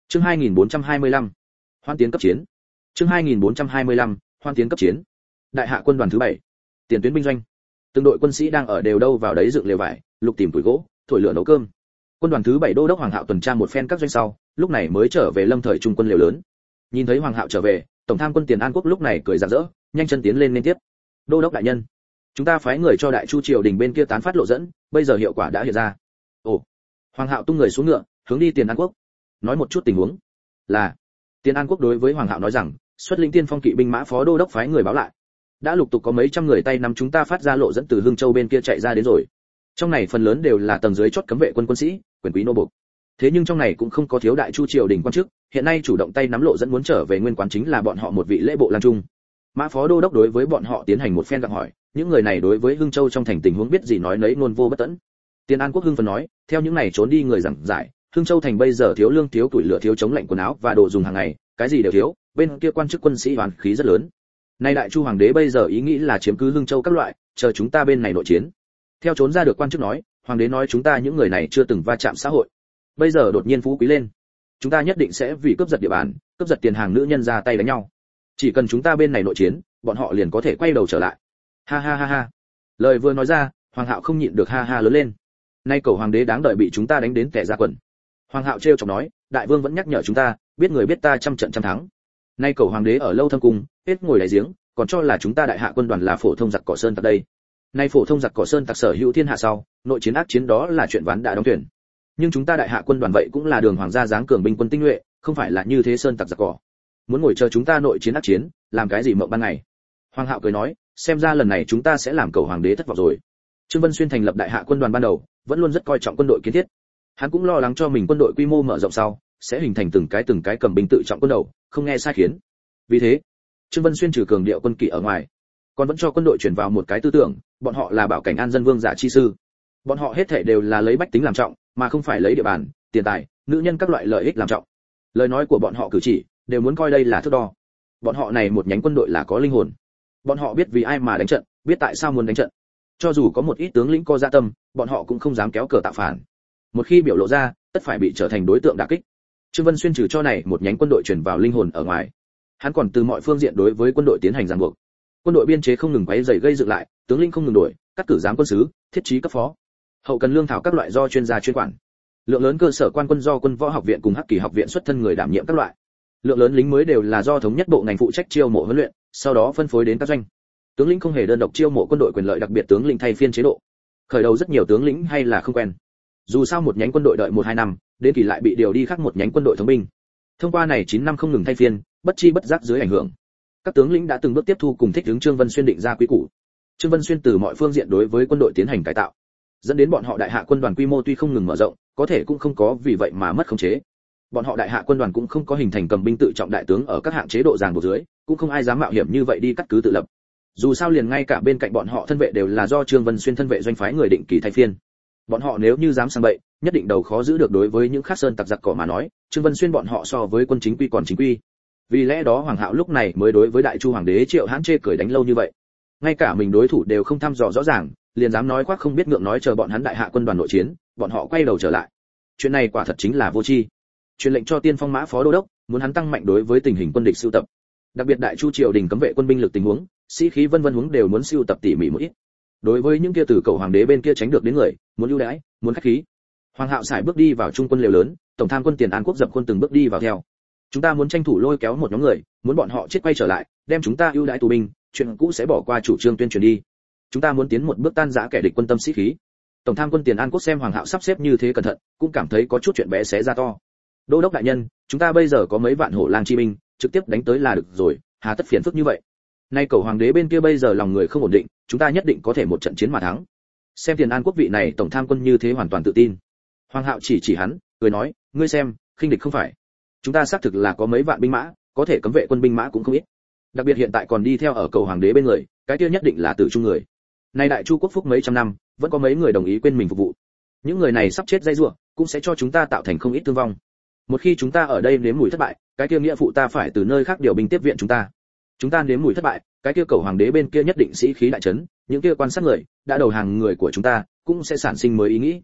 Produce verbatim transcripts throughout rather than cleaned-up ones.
Chương hai nghìn bốn trăm hai mươi lăm, hoan tiến cấp chiến. Chương hai nghìn bốn trăm hai mươi lăm, hoan tiến cấp chiến. Đại hạ quân đoàn thứ bảy, tiền tuyến binh doanh. Từng đội quân sĩ đang ở đều đâu vào đấy dựng lều vải, lục tìm củi gỗ, thổi lửa nấu cơm. Quân đoàn thứ bảy đô đốc Hoàng Hạo tuần tra một phen các doanh sau, lúc này mới trở về Lâm Thời trung quân lều lớn. Nhìn thấy Hoàng Hạo trở về, tổng tham quân Tiền An Quốc lúc này cười rạng rỡ, nhanh chân tiến lên liên tiếp. Đô đốc đại nhân, chúng ta phái người cho Đại Chu triều đình bên kia tán phát lộ dẫn, bây giờ hiệu quả đã hiện ra. Ồ. Hoàng Hạo tung người xuống ngựa, hướng đi Tiền An Quốc, nói một chút tình huống. Là. Tiền An Quốc đối với Hoàng Hạo nói rằng, xuất lĩnh tiên phong kỵ binh mã phó đô đốc phái người báo lại, đã lục tục có mấy trăm người tay nắm chúng ta phát ra lộ dẫn từ Hương Châu bên kia chạy ra đến rồi. Trong này phần lớn đều là tầng dưới chót cấm vệ quân quân sĩ, quyền quý nô bộc. Thế nhưng trong này cũng không có thiếu Đại Chu triều đình quan chức, hiện nay chủ động tay nắm lộ dẫn muốn trở về nguyên quán chính là bọn họ một vị lễ bộ lang trung. Mã phó đô đốc đối với bọn họ tiến hành một phen gặng hỏi, những người này đối với Hương Châu trong thành tình huống biết gì nói nấy luôn vô bất tận. Tiền An Quốc hưng phấn nói, theo những này trốn đi người giảng giải, Hương Châu thành bây giờ thiếu lương, thiếu tuổi lửa, thiếu chống lạnh quần áo và đồ dùng hàng ngày, cái gì đều thiếu, bên kia quan chức quân sĩ hoàn khí rất lớn. Nay Đại Chu hoàng đế bây giờ ý nghĩ là chiếm cứ Hương Châu các loại, chờ chúng ta bên này nội chiến. Theo trốn ra được quan chức nói, hoàng đế nói chúng ta những người này chưa từng va chạm xã hội, bây giờ đột nhiên phú quý lên, chúng ta nhất định sẽ vì cướp giật địa bàn, cướp giật tiền hàng nữ nhân ra tay đánh nhau. Chỉ cần chúng ta bên này nội chiến, bọn họ liền có thể quay đầu trở lại. Ha ha ha ha. Lời vừa nói ra, Hoàng Hạo không nhịn được ha ha lớn lên. Nay cầu hoàng đế đáng đợi bị chúng ta đánh đến tẻ ra quần. Hoàng Hạo trêu chọc nói, đại vương vẫn nhắc nhở chúng ta, biết người biết ta trăm trận trăm thắng. Nay cầu hoàng đế ở lâu thâm cung, hết ngồi đáy giếng, còn cho là chúng ta đại hạ quân đoàn là phổ thông giặc cỏ sơn tặc đây. Nay phổ thông giặc cỏ sơn tặc sở hữu thiên hạ sau, nội chiến ác chiến đó là chuyện ván đã đóng thuyền. Nhưng chúng ta đại hạ quân đoàn vậy cũng là đường hoàng gia dáng cường binh quân tinh nhuệ, không phải là như thế sơn tặc giặc cỏ. Muốn ngồi chờ chúng ta nội chiến ác chiến, làm cái gì mộng ban ngày. Hoàng Hạo cười nói, xem ra lần này chúng ta sẽ làm cầu hoàng đế thất vọng rồi. Trương Vân Xuyên thành lập đại hạ quân đoàn ban đầu, vẫn luôn rất coi trọng quân đội kiến thiết. Hắn cũng lo lắng cho mình quân đội quy mô mở rộng sau, sẽ hình thành từng cái từng cái cầm binh tự trọng quân đầu, không nghe sai khiến. Vì thế, Trương Vân Xuyên trừ cường điệu quân kỵ ở ngoài, còn vẫn cho quân đội chuyển vào một cái tư tưởng, bọn họ là bảo cảnh an dân vương giả chi sư. Bọn họ hết thảy đều là lấy bách tính làm trọng, mà không phải lấy địa bàn, tiền tài, nữ nhân các loại lợi ích làm trọng. Lời nói của bọn họ cử chỉ đều muốn coi đây là thước đo. Bọn họ này một nhánh quân đội là có linh hồn. Bọn họ biết vì ai mà đánh trận, biết tại sao muốn đánh trận. Cho dù có một ít tướng lĩnh có dạ tâm, bọn họ cũng không dám kéo cờ tạo phản. Một khi biểu lộ ra, tất phải bị trở thành đối tượng đả kích. Trương Vân Xuyên trừ cho này một nhánh quân đội chuyển vào linh hồn ở ngoài, hắn còn từ mọi phương diện đối với quân đội tiến hành ràng buộc. Quân đội biên chế không ngừng quấy rầy gây dựng lại, tướng lĩnh không ngừng đổi, cắt cử giám quân sứ, thiết trí cấp phó. Hậu cần lương thảo các loại do chuyên gia chuyên quản. Lượng lớn cơ sở quan quân do quân võ học viện cùng hắc kỳ học viện xuất thân người đảm nhiệm các loại. Lượng lớn lính mới đều là do thống nhất bộ ngành phụ trách chiêu mộ huấn luyện, sau đó phân phối đến các doanh. Tướng lĩnh không hề đơn độc chiêu mộ quân đội quyền lợi đặc biệt tướng lĩnh thay phiên chế độ. Khởi đầu rất nhiều tướng lĩnh hay là không quen. Dù sao một nhánh quân đội đợi một hai năm, đến kỳ lại bị điều đi khác một nhánh quân đội thống binh. Thông qua này chín năm không ngừng thay phiên, bất chi bất giác dưới ảnh hưởng, các tướng lĩnh đã từng bước tiếp thu cùng thích ứng Trương Vân Xuyên định ra quy củ. Trương Vân Xuyên từ mọi phương diện đối với quân đội tiến hành cải tạo, dẫn đến bọn họ đại hạ quân đoàn quy mô tuy không ngừng mở rộng, có thể cũng không có vì vậy mà mất khống chế. Bọn họ đại hạ quân đoàn cũng không có hình thành cầm binh tự trọng đại tướng ở các hạng chế độ ràng buộc dưới, cũng không ai dám mạo hiểm như vậy đi cắt cứ tự lập. Dù sao liền ngay cả bên cạnh bọn họ thân vệ đều là do Trương Vân Xuyên thân vệ doanh phái người định kỳ thay phiên. Bọn họ nếu như dám sang bậy, nhất định đầu khó giữ được. Đối với những khác sơn tặc giặc cỏ mà nói, Trương Vân Xuyên bọn họ so với quân chính quy còn chính quy. Vì lẽ đó Hoàng Hạo lúc này mới đối với Đại Chu hoàng đế Triệu Hãn chê cười đánh lâu như vậy. Ngay cả mình đối thủ đều không thăm dò rõ ràng, liền dám nói khoác không biết ngượng nói chờ bọn hắn đại hạ quân đoàn nội chiến, bọn họ quay đầu trở lại. Chuyện này quả thật chính là vô tri. Truyền lệnh cho Tiên Phong Mã phó đô đốc, muốn hắn tăng mạnh đối với tình hình quân địch sưu tập. Đặc biệt Đại Chu triều đình cấm vệ quân binh lực tình huống, sĩ khí vân vân huống đều muốn sưu tập tỉ mỉ một ít. Đối với những kia từ cầu hoàng đế bên kia tránh được đến người, muốn ưu đãi, muốn khách khí. Hoàng Hạo sải bước đi vào trung quân lều lớn, tổng tham quân Tiền An Quốc dập quân từng bước đi vào theo. Chúng ta muốn tranh thủ lôi kéo một nhóm người, muốn bọn họ chết quay trở lại, đem chúng ta ưu đãi tù binh, chuyện cũ sẽ bỏ qua chủ trương tuyên truyền đi. Chúng ta muốn tiến một bước tan rã kẻ địch quân tâm sĩ khí. Tổng tham quân Tiền An Quốc xem Hoàng Hạo sắp xếp như thế cẩn thận, cũng cảm thấy có chút chuyện bé xé ra to. Đô đốc đại nhân, chúng ta bây giờ có mấy vạn hổ lang chi binh, trực tiếp đánh tới là được rồi, hà tất phiền phức như vậy. Nay cầu hoàng đế bên kia bây giờ lòng người không ổn định, chúng ta nhất định có thể một trận chiến mà thắng. Xem Tiền An Quốc vị này tổng tham quân như thế hoàn toàn tự tin. Hoàng Hạo chỉ chỉ hắn, cười nói, ngươi xem, khinh địch không phải. Chúng ta xác thực là có mấy vạn binh mã, có thể cấm vệ quân binh mã cũng không ít. Đặc biệt hiện tại còn đi theo ở cầu hoàng đế bên người, cái kia nhất định là tử trung người. Nay Đại Chu quốc phúc mấy trăm năm, vẫn có mấy người đồng ý quên mình phục vụ. Những người này sắp chết dây rủa, cũng sẽ cho chúng ta tạo thành không ít thương vong. Một khi chúng ta ở đây nếm mùi thất bại, cái kia nghĩa phụ ta phải từ nơi khác điều binh tiếp viện chúng ta. Chúng ta nếm mùi thất bại, cái kia cầu hoàng đế bên kia nhất định sĩ khí đại chấn, những kia quan sát người đã đầu hàng người của chúng ta cũng sẽ sản sinh mới ý nghĩ.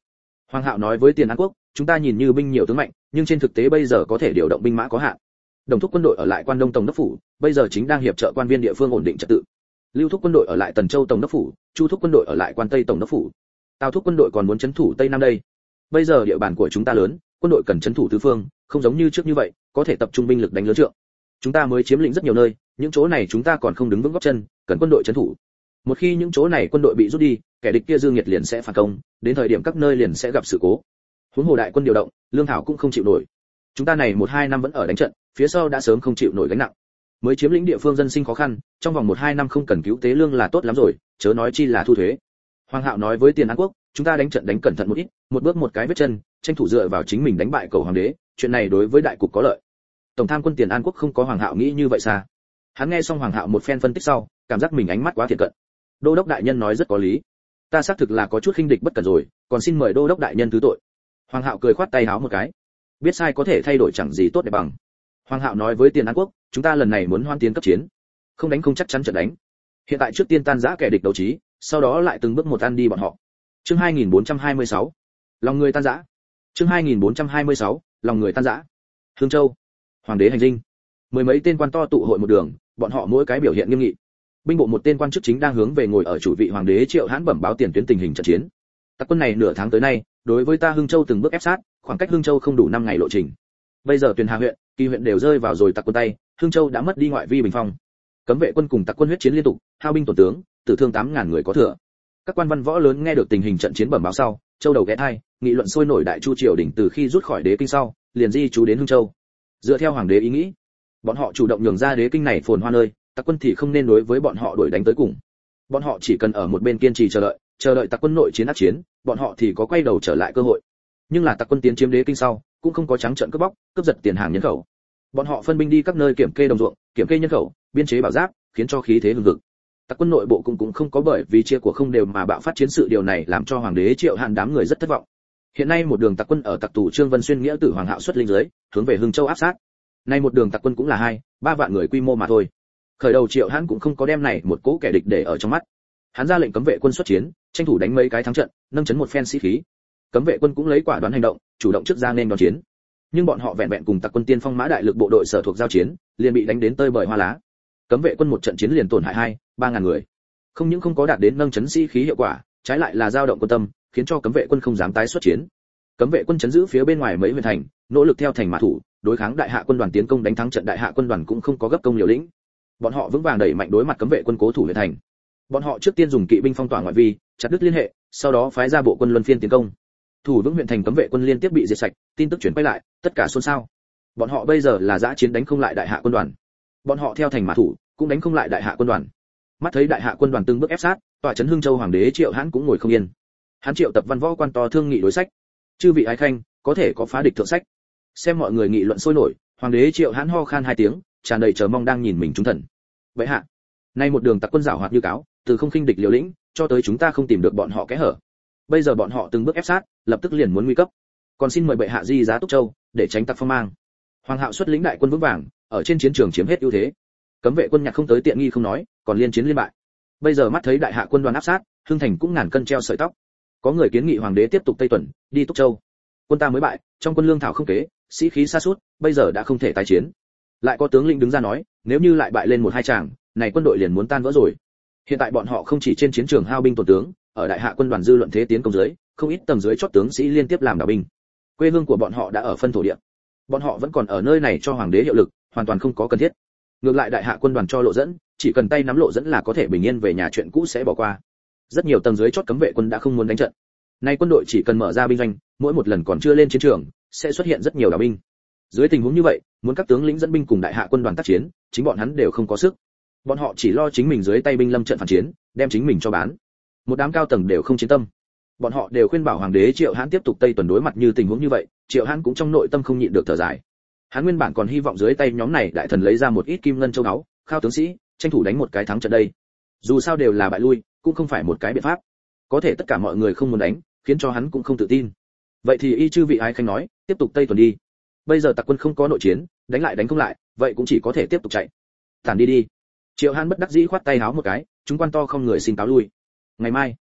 Hoàng Hạo nói với Tiền An Quốc, chúng ta nhìn như binh nhiều tướng mạnh, nhưng trên thực tế bây giờ có thể điều động binh mã có hạn. Đồng Thúc quân đội ở lại Quan Đông Tổng đốc phủ, bây giờ chính đang hiệp trợ quan viên địa phương ổn định trật tự. Lưu Thúc quân đội ở lại Tần Châu Tổng đốc phủ, Chu Thúc quân đội ở lại Quan Tây Tổng đốc phủ. Tào Thúc quân đội còn muốn trấn thủ Tây Nam đây. Bây giờ địa bàn của chúng ta lớn, quân đội cần trấn thủ tứ phương, không giống như trước như vậy, có thể tập trung binh lực đánh lớn trượng. Chúng ta mới chiếm lĩnh rất nhiều nơi, những chỗ này chúng ta còn không đứng vững gót chân, cần quân đội trấn thủ. Một khi những chỗ này quân đội bị rút đi, kẻ địch kia dương nhiệt liền sẽ phản công, đến thời điểm các nơi liền sẽ gặp sự cố. Huống hồ đại quân điều động, lương thảo cũng không chịu nổi. Chúng ta này một hai năm vẫn ở đánh trận, phía sau đã sớm không chịu nổi gánh nặng. Mới chiếm lĩnh địa phương dân sinh khó khăn, trong vòng một hai năm không cần cứu tế lương là tốt lắm rồi, chớ nói chi là thu thuế. Hoàng Hạo nói với Tiền An Quốc, chúng ta đánh trận đánh cẩn thận một ít, một bước một cái vết chân, tranh thủ dựa vào chính mình đánh bại cầu hoàng đế, chuyện này đối với đại cục có lợi. Tổng tham quân Tiền An Quốc không có Hoàng Hạo nghĩ như vậy xa. Hắn nghe xong Hoàng Hạo một phen phân tích sau, cảm giác mình ánh mắt quá thiện cận. Đô đốc đại nhân nói rất có lý, ta xác thực là có chút khinh địch bất cẩn rồi, còn xin mời đô đốc đại nhân thứ tội. Hoàng Hạo cười khoát tay háo một cái, biết sai có thể thay đổi chẳng gì tốt để bằng. Hoàng Hạo nói với Tiền An Quốc, chúng ta lần này muốn hoan tiến cấp chiến, không đánh không chắc chắn trận đánh. Hiện tại trước tiên tan rã kẻ địch đấu trí, sau đó lại từng bước một ăn đi bọn họ. Chương hai nghìn bốn trăm hai mươi sáu, lòng người tan rã. Chương hai nghìn bốn trăm hai mươi sáu, lòng người tan rã. Hương Châu, hoàng đế hành dinh. Mười mấy tên quan to tụ hội một đường, bọn họ mỗi cái biểu hiện nghiêm nghị. Binh bộ một tên quan chức chính đang hướng về ngồi ở chủ vị hoàng đế Triệu Hãn bẩm báo tiền tuyến tình hình trận chiến. Tặc quân này nửa tháng tới nay, đối với ta Hương Châu từng bước ép sát, khoảng cách Hương Châu không đủ năm ngày lộ trình. Bây giờ Tuyền Hà huyện, Kỳ huyện đều rơi vào rồi tặc quân tay, Hương Châu đã mất đi ngoại vi bình phong. Cấm vệ quân cùng tặc quân huyết chiến liên tục, hao binh tổn tướng, tử thương tám ngàn người có thừa. Các quan văn võ lớn nghe được tình hình trận chiến bẩm báo sau, châu đầu ghé thai, nghị luận sôi nổi. Đại Chu triều đình từ khi rút khỏi đế kinh sau, liền di trú đến Hương Châu. Dựa theo hoàng đế ý nghĩ, bọn họ chủ động nhường ra đế kinh này phồn hoa nơi, tặc quân thì không nên đối với bọn họ đuổi đánh tới cùng. Bọn họ chỉ cần ở một bên kiên trì chờ đợi, chờ đợi tặc quân nội chiến ác chiến, bọn họ thì có quay đầu trở lại cơ hội. Nhưng là tặc quân tiến chiếm đế kinh sau, cũng không có trắng trợn cướp bóc, cướp giật tiền hàng nhân khẩu. Bọn họ phân binh đi các nơi kiểm kê đồng ruộng, kiểm kê nhân khẩu, biên chế bảo giáp, khiến cho khí thế hừng hực. Tặc quân nội bộ cũng cũng không có bởi vì chia của không đều mà bạo phát chiến sự, điều này làm cho hoàng đế Triệu Hàn đám người rất thất vọng. Hiện nay một đường tặc quân ở tặc tù Trương Vân Xuyên nghĩa tử Hoàng Hạo xuất linh dưới, hướng về Hương Châu áp sát. Nay một đường tặc quân cũng là hai, ba vạn người quy mô mà thôi. Khởi đầu Triệu Hãn cũng không có đem này một cỗ kẻ địch để ở trong mắt. Hắn ra lệnh cấm vệ quân xuất chiến, tranh thủ đánh mấy cái thắng trận, nâng chấn một phen sĩ khí. Cấm vệ quân cũng lấy quả đoán hành động, chủ động trước ra nên đón chiến. Nhưng bọn họ vẹn vẹn cùng tặc quân tiên phong mã đại lực bộ đội sở thuộc giao chiến, liền bị đánh đến tơi bời hoa lá. Cấm vệ quân một trận chiến liền tổn hại hai, ba ngàn người. Không những không có đạt đến nâng chấn sĩ khí hiệu quả, trái lại là dao động quân tâm, khiến cho cấm vệ quân không dám tái xuất chiến. Cấm vệ quân chấn giữ phía bên ngoài mấy huyện thành, nỗ lực theo thành mã thủ, đối kháng đại hạ quân đoàn tiến công đánh thắng trận. Đại hạ quân đoàn cũng không có gấp công liều lĩnh. Bọn họ vững vàng đẩy mạnh đối mặt cấm vệ quân cố thủ huyện thành. Bọn họ trước tiên dùng kỵ binh phong tỏa ngoại vi, chặt đứt liên hệ, sau đó phái ra bộ quân luân phiên tiến công. Thủ vững huyện thành, cấm vệ quân liên tiếp bị diệt sạch, tin tức chuyển quay lại, tất cả xôn xao. Bọn họ bây giờ là dã chiến đánh không lại đại hạ quân đoàn. Bọn họ theo thành mã thủ, cũng đánh không lại đại hạ quân đoàn. Mắt thấy đại hạ quân đoàn từng bước ép sát, tọa trấn Hương Châu hoàng đế Triệu Hãn cũng ngồi không yên. Hắn triệu tập văn võ quan to thương nghị đối sách. Chư vị ái khanh, có thể có phá địch thượng sách. Xem mọi người nghị luận sôi nổi, hoàng đế Triệu Hãn ho khan hai tiếng, tràn đầy chờ mong đang nhìn mình chúng thần. Vậy hạ, nay một đường tặc quân giảo hoạt như cáo, từ không khinh địch liều lĩnh, cho tới chúng ta không tìm được bọn họ kẽ hở. Bây giờ bọn họ từng bước ép sát, lập tức liền muốn nguy cấp. Còn xin mời bệ hạ di giá Túc Châu, để tránh tặc phong mang. Hoàng Hạo xuất lĩnh đại quân vững vàng, ở trên chiến trường chiếm hết ưu thế. Cấm vệ quân nhặt không tới tiện nghi không nói, còn liên chiến liên bại. Bây giờ mắt thấy đại hạ quân đoàn áp sát, Hương Thành cũng ngàn cân treo sợi tóc. Có người kiến nghị hoàng đế tiếp tục Tây tuần, đi Túc Châu. Quân ta mới bại, trong quân lương thảo không kế, sĩ khí sa sút, bây giờ đã không thể tái chiến. Lại có tướng lĩnh đứng ra nói, nếu như lại bại lên một hai tràng, này quân đội liền muốn tan vỡ rồi. Hiện tại bọn họ không chỉ trên chiến trường hao binh tổn tướng, ở đại hạ quân đoàn dư luận thế tiến công dưới, không ít tầng dưới chót tướng sĩ liên tiếp làm đảo binh. Quê hương của bọn họ đã ở phân thổ địa, bọn họ vẫn còn ở nơi này cho hoàng đế hiệu lực, hoàn toàn không có cần thiết. Ngược lại đại hạ quân đoàn cho lộ dẫn, chỉ cần tay nắm lộ dẫn là có thể bình yên về nhà, chuyện cũ sẽ bỏ qua. Rất nhiều tầng dưới chót cấm vệ quân đã không muốn đánh trận. Nay quân đội chỉ cần mở ra binh doanh, mỗi một lần còn chưa lên chiến trường, sẽ xuất hiện rất nhiều đảo binh. Dưới tình huống như vậy, muốn các tướng lĩnh dẫn binh cùng đại hạ quân đoàn tác chiến, chính bọn hắn đều không có sức. Bọn họ chỉ lo chính mình dưới tay binh lâm trận phản chiến, đem chính mình cho bán. Một đám cao tầng đều không chiến tâm. Bọn họ đều khuyên bảo hoàng đế Triệu Hãn tiếp tục Tây tuần. Đối mặt như tình huống như vậy, Triệu Hãn cũng trong nội tâm không nhịn được thở dài. Hắn nguyên bản còn hy vọng dưới tay nhóm này đại thần lấy ra một ít kim ngân châu báu, khao tướng sĩ, tranh thủ đánh một cái thắng trận đây. Dù sao đều là bại lui, cũng không phải một cái biện pháp. Có thể tất cả mọi người không muốn đánh, khiến cho hắn cũng không tự tin. Vậy thì y chư vị ái khanh nói, tiếp tục Tây tuần đi. Bây giờ tặc quân không có nội chiến, đánh lại đánh không lại, vậy cũng chỉ có thể tiếp tục chạy. Tản đi đi. Triệu Hãn bất đắc dĩ khoát tay háo một cái, chúng quan to không người xin cáo lui. Ngày mai,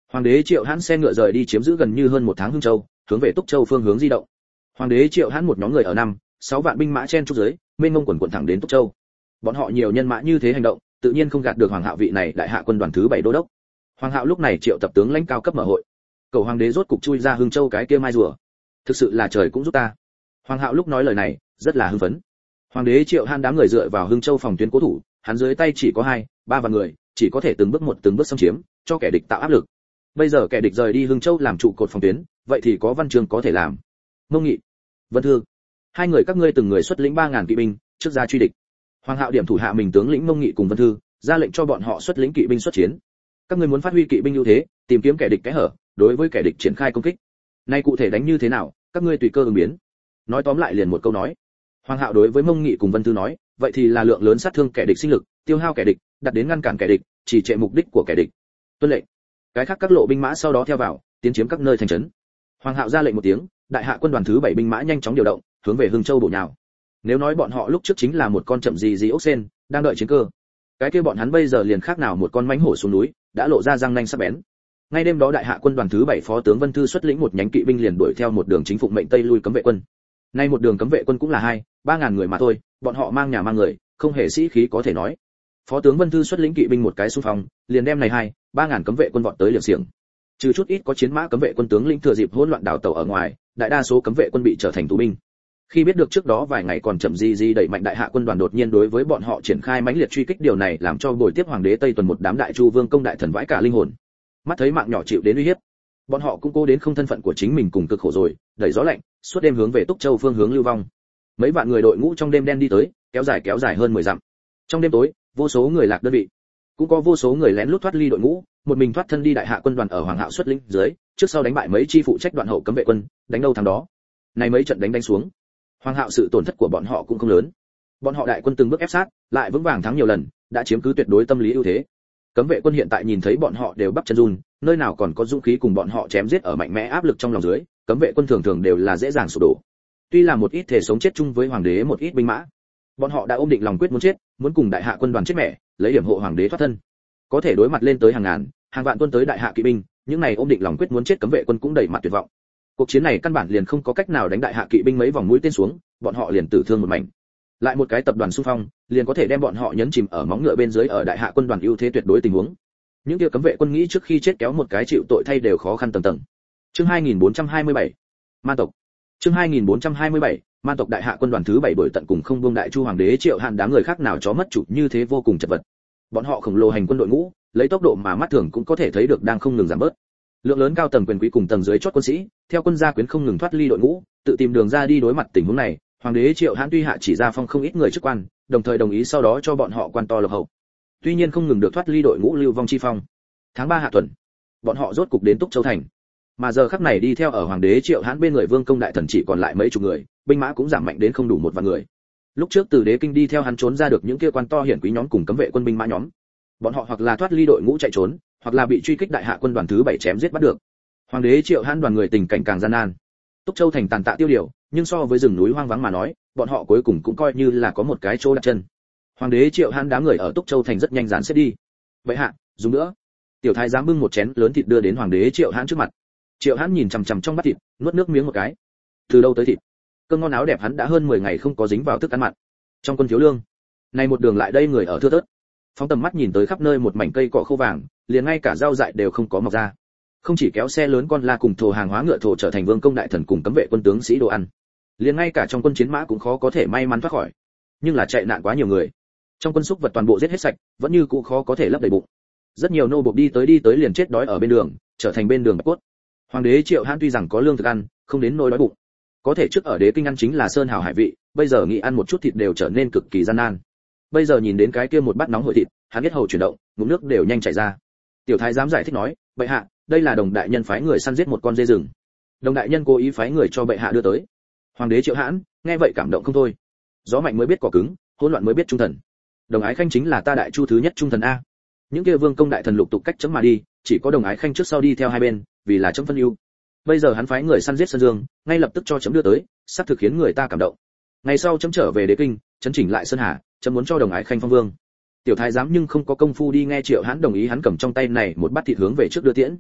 Hoàng đế Triệu Hãn xe ngựa rời đi chiếm giữ gần như hơn một tháng Hưng Châu, hướng về Túc Châu phương hướng di động. Hoàng đế Triệu Hãn một nhóm người ở năm, sáu vạn binh mã chen trúc dưới, mênh mông quần quần thẳng đến Túc Châu. Bọn họ nhiều nhân mã như thế hành động, tự nhiên không gạt được Hoàng Hạo vị này đại hạ quân đoàn thứ bảy đô đốc. Hoàng Hạo lúc này triệu tập tướng lãnh cao cấp mở hội. Cầu hoàng đế rốt cục chui ra Hưng Châu cái kia mai rùa. Thực sự là trời cũng giúp ta. Hoàng Hạo lúc nói lời này, rất là hưng phấn. Hoàng đế Triệu Hãn đám người dựa vào Hưng Châu phòng tuyến cố thủ, hắn dưới tay chỉ có hai, ba vạn người, chỉ có thể từng bước một từng bước xâm chiếm, cho kẻ địch tạo áp lực. Bây giờ kẻ địch rời đi Hưng Châu làm trụ cột phòng tuyến, vậy thì có Văn Chương có thể làm. Mông Nghị, Vân Thư, hai người các ngươi từng người xuất lĩnh ba ngàn kỵ binh, trước ra truy địch. Hoàng Hạo điểm thủ hạ mình tướng lĩnh Mông Nghị cùng Vân Thư, ra lệnh cho bọn họ xuất lĩnh kỵ binh xuất chiến. Các ngươi muốn phát huy kỵ binh ưu thế, tìm kiếm kẻ địch kẽ hở, đối với kẻ địch triển khai công kích. Nay cụ thể đánh như thế nào, các ngươi tùy cơ ứng biến. Nói tóm lại liền một câu nói. Hoàng Hạo đối với Mông Nghị cùng Vân Thư nói, vậy thì là lượng lớn sát thương kẻ địch sinh lực, tiêu hao kẻ địch, đặt đến ngăn cản kẻ địch, chỉ trệ mục đích của kẻ địch. Tuân lệnh. Cái khác các lộ binh mã sau đó theo vào, tiến chiếm các nơi thành trấn. Hoàng Hạo ra lệnh một tiếng, đại hạ quân đoàn thứ bảy binh mã nhanh chóng điều động, hướng về Hưng Châu bổ nhào. Nếu nói bọn họ lúc trước chính là một con chậm gì gì ốc sen, đang đợi chiến cơ. Cái kia bọn hắn bây giờ liền khác nào một con mãnh hổ xuống núi, đã lộ ra răng nanh sắc bén. Ngay đêm đó đại hạ quân đoàn thứ bảy phó tướng Vân Thư xuất lĩnh một nhánh kỵ binh liền đuổi theo một đường chính phụng mệnh tây lui cấm vệ quân. Nay một đường cấm vệ quân cũng là hai, ba ngàn người mà thôi, bọn họ mang nhà mang người, không hề sĩ khí có thể nói. Phó tướng Vân Thư xuất lĩnh kỵ binh một cái xung phong, liền đem này hai, ba ngàn cấm vệ quân vọt tới liều xiềng. Trừ chút ít có chiến mã cấm vệ quân tướng lĩnh thừa dịp hỗn loạn đảo tàu ở ngoài, đại đa số cấm vệ quân bị trở thành tù binh. Khi biết được trước đó vài ngày còn chậm gì gì đẩy mạnh đại hạ quân đoàn đột nhiên đối với bọn họ triển khai mãnh liệt truy kích, điều này làm cho buổi tiếp hoàng đế Tây Tuần một đám đại chu vương công đại thần vãi cả linh hồn. Mắt thấy mạng nhỏ chịu đến uy hiếp, bọn họ cũng cố đến không thân phận của chính mình cùng cực khổ rồi, đẩy gió lạnh, suốt đêm hướng về Túc Châu phương hướng lưu vong. Mấy vạn người đội ngũ trong đêm đen đi tới, kéo dài kéo dài hơn mười dặm. Trong đêm tối, vô số người lạc đơn vị, cũng có vô số người lén lút thoát ly đội ngũ, một mình thoát thân đi đại hạ quân đoàn ở Hoàng Hạo xuất lĩnh dưới, trước sau đánh bại mấy chi phụ trách đoạn hậu cấm vệ quân, đánh đâu thắng đó. Này mấy trận đánh đánh xuống, Hoàng Hạo sự tổn thất của bọn họ cũng không lớn. Bọn họ đại quân từng bước ép sát, lại vững vàng thắng nhiều lần, đã chiếm cứ tuyệt đối tâm lý ưu thế. Cấm vệ quân hiện tại nhìn thấy bọn họ đều bắp chân run, nơi nào còn có dũng khí cùng bọn họ chém giết ở mạnh mẽ áp lực trong lòng dưới, cấm vệ quân thường thường đều là dễ dàng sụp đổ. Tuy là một ít thể sống chết chung với hoàng đế một ít binh mã, bọn họ đã ôm định lòng quyết muốn chết, muốn cùng đại hạ quân đoàn chết mẹ, lấy điểm hộ hoàng đế thoát thân. Có thể đối mặt lên tới hàng ngàn, hàng vạn tuân tới đại hạ kỵ binh, những này ôm định lòng quyết muốn chết cấm vệ quân cũng đầy mặt tuyệt vọng. Cuộc chiến này căn bản liền không có cách nào đánh đại hạ kỵ binh mấy vòng mũi tên xuống, bọn họ liền tử thương một mảnh. Lại một cái tập đoàn xung phong, liền có thể đem bọn họ nhấn chìm ở móng ngựa bên dưới ở đại hạ quân đoàn ưu thế tuyệt đối tình huống. Những kia cấm vệ quân nghĩ trước khi chết kéo một cái chịu tội thay đều khó khăn tầng tầng. Chương hai nghìn bốn trăm hai mươi bảy, Man tộc. Chương hai nghìn bốn trăm hai mươi bảy, Man tộc đại hạ quân đoàn thứ bảy đổi tận cùng không buông đại chu hoàng đế Triệu Hàn đám người khác nào chó mất chủ như thế vô cùng chật vật. Bọn họ khổng lồ hành quân đội ngũ, lấy tốc độ mà mắt thường cũng có thể thấy được đang không ngừng giảm bớt. Lượng lớn cao tầng quyền quý cùng tầng dưới chót quân sĩ, theo quân gia quyến không ngừng thoát ly đội ngũ, tự tìm đường ra đi đối mặt tình huống này. Hoàng đế Triệu Hãn tuy hạ chỉ ra phong không ít người chức quan, đồng thời đồng ý sau đó cho bọn họ quan to lộc hậu. Tuy nhiên không ngừng được thoát ly đội ngũ lưu vong chi phong. Tháng ba hạ tuần, bọn họ rốt cục đến Túc Châu thành. Mà giờ khắc này đi theo ở hoàng đế Triệu Hãn bên người vương công đại thần chỉ còn lại mấy chục người, binh mã cũng giảm mạnh đến không đủ một vạn người. Lúc trước từ đế kinh đi theo hắn trốn ra được những kia quan to hiển quý nhóm cùng cấm vệ quân binh mã nhóm. Bọn họ hoặc là thoát ly đội ngũ chạy trốn, hoặc là bị truy kích đại hạ quân đoàn thứ bảy chém giết bắt được. Hoàng đế Triệu Hãn đoàn người tình cảnh càng gian nan. Túc Châu thành tàn tạ tiêu điều, nhưng so với rừng núi hoang vắng mà nói, bọn họ cuối cùng cũng coi như là có một cái chỗ đặt chân. Hoàng đế Triệu Hãn đám người ở Túc Châu thành rất nhanh dán xếp đi. Vậy hạ, dùng nữa. Tiểu thái giám bưng một chén lớn thịt đưa đến hoàng đế Triệu Hãn trước mặt. Triệu Hãn nhìn chằm chằm trong bát thịt, nuốt nước miếng một cái. Từ đâu tới thịt? Cơm ngon áo đẹp hắn đã hơn mười ngày không có dính vào thức ăn mặn. Trong quân thiếu lương, nay một đường lại đây người ở thưa thớt. Phóng tầm mắt nhìn tới khắp nơi một mảnh cây cỏ khô vàng, liền ngay cả rau dại đều không có mọc ra. Không chỉ kéo xe lớn con la cùng thổ hàng hóa ngựa thổ trở thành vương công đại thần cùng cấm vệ quân tướng sĩ đồ ăn, liền ngay cả trong quân chiến mã cũng khó có thể may mắn thoát khỏi. Nhưng là chạy nạn quá nhiều người, trong quân súc vật toàn bộ giết hết sạch, vẫn như cũ khó có thể lấp đầy bụng. Rất nhiều nô bộc đi tới đi tới liền chết đói ở bên đường, trở thành bên đường bạch cốt. Hoàng đế Triệu Hãn tuy rằng có lương thực ăn, không đến nỗi đói bụng, có thể trước ở đế kinh ăn chính là sơn hào hải vị, bây giờ nghĩ ăn một chút thịt đều trở nên cực kỳ gian nan. Bây giờ nhìn đến cái kia một bát nóng hổi thịt, hắn biết hầu chuyển động, ngụm nước đều nhanh chảy ra. Tiểu thái giám giải thích nói, bệ hạ, đây là Đồng đại nhân phái người săn giết một con dê rừng. Đồng đại nhân cố ý phái người cho bệ hạ đưa tới. Hoàng đế Triệu Hãn nghe vậy cảm động không thôi. Gió mạnh mới biết cỏ cứng, hỗn loạn mới biết trung thần. Đồng Ái Khanh chính là ta đại chu thứ nhất trung thần a. Những kia vương công đại thần lục tục cách chấm mà đi, chỉ có Đồng Ái Khanh trước sau đi theo hai bên, vì là chấm phân ưu. Bây giờ hắn phái người săn giết Sơn Dương, ngay lập tức cho chấm đưa tới, sắp thực khiến người ta cảm động. Ngày sau chấm trở về đế kinh, chấn chỉnh lại Sơn Hà, chấm muốn cho Đồng Ái Khanh phong vương. Tiểu thái giám nhưng không có công phu đi nghe Triệu Hãn đồng ý, hắn cầm trong tay này một bát thịt hướng về trước đưa tiễn.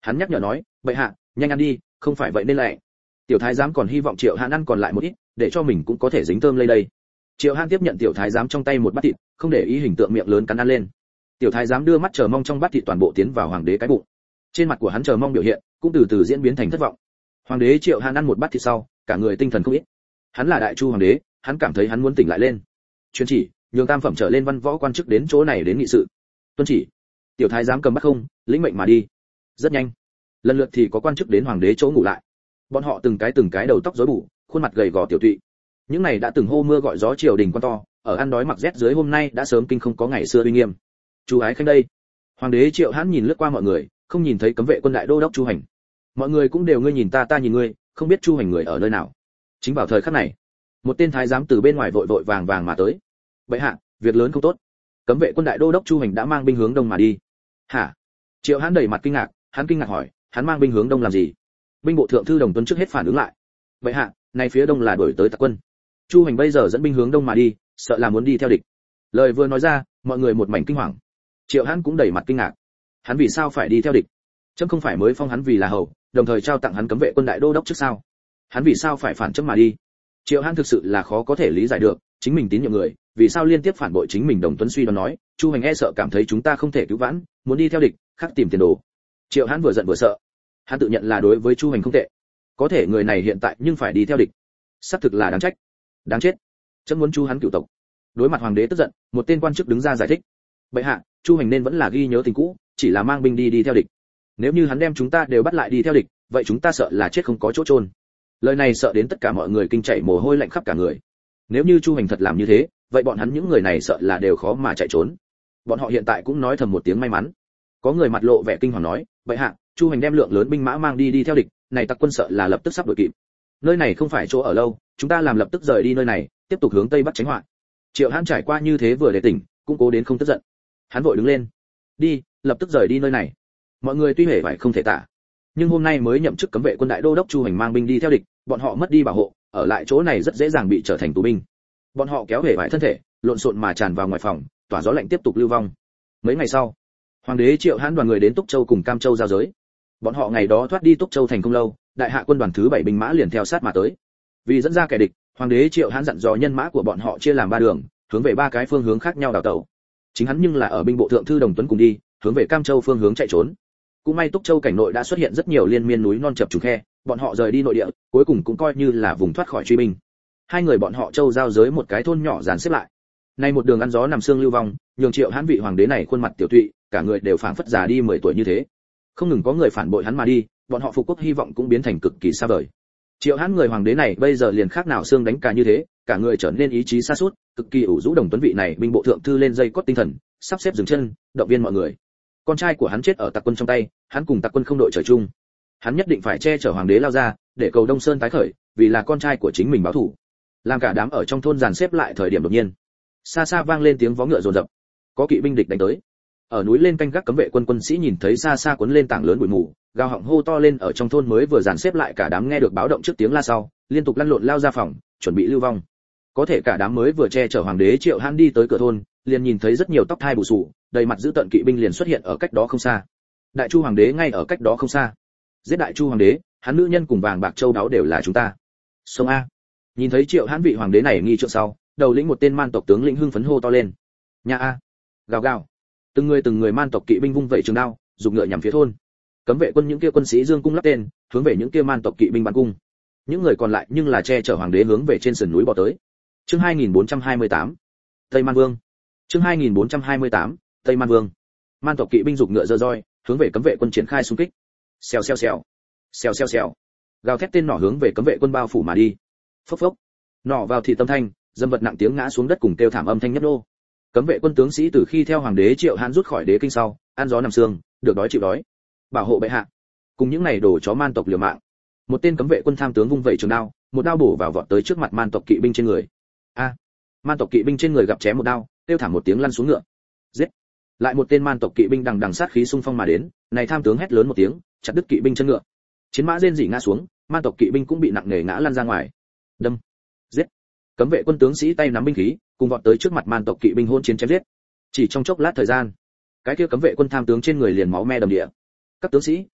Hắn nhắc nhở nói, bệ hạ, nhanh ăn đi, không phải vậy nên lại. Tiểu thái giám còn hy vọng Triệu Hãn ăn còn lại một ít, để cho mình cũng có thể dính thơm lây đây. Triệu Hãn tiếp nhận tiểu thái giám trong tay một bát thịt, không để ý hình tượng miệng lớn cắn ăn lên. Tiểu thái giám đưa mắt chờ mong trong bát thịt toàn bộ tiến vào hoàng đế cái bụng. Trên mặt của hắn chờ mong biểu hiện, cũng từ từ diễn biến thành thất vọng. Hoàng đế Triệu Hãn ăn một bát thịt sau, cả người tinh thần không ít. Hắn là đại chu hoàng đế, hắn cảm thấy hắn muốn tỉnh lại lên. Truyền chỉ, nhường tam phẩm trở lên văn võ quan chức đến chỗ này đến nghị sự. Tuân chỉ. Tiểu thái giám cầm bát không, lĩnh mệnh mà đi. Rất nhanh, lần lượt thì có quan chức đến hoàng đế chỗ ngủ lại. Bọn họ từng cái từng cái đầu tóc rối bù, khuôn mặt gầy gò tiểu tụy. Những này đã từng hô mưa gọi gió triều đình quan to, ở ăn đói mặc rét dưới hôm nay đã sớm kinh không có ngày xưa uy nghiêm. Chu ái khanh đây. Hoàng đế Triệu Hãn nhìn lướt qua mọi người, không nhìn thấy cấm vệ quân đại đô đốc Chu Hành. Mọi người cũng đều ngươi nhìn ta ta nhìn ngươi, không biết Chu Hành người ở nơi nào. Chính vào thời khắc này, một tên thái giám từ bên ngoài vội vội vàng vàng mà tới. Bệ hạ, việc lớn không tốt. Cấm vệ quân đại đô đốc Chu Hành đã mang binh hướng đông mà đi. Hả? Triệu Hãn đầy mặt kinh ngạc, hắn kinh ngạc hỏi, hắn mang binh hướng đông làm gì? Binh bộ thượng thư Đồng Tuấn trước hết phản ứng lại. Bệ hạ, này phía đông là đuổi tới tặc quân. Chu Hành bây giờ dẫn binh hướng đông mà đi, sợ là muốn đi theo địch. Lời vừa nói ra, mọi người một mảnh kinh hoàng. Triệu Hãn cũng đầy mặt kinh ngạc. Hắn vì sao phải đi theo địch? Chấm không phải mới phong hắn vì là hầu, đồng thời trao tặng hắn cấm vệ quân đại đô đốc trước sao? Hắn vì sao phải phản chấm mà đi? Triệu Hãn thực sự là khó có thể lý giải được, chính mình tín nhiệm người, vì sao liên tiếp phản bội chính mình? Đồng Tuấn suy đoán nói, Chu Hành e sợ cảm thấy chúng ta không thể cứu vãn, muốn đi theo địch, khắc tìm tiền đồ. Triệu Hãn vừa giận vừa sợ. Hắn tự nhận là đối với Chu Hành không tệ, có thể người này hiện tại nhưng phải đi theo địch, xác thực là đáng trách, đáng chết. Chấm muốn Chu hắn cửu tộc. Đối mặt hoàng đế tức giận, một tên quan chức đứng ra giải thích. Bệ hạ, Chu Hành nên vẫn là ghi nhớ tình cũ, chỉ là mang binh đi đi theo địch. Nếu như hắn đem chúng ta đều bắt lại đi theo địch, vậy chúng ta sợ là chết không có chỗ chôn. Lời này sợ đến tất cả mọi người kinh chảy mồ hôi lạnh khắp cả người. Nếu như Chu Hành thật làm như thế, vậy bọn hắn những người này sợ là đều khó mà chạy trốn. Bọn họ hiện tại cũng nói thầm một tiếng may mắn. Có người mặt lộ vẻ kinh hoàng nói, bệ hạ, Chu Hành đem lượng lớn binh mã mang đi đi theo địch, này tặc quân sợ là lập tức sắp đuổi kịp. Nơi này không phải chỗ ở lâu, chúng ta làm lập tức rời đi nơi này, tiếp tục hướng tây bắc tránh họa. Triệu Hãn trải qua như thế vừa để tỉnh, cũng cố đến không tức giận. Hắn vội đứng lên, đi, lập tức rời đi nơi này. Mọi người tuy hề phải không thể tả, nhưng hôm nay mới nhậm chức cấm vệ quân đại đô đốc Chu Hành mang binh đi theo địch, bọn họ mất đi bảo hộ, ở lại chỗ này rất dễ dàng bị trở thành tù binh. Bọn họ kéo hề vải thân thể, lộn xộn mà tràn vào ngoài phòng, tỏa gió lạnh tiếp tục lưu vong. Mấy ngày sau, hoàng đế Triệu Hãn đoàn người đến Túc Châu cùng Cam Châu giao giới. Bọn họ ngày đó thoát đi Túc Châu thành không lâu, đại hạ quân đoàn thứ bảy binh mã liền theo sát mà tới. Vì dẫn ra kẻ địch, hoàng đế Triệu Hãn dặn dò nhân mã của bọn họ chia làm ba đường, hướng về ba cái phương hướng khác nhau đào tẩu. Chính hắn nhưng là ở binh bộ thượng thư Đồng Tuấn cùng đi, hướng về Cam Châu phương hướng chạy trốn. Cũng may Túc Châu cảnh nội đã xuất hiện rất nhiều liên miên núi non chập trùng khe, bọn họ rời đi nội địa, cuối cùng cũng coi như là vùng thoát khỏi truy binh. Hai người bọn họ châu giao giới một cái thôn nhỏ dàn xếp lại. Nay một đường ăn gió nằm xương lưu vong, nhường Triệu Hãn vị hoàng đế này khuôn mặt tiểu tụy, cả người đều phảng phất già đi mười tuổi như thế. Không ngừng có người phản bội hắn mà đi, bọn họ phục quốc hy vọng cũng biến thành cực kỳ xa vời. Triệu Hãn người hoàng đế này bây giờ liền khác nào xương đánh cả như thế, cả người trở nên ý chí sa sút, cực kỳ ủ rũ. Đồng Tuấn vị này binh bộ thượng thư lên dây cót tinh thần, sắp xếp dừng chân, động viên mọi người. Con trai của hắn chết ở tặc quân trong tay, hắn cùng tặc quân không đội trời chung. Hắn nhất định phải che chở hoàng đế lao ra, để cầu Đông Sơn tái khởi, vì là con trai của chính mình báo thù. Làm cả đám ở trong thôn dàn xếp lại thời điểm đột nhiên, xa xa vang lên tiếng vó ngựa rồn rập, có kỵ binh địch đánh tới. Ở núi lên canh gác cấm vệ quân quân sĩ nhìn thấy xa xa cuốn lên tảng lớn bụi mù, gào họng hô to lên. Ở trong thôn mới vừa dàn xếp lại cả đám nghe được báo động trước tiếng la sau, liên tục lăn lộn lao ra phòng, chuẩn bị lưu vong. Có thể cả đám mới vừa che chở hoàng đế Triệu Hãn đi tới cửa thôn, liền nhìn thấy rất nhiều tóc thai bù xù, đầy mặt dữ tợn kỵ binh liền xuất hiện ở cách đó không xa. Đại Chu hoàng đế ngay ở cách đó không xa. Giết Đại Chu hoàng đế, hắn nữ nhân cùng vàng bạc châu báu đều là chúng ta. Sông a. Nhìn thấy Triệu Hãn vị hoàng đế này nghi trượng sau, đầu lĩnh một tên man tộc tướng lĩnh hưng phấn hô to lên. Nha a. Gào gào. Từng người từng người man tộc kỵ binh vung vẩy trường đao, dùng ngựa nhằm phía thôn. Cấm vệ quân những kia quân sĩ dương cung lắp tên, hướng về những kia man tộc kỵ binh bắn cung. Những người còn lại nhưng là che chở hoàng đế hướng về trên sườn núi bò tới. Chương hai nghìn bốn trăm hai mươi tám, Tây Man Vương. Chương hai nghìn bốn trăm hai mươi tám, Tây Man Vương. Man tộc kỵ binh dục ngựa giơ roi, hướng về cấm vệ quân triển khai xung kích. Xèo xèo xèo, xèo xèo xèo. Gào thét tên nỏ hướng về cấm vệ quân bao phủ mà đi. Phốc phốc. Nỏ vào thị tâm thanh, dâm vật nặng tiếng ngã xuống đất cùng kêu thảm âm thanh nhấp nô. Cấm vệ quân tướng sĩ từ khi theo hoàng đế Triệu Hãn rút khỏi đế kinh sau, ăn gió nằm sương, được đói chịu đói. Bảo hộ bệ hạ. Cùng những này đổ chó man tộc liều mạng. Một tên cấm vệ quân tham tướng vung vẩy trường đao, một đao bổ vào vọt tới trước mặt man tộc kỵ binh trên người. A. Man tộc kỵ binh trên người gặp chém một đao, kêu thảm một tiếng lăn xuống ngựa. Giết. Lại một tên man tộc kỵ binh đằng đằng sát khí xung phong mà đến, này tham tướng hét lớn một tiếng, chặt đứt kỵ binh chân ngựa. Chiến mã rên rỉ ngã xuống, man tộc kỵ binh cũng bị nặng nề ngã lăn ra ngoài. Đâm. Giết. Cấm vệ quân tướng sĩ tay nắm binh khí, cùng vọt tới trước mặt man tộc kỵ binh hôn chiến chém giết. Chỉ trong chốc lát thời gian, cái kia cấm vệ quân tham tướng trên người liền máu me đầm địa. Các tướng sĩ,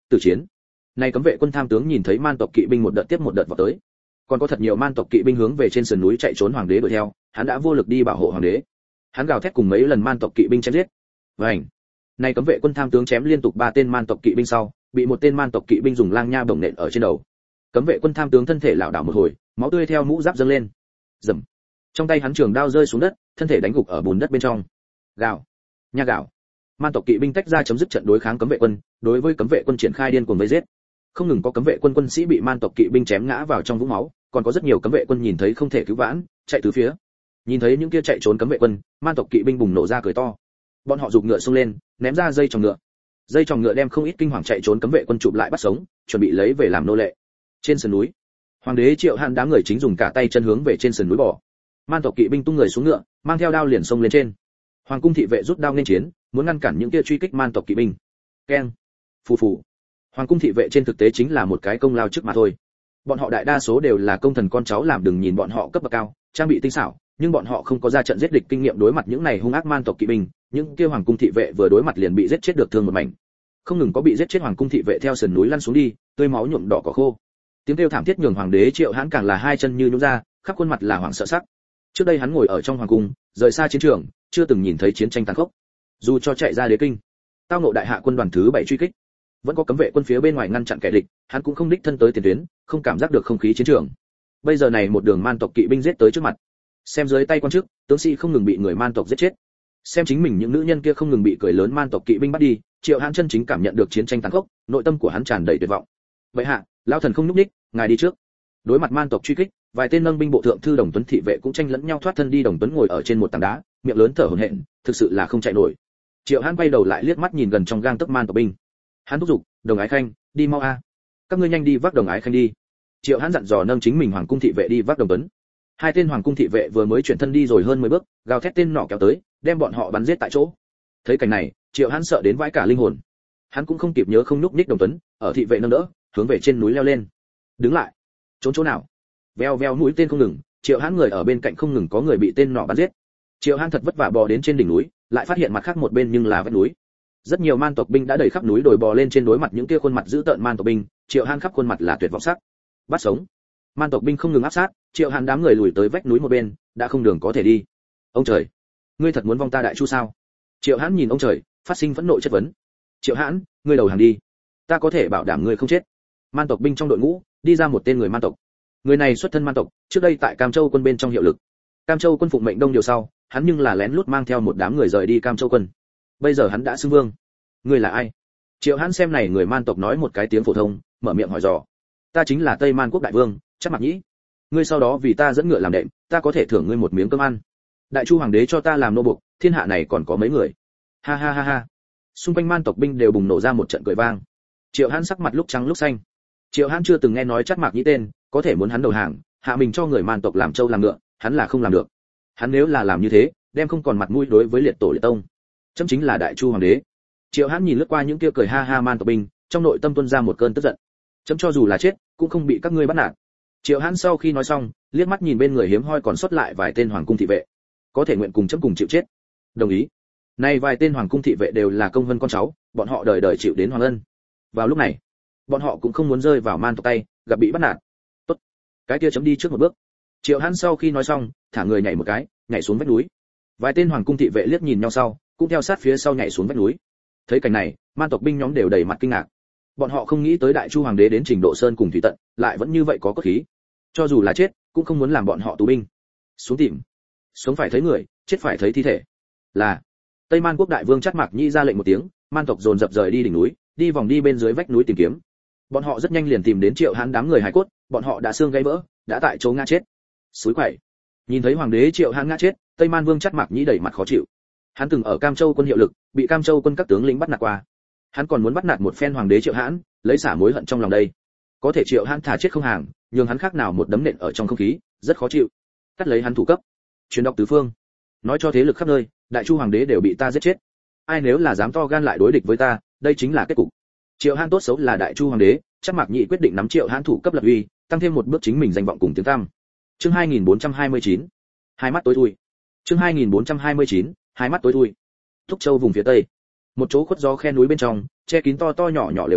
tử chiến. Này cấm vệ quân tham tướng nhìn thấy man tộc kỵ binh một đợt tiếp một đợt vào tới, còn có thật nhiều man tộc kỵ binh hướng về trên sườn núi chạy trốn hoàng đế đuổi theo, hắn đã vô lực đi bảo hộ hoàng đế. Hắn gào thét cùng mấy lần man tộc kỵ binh chém giết. Vành. Này cấm vệ quân tham tướng chém liên tục ba tên man tộc kỵ binh sau, bị một tên man tộc kỵ binh dùng lang nha bổng nện ở trên đầu. Cấm vệ quân tham tướng thân thể lảo đảo một hồi, máu tươi theo mũ giáp dâng lên. Rầm. Trong tay hắn trường đao rơi xuống đất, thân thể đánh gục ở bùn đất bên trong. Gào. Nha gào. Man tộc kỵ binh tách ra chấm dứt trận đối kháng cấm vệ quân, đối với cấm vệ quân triển khai điên cuồng vây giết. Không ngừng có cấm vệ quân quân sĩ bị man tộc kỵ binh chém ngã vào trong vũng máu, còn có rất nhiều cấm vệ quân nhìn thấy không thể cứu vãn, chạy tứ phía. Nhìn thấy những kia chạy trốn cấm vệ quân, man tộc kỵ binh bùng nổ ra cười to. Bọn họ giục ngựa xông lên, ném ra dây chòng ngựa. Dây chòng ngựa đem không ít kinh hoàng chạy trốn cấm vệ quân chụp lại bắt sống, chuẩn bị lấy về làm nô lệ. Trên sườn núi, hoàng đế Triệu Hàn đám người chính dùng cả tay chân hướng về trên sườn núi bỏ. Man tộc kỵ binh tung người xuống ngựa, mang theo đao liền xông lên trên. Hoàng cung thị vệ rút đao nghênh chiến, muốn ngăn cản những kia truy kích man tộc kỵ binh. Keng, phù phù. Hoàng cung thị vệ trên thực tế chính là một cái công lao chức mà thôi. Bọn họ đại đa số đều là công thần con cháu làm, đừng nhìn bọn họ cấp bậc cao, trang bị tinh xảo, nhưng bọn họ không có ra trận giết địch kinh nghiệm đối mặt những này hung ác man tộc kỵ binh, những kia hoàng cung thị vệ vừa đối mặt liền bị giết chết được thương một mảnh. Không ngừng có bị giết chết hoàng cung thị vệ theo sườn núi lăn xuống đi, tươi máu nhuộm đỏ cỏ khô. Tiếng kêu thảm thiết nhường hoàng đế Triệu Hãn càng là hai chân như nhũn ra, khắp khuôn mặt là hoảng sợ sắc. Trước đây hắn ngồi ở trong hoàng cung, rời xa chiến trường, chưa từng nhìn thấy chiến tranh tàn khốc. Dù cho chạy ra đế kinh, tao ngộ đại hạ quân đoàn thứ bảy truy kích, vẫn có cấm vệ quân phía bên ngoài ngăn chặn kẻ địch, hắn cũng không đích thân tới tiền tuyến, không cảm giác được không khí chiến trường. Bây giờ này một đường man tộc kỵ binh giết tới trước mặt, xem dưới tay quan chức, tướng sĩ không ngừng bị người man tộc giết chết, xem chính mình những nữ nhân kia không ngừng bị cười lớn man tộc kỵ binh bắt đi, Triệu Hãn chân chính cảm nhận được chiến tranh tàn khốc, nội tâm của hắn tràn đầy tuyệt vọng. Vậy hạ, lão thần không nhúc nhích, ngài đi trước. Đối mặt man tộc truy kích, vài tên nâng binh bộ thượng thư Đồng Tuấn thị vệ cũng tranh lẫn nhau thoát thân đi. Đồng Tuấn ngồi ở trên một tảng đá, miệng lớn thở hổn hển, thực sự là không chạy nổi. Triệu Hãn quay đầu lại liếc mắt nhìn gần trong gang tấc man tộc binh, hắn thúc giục, Đồng Ái Khanh, đi mau a, các ngươi nhanh đi vác Đồng Ái Khanh đi. Triệu Hãn dặn dò nâng chính mình hoàng cung thị vệ đi vác Đồng Tuấn. Hai tên hoàng cung thị vệ vừa mới chuyển thân đi rồi hơn mười bước, gào thét tên nọ kéo tới, đem bọn họ bắn giết tại chỗ. Thấy cảnh này, Triệu Hãn sợ đến vãi cả linh hồn. Hắn cũng không kịp nhớ không nhúc nhích Đồng Tuấn, ở thị vệ nâng đỡ, hướng về trên núi leo lên. Đứng lại, trốn chỗ nào? Veo veo mũi tên không ngừng, Triệu Hãn người ở bên cạnh không ngừng có người bị tên nọ bắn giết. Triệu Hãn thật vất vả bò đến trên đỉnh núi, lại phát hiện mặt khác một bên nhưng là vách núi. Rất nhiều man tộc binh đã đầy khắp núi đồi bò lên trên, đối mặt những kia khuôn mặt dữ tợn man tộc binh, Triệu Hãn khắp khuôn mặt là tuyệt vọng sắc. Bắt sống. Man tộc binh không ngừng áp sát, Triệu Hãn đám người lùi tới vách núi một bên, đã không đường có thể đi. Ông trời, ngươi thật muốn vong ta đại chu sao? Triệu Hãn nhìn ông trời, phát sinh phẫn nộ chất vấn. Triệu Hãn, ngươi đầu hàng đi, ta có thể bảo đảm ngươi không chết. Man tộc binh trong đội ngũ đi ra một tên người man tộc. Người này xuất thân man tộc, trước đây tại Cam Châu quân bên trong hiệu lực. Cam Châu quân phụng mệnh đông điều sau, hắn nhưng là lén lút mang theo một đám người rời đi Cam Châu quân. Bây giờ hắn đã xưng vương. Ngươi là ai? Triệu Hãn xem này người man tộc nói một cái tiếng phổ thông, mở miệng hỏi dò. Ta chính là Tây Man quốc đại vương, Trác Mạc Nhĩ. Ngươi sau đó vì ta dẫn ngựa làm đệm, ta có thể thưởng ngươi một miếng cơm ăn. Đại chu hoàng đế cho ta làm nô buộc, thiên hạ này còn có mấy người? Ha ha ha ha. Xung quanh man tộc binh đều bùng nổ ra một trận cười vang. Triệu Hãn sắc mặt lúc trắng lúc xanh. Triệu Hãn chưa từng nghe nói Trác Mạc Nhĩ tên, có thể muốn hắn đầu hàng, hạ mình cho người man tộc làm trâu làm ngựa, hắn là không làm được. Hắn nếu là làm như thế, đem không còn mặt mũi đối với liệt tổ liệt tông. Chấm chính là đại chu hoàng đế. Triệu Hãn nhìn lướt qua những kia cười ha ha man tộc binh, trong nội tâm tuôn ra một cơn tức giận. Chấm cho dù là chết, cũng không bị các ngươi bắt nạt. Triệu Hãn sau khi nói xong, liếc mắt nhìn bên người hiếm hoi còn sót lại vài tên hoàng cung thị vệ, có thể nguyện cùng chấm cùng chịu chết. Đồng ý. Này vài tên hoàng cung thị vệ đều là công vân con cháu, bọn họ đời đời chịu đến hoàng ân. Vào lúc này, bọn họ cũng không muốn rơi vào man tộc tay, gặp bị bắt nạt. Tốt, cái kia chấm đi trước một bước. Triệu Hãn sau khi nói xong, thả người nhảy một cái, nhảy xuống vách núi. Vài tên hoàng cung thị vệ liếc nhìn nhau sau, cũng theo sát phía sau nhảy xuống vách núi. Thấy cảnh này, man tộc binh nhóm đều đầy mặt kinh ngạc. Bọn họ không nghĩ tới đại chu hoàng đế đến trình độ sơn cùng thủy tận, lại vẫn như vậy có cốt khí. Cho dù là chết, cũng không muốn làm bọn họ tù binh. Xuống tìm. Sống phải thấy người, chết phải thấy thi thể. Là. Tây Man quốc đại vương Trác Mạc Nhĩ ra lệnh một tiếng, man tộc dồn dập rời đi đỉnh núi, đi vòng đi bên dưới vách núi tìm kiếm. Bọn họ rất nhanh liền tìm đến Triệu Hãn đám người hải cốt, bọn họ đã xương gãy vỡ, đã tại chỗ ngã chết. Suối quậy. Nhìn thấy hoàng đế Triệu Hãn ngã chết, Tây Man vương Trác Mạc Nhĩ đầy mặt khó chịu. Hắn từng ở Cam Châu quân hiệu lực, bị Cam Châu quân các tướng lĩnh bắt nạt qua. Hắn còn muốn bắt nạt một phen hoàng đế Triệu Hãn, lấy xả mối hận trong lòng đây. Có thể Triệu Hãn thà chết không hàng, nhưng hắn khác nào một đấm nện ở trong không khí, rất khó chịu. Cắt lấy hắn thủ cấp, truyền đọc tứ phương, nói cho thế lực khắp nơi, đại chu hoàng đế đều bị ta giết chết. Ai nếu là dám to gan lại đối địch với ta, đây chính là kết cục. Triệu Hãn tốt xấu là đại chu hoàng đế, Trác Mạc Nhĩ quyết định nắm Triệu Hãn thủ cấp lập uy, tăng thêm một bước chính mình danh vọng cùng tiếng tăm. Chương hai nghìn bốn trăm hai mươi chín, hai mắt tối thui. Chương hai nghìn bốn trăm hai mươi chín, hai mắt tối thui. Thúc Châu vùng phía tây, một chỗ khuất gió khe núi bên trong, che kín to to nhỏ nhỏ lều trại,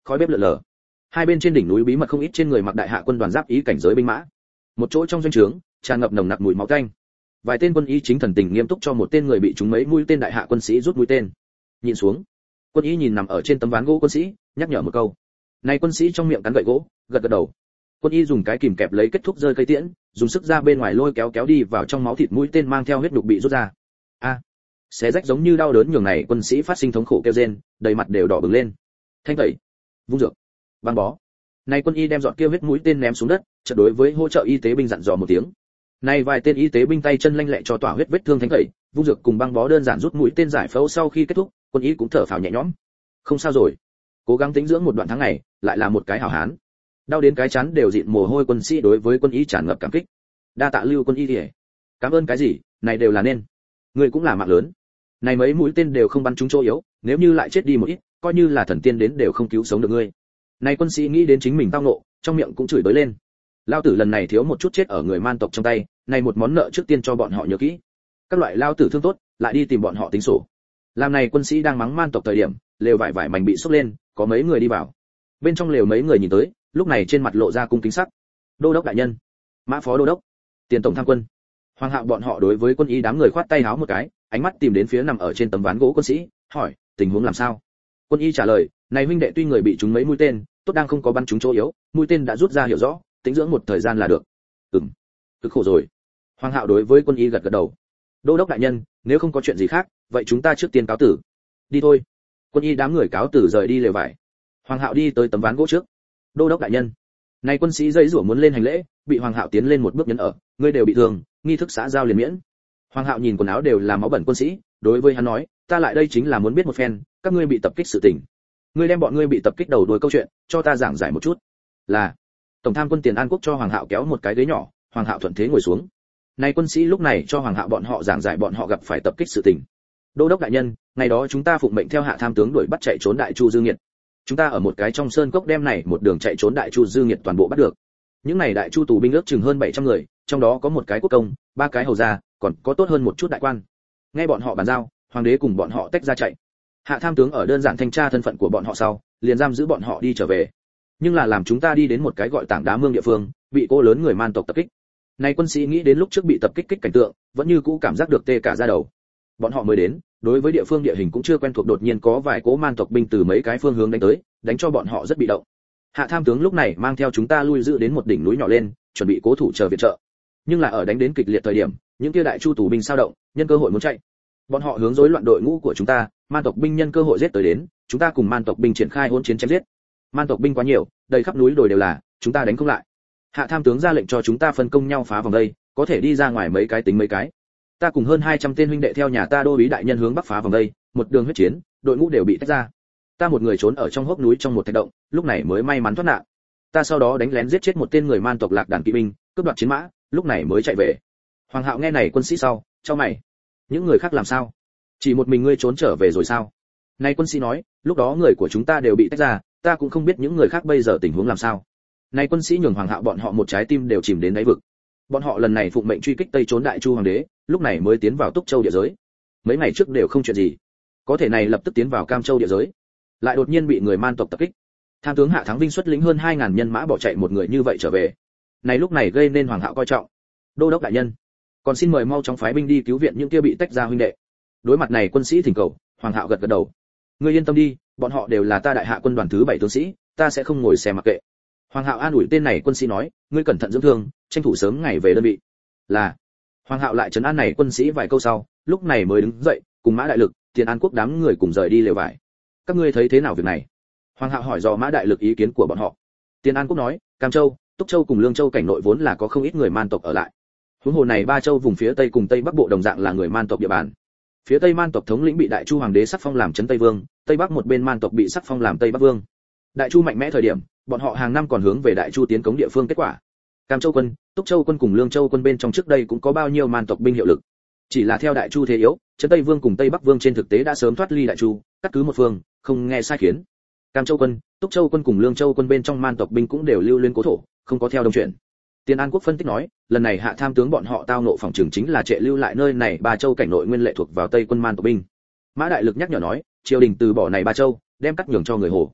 khói bếp lượn lờ. Hai bên trên đỉnh núi bí mật không ít trên người mặc đại hạ quân đoàn giáp ý cảnh giới binh mã. Một chỗ trong doanh trướng, tràn ngập nồng nặc mùi máu tanh. Vài tên quân y chính thần tình nghiêm túc cho một tên người bị trúng mấy mũi tên đại hạ quân sĩ rút mũi tên. Nhìn xuống, quân y nhìn nằm ở trên tấm ván gỗ quân sĩ, nhắc nhở một câu. Này quân sĩ trong miệng cắn gậy gỗ, gật gật đầu. Quân y dùng cái kìm kẹp lấy kết thúc rơi cây tiễn, dùng sức ra bên ngoài lôi kéo kéo đi vào trong máu thịt mũi tên mang theo huyết nhục bị rút ra. A, à, xé rách giống như đau đớn nhường này quân sĩ phát sinh thống khổ kêu rên, đầy mặt đều đỏ bừng lên. Thanh tẩy, vung dược, băng bó. Này quân y đem dọn kia huyết mũi tên ném xuống đất, chợt đối với hỗ trợ y tế binh dặn dò một tiếng. Này vài tên y tế binh tay chân lanh lẹ cho tỏa huyết vết thương thanh tẩy, vung dược cùng băng bó đơn giản rút mũi tên giải phẫu sau khi kết thúc, quân y cũng thở phào nhẹ nhõm. Không sao rồi, cố gắng tĩnh dưỡng một đoạn tháng ngày, lại là một cái hảo hán. Đau đến cái chắn đều dịn mồ hôi quân sĩ đối với quân y tràn ngập cảm kích. Đa tạ Lưu quân y liễu. Cảm ơn cái gì, này đều là nên. Người cũng là mạng lớn. Này mấy mũi tên đều không bắn trúng chỗ yếu, nếu như lại chết đi một ít, coi như là thần tiên đến đều không cứu sống được ngươi. Này quân sĩ nghĩ đến chính mình tao nộ, trong miệng cũng chửi bới lên. Lao tử lần này thiếu một chút chết ở người man tộc trong tay, này một món nợ trước tiên cho bọn họ nhớ kỹ. Các loại lao tử thương tốt, lại đi tìm bọn họ tính sổ. Làm này quân sĩ đang mắng man tộc thời điểm, lều vải vải mảnh bị xốc lên, có mấy người đi vào. Bên trong lều mấy người nhìn tới, lúc này trên mặt lộ ra cung kính sắc. Đô đốc đại nhân, Mã phó đô đốc, Tiền tổng tham quân. Hoàng hạo bọn họ đối với quân y đám người khoát tay háo một cái, ánh mắt tìm đến phía nằm ở trên tấm ván gỗ quân sĩ, hỏi, tình huống làm sao? Quân y trả lời, này huynh đệ tuy người bị trúng mấy mũi tên, tốt đang không có bắn trúng chỗ yếu, mũi tên đã rút ra hiểu rõ, tĩnh dưỡng một thời gian là được. Ừm, cực khổ rồi. Hoàng hạo đối với quân y gật gật đầu. Đô đốc đại nhân, nếu không có chuyện gì khác, vậy chúng ta trước tiên cáo tử. Đi thôi. Quân y đám người cáo tử rời đi lều vải. Hoàng hạo đi tới tấm ván gỗ trước. Đô đốc đại nhân, này quân sĩ giấy rủa muốn lên hành lễ, bị Hoàng hạo tiến lên một bước nhấn ở, ngươi đều bị thương, nghi thức xã giao liền miễn. Hoàng hạo nhìn quần áo đều là máu bẩn quân sĩ, đối với hắn nói, ta lại đây chính là muốn biết một phen, các ngươi bị tập kích sự tình. Ngươi đem bọn ngươi bị tập kích đầu đuôi câu chuyện, cho ta giảng giải một chút. Là. Tổng tham quân Tiền An Quốc cho Hoàng hạo kéo một cái ghế nhỏ, Hoàng hạo thuận thế ngồi xuống. Này quân sĩ lúc này cho Hoàng hạo bọn họ giảng giải bọn họ gặp phải tập kích sự tình. Đô đốc đại nhân, ngày đó chúng ta phụng mệnh theo Hạ tham tướng đuổi bắt chạy trốn Đại Chu Dư Nghiệt. Chúng ta ở một cái trong sơn cốc đem này một đường chạy trốn Đại Chu Dư Nghiệt toàn bộ bắt được. Những này Đại Chu tù binh ước chừng hơn bảy trăm người, trong đó có một cái quốc công, ba cái hầu gia, còn có tốt hơn một chút đại quan. Nghe bọn họ bàn giao, hoàng đế cùng bọn họ tách ra chạy. Hạ tham tướng ở đơn giản thanh tra thân phận của bọn họ sau, liền giam giữ bọn họ đi trở về. Nhưng là làm chúng ta đi đến một cái gọi tảng đá mương địa phương, bị cô lớn người man tộc tập kích. Này quân sĩ nghĩ đến lúc trước bị tập kích kích cảnh tượng, vẫn như cũ cảm giác được tê cả da đầu. Bọn họ mới đến, đối với địa phương địa hình cũng chưa quen thuộc, đột nhiên có vài cố man tộc binh từ mấy cái phương hướng đánh tới, đánh cho bọn họ rất bị động. Hạ tham tướng lúc này mang theo chúng ta lui giữ đến một đỉnh núi nhỏ lên, chuẩn bị cố thủ chờ viện trợ. Nhưng là ở đánh đến kịch liệt thời điểm, những kia Đại Chu tù binh sao động, nhân cơ hội muốn chạy. Bọn họ hướng rối loạn đội ngũ của chúng ta, man tộc binh nhân cơ hội giết tới đến, chúng ta cùng man tộc binh triển khai hỗn chiến chém giết. Man tộc binh quá nhiều, đầy khắp núi đồi đều là, chúng ta đánh không lại. Hạ tham tướng ra lệnh cho chúng ta phân công nhau phá vòng đây, có thể đi ra ngoài mấy cái tính mấy cái. Ta cùng hơn hai trăm tên huynh đệ theo nhà ta đô úy đại nhân hướng bắc phá vòng đây, một đường huyết chiến, đội ngũ đều bị tách ra. Ta một người trốn ở trong hốc núi trong một thạch động, lúc này mới may mắn thoát nạn. Ta sau đó đánh lén giết chết một tên người man tộc lạc đàn kỵ binh, cướp đoạt chiến mã, lúc này mới chạy về. Hoàng hạo nghe này quân sĩ sau, cho mày. Những người khác làm sao? Chỉ một mình ngươi trốn trở về rồi sao? Này quân sĩ nói, lúc đó người của chúng ta đều bị tách ra, ta cũng không biết những người khác bây giờ tình huống làm sao. Này quân sĩ nhường Hoàng hạo bọn họ một trái tim đều chìm đến đáy vực. Bọn họ lần này phụng mệnh truy kích Tây trốn Đại Chu hoàng đế, lúc này mới tiến vào Túc Châu địa giới. Mấy ngày trước đều không chuyện gì, có thể này lập tức tiến vào Cam Châu địa giới, lại đột nhiên bị người man tộc tập kích. Tham tướng Hạ Thắng Vinh xuất lĩnh hơn hai ngàn nhân mã bỏ chạy một người như vậy trở về. Này lúc này gây nên Hoàng hạo coi trọng. Đô đốc đại nhân, còn xin mời mau chóng phái binh đi cứu viện những kia bị tách ra huynh đệ. Đối mặt này quân sĩ thỉnh cầu, Hoàng hạo gật gật đầu. Ngươi yên tâm đi, bọn họ đều là ta đại hạ quân đoàn thứ bảy tướng sĩ, ta sẽ không ngồi xem mặc kệ. Hoàng hạo an ủi tên này quân sĩ nói, ngươi cẩn thận dưỡng thương, tranh thủ sớm ngày về đơn vị. Là. Hoàng hạo lại trấn an này quân sĩ vài câu sau, lúc này mới đứng dậy, cùng Mã Đại Lực, Tiền An Quốc đám người cùng rời đi lều vải. Các ngươi thấy thế nào việc này? Hoàng hạo hỏi dò Mã Đại Lực ý kiến của bọn họ. Tiền An Quốc nói, Cam Châu, Túc Châu cùng Lương Châu cảnh nội vốn là có không ít người man tộc ở lại. Huống hồ này ba châu vùng phía tây cùng tây bắc bộ đồng dạng là người man tộc địa bàn. Phía tây man tộc thống lĩnh bị Đại Chu hoàng đế sắc phong làm trấn Tây Vương, tây bắc một bên man tộc bị sắc phong làm Tây Bắc Vương. Đại Chu mạnh mẽ thời điểm, bọn họ hàng năm còn hướng về Đại Chu tiến cống địa phương kết quả. Cam Châu quân, Túc Châu quân cùng Lương Châu quân bên trong trước đây cũng có bao nhiêu man tộc binh hiệu lực. Chỉ là theo Đại Chu thế yếu, trấn Tây Vương cùng Tây Bắc Vương trên thực tế đã sớm thoát ly Đại Chu, cắt cứ một phương, không nghe sai khiến. Cam Châu quân, Túc Châu quân cùng Lương Châu quân bên trong man tộc binh cũng đều lưu luyến cố thổ, không có theo đông chuyển. Tiền An Quốc phân tích nói, lần này Hạ tham tướng bọn họ tao nộ phòng trường chính là trệ lưu lại nơi này ba châu cảnh nội nguyên lệ thuộc vào Tây quân man tộc binh. Mã Đại Lực nhắc nhở nói, triều đình từ bỏ này ba châu, đem cắt nhường cho người Hồ.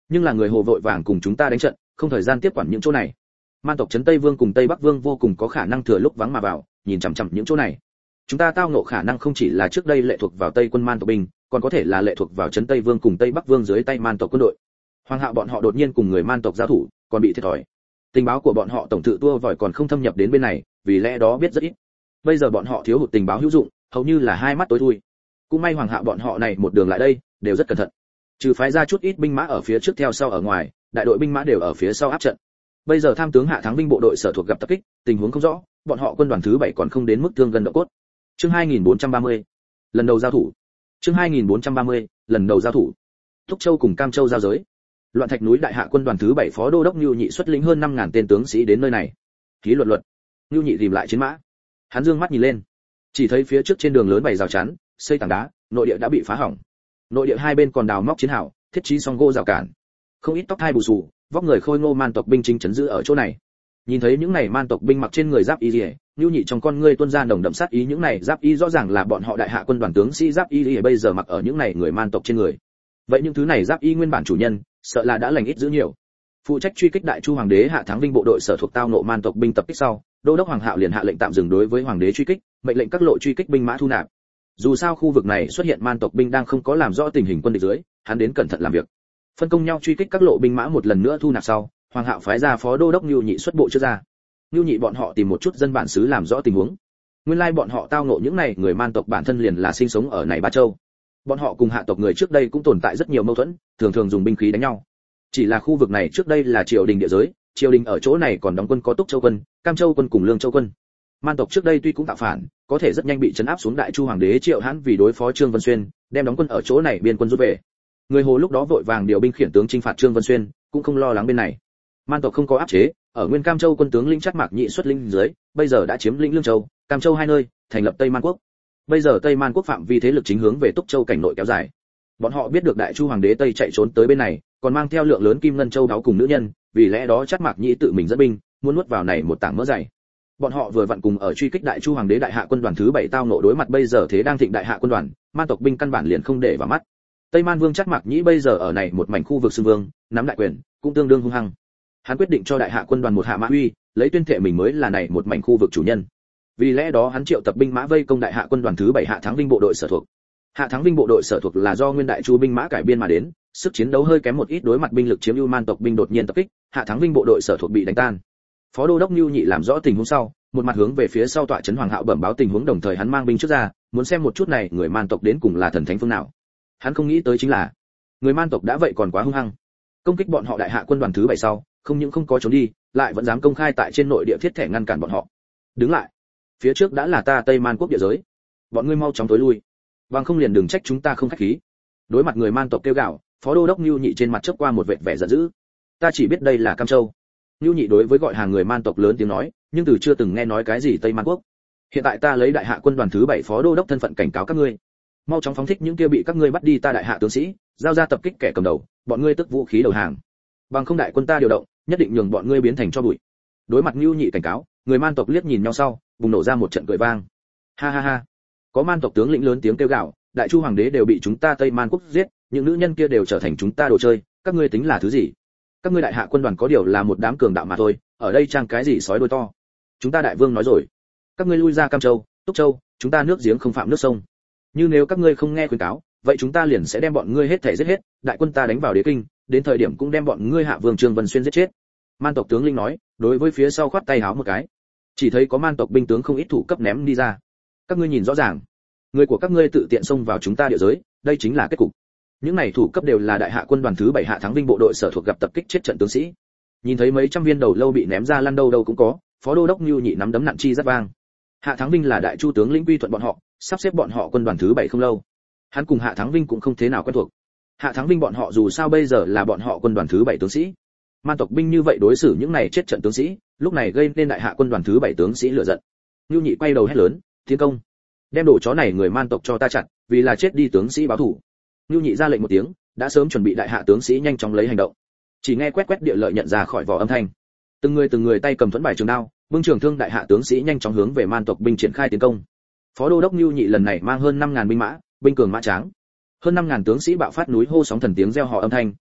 nhưng là người Hồ vội vàng cùng chúng ta đánh trận, không thời gian tiếp quản những chỗ này. Man tộc trấn Tây Vương cùng Tây Bắc Vương vô cùng có khả năng thừa lúc vắng mà vào, nhìn chằm chằm những chỗ này. Chúng ta tao ngộ khả năng không chỉ là trước đây lệ thuộc vào Tây quân Man tộc binh, còn có thể là lệ thuộc vào trấn Tây Vương cùng Tây Bắc Vương dưới tay Man tộc quân đội. Hoàng hạo bọn họ đột nhiên cùng người Man tộc giao thủ, còn bị thiệt thòi. Tình báo của bọn họ tổng tự tua vòi còn không thâm nhập đến bên này, vì lẽ đó biết rất ít. Bây giờ bọn họ thiếu hụt tình báo hữu dụng, hầu như là hai mắt tối thui. Cũng may Hoàng hạo bọn họ này một đường lại đây, đều rất cẩn thận. Trừ phái ra chút ít binh mã ở phía trước theo sau ở ngoài, đại đội binh mã đều ở phía sau áp trận. Bây giờ tham tướng Hạ Thắng Vinh bộ đội sở thuộc gặp tập kích, tình huống không rõ, bọn họ quân đoàn thứ bảy còn không đến mức thương gần động cốt. Chương hai nghìn bốn trăm ba mươi, lần đầu giao thủ. Chương hai nghìn bốn trăm ba mươi, lần đầu giao thủ. Túc Châu cùng Cam Châu giao giới. Loạn Thạch núi đại hạ quân đoàn thứ bảy phó đô đốc Nưu Nhị xuất lĩnh hơn năm ngàn tên tướng sĩ đến nơi này. Ký luật luật. Nưu Nhị tìm lại chiến mã. Hắn dương mắt nhìn lên, chỉ thấy phía trước trên đường lớn bày rào chắn, xây tảng đá, nội địa đã bị phá hỏng. Nội địa hai bên còn đào móc chiến hào, thiết trí song gỗ rào cản. Không ít tóc hai bù xù, vóc người khôi ngô Man tộc binh chính chấn giữ ở chỗ này. Nhìn thấy những này Man tộc binh mặc trên người giáp y liễu, Nưu Nhị trong con ngươi tuôn ra nồng đậm sát ý, những này giáp y rõ ràng là bọn họ đại hạ quân đoàn tướng sĩ giáp y liễu bây giờ mặc ở những này người Man tộc trên người. Vậy những thứ này giáp y nguyên bản chủ nhân, sợ là đã lành ít dữ nhiều. Phụ trách truy kích đại chu hoàng đế Hạ Thắng Vinh bộ đội sở thuộc tao ngộ Man tộc binh tập kích sau, đô đốc Hoàng Hạo liền hạ lệnh tạm dừng đối với hoàng đế truy kích, mệnh lệnh các lộ truy kích binh mã thu nạp. Dù sao khu vực này xuất hiện Man tộc binh đang không có làm rõ tình hình quân địch dưới, hắn đến cẩn thận làm việc. Phân công nhau truy kích các lộ binh mã một lần nữa thu nạp sau, Hoàng Hạo phái ra phó đô đốc Nưu Nhị xuất bộ trước ra. Nưu Nhị bọn họ tìm một chút dân bản xứ làm rõ tình huống. Nguyên lai bọn họ tao ngộ những này người Man tộc bản thân liền là sinh sống ở này Ba Châu. Bọn họ cùng hạ tộc người trước đây cũng tồn tại rất nhiều mâu thuẫn, thường thường dùng binh khí đánh nhau. Chỉ là khu vực này trước đây là triều đình địa giới, triều đình ở chỗ này còn đóng quân có Túc Châu quân, Cam Châu quân cùng Lương Châu quân. Man tộc trước đây tuy cũng tạo phản, có thể rất nhanh bị trấn áp xuống đại chu hoàng đế Triệu Hãn vì đối phó Trương Vân Xuyên, đem đóng quân ở chỗ này biên quân rút về. Người Hồ lúc đó vội vàng điều binh khiển tướng chinh phạt Trương Vân Xuyên, cũng không lo lắng bên này. Man tộc không có áp chế, ở Nguyên Cam Châu quân tướng lĩnh Trác Mạc Nhị xuất linh dưới, bây giờ đã chiếm lĩnh Lương Châu, Cam Châu hai nơi, thành lập Tây Man quốc. Bây giờ Tây Man quốc phạm vi thế lực chính hướng về Túc Châu cảnh nội kéo dài. Bọn họ biết được đại chu hoàng đế Tây chạy trốn tới bên này, còn mang theo lượng lớn kim ngân châu đáo cùng nữ nhân, vì lẽ đó Trác Mạc Nhĩ tự mình dẫn binh, muốn nuốt vào này một tảng mỡ dày. Bọn họ vừa vặn cùng ở truy kích đại chu hoàng đế đại hạ quân đoàn thứ bảy tao ngộ đối mặt bây giờ thế đang thịnh đại hạ quân đoàn, Man tộc binh căn bản liền không để vào mắt. Tây Man Vương Trác Mạc Nhĩ bây giờ ở này một mảnh khu vực xưng vương, nắm đại quyền, cũng tương đương hung hăng. Hắn quyết định cho đại hạ quân đoàn một hạ mã uy, lấy tuyên thệ mình mới là này một mảnh khu vực chủ nhân. Vì lẽ đó hắn triệu tập binh mã vây công đại hạ quân đoàn thứ bảy Hạ Thắng Vinh bộ đội sở thuộc. Hạ Thắng Vinh bộ đội sở thuộc là do nguyên đại chu binh mã cải biên mà đến, sức chiến đấu hơi kém một ít, đối mặt binh lực chiếm ưu Man tộc binh đột nhiên tập kích, Hạ Thắng Vinh bộ đội sở thuộc bị đánh tan. Phó đô đốc Nưu Nhị làm rõ tình huống sau, một mặt hướng về phía sau tọa trấn Hoàng Hạo bẩm báo tình huống, đồng thời hắn mang binh trước ra, muốn xem một chút này người Man tộc đến cùng là thần thánh phương nào. Hắn không nghĩ tới chính là, người Man tộc đã vậy còn quá hung hăng. Công kích bọn họ đại hạ quân đoàn thứ bảy sau, không những không có trốn đi, lại vẫn dám công khai tại trên nội địa thiết thẻ ngăn cản bọn họ. Đứng lại, phía trước đã là ta Tây Man quốc địa giới, bọn ngươi mau chóng tối lui, bằng không liền đừng trách chúng ta không khách khí. Đối mặt người Man tộc kêu gào, phó đô đốc Nưu Nhị trên mặt chớp qua một vệt vẻ giận dữ. Ta chỉ biết đây là Cam Châu. Nưu Nhị đối với gọi hàng người Man tộc lớn tiếng nói, nhưng từ chưa từng nghe nói cái gì Tây Man quốc. Hiện tại ta lấy đại hạ quân đoàn thứ bảy phó đô đốc thân phận cảnh cáo các ngươi, mau chóng phóng thích những kia bị các ngươi bắt đi ta đại hạ tướng sĩ, giao ra tập kích kẻ cầm đầu, bọn ngươi tức vũ khí đầu hàng. Bằng không đại quân ta điều động, nhất định nhường bọn ngươi biến thành cho bụi. Đối mặt Nưu Nhị cảnh cáo, người Man tộc liếc nhìn nhau sau, bùng nổ ra một trận cười vang. Ha ha ha. Có Man tộc tướng lĩnh lớn tiếng kêu gào, đại chu hoàng đế đều bị chúng ta Tây Man quốc giết, những nữ nhân kia đều trở thành chúng ta đồ chơi, các ngươi tính là thứ gì? Các ngươi đại hạ quân đoàn có điều là một đám cường đạo mà thôi, ở đây trang cái gì sói đuôi to? Chúng ta đại vương nói rồi, các ngươi lui ra Cam Châu, Túc Châu, chúng ta nước giếng không phạm nước sông. Nhưng nếu các ngươi không nghe khuyên cáo, vậy chúng ta liền sẽ đem bọn ngươi hết thảy giết hết, đại quân ta đánh vào đế kinh, đến thời điểm cũng đem bọn ngươi hạ vương Trương Vân Xuyên giết chết. Man tộc tướng lĩnh nói, đối với phía sau khoát tay háo một cái. Chỉ thấy có Man tộc binh tướng không ít thủ cấp ném đi ra. Các ngươi nhìn rõ ràng, người của các ngươi tự tiện xông vào chúng ta địa giới, đây chính là kết cục. Những này thủ cấp đều là đại hạ quân đoàn thứ bảy Hạ Thắng Vinh bộ đội sở thuộc gặp tập kích chết trận tướng sĩ. Nhìn thấy mấy trăm viên đầu lâu bị ném ra lăn đâu đâu cũng có, phó đô đốc Nưu Nhị nắm đấm nặng chi rất vang. Hạ Thắng Vinh là đại chu tướng lĩnh quy thuận bọn họ, sắp xếp bọn họ quân đoàn thứ bảy không lâu. Hắn cùng Hạ Thắng Vinh cũng không thế nào quen thuộc. Hạ Thắng Vinh bọn họ dù sao bây giờ là bọn họ quân đoàn thứ bảy tướng sĩ. Man tộc binh như vậy đối xử những này chết trận tướng sĩ, lúc này gây nên đại hạ quân đoàn thứ bảy tướng sĩ lửa giận. Nưu Nhị quay đầu hét lớn, tiến công, đem đồ chó này người Man tộc cho ta chặt, vì là chết đi tướng sĩ báo thù. Nưu Nhị ra lệnh một tiếng, đã sớm chuẩn bị đại hạ tướng sĩ nhanh chóng lấy hành động. Chỉ nghe quét quét địa lợi nhận ra khỏi vỏ âm thanh, từng người từng người tay cầm thuẫn bài trường đao, bưng trường thương, đại hạ tướng sĩ nhanh chóng hướng về Man tộc binh triển khai tiến công. Phó đô đốc Nưu Nhị lần này mang hơn năm ngàn binh mã, binh cường mã tráng, hơn năm ngàn tướng sĩ bạo phát núi hô sóng thần tiếng reo hò âm thanh,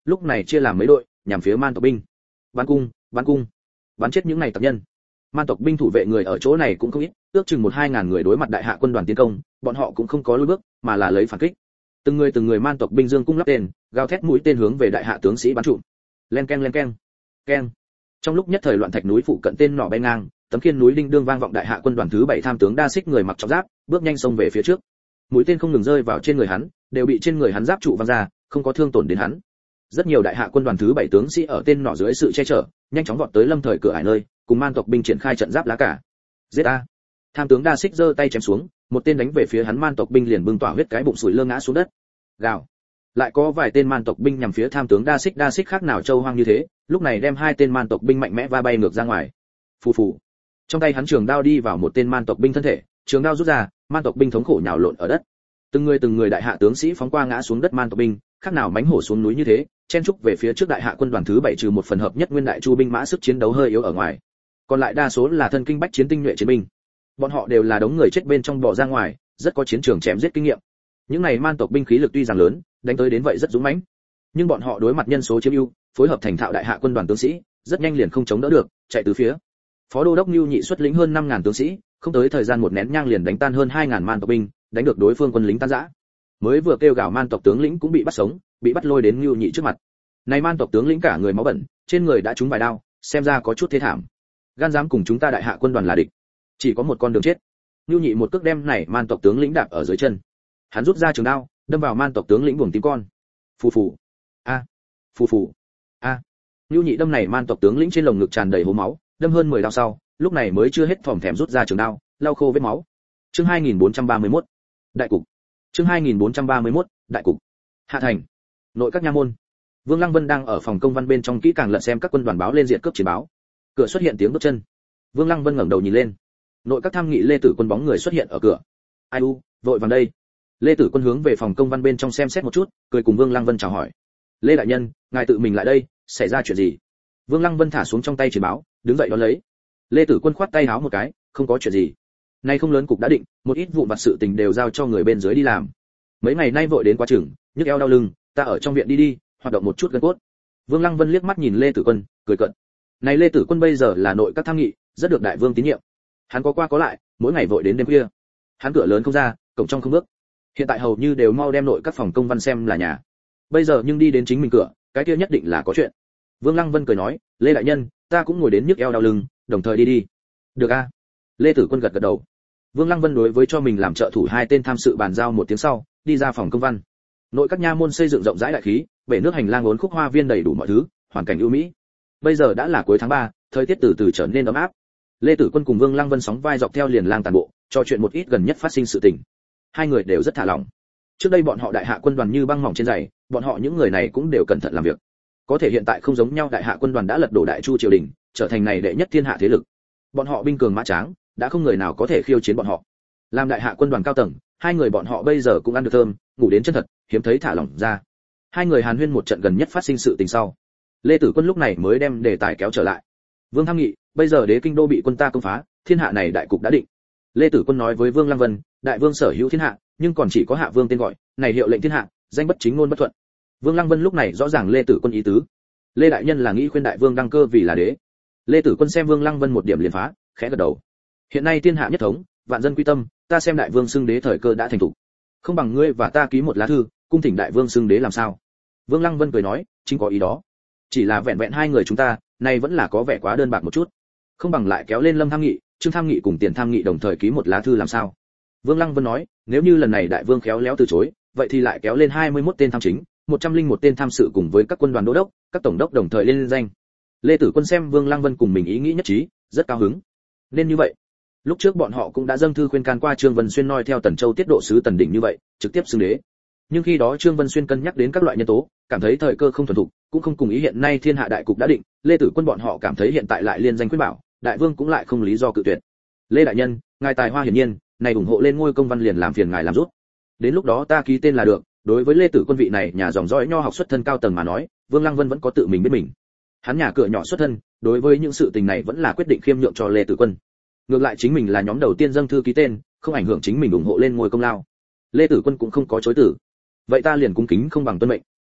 lúc này chia làm mấy đội, nhằm phía man tộc binh. Bắn cung, bắn cung, bắn chết những này tặc nhân. Man tộc binh thủ vệ người ở chỗ này cũng không ít, ước chừng một hai ngàn người đối mặt đại hạ quân đoàn tiến công, bọn họ cũng không có lùi bước, mà là lấy phản kích. Từng người từng người man tộc binh dương cung lắp tên, gào thét mũi tên hướng về đại hạ tướng sĩ bắn trụm. Len keng len keng, keng. Trong lúc nhất thời loạn thạch núi phụ cận tên nỏ bay ngang, tấm khiên núi đinh đương vang vọng, đại hạ quân đoàn thứ bảy tham tướng đa xích người mặc trọng giáp, bước nhanh xông về phía trước. Mũi tên không ngừng rơi vào trên người hắn, đều bị trên người hắn giáp trụ văng ra, không có thương tổn đến hắn. Rất nhiều đại hạ quân đoàn thứ bảy tướng sĩ ở tên nỏ dưới sự che chở, nhanh chóng vọt tới lâm thời cửa ải nơi, cùng man tộc binh triển khai trận giáp lá cả. Giết a! Tham tướng đa xích giơ tay chém xuống, một tên đánh về phía hắn, man tộc binh liền bưng tỏa huyết cái bụng sủi lơ ngã xuống đất. Gào! Lại có vài tên man tộc binh nhằm phía tham tướng đa xích, đa xích khác nào châu hoang như thế, lúc này đem hai tên man tộc binh mạnh mẽ va bay ngược ra ngoài. Phù phù. Trong tay hắn trường đao đi vào một tên man tộc binh thân thể, trường đao rút ra, man tộc binh thống khổ nhào lộn ở đất. Từng người từng người đại hạ tướng sĩ phóng qua ngã xuống đất man tộc binh, khác nào mãnh hổ xuống núi như thế, chen trúc về phía trước đại hạ quân đoàn thứ bảy, trừ một phần hợp nhất nguyên đại chu binh mã sức chiến đấu hơi yếu ở ngoài, còn lại đa số là thân kinh bách chiến tinh nhuệ chiến binh. Bọn họ đều là đống người chết bên trong bò ra ngoài, rất có chiến trường chém giết kinh nghiệm. Những này man tộc binh khí lực tuy rằng lớn, đánh tới đến vậy rất dũng mãnh, nhưng bọn họ đối mặt nhân số chiếm ưu, phối hợp thành thạo đại hạ quân đoàn tướng sĩ, rất nhanh liền không chống đỡ được, chạy tứ phía. Phó đô đốc Nưu Nhị xuất lĩnh hơn năm ngàn tướng sĩ, không tới thời gian một nén nhang liền đánh tan hơn hai ngàn man tộc binh, đánh được đối phương quân lính tan rã. Mới vừa kêu gào man tộc tướng lĩnh cũng bị bắt sống, bị bắt lôi đến Nưu Nhị trước mặt. Này man tộc tướng lĩnh cả người máu bẩn, trên người đã trúng vài đao, xem ra có chút thê thảm. Gan dám cùng chúng ta đại hạ quân đoàn là địch, chỉ có một con đường chết. Nưu Nhị một cước đem này man tộc tướng lĩnh đạp ở dưới chân. Hắn rút ra trường đao, đâm vào man tộc tướng lĩnh buồng tim con. Phù phù. A. Phù phù. A. Nưu Nhị đâm này man tộc tướng lĩnh trên lồng ngực tràn đầy hố máu, đâm hơn mười đao sau, lúc này mới chưa hết thòm thèm rút ra trường đao, lau khô vết máu. Chương hai nghìn bốn trăm ba mươi mốt. Đại cục. Chương hai nghìn bốn trăm ba mươi mốt. Đại cục. Hạ thành. Nội các nha môn. Vương Lăng Vân đang ở phòng công văn bên trong kỹ càng lật xem các quân đoàn báo lên diện cướp chiến báo. Cửa xuất hiện tiếng bước chân. Vương Lăng Vân ngẩng đầu nhìn lên. Nội các tham nghị Lê Tử Quân bóng người xuất hiện ở cửa. Ai u, vội vàng đây. Lê Tử Quân hướng về phòng công văn bên trong xem xét một chút, cười cùng Vương Lăng Vân chào hỏi. Lê đại nhân, ngài tự mình lại đây, xảy ra chuyện gì? Vương Lăng Vân thả xuống trong tay chiến báo, đứng dậy đón lấy. Lê Tử Quân khoát tay áo một cái, không có chuyện gì. Nay không lớn cục đã định, một ít vụn vặt sự tình đều giao cho người bên dưới đi làm. Mấy ngày nay vội đến quá chừng, nhức eo đau lưng, ta ở trong viện đi đi, hoạt động một chút gân cốt. Vương Lăng Vân liếc mắt nhìn Lê Tử Quân, cười cợt. Này Lê Tử Quân bây giờ là nội các tham nghị, rất được đại vương tín nhiệm. Hắn có qua có lại, mỗi ngày vội đến đêm khuya. Hắn cửa lớn không ra, cổng trong không bước. Hiện tại hầu như đều mau đem nội các phòng công văn xem là nhà. Bây giờ nhưng đi đến chính mình cửa, cái kia nhất định là có chuyện. Vương Lăng Vân cười nói, Lê đại nhân, ta cũng ngồi đến nhức eo đau lưng, đồng thời đi đi. Được a. Lê Tử Quân gật gật đầu. Vương Lăng Vân đối với cho mình làm trợ thủ hai tên tham sự bàn giao một tiếng sau, đi ra phòng công văn. Nội các nha môn xây dựng rộng rãi đại khí, bể nước hành lang uốn khúc hoa viên đầy đủ mọi thứ, hoàn cảnh ưu mỹ. Bây giờ đã là cuối tháng ba, thời tiết từ từ trở nên ấm áp. Lê Tử Quân cùng Vương Lăng Vân sóng vai dọc theo liền lang tàn bộ, trò chuyện một ít gần nhất phát sinh sự tình. Hai người đều rất thả lỏng. Trước đây bọn họ đại hạ quân đoàn như băng mỏng trên giày, bọn họ những người này cũng đều cẩn thận làm việc. Có thể hiện tại không giống nhau, đại hạ quân đoàn đã lật đổ đại chu triều đình, trở thành này đệ nhất thiên hạ thế lực. Bọn họ binh cường mã tráng, đã không người nào có thể khiêu chiến bọn họ. Làm đại hạ quân đoàn cao tầng, hai người bọn họ bây giờ cũng ăn được thơm, ngủ đến chân thật, hiếm thấy thả lỏng ra. Hai người hàn huyên một trận gần nhất phát sinh sự tình sau, Lê Tử Quân lúc này mới đem đề tài kéo trở lại. Vương tham nghị, bây giờ đế kinh đô bị quân ta công phá, thiên hạ này đại cục đã định. Lê Tử Quân nói với Vương Lăng Vân, đại vương sở hữu thiên hạ, nhưng còn chỉ có hạ vương tên gọi, này hiệu lệnh thiên hạ, danh bất chính ngôn bất thuận. Vương Lăng Vân lúc này rõ ràng Lê Tử Quân ý tứ. Lê đại nhân là nghĩ khuyên đại vương đăng cơ vì là đế. Lê Tử Quân xem Vương Lăng Vân một điểm liền phá, khẽ gật đầu. Hiện nay thiên hạ nhất thống, vạn dân quy tâm, ta xem đại vương xưng đế thời cơ đã thành thủ. Không bằng ngươi và ta ký một lá thư, cung thỉnh đại vương xưng đế làm sao? Vương Lăng Vân cười nói, chính có ý đó. Chỉ là vẹn vẹn hai người chúng ta, này vẫn là có vẻ quá đơn bạc một chút. Không bằng lại kéo lên Lâm tham nghị, Trương tham nghị cùng Tiền tham nghị đồng thời ký một lá thư làm sao? Vương Lăng Vân nói, nếu như lần này đại vương khéo léo từ chối, vậy thì lại kéo lên hai mươi mốt tên tham chính, một trăm lẻ một tên tham sự cùng với các quân đoàn đô đốc, các tổng đốc đồng thời lên danh. Lê Tử Quân xem Vương Lăng Vân cùng mình ý nghĩ nhất trí, rất cao hứng. Nên như vậy. Lúc trước bọn họ cũng đã dâng thư khuyên can qua Trương Vân Xuyên noi theo Tần Châu tiết độ sứ Tần Đỉnh như vậy, trực tiếp xưng đế. Nhưng khi đó Trương Vân Xuyên cân nhắc đến các loại nhân tố, cảm thấy thời cơ không thuần thục, cũng không cùng ý hiện nay thiên hạ đại cục đã định, Lê Tử Quân bọn họ cảm thấy hiện tại lại liên danh khuyên bảo, đại vương cũng lại không lý do cự tuyệt. Lê đại nhân, ngài tài hoa hiển nhiên, này ủng hộ lên ngôi công văn liền làm phiền ngài làm rút. Đến lúc đó ta ký tên là được. Đối với Lê Tử Quân vị này nhà dòng dõi nho học xuất thân cao tầng mà nói, Vương Lăng Vân vẫn có tự mình biết mình. Hắn nhà cửa nhỏ xuất thân, đối với những sự tình này vẫn là quyết định khiêm nhượng cho Lê Tử Quân. Ngược lại chính mình là nhóm đầu tiên dâng thư ký tên, không ảnh hưởng chính mình ủng hộ lên ngôi công lao. Lê Tử Quân cũng không có chối từ. Vậy ta liền cung kính không bằng tuân mệnh.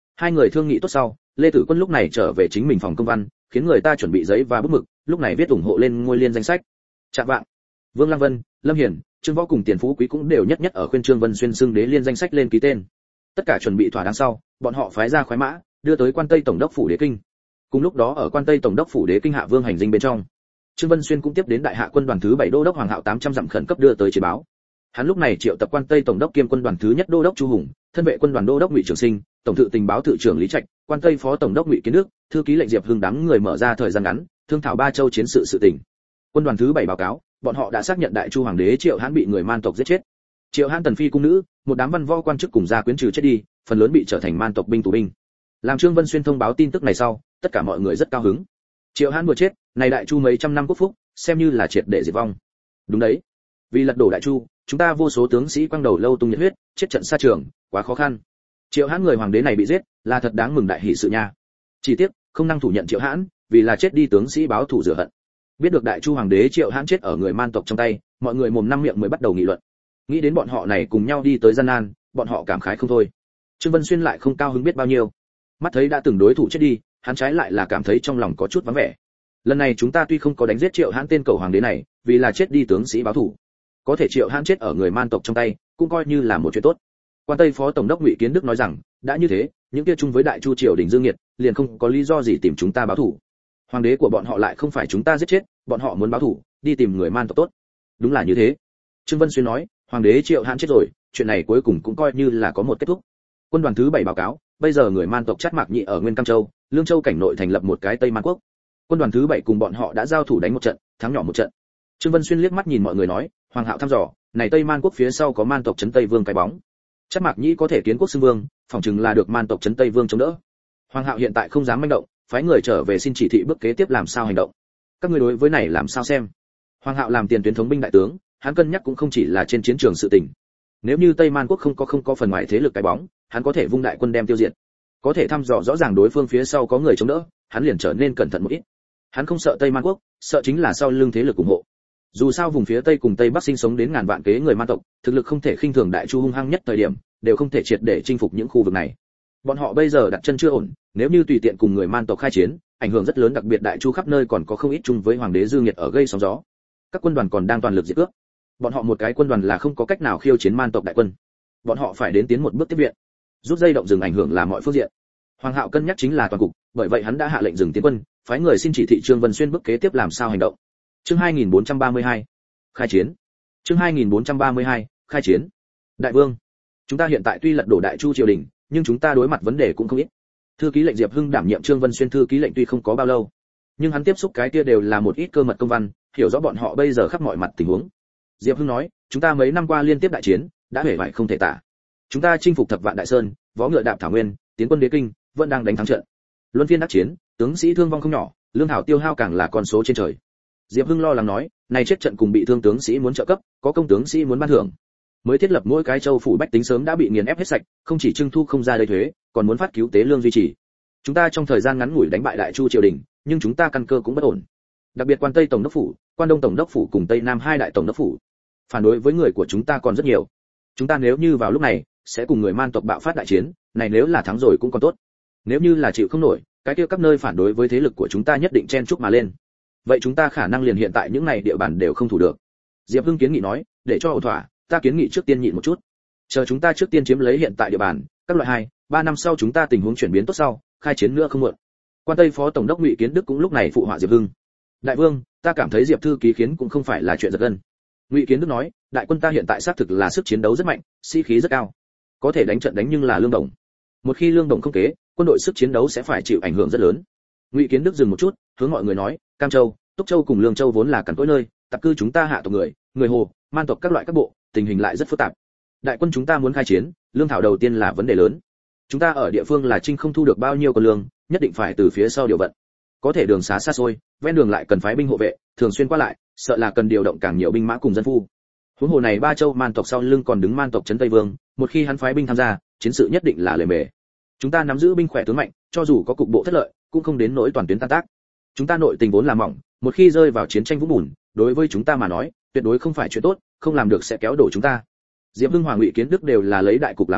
Hai người thương nghị tốt sau, Lê Tử Quân lúc này trở về chính mình phòng công văn, khiến người ta chuẩn bị giấy và bút mực, lúc này viết ủng hộ lên ngôi liên danh sách. Chạm vạng, Vương Lăng Vân, Lâm Hiển, Trương Võ cùng Tiền Phú Quý cũng đều nhất nhất ở khuyên Trương Vân Xuyên xưng đế liên danh sách lên ký tên. Tất cả chuẩn bị thỏa đáng sau, bọn họ phái ra khoái mã, đưa tới Quan Tây tổng đốc phủ đế kinh. Cùng lúc đó ở Quan Tây tổng đốc phủ đế kinh hạ vương hành dinh bên trong, Trương Vân Xuyên cũng tiếp đến đại hạ quân đoàn thứ bảy đô đốc Hoàng Hạo tám trăm dặm khẩn cấp đưa tới chiến báo. Hắn lúc này triệu tập Quan Tây tổng đốc kiêm quân đoàn thứ nhất đô đốc Chu Hùng, thân vệ quân đoàn đô đốc Ngụy Trường Sinh, tổng thự tình báo thự trưởng Lý Trạch, Quan Tây phó tổng đốc Ngụy Kiến Đức, thư ký lệnh Diệp Hưng đám người mở ra thời gian ngắn, thương thảo ba châu chiến sự sự tình. Quân đoàn thứ bảy báo cáo, bọn họ đã xác nhận đại chu hoàng đế Triệu Hãn bị người Man tộc giết chết. Triệu Hãn tần phi cung nữ, một đám văn võ quan chức cùng gia quyến trừ chết đi, phần lớn bị trở thành Man tộc binh tù binh. Làm Trương Vân Xuyên thông báo tin tức này sau, tất cả mọi người rất cao hứng. Triệu Hãn vừa chết, này đại chu mấy trăm năm quốc phúc, xem như là triệt để diệt vong. Đúng đấy, vì lật đổ đại chu, chúng ta vô số tướng sĩ quăng đầu lâu tung nhiệt huyết, chết trận xa trường, quá khó khăn. Triệu Hãn người hoàng đế này bị giết, là thật đáng mừng đại hỷ sự nha. Chỉ tiếc, không năng thủ nhận Triệu Hãn, vì là chết đi tướng sĩ báo thù rửa hận. Biết được đại chu hoàng đế Triệu Hãn chết ở người Man tộc trong tay, mọi người mồm năm miệng mới bắt đầu nghị luận. Nghĩ đến bọn họ này cùng nhau đi tới gian nan, bọn họ cảm khái không thôi. Trương Vân Xuyên lại không cao hứng biết bao nhiêu. Mắt thấy đã từng đối thủ chết đi, hắn trái lại là cảm thấy trong lòng có chút vắng vẻ. Lần này chúng ta tuy không có đánh giết Triệu Hãn tên cầu hoàng đế này, vì là chết đi tướng sĩ báo thù, có thể Triệu Hãn chết ở người Man tộc trong tay, cũng coi như là một chuyện tốt. Quan Tây phó tổng đốc Ngụy Kiến Đức nói rằng, đã như thế, những kia chung với đại chu triều đình dương nghiệt, liền không có lý do gì tìm chúng ta báo thù. Hoàng đế của bọn họ lại không phải chúng ta giết chết, bọn họ muốn báo thù, đi tìm người Man tộc tốt. Đúng là như thế. Trương Vân Xuyên nói, hoàng đế Triệu Hãn chết rồi, chuyện này cuối cùng cũng coi như là có một kết thúc. Quân đoàn thứ bảy báo cáo, bây giờ người Man tộc Trát Mạc Nhị ở Nguyên Cam Châu, Lương Châu cảnh nội thành lập một cái Tây Man quốc. Quân đoàn thứ bảy cùng bọn họ đã giao thủ đánh một trận, thắng nhỏ một trận. Trương Vân Xuyên liếc mắt nhìn mọi người nói, Hoàng Hạo thăm dò, này Tây Man quốc phía sau có Man tộc trấn Tây Vương cái bóng. Trát Mạc Nhĩ có thể kiến quốc xưng vương, phòng chừng là được Man tộc trấn Tây Vương chống đỡ. Hoàng Hạo hiện tại không dám manh động, phái người trở về xin chỉ thị bước kế tiếp làm sao hành động. Các ngươi đối với này làm sao xem? Hoàng Hạo làm tiền tuyến thống binh đại tướng, hắn cân nhắc cũng không chỉ là trên chiến trường sự tình. Nếu như Tây Man quốc không có không có phần ngoài thế lực cái bóng, hắn có thể vung đại quân đem tiêu diệt. Có thể thăm dò rõ ràng đối phương phía sau có người chống đỡ, hắn liền trở nên cẩn thận một ít. Hắn không sợ Tây Man quốc, sợ chính là sau lưng thế lực ủng hộ. Dù sao vùng phía Tây cùng Tây Bắc sinh sống đến ngàn vạn kế người Man tộc, thực lực không thể khinh thường đại chu hung hăng nhất thời điểm, đều không thể triệt để chinh phục những khu vực này. Bọn họ bây giờ đặt chân chưa ổn, nếu như tùy tiện cùng người Man tộc khai chiến, ảnh hưởng rất lớn, đặc biệt đại chu khắp nơi còn có không ít chung với hoàng đế dư nghiệt ở gây sóng gió. Các quân đoàn còn đang toàn lực diệt cướp. Bọn họ một cái quân đoàn là không có cách nào khiêu chiến Man tộc đại quân. Bọn họ phải đến tiến một bước tiếp viện. Rút dây động dừng ảnh hưởng là mọi phương diện. Hoàng Hạo cân nhắc chính là toàn cục, bởi vậy hắn đã hạ lệnh dừng tiến quân, phái người xin chỉ thị Trương Vân Xuyên bước kế tiếp làm sao hành động. Chương hai nghìn bốn trăm ba mươi hai, khai chiến. Chương hai nghìn bốn trăm ba mươi hai, khai chiến. Đại vương, chúng ta hiện tại tuy lật đổ đại chu triều đình, nhưng chúng ta đối mặt vấn đề cũng không ít. Thư ký lệnh Diệp Hưng đảm nhiệm Trương Vân Xuyên thư ký lệnh tuy không có bao lâu, nhưng hắn tiếp xúc cái kia đều là một ít cơ mật công văn, hiểu rõ bọn họ bây giờ khắp mọi mặt tình huống. Diệp Hưng nói, chúng ta mấy năm qua liên tiếp đại chiến, đã hề bại không thể tả. Chúng ta chinh phục thập vạn đại sơn, võ ngựa đạp thảo nguyên, tiến quân đế kinh, vẫn đang đánh thắng trận. Luân phiên đắc chiến, tướng sĩ thương vong không nhỏ, lương thảo tiêu hao càng là con số trên trời. Diệp Hưng lo lắng nói, này chết trận cùng bị thương tướng sĩ muốn trợ cấp, có công tướng sĩ muốn ban thưởng. Mới thiết lập mỗi cái châu phủ bách tính sớm đã bị nghiền ép hết sạch, không chỉ trưng thu không ra đầy thuế, còn muốn phát cứu tế lương duy trì. Chúng ta trong thời gian ngắn ngủi đánh bại đại chu triều đình, nhưng chúng ta căn cơ cũng bất ổn. Đặc biệt Quan Tây tổng đốc phủ, Quan Đông tổng đốc phủ cùng Tây Nam hai đại tổng đốc phủ, phản đối với người của chúng ta còn rất nhiều. Chúng ta nếu như vào lúc này sẽ cùng người Man tộc bạo phát đại chiến, này nếu là thắng rồi cũng còn tốt. Nếu như là chịu không nổi, cái kia các nơi phản đối với thế lực của chúng ta nhất định chen chúc mà lên. Vậy chúng ta khả năng liền hiện tại những này địa bàn đều không thủ được. Diệp Hưng kiến nghị nói, để cho ổn thỏa, ta kiến nghị trước tiên nhịn một chút. Chờ chúng ta trước tiên chiếm lấy hiện tại địa bàn, các loại hai, ba năm sau chúng ta tình huống chuyển biến tốt sau, khai chiến nữa không muộn. Quan Tây phó tổng đốc Ngụy Kiến Đức cũng lúc này phụ họa Diệp Hưng. Đại vương, ta cảm thấy Diệp thư ký khiến cũng không phải là chuyện giật gân. Ngụy Kiến Đức nói, đại quân ta hiện tại xác thực là sức chiến đấu rất mạnh, sĩ khí rất cao, có thể đánh trận đánh nhưng là lương đồng. Một khi lương đồng không kế, quân đội sức chiến đấu sẽ phải chịu ảnh hưởng rất lớn. Ngụy Kiến Đức dừng một chút, hướng mọi người nói, Cam Châu, Túc Châu cùng Lương Châu vốn là cằn cỗi nơi, tập cư chúng ta hạ tộc người, người Hồ, Man tộc các loại các bộ, tình hình lại rất phức tạp. Đại quân chúng ta muốn khai chiến, lương thảo đầu tiên là vấn đề lớn. Chúng ta ở địa phương là trinh không thu được bao nhiêu con lương, nhất định phải từ phía sau điều vận. Có thể đường xá xa xôi, ven đường lại cần phái binh hộ vệ, thường xuyên qua lại, sợ là cần điều động càng nhiều binh mã cùng dân phu. Huống hồ này ba châu Man tộc sau lưng còn đứng Man tộc trấn Tây Vương, một khi hắn phái binh tham gia, chiến sự nhất định là lề mề. Chúng ta nắm giữ binh khỏe tướng mạnh, cho dù có cục bộ thất lợi, cũng không đến nỗi toàn tuyến tan tác. Chúng ta nội tình vốn là mỏng, một khi rơi vào chiến tranh vũng bùn, đối với chúng ta mà nói, tuyệt đối không phải chuyện tốt, không làm được sẽ kéo đổ chúng ta. Diệp Hưng, Hoàng Ngụy Kiến Đức đều là lấy đại cục làm trọng,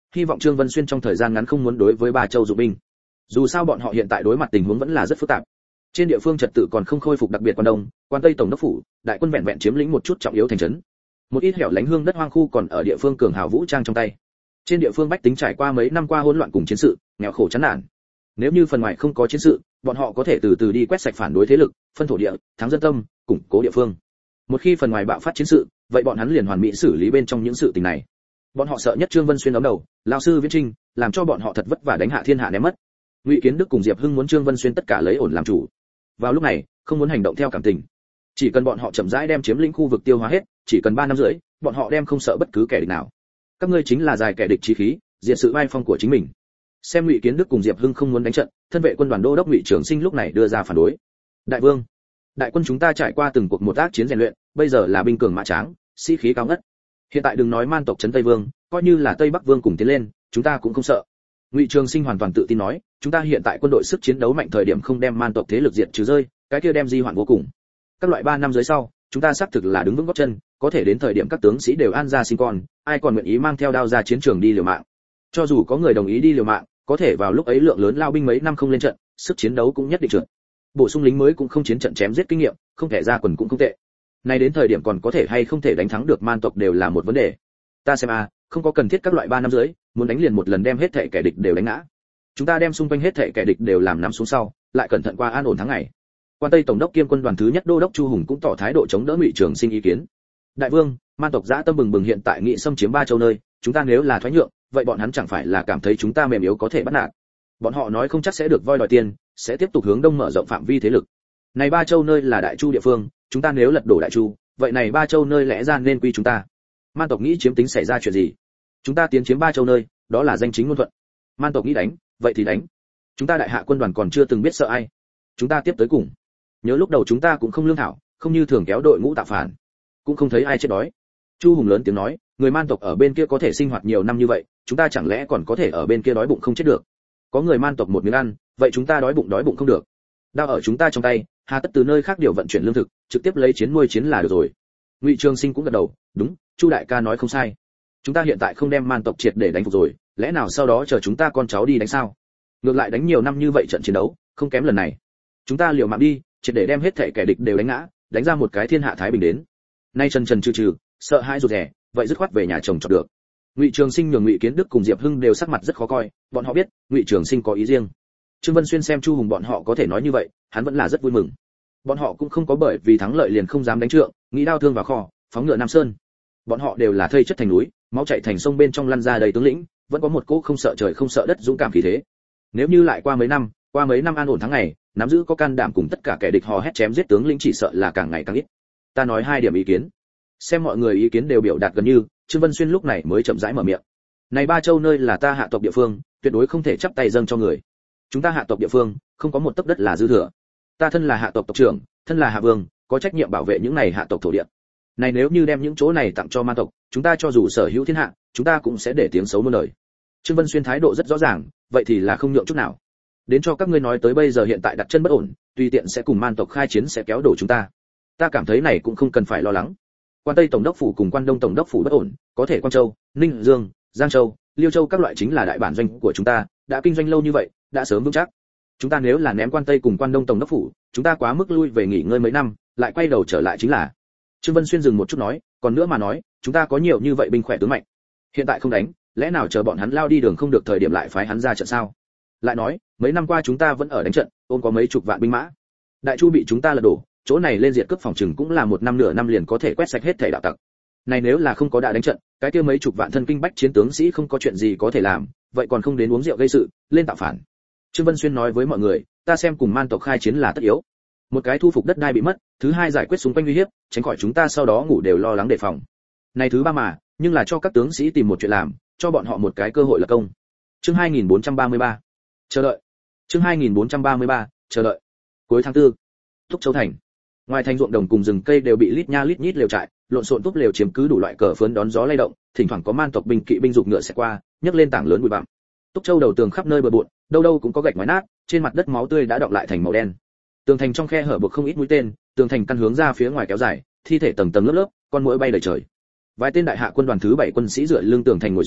hy vọng Trương Vân Xuyên trong thời gian ngắn không muốn đối với Ba Châu dụng binh. Dù sao bọn họ hiện tại đối mặt tình huống vẫn là rất phức tạp. Trên địa phương trật tự còn không khôi phục, đặc biệt quan đông, quan tây tổng đốc phủ, đại quân vẹn vẹn chiếm lĩnh một chút trọng yếu thành trấn. Một ít hẻo lánh hương đất hoang khu còn ở địa phương cường hào vũ trang trong tay. Trên địa phương bách tính trải qua mấy năm qua hỗn loạn cùng chiến sự, nghèo khổ chán nản. Nếu như phần ngoài không có chiến sự, bọn họ có thể từ từ đi quét sạch phản đối thế lực, phân thổ địa, thắng dân tâm, củng cố địa phương. Một khi phần ngoài bạo phát chiến sự, vậy bọn hắn liền hoàn mỹ xử lý bên trong những sự tình này. Bọn họ sợ nhất Trương Vân Xuyên đấm đầu, lão sư Viễn Trinh, làm cho bọn họ thật vất vả đánh hạ thiên hạ ném mất. Ngụy Kiến Đức cùng Diệp Hưng muốn Trương Vân Xuyên tất cả lấy ổn làm chủ. Vào lúc này, không muốn hành động theo cảm tình. Chỉ cần bọn họ chậm rãi đem chiếm lĩnh khu vực tiêu hóa hết, chỉ cần ba năm rưỡi, bọn họ đem không sợ bất cứ kẻ địch nào. Các ngươi chính là dài kẻ địch chí khí, diệt sự vai phong của chính mình. Xem Ngụy Kiến Đức cùng Diệp Hưng không muốn đánh trận, thân vệ quân đoàn đô đốc Ngụy Trường Sinh lúc này đưa ra phản đối. Đại vương, đại quân chúng ta trải qua từng cuộc một ác chiến rèn luyện, bây giờ là binh cường mã tráng, sĩ khí cao ngất. Hiện tại đừng nói man tộc trấn Tây Vương, coi như là Tây Bắc Vương cùng tiến lên, chúng ta cũng không sợ. Ngụy Trường Sinh hoàn toàn tự tin nói, chúng ta hiện tại quân đội sức chiến đấu mạnh, thời điểm không đem man tộc thế lực diệt trừ rơi, cái kia đem di hoạn vô cùng. Các loại ba năm dưới sau, chúng ta xác thực là đứng vững gót chân, có thể đến thời điểm các tướng sĩ đều an gia sinh con, ai còn nguyện ý mang theo đao ra chiến trường đi liều mạng. Cho dù có người đồng ý đi liều mạng, có thể vào lúc ấy lượng lớn lao binh mấy năm không lên trận, sức chiến đấu cũng nhất định trượt. Bổ sung lính mới cũng không chiến trận chém giết kinh nghiệm, không thể ra quần cũng không tệ. Nay đến thời điểm còn có thể hay không thể đánh thắng được man tộc đều là một vấn đề. Ta xem a, không có cần thiết các loại ba năm dưới, muốn đánh liền một lần đem hết thảy kẻ địch đều đánh ngã. Chúng ta đem xung quanh hết thảy kẻ địch đều làm nằm xuống sau, lại cẩn thận qua an ổn tháng ngày. Quan Tây tổng đốc kiêm quân đoàn thứ nhất đô đốc Chu Hùng cũng tỏ thái độ chống đỡ Ngụy Trường Sinh ý kiến. Đại vương, man tộc dã tâm bừng bừng hiện tại nghị xâm chiếm Ba Châu nơi, chúng ta nếu là thoái nhượng, vậy bọn hắn chẳng phải là cảm thấy chúng ta mềm yếu có thể bắt nạt. Bọn họ nói không chắc sẽ được voi đòi tiền, sẽ tiếp tục hướng đông mở rộng phạm vi thế lực. Này Ba Châu nơi là Đại Chu địa phương, chúng ta nếu lật đổ Đại Chu, vậy này Ba Châu nơi lẽ ra nên quy chúng ta. Man tộc nghĩ chiếm tính xảy ra chuyện gì? Chúng ta tiến chiếm Ba Châu nơi, đó là danh chính ngôn thuận. Man tộc nghĩ đánh, vậy thì đánh. Chúng ta đại hạ quân đoàn còn chưa từng biết sợ ai. Chúng ta tiếp tới cùng. Nhớ lúc đầu chúng ta cũng không lương thảo, không như thường kéo đội ngũ tạo phản, cũng không thấy ai chết đói. Chu Hùng lớn tiếng nói, người man tộc ở bên kia có thể sinh hoạt nhiều năm như vậy, chúng ta chẳng lẽ còn có thể ở bên kia đói bụng không chết được? Có người man tộc một miếng ăn, vậy chúng ta đói bụng đói bụng không được. Đao ở chúng ta trong tay, hà tất từ nơi khác điều vận chuyển lương thực, trực tiếp lấy chiến nuôi chiến là được rồi. Ngụy Trường Sinh cũng gật đầu, đúng, Chu đại ca nói không sai. Chúng ta hiện tại không đem man tộc triệt để đánh phục rồi, lẽ nào sau đó chờ chúng ta con cháu đi đánh sao? Ngược lại đánh nhiều năm như vậy trận chiến đấu, không kém lần này. Chúng ta liều mạng đi, triệt để đem hết thảy kẻ địch đều đánh ngã, đánh ra một cái thiên hạ thái bình đến. Nay trần trần trừ trừ, sợ hãi rụt rè, vậy dứt khoát về nhà chồng chọn được. Ngụy Trường Sinh nhường Ngụy Kiến Đức cùng Diệp Hưng đều sắc mặt rất khó coi, bọn họ biết Ngụy Trường Sinh có ý riêng. Trương Vân Xuyên xem Chu Hùng bọn họ có thể nói như vậy, hắn vẫn là rất vui mừng. Bọn họ cũng không có bởi vì thắng lợi liền không dám đánh trượng, nghĩ đao thương vào kho, phóng ngựa Nam Sơn. Bọn họ đều là thây chất thành núi, máu chảy thành sông bên trong lăn ra đầy tướng lĩnh, vẫn có một cỗ không sợ trời không sợ đất dũng cảm khí thế. Nếu như lại qua mấy năm, qua mấy năm an ổn tháng ngày, nắm giữ có can đảm cùng tất cả kẻ địch hò hét chém giết tướng lĩnh chỉ sợ là càng ngày càng ít. Ta nói hai điểm ý kiến. Xem mọi người ý kiến đều biểu đạt gần như, Trương Vân Xuyên lúc này mới chậm rãi mở miệng. Này Ba Châu nơi là ta hạ tộc địa phương, tuyệt đối không thể chắp tay dâng cho người. Chúng ta hạ tộc địa phương, không có một tấc đất là dư thừa. Ta thân là hạ tộc tộc trưởng, thân là hạ vương, có trách nhiệm bảo vệ những này hạ tộc thổ địa. Này nếu như đem những chỗ này tặng cho man tộc, chúng ta cho dù sở hữu thiên hạ, chúng ta cũng sẽ để tiếng xấu muôn đời. Trương Vân Xuyên thái độ rất rõ ràng, vậy thì là không nhượng chút nào. Đến cho các ngươi nói tới bây giờ hiện tại đặt chân bất ổn, tùy tiện sẽ cùng man tộc khai chiến sẽ kéo đổ chúng ta. Ta cảm thấy này cũng không cần phải lo lắng. Quan Tây tổng đốc phủ cùng Quan Đông tổng đốc phủ bất ổn, có thể Quan Châu, Ninh Dương, Giang Châu, Liêu Châu các loại chính là đại bản doanh của chúng ta, đã kinh doanh lâu như vậy, đã sớm vững chắc. Chúng ta nếu là ném Quan Tây cùng Quan Đông tổng đốc phủ, chúng ta quá mức lui về nghỉ ngơi mấy năm, lại quay đầu trở lại chính là. Trương Vân Xuyên dừng một chút nói, còn nữa mà nói, chúng ta có nhiều như vậy binh khỏe tướng mạnh. Hiện tại không đánh, lẽ nào chờ bọn hắn lao đi đường không được thời điểm lại phái hắn ra trận sao? Lại nói, mấy năm qua chúng ta vẫn ở đánh trận, ôm có mấy chục vạn binh mã. Đại Chu bị chúng ta lật đổ, chỗ này lên diệt cướp phòng trừng cũng là một năm nửa năm liền có thể quét sạch hết thảy đạo tặc. Này nếu là không có đã đánh trận, cái kia mấy chục vạn thân kinh bách chiến tướng sĩ không có chuyện gì có thể làm, vậy còn không đến uống rượu gây sự, lên tạo phản. Trương Vân Xuyên nói với mọi người, ta xem cùng man tộc khai chiến là tất yếu. Một cái thu phục đất đai bị mất, thứ hai giải quyết xung quanh uy hiếp, tránh khỏi chúng ta sau đó ngủ đều lo lắng đề phòng. Này thứ ba mà, nhưng là cho các tướng sĩ tìm một chuyện làm, cho bọn họ một cái cơ hội là công. Chương hai nghìn bốn trăm ba mươi ba. Chờ đợi. Chương hai nghìn bốn trăm ba mươi ba, chờ đợi. Cuối tháng tư, Túc Châu thành. Ngoài thành ruộng đồng cùng rừng cây đều bị lít nha lít nhít lều trại, lộn xộn túp lều chiếm cứ đủ loại cờ phướn đón gió lay động, thỉnh thoảng có man tộc binh kỵ binh dục ngựa sẽ qua, nhấc lên tảng lớn bụi bặm. Túc Châu đầu tường khắp nơi bừa bộn, đâu đâu cũng có gạch ngoái nát, trên mặt đất máu tươi đã đọng lại thành màu đen. Tường thành trong khe hở buộc không ít mũi tên, tường thành căn hướng ra phía ngoài kéo dài, thi thể tầng tầng lớp lớp, con muỗi bay đầy trời. Vài tên đại hạ quân đoàn thứ bảy quân sĩ dựa lưng tường thành ngồi xuống,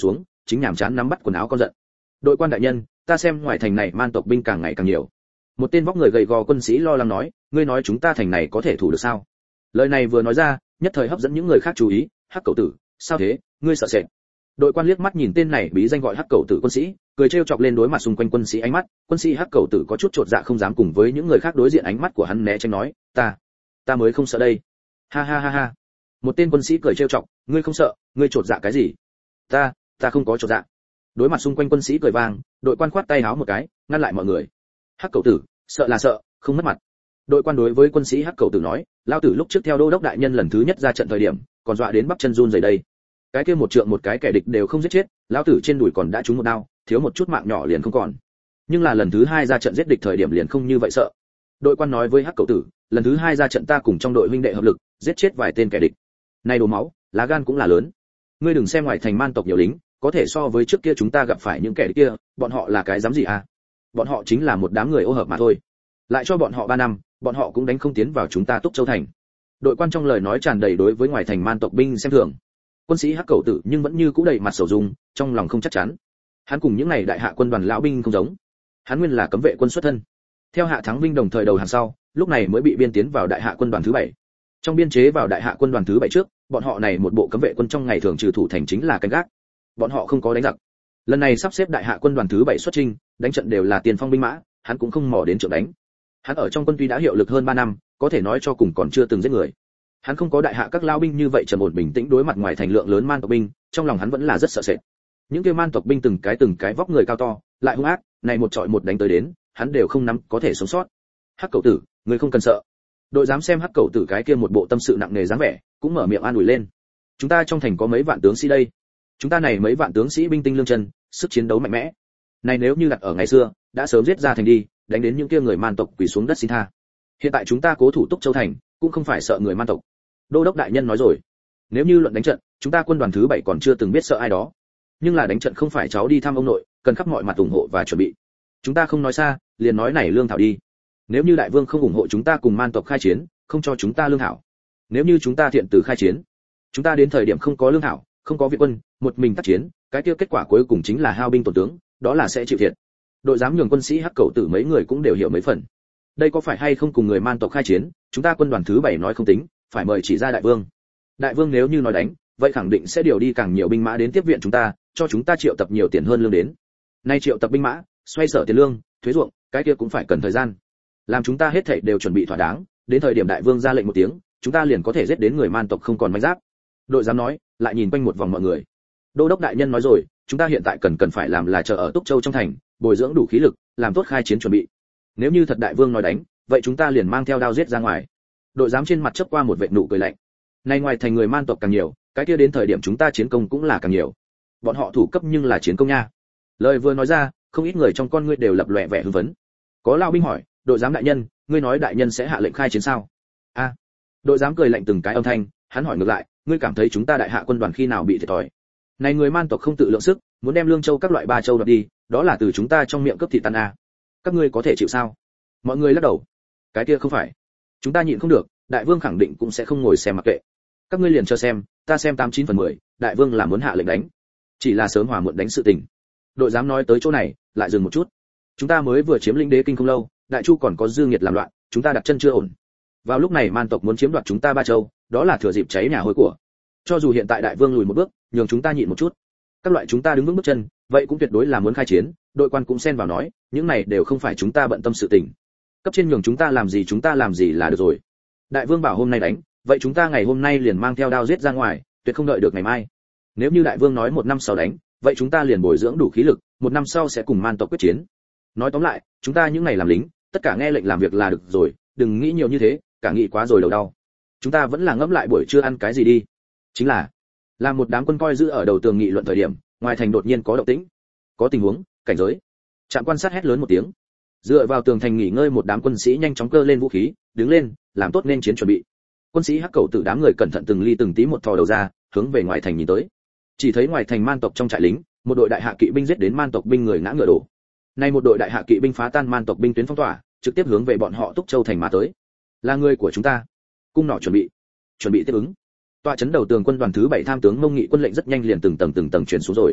chính nhàm chán nắm bắt quần áo con giận. Đội quan đại nhân, ta xem ngoài thành này man tộc binh càng ngày càng nhiều. Một tên vóc người gầy gò quân sĩ lo lắng nói, ngươi nói chúng ta thành này có thể thủ được sao? Lời này vừa nói ra, nhất thời hấp dẫn những người khác chú ý. Hắc cẩu tử, sao thế, ngươi sợ sệt? Đội quan liếc mắt nhìn tên này bí danh gọi Hắc cẩu tử quân sĩ, cười trêu chọc lên đối mặt xung quanh quân sĩ ánh mắt. Quân sĩ Hắc cẩu tử có chút chột dạ không dám cùng với những người khác đối diện, ánh mắt của hắn né tránh nói, ta, ta mới không sợ đây. Ha ha ha ha. Một tên quân sĩ cười trêu chọc, ngươi không sợ, ngươi chột dạ cái gì? Ta, ta không có chột dạ. Đối mặt xung quanh quân sĩ cười vang, đội quan khoát tay háo một cái, ngăn lại mọi người. Hắc cẩu tử, sợ là sợ, không mất mặt. Đội quan đối với quân sĩ Hắc cẩu tử nói, lao tử lúc trước theo đô đốc đại nhân lần thứ nhất ra trận thời điểm, còn dọa đến bắp chân run rẩy đây. Cái kia một trượng một cái kẻ địch đều không giết chết, lão tử trên đùi còn đã trúng một đao, thiếu một chút mạng nhỏ liền không còn. Nhưng là lần thứ hai ra trận giết địch thời điểm liền không như vậy sợ. Đội quan nói với Hắc cẩu tử, lần thứ hai ra trận ta cùng trong đội huynh đệ hợp lực, giết chết vài tên kẻ địch. Này đồ máu, lá gan cũng là lớn. Ngươi đừng xem ngoài thành man tộc nhiều lính, có thể so với trước kia chúng ta gặp phải những kẻ địch kia, bọn họ là cái dám gì à? Bọn họ chính là một đám người ô hợp mà thôi. Lại cho bọn họ ba năm, bọn họ cũng đánh không tiến vào chúng ta Túc Châu thành. Đội quan trong lời nói tràn đầy đối với ngoài thành man tộc binh xem thường. Quân sĩ Hắc cẩu tử nhưng vẫn như cũ đầy mặt sầu dung, trong lòng không chắc chắn. Hắn cùng những này đại hạ quân đoàn lão binh không giống. Hắn nguyên là cấm vệ quân xuất thân. Theo Hạ Thắng Vinh đồng thời đầu hàng sau, lúc này mới bị biên tiến vào đại hạ quân đoàn thứ bảy. Trong biên chế vào đại hạ quân đoàn thứ bảy trước, bọn họ này một bộ cấm vệ quân trong ngày thường trừ thủ thành chính là canh gác. Bọn họ không có đánh giặc. Lần này sắp xếp đại hạ quân đoàn thứ bảy xuất chinh, đánh trận đều là tiền phong binh mã, hắn cũng không mò đến trưởng đánh. Hắn ở trong quân tuy đã hiệu lực hơn ba năm, có thể nói cho cùng còn chưa từng giết người. Hắn không có đại hạ các lao binh như vậy trầm ổn bình tĩnh đối mặt ngoài thành lượng lớn man tộc binh, trong lòng hắn vẫn là rất sợ sệt. Những kia man tộc binh từng cái từng cái vóc người cao to, lại hung ác, này một trọi một đánh tới đến, hắn đều không nắm có thể sống sót. Hắc cẩu tử, ngươi không cần sợ. Đội dám xem Hắc cẩu tử cái kia một bộ tâm sự nặng nề dáng vẻ, cũng mở miệng an ủi lên. Chúng ta trong thành có mấy vạn tướng sĩ đây. Chúng ta này mấy vạn tướng sĩ binh tinh lương chân, sức chiến đấu mạnh mẽ. Này nếu như đặt ở ngày xưa, đã sớm giết ra thành đi, đánh đến những kia người man tộc quỳ xuống đất xin tha. Hiện tại chúng ta cố thủ Túc Châu thành, cũng không phải sợ người man tộc. Đô đốc đại nhân nói rồi, nếu như luận đánh trận, chúng ta quân đoàn thứ bảy còn chưa từng biết sợ ai đó. Nhưng là đánh trận không phải cháu đi thăm ông nội, cần khắp mọi mặt ủng hộ và chuẩn bị. Chúng ta không nói xa, liền nói này lương thảo đi. Nếu như đại vương không ủng hộ chúng ta cùng man tộc khai chiến, không cho chúng ta lương thảo. Nếu như chúng ta thiện từ khai chiến, chúng ta đến thời điểm không có lương thảo, không có viện quân, một mình tác chiến, cái kia kết quả cuối cùng chính là hao binh tổn tướng, đó là sẽ chịu thiệt. Đội giám nhường quân sĩ Hắc cẩu tử mấy người cũng đều hiểu mấy phần. Đây có phải hay không cùng người man tộc khai chiến, chúng ta quân đoàn thứ bảy nói không tính, phải mời chỉ ra đại vương. Đại vương nếu như nói đánh, vậy khẳng định sẽ điều đi càng nhiều binh mã đến tiếp viện chúng ta, cho chúng ta triệu tập nhiều tiền hơn lương đến. Nay triệu tập binh mã, xoay sở tiền lương, thuế ruộng, cái kia cũng phải cần thời gian. Làm chúng ta hết thảy đều chuẩn bị thỏa đáng, đến thời điểm đại vương ra lệnh một tiếng, chúng ta liền có thể giết đến người man tộc không còn manh giáp. Đội giám nói, lại nhìn quanh một vòng mọi người. Đô đốc đại nhân nói rồi, chúng ta hiện tại cần cần phải làm là chờ ở Túc Châu trong thành, bồi dưỡng đủ khí lực, làm tốt khai chiến chuẩn bị. Nếu như thật đại vương nói đánh, vậy chúng ta liền mang theo đao giết ra ngoài. Đội giám trên mặt chớp qua một vệt nụ cười lạnh. Nay ngoài thành người man tộc càng nhiều, cái kia đến thời điểm chúng ta chiến công cũng là càng nhiều. Bọn họ thủ cấp nhưng là chiến công nha. Lời vừa nói ra, không ít người trong con ngươi đều lập lòe vẻ hưng phấn. Có lao binh hỏi, đội giám đại nhân, ngươi nói đại nhân sẽ hạ lệnh khai chiến sao? A. À, đội giám cười lạnh từng cái âm thanh, hắn hỏi ngược lại, ngươi cảm thấy chúng ta đại hạ quân đoàn khi nào bị thiệt thòi? Này người man tộc không tự lượng sức, muốn đem lương châu các loại ba châu đoạt đi, đó là từ chúng ta trong miệng cướp thịt tan a. Các ngươi có thể chịu sao? Mọi người lắc đầu. Cái kia không phải. Chúng ta nhịn không được, đại vương khẳng định cũng sẽ không ngồi xem mặc kệ. Các ngươi liền cho xem, ta xem tám chín phần mười, đại vương là muốn hạ lệnh đánh. Chỉ là sớm hòa muộn đánh sự tình. Đội giám nói tới chỗ này, lại dừng một chút. Chúng ta mới vừa chiếm lĩnh đế kinh không lâu, đại chu còn có dư nghiệt làm loạn, chúng ta đặt chân chưa ổn. Vào lúc này man tộc muốn chiếm đoạt chúng ta ba châu, đó là thừa dịp cháy nhà hôi của. Cho dù hiện tại đại vương lùi một bước, nhường chúng ta nhịn một chút. Các loại chúng ta đứng vững bước chân, vậy cũng tuyệt đối là muốn khai chiến. Đội quan cũng xen vào nói, những này đều không phải chúng ta bận tâm sự tình. Cấp trên nhường chúng ta làm gì chúng ta làm gì là được rồi. Đại vương bảo hôm nay đánh, vậy chúng ta ngày hôm nay liền mang theo đao giết ra ngoài, tuyệt không đợi được ngày mai. Nếu như đại vương nói một năm sau đánh, vậy chúng ta liền bồi dưỡng đủ khí lực, một năm sau sẽ cùng man tộc quyết chiến. Nói tóm lại, chúng ta những ngày làm lính, tất cả nghe lệnh làm việc là được rồi, đừng nghĩ nhiều như thế, cả nghĩ quá rồi đầu đau. Chúng ta vẫn là ngẫm lại buổi trưa ăn cái gì đi. Chính là, là một đám quân coi giữ ở đầu tường nghị luận thời điểm, ngoài thành đột nhiên có động tĩnh. Có tình huống, cảnh giới. Trạm quan sát hét lớn một tiếng. Dựa vào tường thành nghỉ ngơi một đám quân sĩ nhanh chóng cơ lên vũ khí, đứng lên, làm tốt nên chiến chuẩn bị. Quân sĩ Hắc cẩu tử đám người cẩn thận từng ly từng tí một thò đầu ra, hướng về ngoài thành nhìn tới. Chỉ thấy ngoài thành man tộc trong trại lính, một đội đại hạ kỵ binh giết đến man tộc binh người ngã ngựa đổ. Nay một đội đại hạ kỵ binh phá tan man tộc binh tuyến phong tỏa, trực tiếp hướng về bọn họ Túc Châu thành mà tới. Là người của chúng ta. Cung nỏ chuẩn bị, chuẩn bị tiếp ứng. Tọa chấn đầu tường quân đoàn thứ bảy tham tướng Mông Nghị quân lệnh rất nhanh liền từng tầng từng tầng truyền xuống rồi.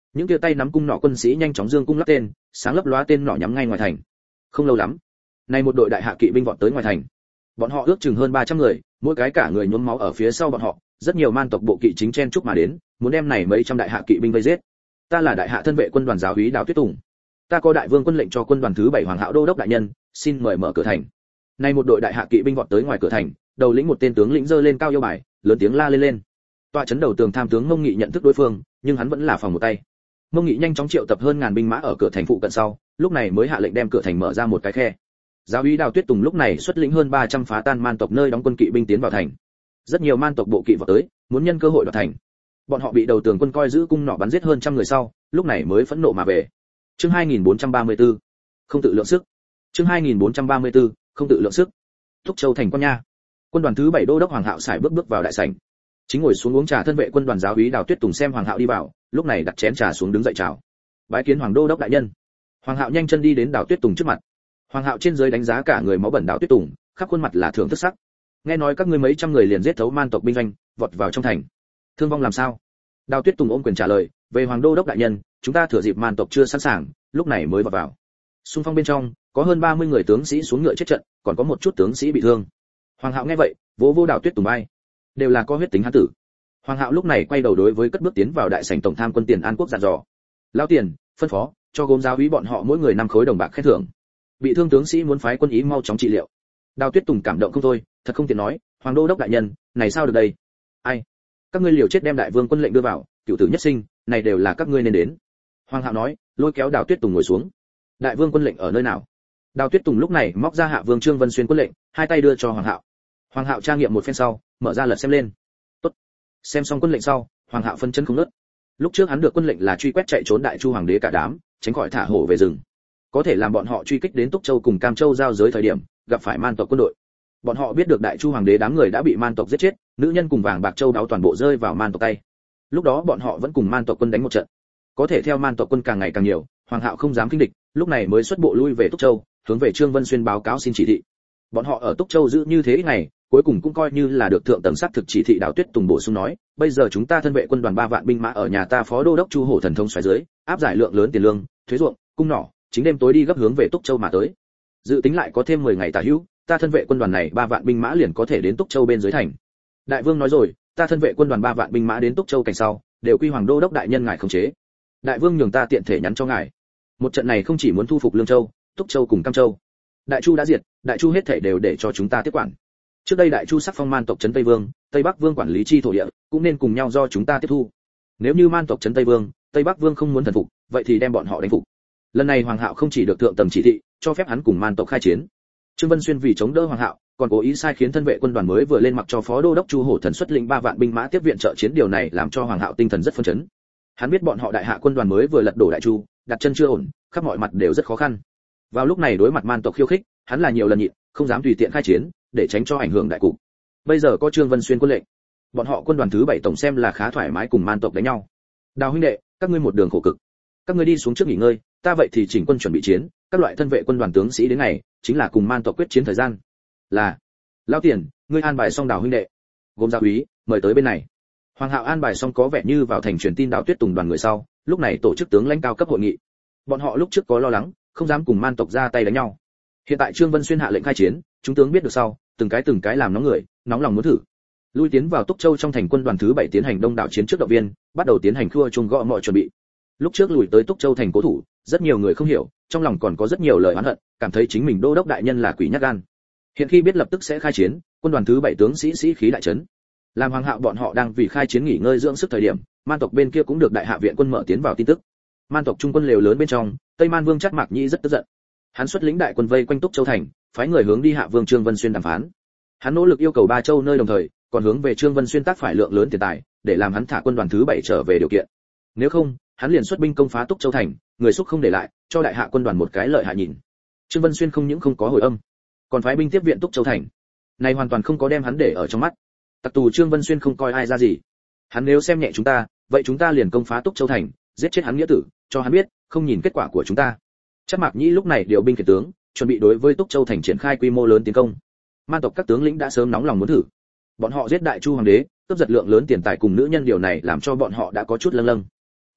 Những kia tay nắm cung nỏ quân sĩ nhanh chóng dương cung lắp tên, sáng lấp lóa tên nỏ nhắm ngay ngoài thành. Không lâu lắm, nay một đội đại hạ kỵ binh vọt tới ngoài thành. Bọn họ ước chừng hơn ba trăm người, mỗi cái cả người nhuốm máu ở phía sau bọn họ, rất nhiều man tộc bộ kỵ chính chen chúc mà đến, muốn đem này mấy trăm đại hạ kỵ binh vây giết. Ta là đại hạ thân vệ quân đoàn giáo úy Đào Tuyết Tùng. Ta có đại vương quân lệnh cho quân đoàn thứ bảy Hoàng Hạo đô đốc đại nhân, xin mời mở cửa thành. Nay một đội đại hạ kỵ binh vọt tới ngoài cửa thành, đầu lĩnh một tên tướng lĩnh giơ lên cao yêu bài, lớn tiếng la lên lên. Tọa chấn đầu tường tham tướng Mông Nghị nhận thức đối phương, nhưng hắn vẫn là phòng một tay. Mông Nghị nhanh chóng triệu tập hơn ngàn binh mã ở cửa thành phụ cận sau, lúc này mới hạ lệnh đem cửa thành mở ra một cái khe. Giáo úy Đào Tuyết Tùng lúc này xuất lĩnh hơn ba trăm phá tan man tộc nơi đóng quân kỵ binh tiến vào thành. Rất nhiều man tộc bộ kỵ vọt tới, muốn nhân cơ hội đoạt thành. Bọn họ bị đầu tường quân coi giữ cung nỏ bắn giết hơn trăm người sau, lúc này mới phẫn nộ mà về. Chương hai nghìn bốn trăm ba mươi tư, không tự lượng sức. Chương hai nghìn bốn trăm ba mươi tư, không tự lượng sức. Thúc Châu thành quan nha. Quân đoàn thứ bảy đô đốc Hoàng Hạo xài bước bước vào đại sảnh. Chính ngồi xuống uống trà thân vệ quân đoàn giáo úy Đào Tuyết Tùng xem Hoàng Hạo đi vào, lúc này đặt chén trà xuống đứng dậy chào. Bái kiến Hoàng đô đốc đại nhân. Hoàng Hạo nhanh chân đi đến Đào Tuyết Tùng trước mặt. Hoàng Hạo trên dưới đánh giá cả người máu bẩn Đào Tuyết Tùng, khắp khuôn mặt là thưởng thức sắc. Nghe nói các ngươi mấy trăm người liền giết thấu man tộc binh doanh, vọt vào trong thành. Thương vong làm sao? Đào Tuyết Tùng ôm quyền trả lời, về Hoàng đô đốc đại nhân, chúng ta thừa dịp man tộc chưa sẵn sàng, lúc này mới vào vào. Xung phong bên trong, có hơn ba mươi người tướng sĩ xuống ngựa chết trận, còn có một chút tướng sĩ bị thương. Hoàng Hạo nghe vậy, vỗ vỗ Đào Tuyết Tùng vai, đều là có huyết tính hán tử. Hoàng Hạo lúc này quay đầu đối với cất bước tiến vào đại sảnh tổng tham quân Tiền An Quốc dặn dò. Lão Tiền, phân phó, cho gốm giáo úy bọn họ mỗi người năm khối đồng bạc khen thưởng. Bị thương tướng sĩ muốn phái quân ý mau chóng trị liệu. Đào Tuyết Tùng cảm động không thôi, thật không tiện nói, Hoàng đô đốc đại nhân, này sao được đây? Ai? Các ngươi liều chết đem đại vương quân lệnh đưa vào, cựu tử nhất sinh, này đều là các ngươi nên đến. Hoàng Hạo nói, lôi kéo Đào Tuyết Tùng ngồi xuống. Đại vương quân lệnh ở nơi nào? Đào Tuyết Tùng lúc này móc ra hạ vương Trương Vân Xuyên quân lệnh, hai tay đưa cho Hoàng Hạo. Hoàng Hạo tra nghiệm một phen sau, mở ra lật xem lên. Tốt. Xem xong quân lệnh sau, Hoàng Hạo phân chân không ngớt. Lúc trước hắn được quân lệnh là truy quét chạy trốn đại chu hoàng đế cả đám, tránh khỏi thả hổ về rừng. Có thể làm bọn họ truy kích đến Túc Châu cùng Cam Châu giao giới thời điểm, gặp phải man tộc quân đội. Bọn họ biết được đại chu hoàng đế đám người đã bị man tộc giết chết, nữ nhân cùng vàng bạc châu đáo toàn bộ rơi vào man tộc tay. Lúc đó bọn họ vẫn cùng man tộc quân đánh một trận. Có thể theo man tộc quân càng ngày càng nhiều, Hoàng Hạo không dám kinh địch, lúc này mới xuất bộ lui về Túc Châu, hướng về Trương Vân Xuyên báo cáo xin chỉ thị. Bọn họ ở Túc Châu giữ như thế ngày, cuối cùng cũng coi như là được thượng tầng xác thực chỉ thị. Đào Tuyết Tùng bổ sung nói, bây giờ chúng ta thân vệ quân đoàn ba vạn binh mã ở nhà ta phó đô đốc Chu Hổ thần thông xoáy dưới, áp giải lượng lớn tiền lương, thuế ruộng, cung nỏ, chính đêm tối đi gấp hướng về Túc Châu mà tới. Dự tính lại có thêm mười ngày tả hữu, ta thân vệ quân đoàn này ba vạn binh mã liền có thể đến Túc Châu bên dưới thành. Đại vương nói rồi, ta thân vệ quân đoàn ba vạn binh mã đến Túc Châu cảnh sau, đều quy Hoàng đô đốc đại nhân ngài khống chế. Đại vương nhường ta tiện thể nhắn cho ngài. Một trận này không chỉ muốn thu phục Lương Châu, Túc Châu cùng Cam Châu. Đại Chu đã diệt, Đại Chu hết thảy đều để cho chúng ta tiếp quản. Trước đây Đại Chu sắc phong man tộc trấn Tây Vương, Tây Bắc Vương quản lý chi thổ địa, cũng nên cùng nhau do chúng ta tiếp thu. Nếu như man tộc trấn Tây Vương, Tây Bắc Vương không muốn thần phục, vậy thì đem bọn họ đánh phục. Lần này Hoàng Hạo không chỉ được thượng tầng chỉ thị, cho phép hắn cùng man tộc khai chiến. Trương Vân Xuyên vì chống đỡ Hoàng Hạo, còn cố ý sai khiến thân vệ quân đoàn mới vừa lên mặc cho phó đô đốc Chu Hổ thần xuất lĩnh ba vạn binh mã tiếp viện trợ chiến, điều này làm cho Hoàng Hạo tinh thần rất phấn chấn. Hắn biết bọn họ đại hạ quân đoàn mới vừa lật đổ Đại Chu, đặt chân chưa ổn, khắp mọi mặt đều rất khó khăn. Vào lúc này đối mặt man tộc khiêu khích, hắn là nhiều lần nhịn, không dám tùy tiện khai chiến, để tránh cho ảnh hưởng đại cục. Bây giờ có Trương Vân Xuyên quân lệnh, bọn họ quân đoàn thứ bảy tổng xem là khá thoải mái cùng man tộc đánh nhau. Đào huynh đệ, các ngươi một đường khổ cực, các ngươi đi xuống trước nghỉ ngơi, ta vậy thì chỉnh quân chuẩn bị chiến, các loại thân vệ quân đoàn tướng sĩ đến ngày, chính là cùng man tộc quyết chiến thời gian. Là, Lão Tiền, ngươi an bài xong Đào huynh đệ, gồm gia úy, mời tới bên này. Hoàng Hạo an bài xong có vẻ như vào thành truyền tin Đào Tuyết Tùng đoàn người sau, lúc này tổ chức tướng lãnh cao cấp hội nghị. Bọn họ lúc trước có lo lắng, không dám cùng man tộc ra tay đánh nhau. Hiện tại Trương Vân Xuyên hạ lệnh khai chiến, chúng tướng biết được sau, từng cái từng cái làm nóng người, nóng lòng muốn thử. Lui tiến vào Túc Châu trong thành quân đoàn thứ bảy tiến hành đông đảo chiến trước động viên, bắt đầu tiến hành khua chuông gõ mọi chuẩn bị. Lúc trước lùi tới Túc Châu thành cố thủ, rất nhiều người không hiểu, trong lòng còn có rất nhiều lời oán hận, cảm thấy chính mình đô đốc đại nhân là quỷ nhát gan. Hiện khi biết lập tức sẽ khai chiến, quân đoàn thứ bảy tướng sĩ sĩ khí đại chấn. Làm Hoàng Hạo bọn họ đang vì khai chiến nghỉ ngơi dưỡng sức thời điểm, man tộc bên kia cũng được đại hạ viện quân mở tiến vào tin tức. Man tộc trung quân lều lớn bên trong, Tây Man Vương Trác Mạc Nhĩ rất tức giận. Hắn xuất lĩnh đại quân vây quanh Túc Châu thành, phái người hướng đi hạ Vương Trương Vân Xuyên đàm phán. Hắn nỗ lực yêu cầu ba châu nơi đồng thời, còn hướng về Trương Vân Xuyên tác phải lượng lớn tiền tài, để làm hắn thả quân đoàn thứ bảy trở về điều kiện. Nếu không, hắn liền xuất binh công phá Túc Châu thành, người xúc không để lại, cho đại hạ quân đoàn một cái lợi hại nhìn. Trương Vân Xuyên không những không có hồi âm, còn phái binh tiếp viện Túc Châu thành. Này hoàn toàn không có đem hắn để ở trong mắt. Tặc tù Trương Vân Xuyên không coi ai ra gì. Hắn nếu xem nhẹ chúng ta, vậy chúng ta liền công phá Túc Châu thành, giết chết hắn nghĩa tử, cho hắn biết, không nhìn kết quả của chúng ta. Trác Mạc Nhĩ lúc này điều binh khiển tướng, chuẩn bị đối với Túc Châu thành triển khai quy mô lớn tiến công. Man tộc các tướng lĩnh đã sớm nóng lòng muốn thử. Bọn họ giết đại chu hoàng đế, cướp giật lượng lớn tiền tài cùng nữ nhân, điều này làm cho bọn họ đã có chút lâng lâng.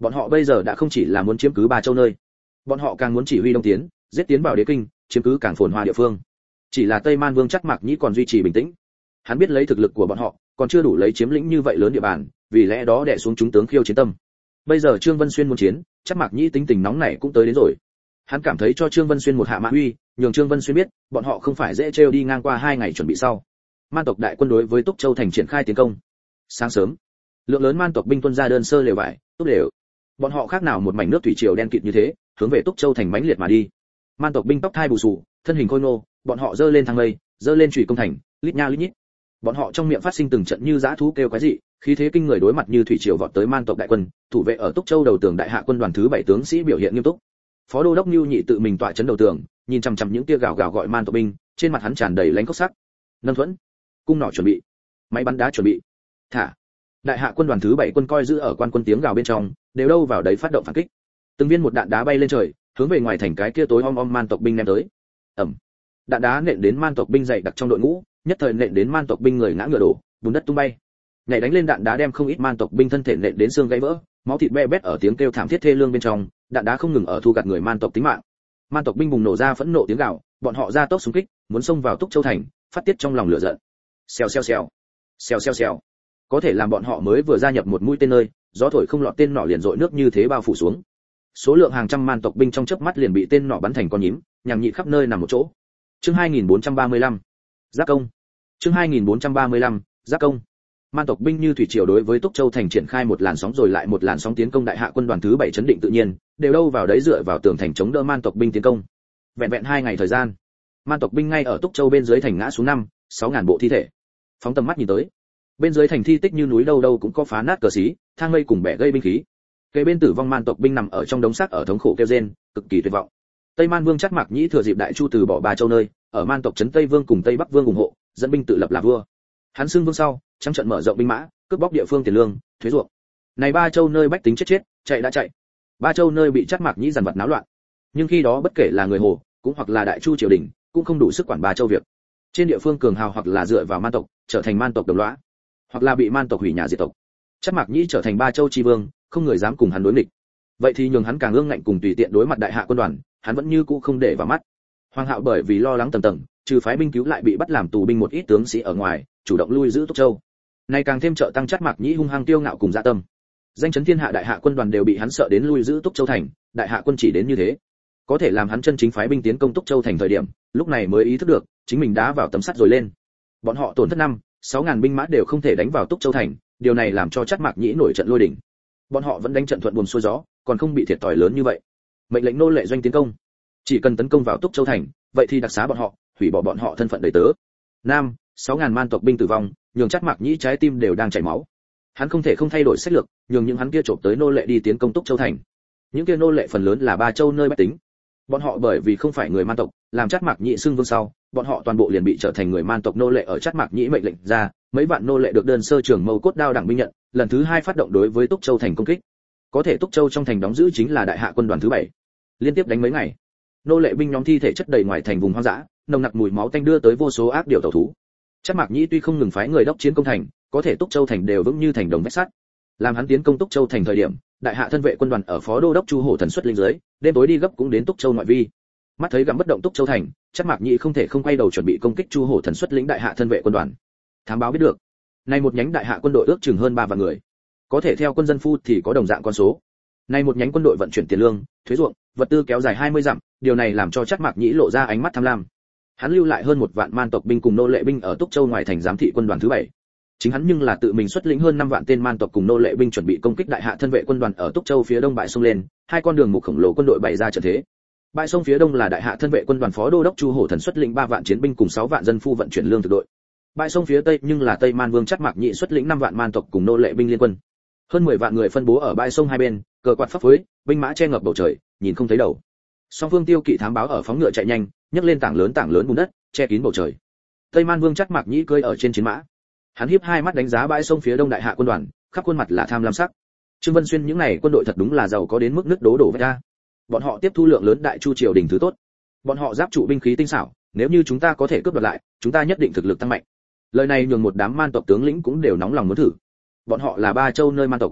Bọn họ bây giờ đã không chỉ là muốn chiếm cứ ba châu nơi, bọn họ càng muốn chỉ huy đông tiến, giết tiến vào đế kinh, chiếm cứ càng phồn hoa địa phương. Chỉ là Tây Man Vương Trắc Mạc Nhĩ còn duy trì bình tĩnh. Hắn biết lấy thực lực của bọn họ, còn chưa đủ lấy chiếm lĩnh như vậy lớn địa bàn, vì lẽ đó đè xuống chúng tướng khiêu chiến tâm. Bây giờ Trương Vân Xuyên muốn chiến, Trắc Mạc Nhĩ tính tình nóng nảy cũng tới đến rồi. Hắn cảm thấy cho Trương Vân Xuyên một hạ mã uy, nhường Trương Vân Xuyên biết, bọn họ không phải dễ trêu đi ngang qua hai ngày chuẩn bị sau. Man tộc đại quân đối với Túc Châu thành triển khai tiến công. Sáng sớm, lượng lớn man tộc binh tuân ra đơn sơ lều vải, túc lều. Bọn họ khác nào một mảnh nước thủy triều đen kịt như thế, hướng về Túc Châu thành mãnh liệt mà đi. Man tộc binh tóc thai bù xù, thân hình khôi ngô, bọn họ giơ lên thang lây, giơ lên chùy công thành, lít nha lít nhít. Bọn họ trong miệng phát sinh từng trận như dã thú kêu quái dị, khí thế kinh người đối mặt như thủy triều vọt tới man tộc đại quân, thủ vệ ở Túc Châu đầu tường đại hạ quân đoàn thứ bảy tướng sĩ biểu hiện nghiêm túc. Phó đô đốc Nưu Nhị tự mình tọa trấn đầu tường, nhìn chằm chằm những tia gào gào gọi man tộc binh, trên mặt hắn tràn đầy lãnh cốc sắc. Nâng thuẫn, cung nỏ chuẩn bị, máy bắn đá chuẩn bị, thả. Đại hạ quân đoàn thứ bảy quân coi giữ ở quan quân tiếng gào bên trong, đều đâu vào đấy phát động phản kích. Từng viên một đạn đá bay lên trời, hướng về ngoài thành cái kia tối om om man tộc binh ném tới. Ầm. Đạn đá nện đến man tộc binh dày đặc trong đội ngũ, nhất thời nện đến man tộc binh người ngã ngựa đổ, bùn đất tung bay. Nhảy đánh lên đạn đá đem không ít man tộc binh thân thể nện đến xương gãy vỡ, máu thịt be bét ở tiếng kêu thảm thiết thê lương bên trong, đạn đá không ngừng ở thu gặt người man tộc tính mạng. Man tộc binh bùng nổ ra phẫn nộ tiếng gào, bọn họ ra tốc xung kích, muốn xông vào Túc Châu thành, phát tiết trong lòng lửa giận. Xèo xèo xèo, xèo xèo xèo. Có thể làm bọn họ mới vừa gia nhập một mũi tên nơi, gió thổi không lọt tên nỏ liền dội nước như thế bao phủ xuống. Số lượng hàng trăm man tộc binh trong chớp mắt liền bị tên nỏ bắn thành con nhím, nhằng nhị khắp nơi nằm một chỗ. Chương hai nghìn bốn trăm ba mươi lăm, Giác công. Chương hai nghìn bốn trăm ba mươi lăm, Giác công. Man tộc binh như thủy triều đối với Túc Châu thành triển khai một làn sóng rồi lại một làn sóng tiến công đại hạ quân đoàn thứ bảy chấn định tự nhiên, đều đâu vào đấy dựa vào tường thành chống đỡ man tộc binh tiến công. Vẹn vẹn hai ngày thời gian, man tộc binh ngay ở Túc Châu bên dưới thành ngã xuống năm, sáu ngàn bộ thi thể. Phóng tầm mắt nhìn tới, bên dưới thành thi tích như núi đâu đâu cũng có phá nát cờ xí, thang mây cùng bẻ gây binh khí. Kề bên tử vong man tộc binh nằm ở trong đống xác ở thống khổ kêu rên, cực kỳ tuyệt vọng. Tây Man Vương Trắc Mạc Nhĩ thừa dịp Đại Chu từ bỏ ba châu nơi, ở man tộc trấn Tây Vương cùng Tây Bắc Vương ủng hộ, dẫn binh tự lập là vua. Hắn xưng vương sau, trắng trận mở rộng binh mã, cướp bóc địa phương tiền lương, thuế ruộng. Này ba châu nơi bách tính chết chết, chạy đã chạy. Ba châu nơi bị Trắc Mạc Nhĩ dằn vặt náo loạn. Nhưng khi đó bất kể là người Hồ, cũng hoặc là Đại Chu triều đình, cũng không đủ sức quản ba châu việc. Trên địa phương cường hào hoặc là dựa vào man tộc, trở thành man tộc đồng lõa, hoặc là bị man tộc hủy nhà diệt tộc. Trắc Mạc Nhĩ trở thành ba châu chi vương, không người dám cùng hắn đối nghịch. Vậy thì nhường hắn càng ương ngạnh cùng tùy tiện đối mặt đại hạ quân đoàn, hắn vẫn như cũ không để vào mắt. Hoàng hạo bởi vì lo lắng tầng tầng, trừ phái binh cứu lại bị bắt làm tù binh một ít tướng sĩ ở ngoài, chủ động lui giữ Túc Châu. Nay càng thêm trợ tăng Trắc Mạc Nhĩ hung hăng tiêu ngạo cùng dạ tâm. Danh chấn thiên hạ đại hạ quân đoàn đều bị hắn sợ đến lui giữ Túc Châu thành, đại hạ quân chỉ đến như thế. Có thể làm hắn chân chính phái binh tiến công Túc Châu thành thời điểm, lúc này mới ý thức được, chính mình đá vào tấm sắt rồi lên. Bọn họ tổn thất năm, sáu ngàn binh mã đều không thể đánh vào Túc Châu thành, điều này làm cho Trắc Mạc Nhĩ nổi trận lôi đình. Bọn họ vẫn đánh trận thuận buồm xuôi gió, còn không bị thiệt thòi lớn như vậy. Mệnh lệnh nô lệ doanh tiến công, chỉ cần tấn công vào Túc Châu thành, vậy thì đặc xá bọn họ, hủy bỏ bọn họ thân phận đầy tớ. Nam, sáu ngàn man tộc binh tử vong, nhường Trắc Mạc Nhĩ trái tim đều đang chảy máu. Hắn không thể không thay đổi sách lược, nhường những hắn kia trộm tới nô lệ đi tiến công Túc Châu thành. Những kia nô lệ phần lớn là ba châu nơi bách tính. Bọn họ bởi vì không phải người man tộc, làm Trắc Mạc Nhĩ xưng vương sau, bọn họ toàn bộ liền bị trở thành người man tộc nô lệ ở Trắc Mạc Nhĩ mệnh lệnh ra, mấy vạn nô lệ được đơn sơ trưởng mâu cốt đao đẳng binh nhận, lần thứ hai phát động đối với Túc Châu thành công kích. Có thể Túc Châu trong thành đóng giữ chính là đại hạ quân đoàn thứ bảy. Liên tiếp đánh mấy ngày, nô lệ binh nhóm thi thể chất đầy ngoài thành vùng hoang dã, nồng nặc mùi máu tanh đưa tới vô số ác điều tẩu thú. Trắc Mạc Nhĩ tuy không ngừng phái người đốc chiến công thành, có thể Túc Châu thành đều vững như thành đồng vách sắt. Làm hắn tiến công Túc Châu thành thời điểm, đại hạ thân vệ quân đoàn ở phó đô đốc Chu Hổ Thần xuất linh dưới, đêm tối đi gấp cũng đến Túc Châu ngoại vi. Mắt thấy gặm bất động Túc Châu thành, Trắc Mạc Nhĩ không thể không quay đầu chuẩn bị công kích Chu Hổ Thần xuất lĩnh đại hạ thân vệ quân đoàn. Thám báo biết được, nay một nhánh đại hạ quân đội ước chừng hơn ba vạn người, có thể theo quân dân phu thì có đồng dạng con số. Nay một nhánh quân đội vận chuyển tiền lương, thuế ruộng, vật tư kéo dài hai mươi dặm, điều này làm cho Trắc Mạc Nhĩ lộ ra ánh mắt tham lam. Hắn lưu lại hơn một vạn man tộc binh cùng nô lệ binh ở Túc Châu ngoài thành giám thị quân đoàn thứ bảy. Chính hắn nhưng là tự mình xuất lĩnh hơn năm vạn tên man tộc cùng nô lệ binh chuẩn bị công kích đại hạ thân vệ quân đoàn ở Túc Châu phía đông bãi sông lên, hai con đường mục khổng lồ quân đội bày ra trận thế. Bãi sông phía đông là đại hạ thân vệ quân đoàn phó đô đốc Chu Hổ Thần xuất lĩnh ba vạn chiến binh cùng sáu vạn dân phu vận chuyển lương thực đội. Bãi sông phía tây nhưng là Tây Man Vương Trắc Mạc Nhĩ xuất lĩnh năm vạn man tộc cùng nô lệ binh liên quân. Hơn mười vạn người phân bố ở bãi sông hai bên, cờ quạt phấp phới, binh mã che ngập bầu trời, nhìn không thấy đầu. Song phương tiêu kỵ thám báo ở phóng ngựa chạy nhanh, nhấc lên tảng lớn tảng lớn bùn đất, che kín bầu trời. Tây Man Vương Trắc Mạc Nhĩ cưỡi ở trên chiến mã. Hắn híp hai mắt đánh giá bãi sông phía đông đại hạ quân đoàn, khắp khuôn mặt là tham lam sắc. Trương Vân Xuyên những này quân đội thật đúng là giàu có đến mức nước đố đổ vách ra. Bọn họ tiếp thu lượng lớn đại chu triều đình thứ tốt. Bọn họ giáp trụ binh khí tinh xảo, nếu như chúng ta có thể cướp đoạt lại, chúng ta nhất định thực lực tăng mạnh. Lời này nhường một đám man tộc tướng lĩnh cũng đều nóng lòng muốn thử. Bọn họ là ba châu nơi man tộc.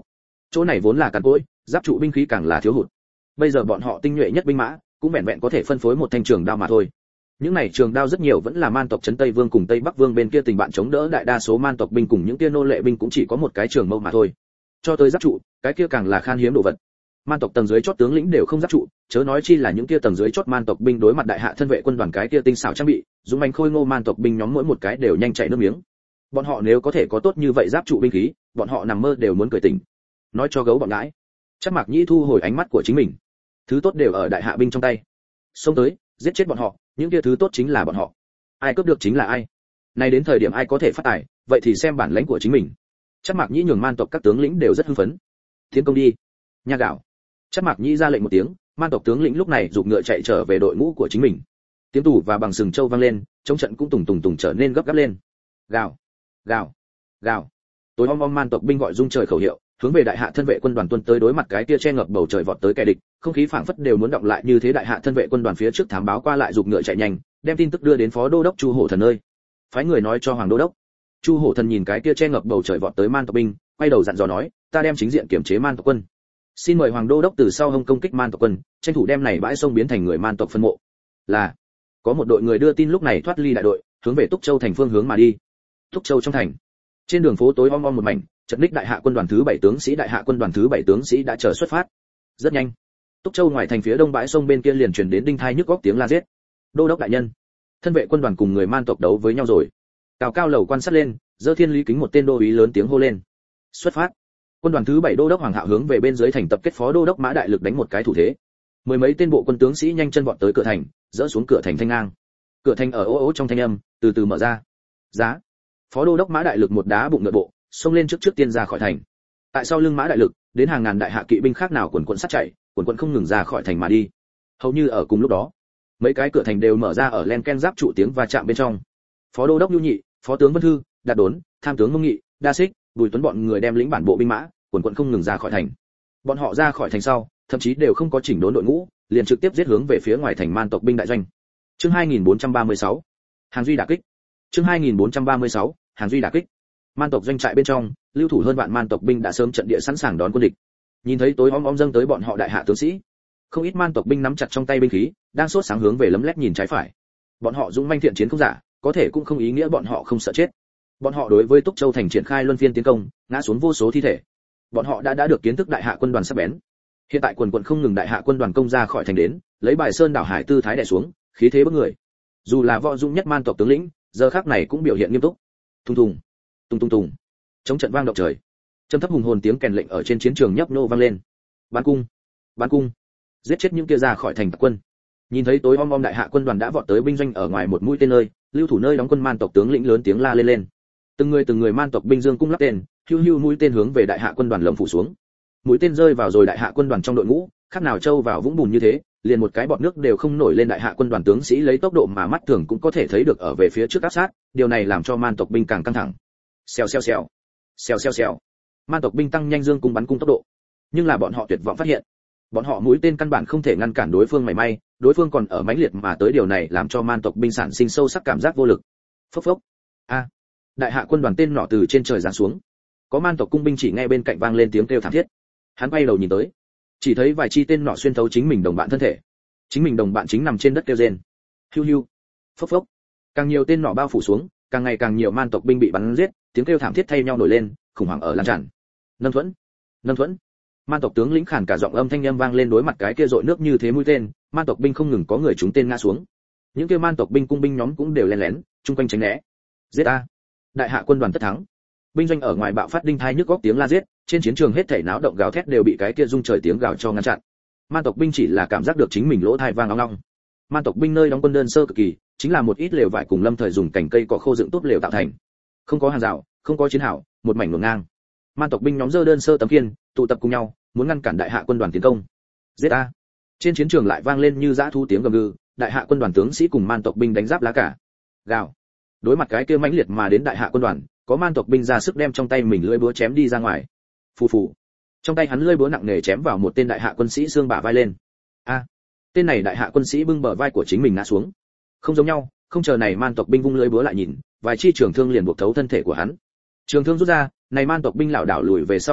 Chỗ này vốn là cằn cỗi, giáp trụ binh khí càng là thiếu hụt. Bây giờ bọn họ tinh nhuệ nhất binh mã, cũng vẹn vẹn có thể phân phối một thanh trường đao mà thôi. Những này trường đao rất nhiều vẫn là man tộc trấn Tây Vương cùng Tây Bắc Vương bên kia tình bạn chống đỡ, đại đa số man tộc binh cùng những kia nô lệ binh cũng chỉ có một cái trường mâu mà thôi. Cho tới giáp trụ, cái kia càng là khan hiếm đồ vật. Man tộc tầng dưới chót tướng lĩnh đều không giáp trụ, chớ nói chi là những kia tầng dưới chót man tộc binh đối mặt đại hạ thân vệ quân đoàn cái kia tinh xảo trang bị, dũng mãnh khôi ngô man tộc binh nhóm mỗi một cái đều nhanh chảy nước miếng. Bọn họ nếu có thể có tốt như vậy giáp trụ binh khí, bọn họ nằm mơ đều muốn cười tỉnh. Nói cho gấu bọn ngãi. Chắc Mạc Nhĩ thu hồi ánh mắt của chính mình. Thứ tốt đều ở đại hạ binh trong tay. Xông tới, giết chết bọn họ, những kia thứ tốt chính là bọn họ. Ai cướp được chính là ai. Nay đến thời điểm ai có thể phát tài, vậy thì xem bản lãnh của chính mình. Chắc Mạc Nhĩ nhường man tộc các tướng lĩnh đều rất hưng phấn. Tiến công đi. Nha gạo. Chắc Mạc Nhĩ ra lệnh một tiếng, man tộc tướng lĩnh lúc này giục ngựa chạy trở về đội ngũ của chính mình. Tiếng tù và bằng sừng châu vang lên, chống trận cũng tùng tùng tùng trở nên gấp gáp lên. Gào, gào, gào. Tối om om man tộc binh gọi rung trời khẩu hiệu, hướng về đại hạ thân vệ quân đoàn tuân tới, đối mặt cái kia che ngập bầu trời vọt tới kẻ địch, không khí phảng phất đều muốn động lại như thế. Đại hạ thân vệ quân đoàn phía trước thám báo qua lại giục ngựa chạy nhanh, đem tin tức đưa đến phó đô đốc Chu Hổ Thần ơi. Phái người nói cho hoàng đô đốc. Chu Hổ Thần nhìn cái kia che ngập bầu trời vọt tới man tộc binh, quay đầu dặn dò nói, ta đem chính diện kiểm chế man tộc quân. Xin mời hoàng đô đốc từ sau hông công kích man tộc quân, tranh thủ đem này bãi sông biến thành người man tộc phân mộ. Là. Có một đội người đưa tin lúc này thoát ly đại đội, hướng về Túc Châu thành phương hướng mà đi. Túc Châu trong thành, trên đường phố tối om om một mảnh, chợt ních đại hạ quân đoàn thứ bảy tướng sĩ đại hạ quân đoàn thứ bảy tướng sĩ đã chờ xuất phát. Rất nhanh, Túc Châu ngoài thành phía đông bãi sông bên kia liền truyền đến đinh thai nhức góc tiếng la giết. Đô đốc đại nhân, thân vệ quân đoàn cùng người man tộc đấu với nhau rồi. Cao cao lầu quan sát lên, giơ thiên lý kính một tên đô úy lớn tiếng hô lên. Xuất phát. Quân đoàn thứ bảy đô đốc Hoàng Hạo hướng về bên dưới thành tập kết phó đô đốc Mã Đại Lực đánh một cái thủ thế. Mười mấy tên bộ quân tướng sĩ nhanh chân vọt tới cửa thành, dỡ xuống cửa thành thanh ngang. Cửa thành ở ố ố trong thanh âm, từ từ mở ra. Giá. Phó đô đốc Mã Đại Lực một đá bụng ngựa bộ, xông lên trước trước tiên ra khỏi thành. Tại sau lưng Mã Đại Lực, đến hàng ngàn đại hạ kỵ binh khác nào quần quần sát chạy, quần quần không ngừng ra khỏi thành mà đi. Hầu như ở cùng lúc đó, mấy cái cửa thành đều mở ra, ở len ken giáp trụ tiếng va chạm bên trong. Phó đô đốc Nhu Nhị, phó tướng Vân Thư, Đạt Đốn, tham tướng Mông Nghị, Đa Xích, Bùi Tuấn bọn người đem lĩnh bản bộ binh mã, quần quần không ngừng ra khỏi thành. Bọn họ ra khỏi thành sau, thậm chí đều không có chỉnh đốn đội ngũ, liền trực tiếp giết hướng về phía ngoài thành man tộc binh đại doanh. Chương hai nghìn bốn trăm ba mươi sáu, Hàng Duy đả kích. Chương hai nghìn bốn trăm ba mươi sáu, Hàng Duy đả kích. Man tộc doanh trại bên trong, lưu thủ hơn vạn man tộc binh đã sớm trận địa sẵn sàng đón quân địch. Nhìn thấy tối om om dâng tới bọn họ đại hạ tướng sĩ, không ít man tộc binh nắm chặt trong tay binh khí, đang sốt sáng hướng về lấm lét nhìn trái phải. Bọn họ dũng manh thiện chiến không giả, có thể cũng không ý nghĩa bọn họ không sợ chết. Bọn họ đối với Túc Châu thành triển khai luân phiên tiến công, ngã xuống vô số thi thể. Bọn họ đã đã được kiến thức đại hạ quân đoàn sắc bén. Hiện tại quần quần không ngừng đại hạ quân đoàn công ra khỏi thành đến, lấy bài sơn đảo hải tư thái đè xuống, khí thế bức người. Dù là võ dũng nhất man tộc tướng lĩnh, giờ khắc này cũng biểu hiện nghiêm túc. Thùng thùng, tung tung tung, chống trận vang động trời. Trầm thấp hùng hồn tiếng kèn lệnh ở trên chiến trường nhấp nô vang lên. Bắn cung, bắn cung, giết chết những kia ra khỏi thành tặc quân. Nhìn thấy tối om om đại hạ quân đoàn đã vọt tới binh doanh ở ngoài một mũi tên nơi, lưu thủ nơi đóng quân man tộc tướng lĩnh lớn tiếng la lên lên. Từng người từng người man tộc binh dương cung lắp tên, hưu hưu mũi tên hướng về đại hạ quân đoàn lồng phủ xuống. Mũi tên rơi vào rồi đại hạ quân đoàn trong đội ngũ, khác nào trâu vào vũng bùn như thế, liền một cái bọt nước đều không nổi lên. Đại hạ quân đoàn tướng sĩ lấy tốc độ mà mắt thường cũng có thể thấy được ở về phía trước áp sát, điều này làm cho man tộc binh càng căng thẳng. Xèo xèo xèo, xèo xèo xèo. Man tộc binh tăng nhanh dương cung bắn cung tốc độ, nhưng là bọn họ tuyệt vọng phát hiện, bọn họ mũi tên căn bản không thể ngăn cản đối phương mảy may, đối phương còn ở mãnh liệt mà tới, điều này làm cho man tộc binh sản sinh sâu sắc cảm giác vô lực. Phốc phốc. A. Đại hạ quân đoàn tên nọ từ trên trời giáng xuống. Có man tộc cung binh chỉ nghe bên cạnh vang lên tiếng kêu thảm thiết. Hắn quay đầu nhìn tới, chỉ thấy vài chi tên nọ xuyên thấu chính mình đồng bạn thân thể. Chính mình đồng bạn chính nằm trên đất kêu rên. Hiu hiu. Phốc phốc. Càng nhiều tên nọ bao phủ xuống, càng ngày càng nhiều man tộc binh bị bắn giết, tiếng kêu thảm thiết thay nhau nổi lên, khủng hoảng ở lan tràn. Nâm Thuẫn, Nâm Thuẫn. Man tộc tướng lĩnh khản cả giọng âm thanh âm vang lên, đối mặt cái kia dội nước như thế mũi tên, man tộc binh không ngừng có người trúng tên ngã xuống. Những kia man tộc binh cung binh nhóm cũng đều lén lén, chung quanh tránh né. Giết a! Đại hạ quân đoàn tất thắng. Binh doanh ở ngoài bạo phát đinh thai nhức góc tiếng la giết, trên chiến trường hết thảy náo động gào thét đều bị cái kia rung trời tiếng gào cho ngăn chặn. Man tộc binh chỉ là cảm giác được chính mình lỗ tai vang ong ong. Man tộc binh nơi đóng quân đơn sơ cực kỳ, chính là một ít lều vải cùng lâm thời dùng cành cây cỏ khô dựng tốt lều tạo thành. Không có hàng rào, không có chiến hào, một mảnh ngổn ngang. Man tộc binh nhóm dơ đơn sơ tấm khiên, tụ tập cùng nhau, muốn ngăn cản đại hạ quân đoàn tiến công. Giết a! Trên chiến trường lại vang lên như dã thú tiếng gầm gừ, đại hạ quân đoàn tướng sĩ cùng man tộc binh đánh giáp lá cả. Gào. Đối mặt cái kia mãnh liệt mà đến đại hạ quân đoàn, có man tộc binh ra sức đem trong tay mình lưỡi búa chém đi ra ngoài. Phù phù. Trong tay hắn lưỡi búa nặng nề chém vào một tên đại hạ quân sĩ xương bả vai lên. A! Tên này đại hạ quân sĩ bưng bờ vai của chính mình ngã xuống. Không giống nhau, không chờ này man tộc binh vung lưỡi búa lại nhìn, vài chi trường thương liền buộc thấu thân thể của hắn. Trường thương rút ra, này man tộc binh lảo đảo lùi về sau hai bước,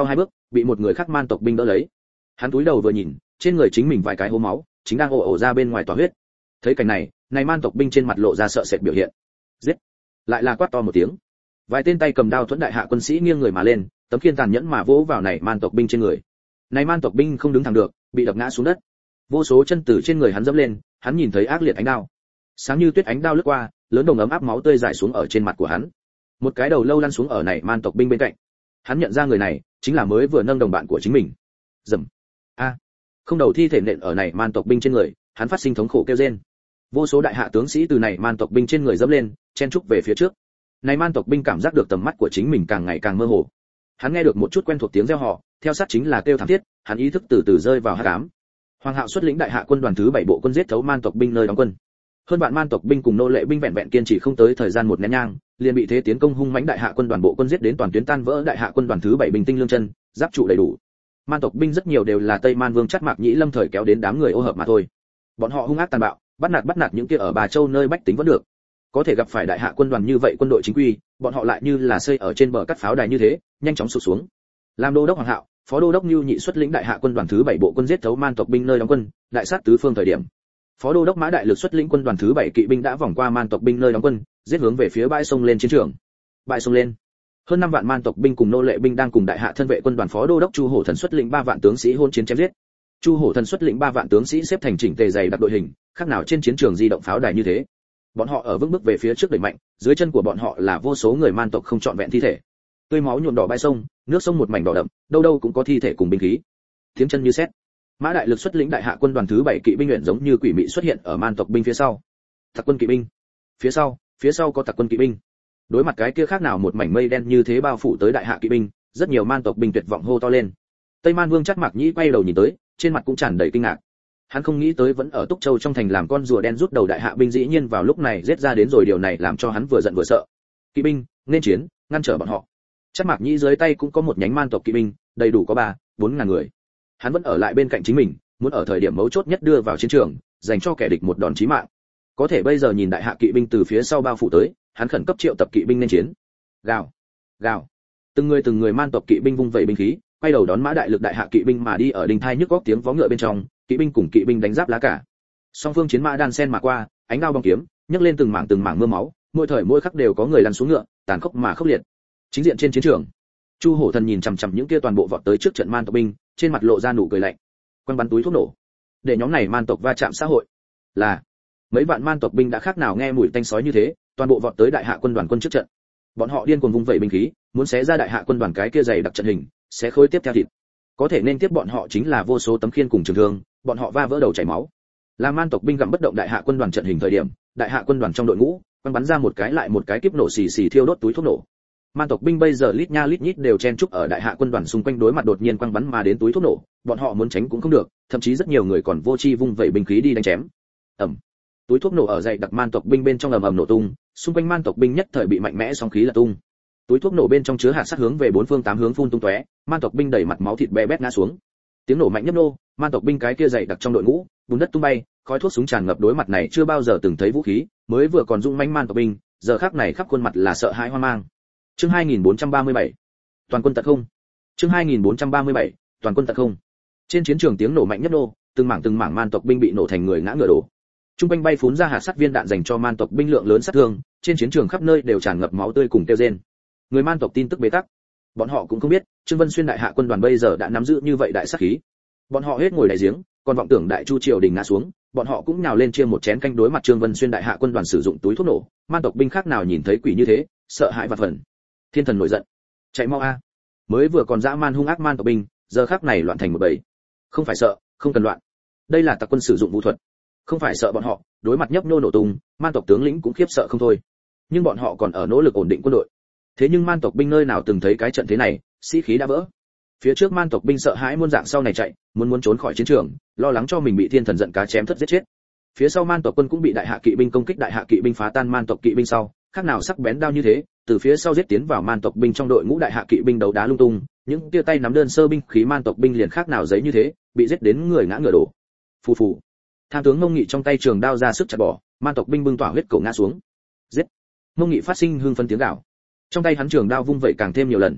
bị một người khác man tộc binh đỡ lấy. Hắn cúi đầu vừa nhìn, trên người chính mình vài cái hố máu, chính đang ồ ồ ra bên ngoài tỏa huyết. Thấy cảnh này, này man tộc binh trên mặt lộ ra sợ sệt biểu hiện. Giết! Lại là quát to một tiếng. Vài tên tay cầm đao thuẫn đại hạ quân sĩ nghiêng người mà lên, tấm khiên tàn nhẫn mà vỗ vào này man tộc binh trên người. Này man tộc binh không đứng thẳng được, bị đập ngã xuống đất. Vô số chân từ trên người hắn dẫm lên, hắn nhìn thấy ác liệt ánh đao. Sáng như tuyết ánh đao lướt qua, lớn đồng ấm áp máu tươi rải xuống ở trên mặt của hắn. Một cái đầu lâu lăn xuống ở này man tộc binh bên cạnh. Hắn nhận ra người này chính là mới vừa nâng đồng bạn của chính mình. Dầm. A. Không đầu thi thể nện ở này man tộc binh trên người, hắn phát sinh thống khổ kêu rên. Vô số đại hạ tướng sĩ từ này man tộc binh trên người dẫm lên, chen trúc về phía trước. Này man tộc binh cảm giác được tầm mắt của chính mình càng ngày càng mơ hồ. Hắn nghe được một chút quen thuộc tiếng reo hò, theo sát chính là kêu thảm thiết, hắn ý thức từ từ rơi vào hắc ám. Hoàng Hạo xuất lĩnh đại hạ quân đoàn thứ bảy bộ quân giết thấu man tộc binh nơi đóng quân. Hơn vạn man tộc binh cùng nô lệ binh vẹn vẹn kiên trì không tới thời gian một nén nhang, liền bị thế tiến công hung mãnh đại hạ quân đoàn bộ quân giết đến toàn tuyến tan vỡ. Đại hạ quân đoàn thứ bảy bình tinh lương chân, giáp trụ đầy đủ. Man tộc binh rất nhiều đều là Tây Man Vương Chắt Mạc Nhĩ Lâm thời kéo đến đám người ô hợp mà thôi. Bọn họ hung ác tàn bạo, bắt nạt bắt nạt những kia ở Bà Châu nơi bách tính vẫn được. Có thể gặp phải đại hạ quân đoàn như vậy quân đội chính quy, bọn họ lại như là xây ở trên bờ cắt pháo đài như thế, nhanh chóng sụp xuống. Làm đô đốc Hoàng Hạo, phó đô đốc Nưu Nhị xuất lĩnh đại hạ quân đoàn thứ bảy bộ quân giết thấu man tộc binh nơi đóng quân, đại sát tứ phương thời điểm. Phó đô đốc Mã Đại Lực xuất lĩnh quân đoàn thứ bảy kỵ binh đã vòng qua man tộc binh nơi đóng quân, giết hướng về phía bãi sông lên chiến trường. Bãi sông lên, hơn năm vạn man tộc binh cùng nô lệ binh đang cùng đại hạ thân vệ quân đoàn phó đô đốc Chu Hổ Thần xuất lĩnh ba vạn tướng sĩ hôn chiến chém giết. Chu Hổ Thần xuất lĩnh ba vạn tướng sĩ xếp thành chỉnh tề dày đặc đội hình, khác nào trên chiến trường di động pháo đài như thế. Bọn họ ở vững bước về phía trước đẩy mạnh, dưới chân của bọn họ là vô số người man tộc không trọn vẹn thi thể. Tươi máu nhuộm đỏ bãi sông, nước sông một mảnh đỏ đậm, đâu đâu cũng có thi thể cùng binh khí. Tiếng chân như sét. Mã Đại Lực xuất lĩnh đại hạ quân đoàn thứ bảy kỵ binh luyện giống như quỷ mị xuất hiện ở man tộc binh phía sau. Tặc quân kỵ binh. Phía sau, phía sau có tặc quân kỵ binh. Đối mặt cái kia khác nào một mảnh mây đen như thế bao phủ tới đại hạ kỵ binh, rất nhiều man tộc binh tuyệt vọng hô to lên. Tây Man Vương Chắt Mạc Nhĩ quay đầu nhìn tới, trên mặt cũng tràn đầy kinh ngạc. Hắn không nghĩ tới vẫn ở Túc Châu trong thành làm con rùa đen rút đầu đại hạ binh dĩ nhiên vào lúc này giết ra đến rồi, điều này làm cho hắn vừa giận vừa sợ. Kỵ binh, nên chiến, ngăn trở bọn họ. Chắt Mạc Nhĩ dưới tay cũng có một nhánh man tộc kỵ binh, đầy đủ có ba, bốn ngàn người. Hắn vẫn ở lại bên cạnh chính mình, muốn ở thời điểm mấu chốt nhất đưa vào chiến trường, dành cho kẻ địch một đòn chí mạng. Có thể bây giờ nhìn đại hạ kỵ binh từ phía sau bao phủ tới, hắn khẩn cấp triệu tập kỵ binh nên chiến. Gào, gào. Từng người từng người man tộc kỵ binh vung vẩy binh khí, quay đầu đón Mã Đại Lực đại hạ kỵ binh mà đi, ở đinh thai nhức góc tiếng vó ngựa bên trong, kỵ binh cùng kỵ binh đánh giáp lá cả. Song phương chiến mã đan sen mà qua, ánh đao bong kiếm, nhấc lên từng mảng từng mảng mưa máu, mỗi thời mỗi khắc đều có người lăn xuống ngựa, tàn khốc mà khốc liệt. Chính diện trên chiến trường, Chu Hổ Thần nhìn chằm chằm những kia toàn bộ vọt tới trước trận man tộc binh, trên mặt lộ ra nụ cười lạnh. Quăng bắn túi thuốc nổ, để nhóm này man tộc va chạm xã hội. Là mấy vạn man tộc binh đã khác nào nghe mùi tanh sói như thế, toàn bộ vọt tới đại hạ quân đoàn quân trước trận. Bọn họ điên cuồng vung vẩy binh khí, muốn xé ra đại hạ quân đoàn cái kia dày đặc trận hình, xé khối tiếp theo thịt. Có thể nên tiếp bọn họ chính là vô số tấm khiên cùng trường thương, bọn họ va vỡ đầu chảy máu. Làm man tộc binh gặm bất động đại hạ quân đoàn trận hình thời điểm, đại hạ quân đoàn trong đội ngũ quăng bắn ra một cái lại một cái kíp nổ xì xì thiêu đốt túi thuốc nổ. Man tộc binh bây giờ lít nha lít nhít đều chen chúc ở đại hạ quân đoàn xung quanh, đối mặt đột nhiên quăng bắn mà đến túi thuốc nổ, bọn họ muốn tránh cũng không được, thậm chí rất nhiều người còn vô chi vung vẩy binh khí đi đánh chém. Ầm. Túi thuốc nổ ở dày đặc man tộc binh bên trong ầm ầm nổ tung, xung quanh man tộc binh nhất thời bị mạnh mẽ sóng khí lật tung. Túi thuốc nổ bên trong chứa hạt sát hướng về bốn phương tám hướng phun tung tóe, man tộc binh đẩy mặt máu thịt bè bét ngã xuống. Tiếng nổ mạnh nhấp nô, man tộc binh cái kia dày đặc trong đội ngũ, bùn đất tung bay, khói thuốc súng tràn ngập, đối mặt này chưa bao giờ từng thấy vũ khí, mới vừa còn dũng mãnh man tộc binh, giờ khắc này khắp khuôn mặt là sợ hãi hoang mang. Chương hai nghìn bốn trăm ba mươi bảy, toàn quân tận không. Chương hai nghìn bốn trăm ba mươi bảy, toàn quân tận không. Trên chiến trường tiếng nổ mạnh nhấp nô, từng mảng từng mảng man tộc binh bị nổ thành người ngã ngựa đổ. Trung quanh bay phún ra hạt sắt viên đạn dành cho man tộc binh lượng lớn sát thương, trên chiến trường khắp nơi đều tràn ngập máu tươi cùng kêu rên. Người man tộc tin tức bế tắc. Bọn họ cũng không biết, Trương Vân Xuyên đại hạ quân đoàn bây giờ đã nắm giữ như vậy đại sát khí. Bọn họ hết ngồi đại giếng, còn vọng tưởng đại chu triều đình ngã xuống, bọn họ cũng nhào lên chia một chén canh đối mặt Trương Vân Xuyên đại hạ quân đoàn sử dụng túi thuốc nổ, man tộc binh khác nào nhìn thấy quỷ như thế, sợ hãi và phần. Thiên thần nổi giận, chạy mau a! Mới vừa còn dã man hung ác man tộc binh, giờ khắc này loạn thành một bầy. Không phải sợ, không cần loạn. Đây là tặc quân sử dụng vũ thuật. Không phải sợ bọn họ, đối mặt nhấp nhô nổ tung, man tộc tướng lĩnh cũng khiếp sợ không thôi. Nhưng bọn họ còn ở nỗ lực ổn định quân đội. Thế nhưng man tộc binh nơi nào từng thấy cái trận thế này, sĩ khí đã vỡ. Phía trước man tộc binh sợ hãi muôn dạng sau này chạy, muốn muốn trốn khỏi chiến trường, lo lắng cho mình bị thiên thần giận cá chém thất giết chết. Phía sau man tộc quân cũng bị đại hạ kỵ binh công kích, đại hạ kỵ binh phá tan man tộc kỵ binh sau, khác nào sắc bén đao như thế, từ phía sau giết tiến vào man tộc binh trong đội ngũ, đại hạ kỵ binh đấu đá lung tung, những tia tay nắm đơn sơ binh khí man tộc binh liền khác nào giấy như thế, bị giết đến người ngã ngựa đổ. Phù phù. Tham tướng Ngông Nghị trong tay trường đao ra sức chặt bỏ, man tộc binh bưng tỏa huyết cổ ngã xuống. Giết. Ngông Nghị phát sinh hưng phấn tiếng gào. Trong tay hắn trường đao vung vậy càng thêm nhiều lần.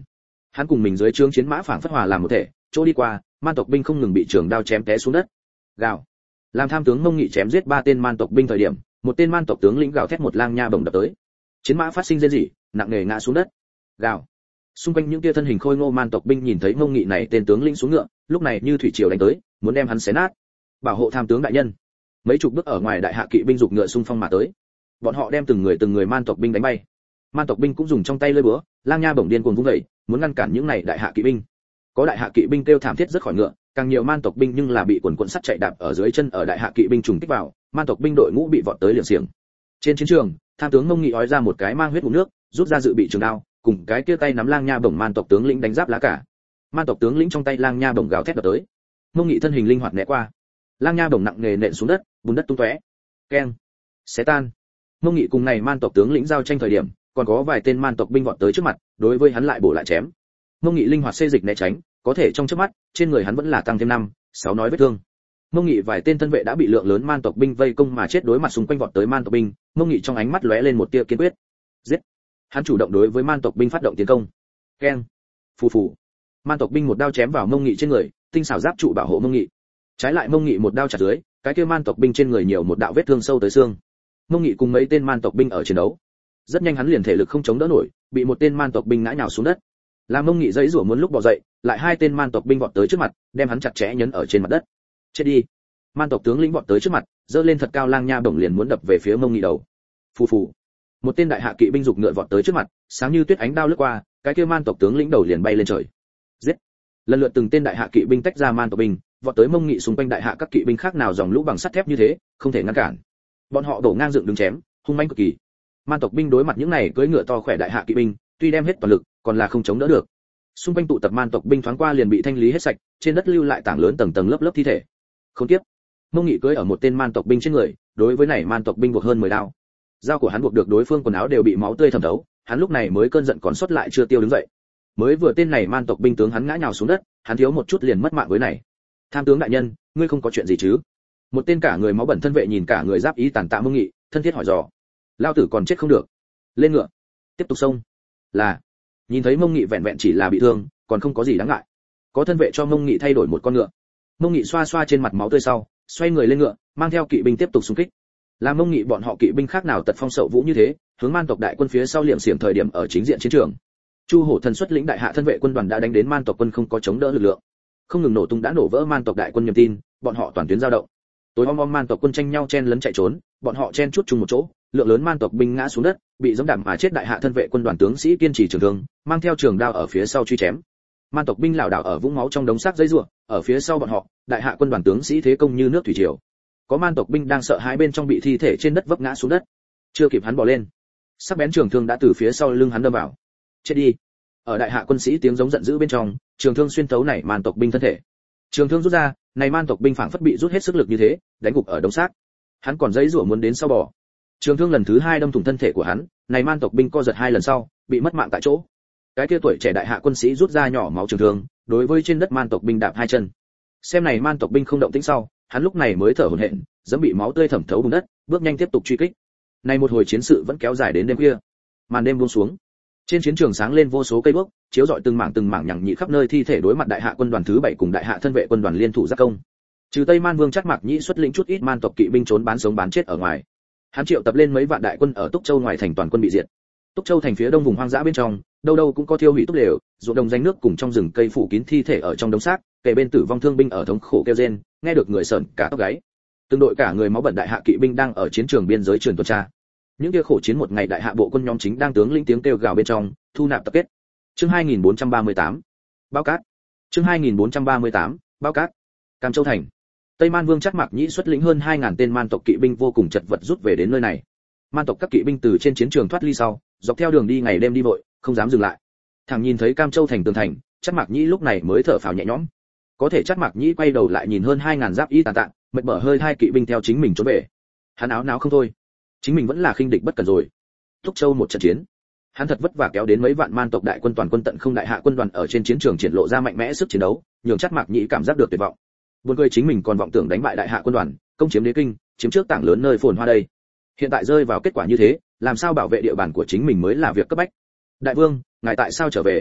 Hắn cùng mình dưới trướng chiến mã phảng phất hòa làm một thể, chỗ đi qua, man tộc binh không ngừng bị trường đao chém té xuống đất. Gào. Làm tham tướng Mông Nghị chém giết ba tên man tộc binh thời điểm, một tên man tộc tướng lĩnh gào thét một lang nha bổng đập tới. Chiến mã phát sinh rên rỉ, nặng nề ngã xuống đất. Gào. Xung quanh những kia thân hình khôi ngô man tộc binh nhìn thấy Mông Nghị này tên tướng lĩnh xuống ngựa, lúc này như thủy triều đánh tới, muốn đem hắn xé nát. Bảo hộ tham tướng đại nhân. Mấy chục bước ở ngoài đại hạ kỵ binh dục ngựa xung phong mà tới. Bọn họ đem từng người từng người man tộc binh đánh bay. Man tộc binh cũng dùng trong tay lưỡi búa, lang nha bổng điên cuồng vung dậy, muốn ngăn cản những này đại hạ kỵ binh. Có đại hạ kỵ binh kêu thảm thiết rất khỏi ngựa, càng nhiều man tộc binh nhưng là bị quần quần sắt chạy đạp ở dưới chân ở đại hạ kỵ binh trùng kích vào, man tộc binh đội ngũ bị vọt tới liệng xiềng. Trên chiến trường, tham tướng Mông Nghị ói ra một cái mang huyết ngụm nước, rút ra dự bị trường đao, cùng cái kia tay nắm lang nha bổng man tộc tướng lĩnh đánh giáp lá cả. Man tộc tướng lĩnh trong tay lang nha bổng gào thét đập tới. Mông Nghị thân hình linh hoạt né qua. Lang nha bổng nặng nề nện xuống đất, bùn đất tung tóe. Keng. Xé tan. Mông Nghị cùng này man tộc tướng lĩnh giao tranh thời điểm, còn có vài tên man tộc binh vọt tới trước mặt, đối với hắn lại bổ lại chém. Mông Nghị linh hoạt xê dịch né tránh, có thể trong chớp mắt, trên người hắn vẫn là tăng thêm năm, sáu nói vết thương. Mông Nghị vài tên thân vệ đã bị lượng lớn man tộc binh vây công mà chết đối mặt xung quanh vọt tới man tộc binh, Mông Nghị trong ánh mắt lóe lên một tia kiên quyết. Giết. Hắn chủ động đối với man tộc binh phát động tiến công. Keng. Phù phù. Man tộc binh một đao chém vào Mông Nghị trên người, tinh xảo giáp trụ bảo hộ Mông Nghị. Trái lại Mông Nghị một đao chặt dưới, cái kia man tộc binh trên người nhiều một đạo vết thương sâu tới xương. Mông Nghị cùng mấy tên man tộc binh ở chiến đấu. Rất nhanh hắn liền thể lực không chống đỡ nổi, bị một tên man tộc binh ngã nhào xuống đất. Làm Mông Nghị giãy giụa muốn lúc bò dậy, lại hai tên man tộc binh vọt tới trước mặt, đem hắn chặt chẽ nhấn ở trên mặt đất. Chết đi. Man tộc tướng lĩnh vọt tới trước mặt, giơ lên thật cao lang nha bổng liền muốn đập về phía Mông Nghị đầu. Phù phù. Một tên đại hạ kỵ binh dục ngựa vọt tới trước mặt, sáng như tuyết ánh đao lướt qua, cái kia man tộc tướng lĩnh đầu liền bay lên trời. Giết. Lần lượt từng tên đại hạ kỵ binh tách ra man tộc binh, vọt tới Mông Nghị xung quanh đại hạ các kỵ binh khác nào dòng lũ bằng sắt thép như thế, không thể ngăn cản. Bọn họ đổ ngang dựng đứng chém, hung mãnh cực kỳ. Man tộc binh đối mặt những này cưỡi ngựa to khỏe đại hạ kỵ binh, tuy đem hết toàn lực, còn là không chống đỡ được. Xung quanh tụ tập man tộc binh thoáng qua liền bị thanh lý hết sạch, trên đất lưu lại tảng lớn tầng tầng lớp lớp thi thể. Không tiếp. Mông Nghị cưỡi ở một tên man tộc binh trên người, đối với này man tộc binh buộc hơn mười đao. Dao của hắn buộc được đối phương quần áo đều bị máu tươi thấm thấu, hắn lúc này mới cơn giận còn sót lại chưa tiêu đứng dậy. Mới vừa tên này man tộc binh tướng hắn ngã nhào xuống đất, hắn thiếu một chút liền mất mạng với này. Tham tướng đại nhân, ngươi không có chuyện gì chứ? Một tên cả người máu bẩn thân vệ nhìn cả người giáp ý tàn tạ Mông Nghị, thân thiết hỏi dò. Lao tử còn chết không được. Lên ngựa, tiếp tục xông. Là. Nhìn thấy Mông Nghị vẹn vẹn chỉ là bị thương, còn không có gì đáng ngại. Có thân vệ cho Mông Nghị thay đổi một con ngựa. Mông Nghị xoa xoa trên mặt máu tươi sau, xoay người lên ngựa, mang theo kỵ binh tiếp tục xung kích. Làm Mông Nghị bọn họ kỵ binh khác nào tật phong sậu vũ như thế, hướng man tộc đại quân phía sau liệm xiềng thời điểm ở chính diện chiến trường. Chu Hổ Thần xuất lĩnh đại hạ thân vệ quân đoàn đã đánh đến man tộc quân không có chống đỡ lực lượng. Không ngừng nổ tung đã nổ vỡ man tộc đại quân niềm tin, bọn họ toàn tuyến dao động. Tối om om man tộc quân tranh nhau chen lấn chạy trốn, bọn họ chen chúc chung một chỗ, lượng lớn man tộc binh ngã xuống đất, bị giẫm đạp mà chết đại hạ thân vệ quân đoàn tướng sĩ kiên trì trường thương, mang theo trường đao ở phía sau truy chém. Man tộc binh lảo đảo ở vũng máu trong đống xác dây rùa, ở phía sau bọn họ, đại hạ quân đoàn tướng sĩ thế công như nước thủy triều. Có man tộc binh đang sợ hãi bên trong bị thi thể trên đất vấp ngã xuống đất. Chưa kịp hắn bò lên, sắc bén trường thương đã từ phía sau lưng hắn đâm vào. Chết đi. Ở đại hạ quân sĩ tiếng giống giận dữ bên trong, trường thương xuyên thấu này man tộc binh thân thể. Trường thương rút ra, này man tộc binh phảng phất bị rút hết sức lực như thế, đánh gục ở đống xác. Hắn còn giãy giụa muốn đến sau bò. Trường thương lần thứ hai đâm thủng thân thể của hắn, này man tộc binh co giật hai lần sau, bị mất mạng tại chỗ. Cái kia tuổi trẻ đại hạ quân sĩ rút ra nhỏ máu trường thương, đối với trên đất man tộc binh đạp hai chân. Xem này man tộc binh không động tĩnh sau, hắn lúc này mới thở hổn hển, dẫm bị máu tươi thẩm thấu bùn đất, bước nhanh tiếp tục truy kích. Này một hồi chiến sự vẫn kéo dài đến đêm khuya. Màn đêm buông xuống. Trên chiến trường sáng lên vô số cây đuốc, chiếu rọi từng mảng từng mảng nhằng nhị khắp nơi thi thể đối mặt đại hạ quân đoàn thứ bảy cùng đại hạ thân vệ quân đoàn liên thủ giáp công. Trừ Tây Man Vương Trắc Mạc Nhĩ xuất lĩnh chút ít man tộc kỵ binh trốn bán sống bán chết ở ngoài. Hắn triệu tập lên mấy vạn đại quân ở Túc Châu ngoài thành toàn quân bị diệt. Túc Châu thành phía đông vùng hoang dã bên trong, đâu đâu cũng có thiêu hủy túc lều, ruộng đồng danh nước cùng trong rừng cây phủ kín thi thể ở trong đống xác, kề bên tử vong thương binh ở thống khổ kêu rên, nghe được người sởn cả tóc gáy. Từng đội cả người máu bẩn đại hạ kỵ binh đang ở chiến trường biên giới trường tuần tra. Những kia khổ chiến một ngày đại hạ bộ quân nhóm chính đang tướng lĩnh tiếng kêu gào bên trong, thu nạp tập kết. Chương hai nghìn bốn trăm ba mươi tám. Bao cát. Chương hai nghìn bốn trăm ba mươi tám. Bao cát. Cam Châu thành. Tây Man Vương Trắc Mạc Nhĩ xuất lĩnh hơn hai nghìn tên man tộc kỵ binh vô cùng chật vật rút về đến nơi này. Man tộc các kỵ binh từ trên chiến trường thoát ly sau, dọc theo đường đi ngày đêm đi vội, không dám dừng lại. Thằng nhìn thấy Cam Châu thành tường thành, Trắc Mạc Nhĩ lúc này mới thở phào nhẹ nhõm. Có thể Trắc Mạc Nhĩ quay đầu lại nhìn hơn hai nghìn giáp y tàn tạ, mệt mỏi hơi hai kỵ binh theo chính mình trốn về. Hắn áo náo không thôi, chính mình vẫn là khinh địch bất cẩn rồi. Túc Châu một trận chiến, hắn thật vất vả kéo đến mấy vạn man tộc đại quân toàn quân tận không đại hạ quân đoàn ở trên chiến trường triển lộ ra mạnh mẽ sức chiến đấu, nhường Trắc Mạc Nhĩ cảm giác được tuyệt vọng. Buồn cười chính mình còn vọng tưởng đánh bại đại hạ quân đoàn, công chiếm đế kinh, chiếm trước tảng lớn nơi phồn hoa đây. Hiện tại rơi vào kết quả như thế, làm sao bảo vệ địa bàn của chính mình mới là việc cấp bách. Đại vương, ngài tại sao trở về?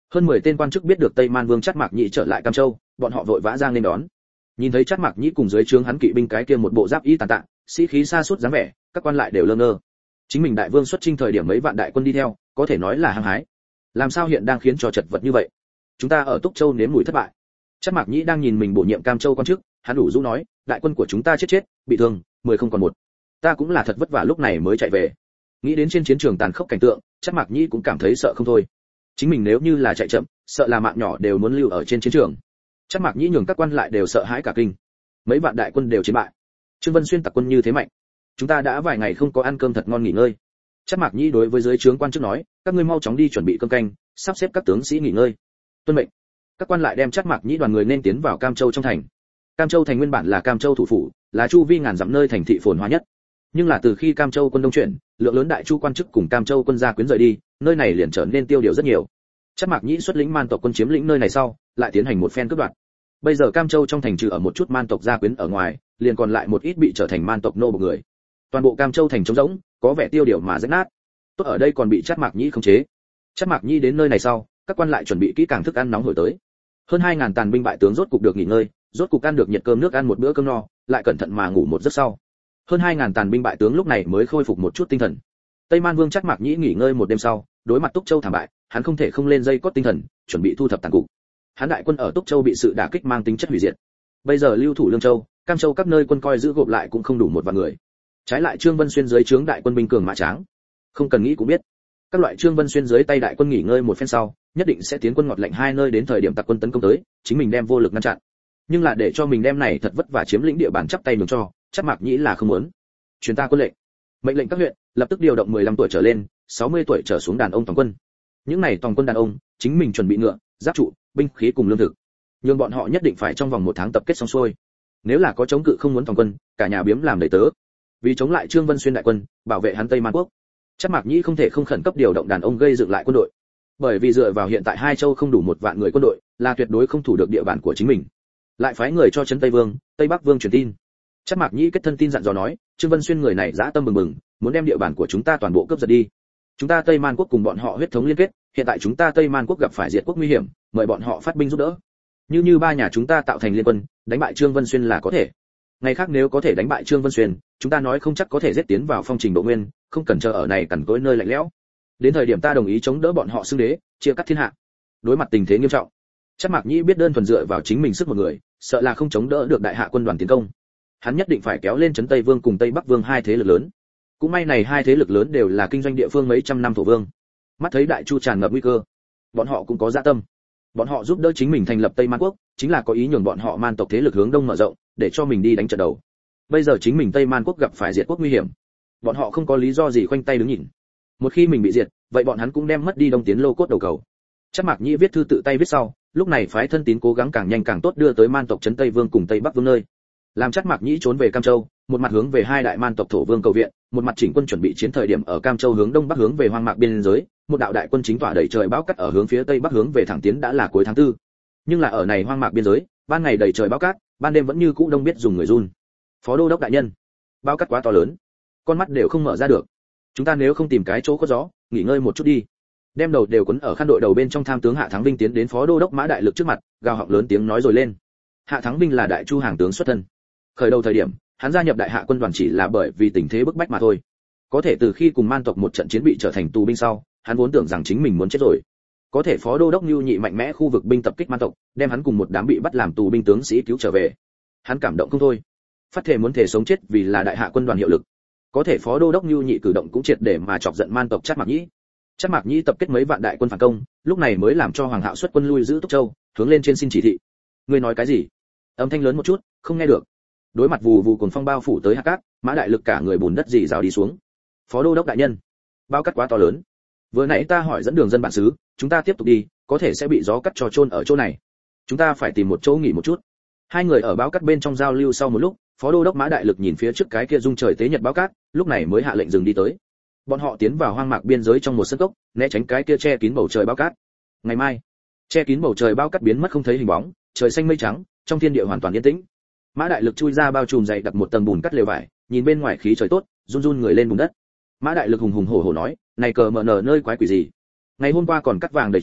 Hơn mười tên quan chức biết được Tây Man Vương Trát Mạc Nhĩ trở lại Cam Châu, bọn họ vội vã ra nên đón. Nhìn thấy Trát Mạc Nhĩ cùng dưới trướng hắn kỵ binh cái kia một bộ giáp y tàn tạ, sĩ khí xa suốt dáng vẻ, các quan lại đều lơ ngơ. Chính mình đại vương xuất chinh thời điểm mấy vạn đại quân đi theo, có thể nói là hăng hái. Làm sao hiện đang khiến cho chật vật như vậy? Chúng ta ở Túc Châu nếm mùi thất bại. Trát Mạc Nhĩ đang nhìn mình bổ nhiệm Cam Châu quan chức, hắn đủ rũ nói, đại quân của chúng ta chết chết, bị thương, mười không còn một. Ta cũng là thật vất vả lúc này mới chạy về. Nghĩ đến trên chiến trường tàn khốc cảnh tượng, Trát Mạc Nhĩ cũng cảm thấy sợ không thôi. Chính mình nếu như là chạy chậm, sợ là mạng nhỏ đều muốn lưu ở trên chiến trường. Trát Mạc Nhĩ nhường các quan lại đều sợ hãi cả kinh. Mấy vạn đại quân đều chiến bại. Trương Vân Xuyên tặc quân như thế mạnh, chúng ta đã vài ngày không có ăn cơm thật ngon nghỉ ngơi. Trát Mạc Nhĩ đối với dưới trướng quan chức nói, các ngươi mau chóng đi chuẩn bị cơm canh, sắp xếp các tướng sĩ nghỉ ngơi. Tuân mệnh. Các quan lại đem Trát Mạc Nhĩ đoàn người nên tiến vào Cam Châu trong thành. Cam Châu thành nguyên bản là Cam Châu thủ phủ, là chu vi ngàn dặm nơi thành thị phồn hoa nhất. Nhưng là từ khi Cam Châu quân đông chuyển, lượng lớn đại chu quan chức cùng Cam Châu quân gia quyến rời đi, nơi này liền trở nên tiêu điều rất nhiều. Trát Mạc Nhĩ xuất lĩnh man tộc quân chiếm lĩnh nơi này sau, lại tiến hành một phen cướp đoạt. Bây giờ Cam Châu trong thành trừ ở một chút man tộc gia quyến ở ngoài, liền còn lại một ít bị trở thành man tộc nô bộc người. Toàn bộ Cam Châu thành trống rỗng, có vẻ tiêu điều mà rách nát. Tốt ở đây còn bị Trát Mạc Nhĩ khống chế. Trát Mạc Nhĩ đến nơi này sau, các quan lại chuẩn bị kỹ càng thức ăn nóng hổi tới. Hơn hai ngàn tàn binh bại tướng rốt cục được nghỉ ngơi, rốt cục ăn được nhiệt cơm nước ăn một bữa cơm no, lại cẩn thận mà ngủ một giấc sau. Hơn hai ngàn tàn binh bại tướng lúc này mới khôi phục một chút tinh thần. Tây Man Vương Trát Mạc Nhĩ nghỉ ngơi một đêm sau, đối mặt Túc Châu thảm bại, hắn không thể không lên dây cót tinh thần, chuẩn bị thu thập tàn cục. Hắn đại quân ở Túc Châu bị sự đả kích mang tính chất hủy diệt. Bây giờ lưu thủ Lương Châu, Cam Châu các nơi quân coi giữ gộp lại cũng không đủ một vạn người. Trái lại Trương Vân Xuyên dưới trướng đại quân binh cường mã tráng. Không cần nghĩ cũng biết, các loại Trương Vân Xuyên dưới tay đại quân nghỉ ngơi một phen sau, nhất định sẽ tiến quân ngọt lệnh hai nơi đến thời điểm tặc quân tấn công tới, chính mình đem vô lực ngăn chặn. Nhưng là để cho mình đem này thật vất vả chiếm lĩnh địa bàn chắp tay nhường cho, Trát Mạc Nhĩ là không muốn. Truyền ta quân lệnh, mệnh lệnh các huyện lập tức điều động mười lăm tuổi trở lên, sáu mươi tuổi trở xuống đàn ông toàn quân. Những này toàn quân đàn ông, chính mình chuẩn bị ngựa, giáp trụ, binh khí cùng lương thực. Nhưng bọn họ nhất định phải trong vòng một tháng tập kết xong xuôi. Nếu là có chống cự không muốn toàn quân, cả nhà biếm làm đầy tớ. Vì chống lại Trương Vân Xuyên đại quân, bảo vệ hắn Tây Man quốc, Trát Mạc Nhĩ không thể không khẩn cấp điều động đàn ông gây dựng lại quân đội. Bởi vì dựa vào hiện tại hai châu không đủ một vạn người quân đội, là tuyệt đối không thủ được địa bàn của chính mình. Lại phái người cho trấn Tây Vương, Tây Bắc Vương truyền tin. Trát Mạc Nhĩ kết thân tin dặn dò nói, Trương Vân Xuyên người này dã tâm bừng bừng, muốn đem địa bàn của chúng ta toàn bộ cướp giật đi. Chúng ta Tây Man quốc cùng bọn họ huyết thống liên kết, hiện tại chúng ta Tây Man quốc gặp phải diệt quốc nguy hiểm, mời bọn họ phát binh giúp đỡ. Như như ba nhà chúng ta tạo thành liên quân, đánh bại Trương Vân Xuyên là có thể. Ngày khác nếu có thể đánh bại Trương Vân Xuyên, chúng ta nói không chắc có thể giết tiến vào phong trình độ nguyên, không cần chờ ở này cằn cỗi nơi lạnh lẽo. Đến thời điểm ta đồng ý chống đỡ bọn họ xưng đế, chia cắt thiên hạ. Đối mặt tình thế nghiêm trọng, Trát Mạc Nhĩ biết đơn thuần dựa vào chính mình sức một người, sợ là không chống đỡ được đại hạ quân đoàn tiến công. Hắn nhất định phải kéo lên trấn Tây Vương cùng Tây Bắc Vương hai thế lực lớn. Cũng may này hai thế lực lớn đều là kinh doanh địa phương mấy trăm năm thổ vương. Mắt thấy đại chu tràn ngập nguy cơ, bọn họ cũng có dạ tâm. Bọn họ giúp đỡ chính mình thành lập Tây Man quốc, chính là có ý nhường bọn họ man tộc thế lực hướng đông mở rộng, để cho mình đi đánh trận đầu. Bây giờ chính mình Tây Man quốc gặp phải diệt quốc nguy hiểm, bọn họ không có lý do gì khoanh tay đứng nhìn. Một khi mình bị diệt, vậy bọn hắn cũng đem mất đi đông tiến lô cốt đầu cầu. Trát Mạc Nhĩ viết thư tự tay viết sau, lúc này phái thân tín cố gắng càng nhanh càng tốt đưa tới man tộc trấn Tây Vương cùng Tây Bắc Vương nơi. Làm Trát Mạc Nhĩ trốn về Cam Châu, một mặt hướng về hai đại man tộc thổ vương cầu viện, một mặt chỉnh quân chuẩn bị chiến thời điểm ở Cam Châu hướng đông bắc hướng về hoang mạc biên giới, một đạo đại quân chính tỏa đầy trời bão cát ở hướng phía tây bắc hướng về thẳng tiến đã là cuối tháng tư. Nhưng là ở này hoang mạc biên giới, ban ngày đầy trời bão cát, ban đêm vẫn như cũ đông biết dùng người run. Phó đô đốc đại nhân, bão cát quá to lớn, con mắt đều không mở ra được. Chúng ta nếu không tìm cái chỗ có gió, nghỉ ngơi một chút đi. Đem đầu đều quấn ở khăn đội đầu bên trong tham tướng Hạ Thắng Vinh tiến đến phó đô đốc Mã Đại Lực trước mặt, gào họng lớn tiếng nói rồi lên. Hạ Thắng Vinh là đại chu hàng tướng xuất thân. Khởi đầu thời điểm, hắn gia nhập đại hạ quân đoàn chỉ là bởi vì tình thế bức bách mà thôi. Có thể từ khi cùng man tộc một trận chiến bị trở thành tù binh sau, hắn vốn tưởng rằng chính mình muốn chết rồi. Có thể phó đô đốc Nưu Nhị mạnh mẽ khu vực binh tập kích man tộc, đem hắn cùng một đám bị bắt làm tù binh tướng sĩ cứu trở về. Hắn cảm động không thôi, phát thề muốn thể sống chết vì là đại hạ quân đoàn hiệu lực. Có thể phó đô đốc Nưu Nhị cử động cũng triệt để mà chọc giận man tộc Trát Mạc Nhĩ. Trát Mạc Nhĩ tập kết mấy vạn đại quân phản công, lúc này mới làm cho Hoàng Hạo xuất quân lui giữ Túc Châu, hướng lên trên xin chỉ thị. Ngươi nói cái gì? Âm thanh lớn một chút, không nghe được. Đối mặt vù vù cuồng phong bao phủ tới hạt cát, Mã Đại Lực cả người bùn đất rỉ rào đi xuống. Phó đô đốc đại nhân, bao cát quá to lớn. Vừa nãy ta hỏi dẫn đường dân bản xứ, chúng ta tiếp tục đi, có thể sẽ bị gió cắt cho chôn ở chỗ này. Chúng ta phải tìm một chỗ nghỉ một chút. Hai người ở bao cát bên trong giao lưu sau một lúc, phó đô đốc Mã Đại Lực nhìn phía trước cái kia dung trời tế nhật bao cát, lúc này mới hạ lệnh dừng đi tới. Bọn họ tiến vào hoang mạc biên giới trong một sân cốc, né tránh cái kia che kín bầu trời bao cát. Ngày mai, che kín bầu trời bao cát biến mất không thấy hình bóng, trời xanh mây trắng, trong thiên địa hoàn toàn yên tĩnh. Mã Đại Lực chui ra bao trùm dày đặt một tầng bùn cắt lều vải, nhìn bên ngoài khí trời tốt, run run người lên bùn đất. Mã Đại Lực hùng hùng hổ hổ nói, này cờ mở nở nơi quái quỷ gì? Ngày hôm qua còn cắt vàng đầy trời,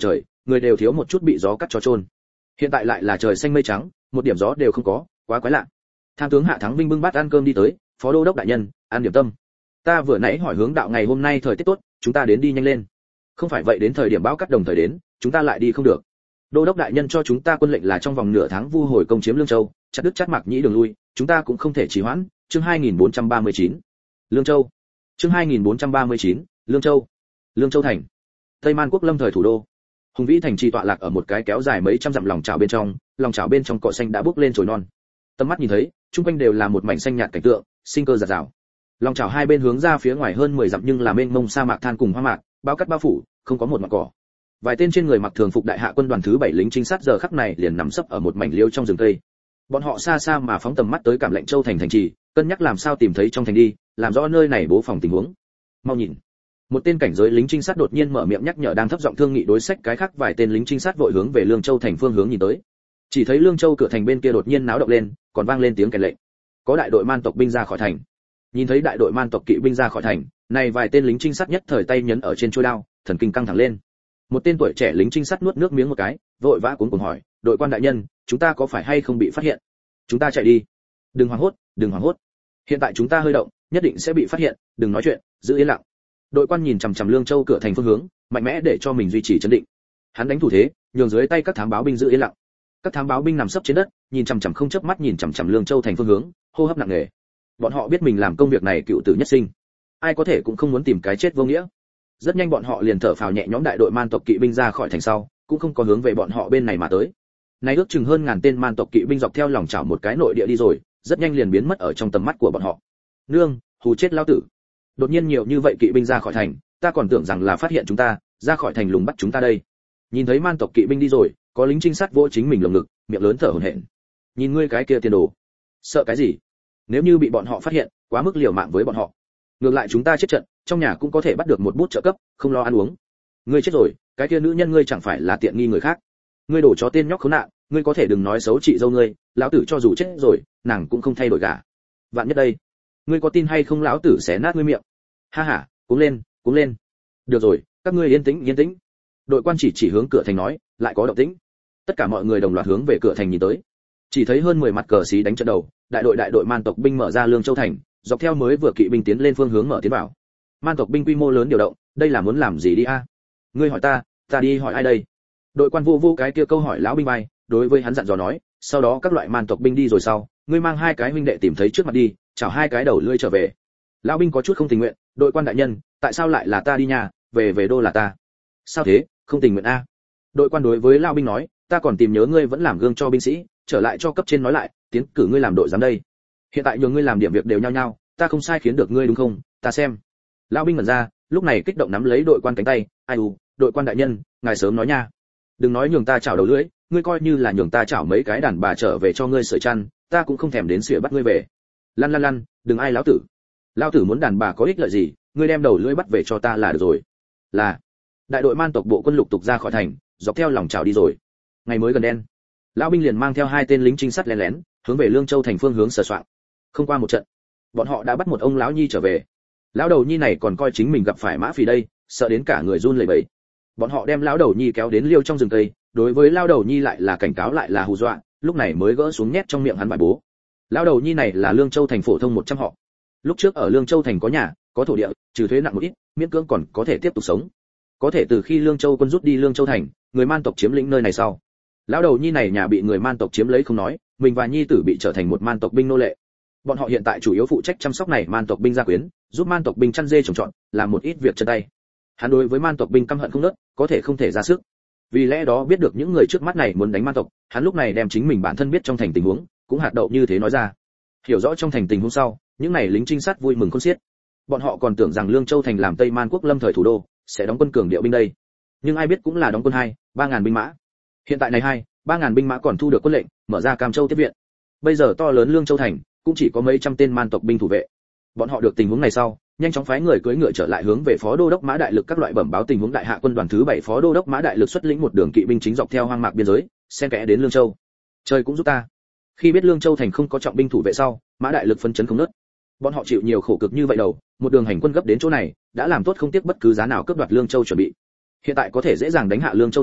người đều thiếu một chút bị gió cắt cho trôn. Hiện tại lại là trời xanh mây trắng, một điểm gió đều không có, quá quái lạ. Tham tướng Hạ Thắng Vinh bưng bát ăn cơm đi tới, phó đô đốc đại nhân, ăn điểm tâm. Ta vừa nãy hỏi hướng đạo ngày hôm nay thời tiết tốt, chúng ta đến đi nhanh lên. Không phải vậy đến thời điểm bão cắt đồng thời đến, chúng ta lại đi không được. Đô đốc đại nhân cho chúng ta quân lệnh là trong vòng nửa tháng vu hồi công chiếm Lương Châu, chặt đứt chát Mạc Nhĩ đường lui, chúng ta cũng không thể trì hoãn. Chương hai nghìn bốn trăm ba mươi chín. Lương Châu. Chương hai nghìn bốn trăm ba mươi chín. Lương Châu. Lương Châu thành. Tây Man quốc lâm thời thủ đô. Hùng vĩ thành trì tọa lạc ở một cái kéo dài mấy trăm dặm lòng chảo bên trong, lòng chảo bên trong cỏ xanh đã bốc lên chồi non. Tầm mắt nhìn thấy, chung quanh đều là một mảnh xanh nhạt cảnh tượng, sinh cơ rạt rào. Lòng chảo hai bên hướng ra phía ngoài hơn mười dặm nhưng là mênh mông sa mạc than cùng hoa mạc, bao cát bao phủ, không có một mảng cỏ. Vài tên trên người mặc thường phục đại hạ quân đoàn thứ bảy lính trinh sát giờ khắc này liền nằm sấp ở một mảnh liêu trong rừng cây. Bọn họ xa xa mà phóng tầm mắt tới Cảm Lệnh Châu thành thành trì, cân nhắc làm sao tìm thấy trong thành đi, làm rõ nơi này bố phòng tình huống. Mau nhìn. Một tên cảnh giới lính trinh sát đột nhiên mở miệng nhắc nhở đang thấp giọng thương nghị đối sách cái khác vài tên lính trinh sát vội hướng về Lương Châu thành phương hướng nhìn tới. Chỉ thấy Lương Châu cửa thành bên kia đột nhiên náo động lên, còn vang lên tiếng kèn lệnh. Có đại đội man tộc binh ra khỏi thành. Nhìn thấy đại đội man tộc kỵ binh ra khỏi thành, này vài tên lính trinh sát nhất thời tay nhấn ở trên chuôi đao, thần kinh căng thẳng lên. Một tên tuổi trẻ lính trinh sát nuốt nước miếng một cái, vội vã cuống cuồng hỏi, "Đội quan đại nhân, chúng ta có phải hay không bị phát hiện? Chúng ta chạy đi." "Đừng hoảng hốt, đừng hoảng hốt. Hiện tại chúng ta hơi động, nhất định sẽ bị phát hiện, đừng nói chuyện, giữ yên lặng." Đội quan nhìn chằm chằm Lương Châu cửa thành phương hướng, mạnh mẽ để cho mình duy trì trấn định. Hắn đánh thủ thế, nhường dưới tay các thám báo binh giữ yên lặng. Các thám báo binh nằm sấp trên đất, nhìn chằm chằm không chớp mắt nhìn chằm chằm Lương Châu thành phương hướng, hô hấp nặng nề. Bọn họ biết mình làm công việc này cựu tử nhất sinh, ai có thể cũng không muốn tìm cái chết vô nghĩa. Rất nhanh bọn họ liền thở phào nhẹ nhõm, đại đội man tộc kỵ binh ra khỏi thành sau, cũng không có hướng về bọn họ bên này mà tới. Nay ước chừng hơn ngàn tên man tộc kỵ binh dọc theo lòng chảo một cái nội địa đi rồi, rất nhanh liền biến mất ở trong tầm mắt của bọn họ. Nương, hù chết lão tử. Đột nhiên nhiều như vậy kỵ binh ra khỏi thành, ta còn tưởng rằng là phát hiện chúng ta, ra khỏi thành lùng bắt chúng ta đây. Nhìn thấy man tộc kỵ binh đi rồi, có lính trinh sát vỗ chính mình lồng ngực, miệng lớn thở hổn hển. Nhìn ngươi cái kia tiền đồ, sợ cái gì? Nếu như bị bọn họ phát hiện, quá mức liều mạng với bọn họ. Ngược lại chúng ta chết trận, trong nhà cũng có thể bắt được một bút trợ cấp, không lo ăn uống. Ngươi chết rồi, cái kia nữ nhân ngươi chẳng phải là tiện nghi người khác. Ngươi đổ chó tên nhóc khốn nạn, ngươi có thể đừng nói xấu chị dâu ngươi, lão tử cho dù chết rồi, nàng cũng không thay đổi gả. Vạn nhất đây, ngươi có tin hay không lão tử xé nát ngươi miệng. Ha ha, cuống lên, cuống lên. Được rồi, các ngươi yên tĩnh, yên tĩnh. Đội quan chỉ chỉ hướng cửa thành nói, lại có động tĩnh. Tất cả mọi người đồng loạt hướng về cửa thành nhìn tới. Chỉ thấy hơn mười mặt cờ xí đánh trận đầu, đại đội đại đội man tộc binh mở ra Lương Châu thành, dọc theo mới vừa kỵ binh tiến lên phương hướng mở tiến vào. Man tộc binh quy mô lớn điều động, đây là muốn làm gì đi a? Ngươi hỏi ta, ta đi hỏi ai đây? Đội quan vô vô cái kia câu hỏi lão binh bay, đối với hắn dặn dò nói, sau đó các loại man tộc binh đi rồi sau, ngươi mang hai cái huynh đệ tìm thấy trước mặt đi, chào hai cái đầu lưỡi trở về. Lão binh có chút không tình nguyện, đội quan đại nhân, tại sao lại là ta đi nhà, về về đô là ta? Sao thế, không tình nguyện a? Đội quan đối với lão binh nói, ta còn tìm nhớ ngươi vẫn làm gương cho binh sĩ, trở lại cho cấp trên nói lại, tiến cử ngươi làm đội giám đây. Hiện tại nhường ngươi làm điểm việc đều nhau nhau, ta không sai khiến được ngươi đúng không? Ta xem. Lão binh ngẩn ra, lúc này kích động nắm lấy đội quan cánh tay, ai u, đội quan đại nhân, ngài sớm nói nha. Đừng nói nhường ta chảo đầu lưỡi, ngươi coi như là nhường ta chảo mấy cái đàn bà trở về cho ngươi sưởi chăn, ta cũng không thèm đến xỉa bắt ngươi về. Lăn lăn lăn, đừng ai lão tử. Lão tử muốn đàn bà có ích lợi gì, ngươi đem đầu lưỡi bắt về cho ta là được rồi. Là. Đại đội man tộc bộ quân lục tục ra khỏi thành, dọc theo lòng chảo đi rồi. Ngày mới gần đen, lão binh liền mang theo hai tên lính trinh sát lén lén, hướng về Lương Châu thành phương hướng sờ soạng. Không qua một trận, bọn họ đã bắt một ông lão nhi trở về. Lão đầu nhi này còn coi chính mình gặp phải mã phì đây, sợ đến cả người run lẩy bẩy. Bọn họ đem lão đầu nhi kéo đến liêu trong rừng cây, đối với lão đầu nhi lại là cảnh cáo lại là hù dọa, lúc này mới gỡ xuống nhét trong miệng hắn bài bố. Lão đầu nhi này là Lương Châu thành phổ thông một trăm họ. Lúc trước ở Lương Châu thành có nhà, có thổ địa, trừ thuế nặng một ít, miễn cưỡng còn có thể tiếp tục sống. Có thể từ khi Lương Châu quân rút đi Lương Châu thành, người man tộc chiếm lĩnh nơi này sau, lão đầu nhi này nhà bị người man tộc chiếm lấy không nói, mình và nhi tử bị trở thành một man tộc binh nô lệ. Bọn họ hiện tại chủ yếu phụ trách chăm sóc này man tộc binh gia quyến, giúp man tộc binh chăn dê trồng trọt, làm một ít việc chân tay. Hắn đối với man tộc binh căm hận không nớt, có thể không thể ra sức. Vì lẽ đó biết được những người trước mắt này muốn đánh man tộc, hắn lúc này đem chính mình bản thân biết trong thành tình huống, cũng hạt đậu như thế nói ra. Hiểu rõ trong thành tình huống sau, những này lính trinh sát vui mừng khôn xiết. Bọn họ còn tưởng rằng Lương Châu thành làm Tây Man quốc lâm thời thủ đô, sẽ đóng quân cường điệu binh đây. Nhưng ai biết cũng là đóng quân hai, ba ngàn binh mã. Hiện tại này hai, ba ngàn binh mã còn thu được quân lệnh, mở ra Cam Châu tiếp viện. Bây giờ to lớn Lương Châu thành, cũng chỉ có mấy trăm tên man tộc binh thủ vệ. Bọn họ được tình huống này sau, nhanh chóng phái người cưỡi ngựa trở lại hướng về phó đô đốc Mã Đại Lực các loại bẩm báo tình huống. Đại hạ quân đoàn thứ bảy phó đô đốc Mã Đại Lực xuất lĩnh một đường kỵ binh chính dọc theo hoang mạc biên giới, xen kẽ đến Lương Châu. Trời cũng giúp ta. Khi biết Lương Châu thành không có trọng binh thủ vệ sau, Mã Đại Lực phấn chấn không ngớt. Bọn họ chịu nhiều khổ cực như vậy đầu, một đường hành quân gấp đến chỗ này, đã làm tốt không tiếc bất cứ giá nào cướp đoạt Lương Châu chuẩn bị. Hiện tại có thể dễ dàng đánh hạ Lương Châu thành,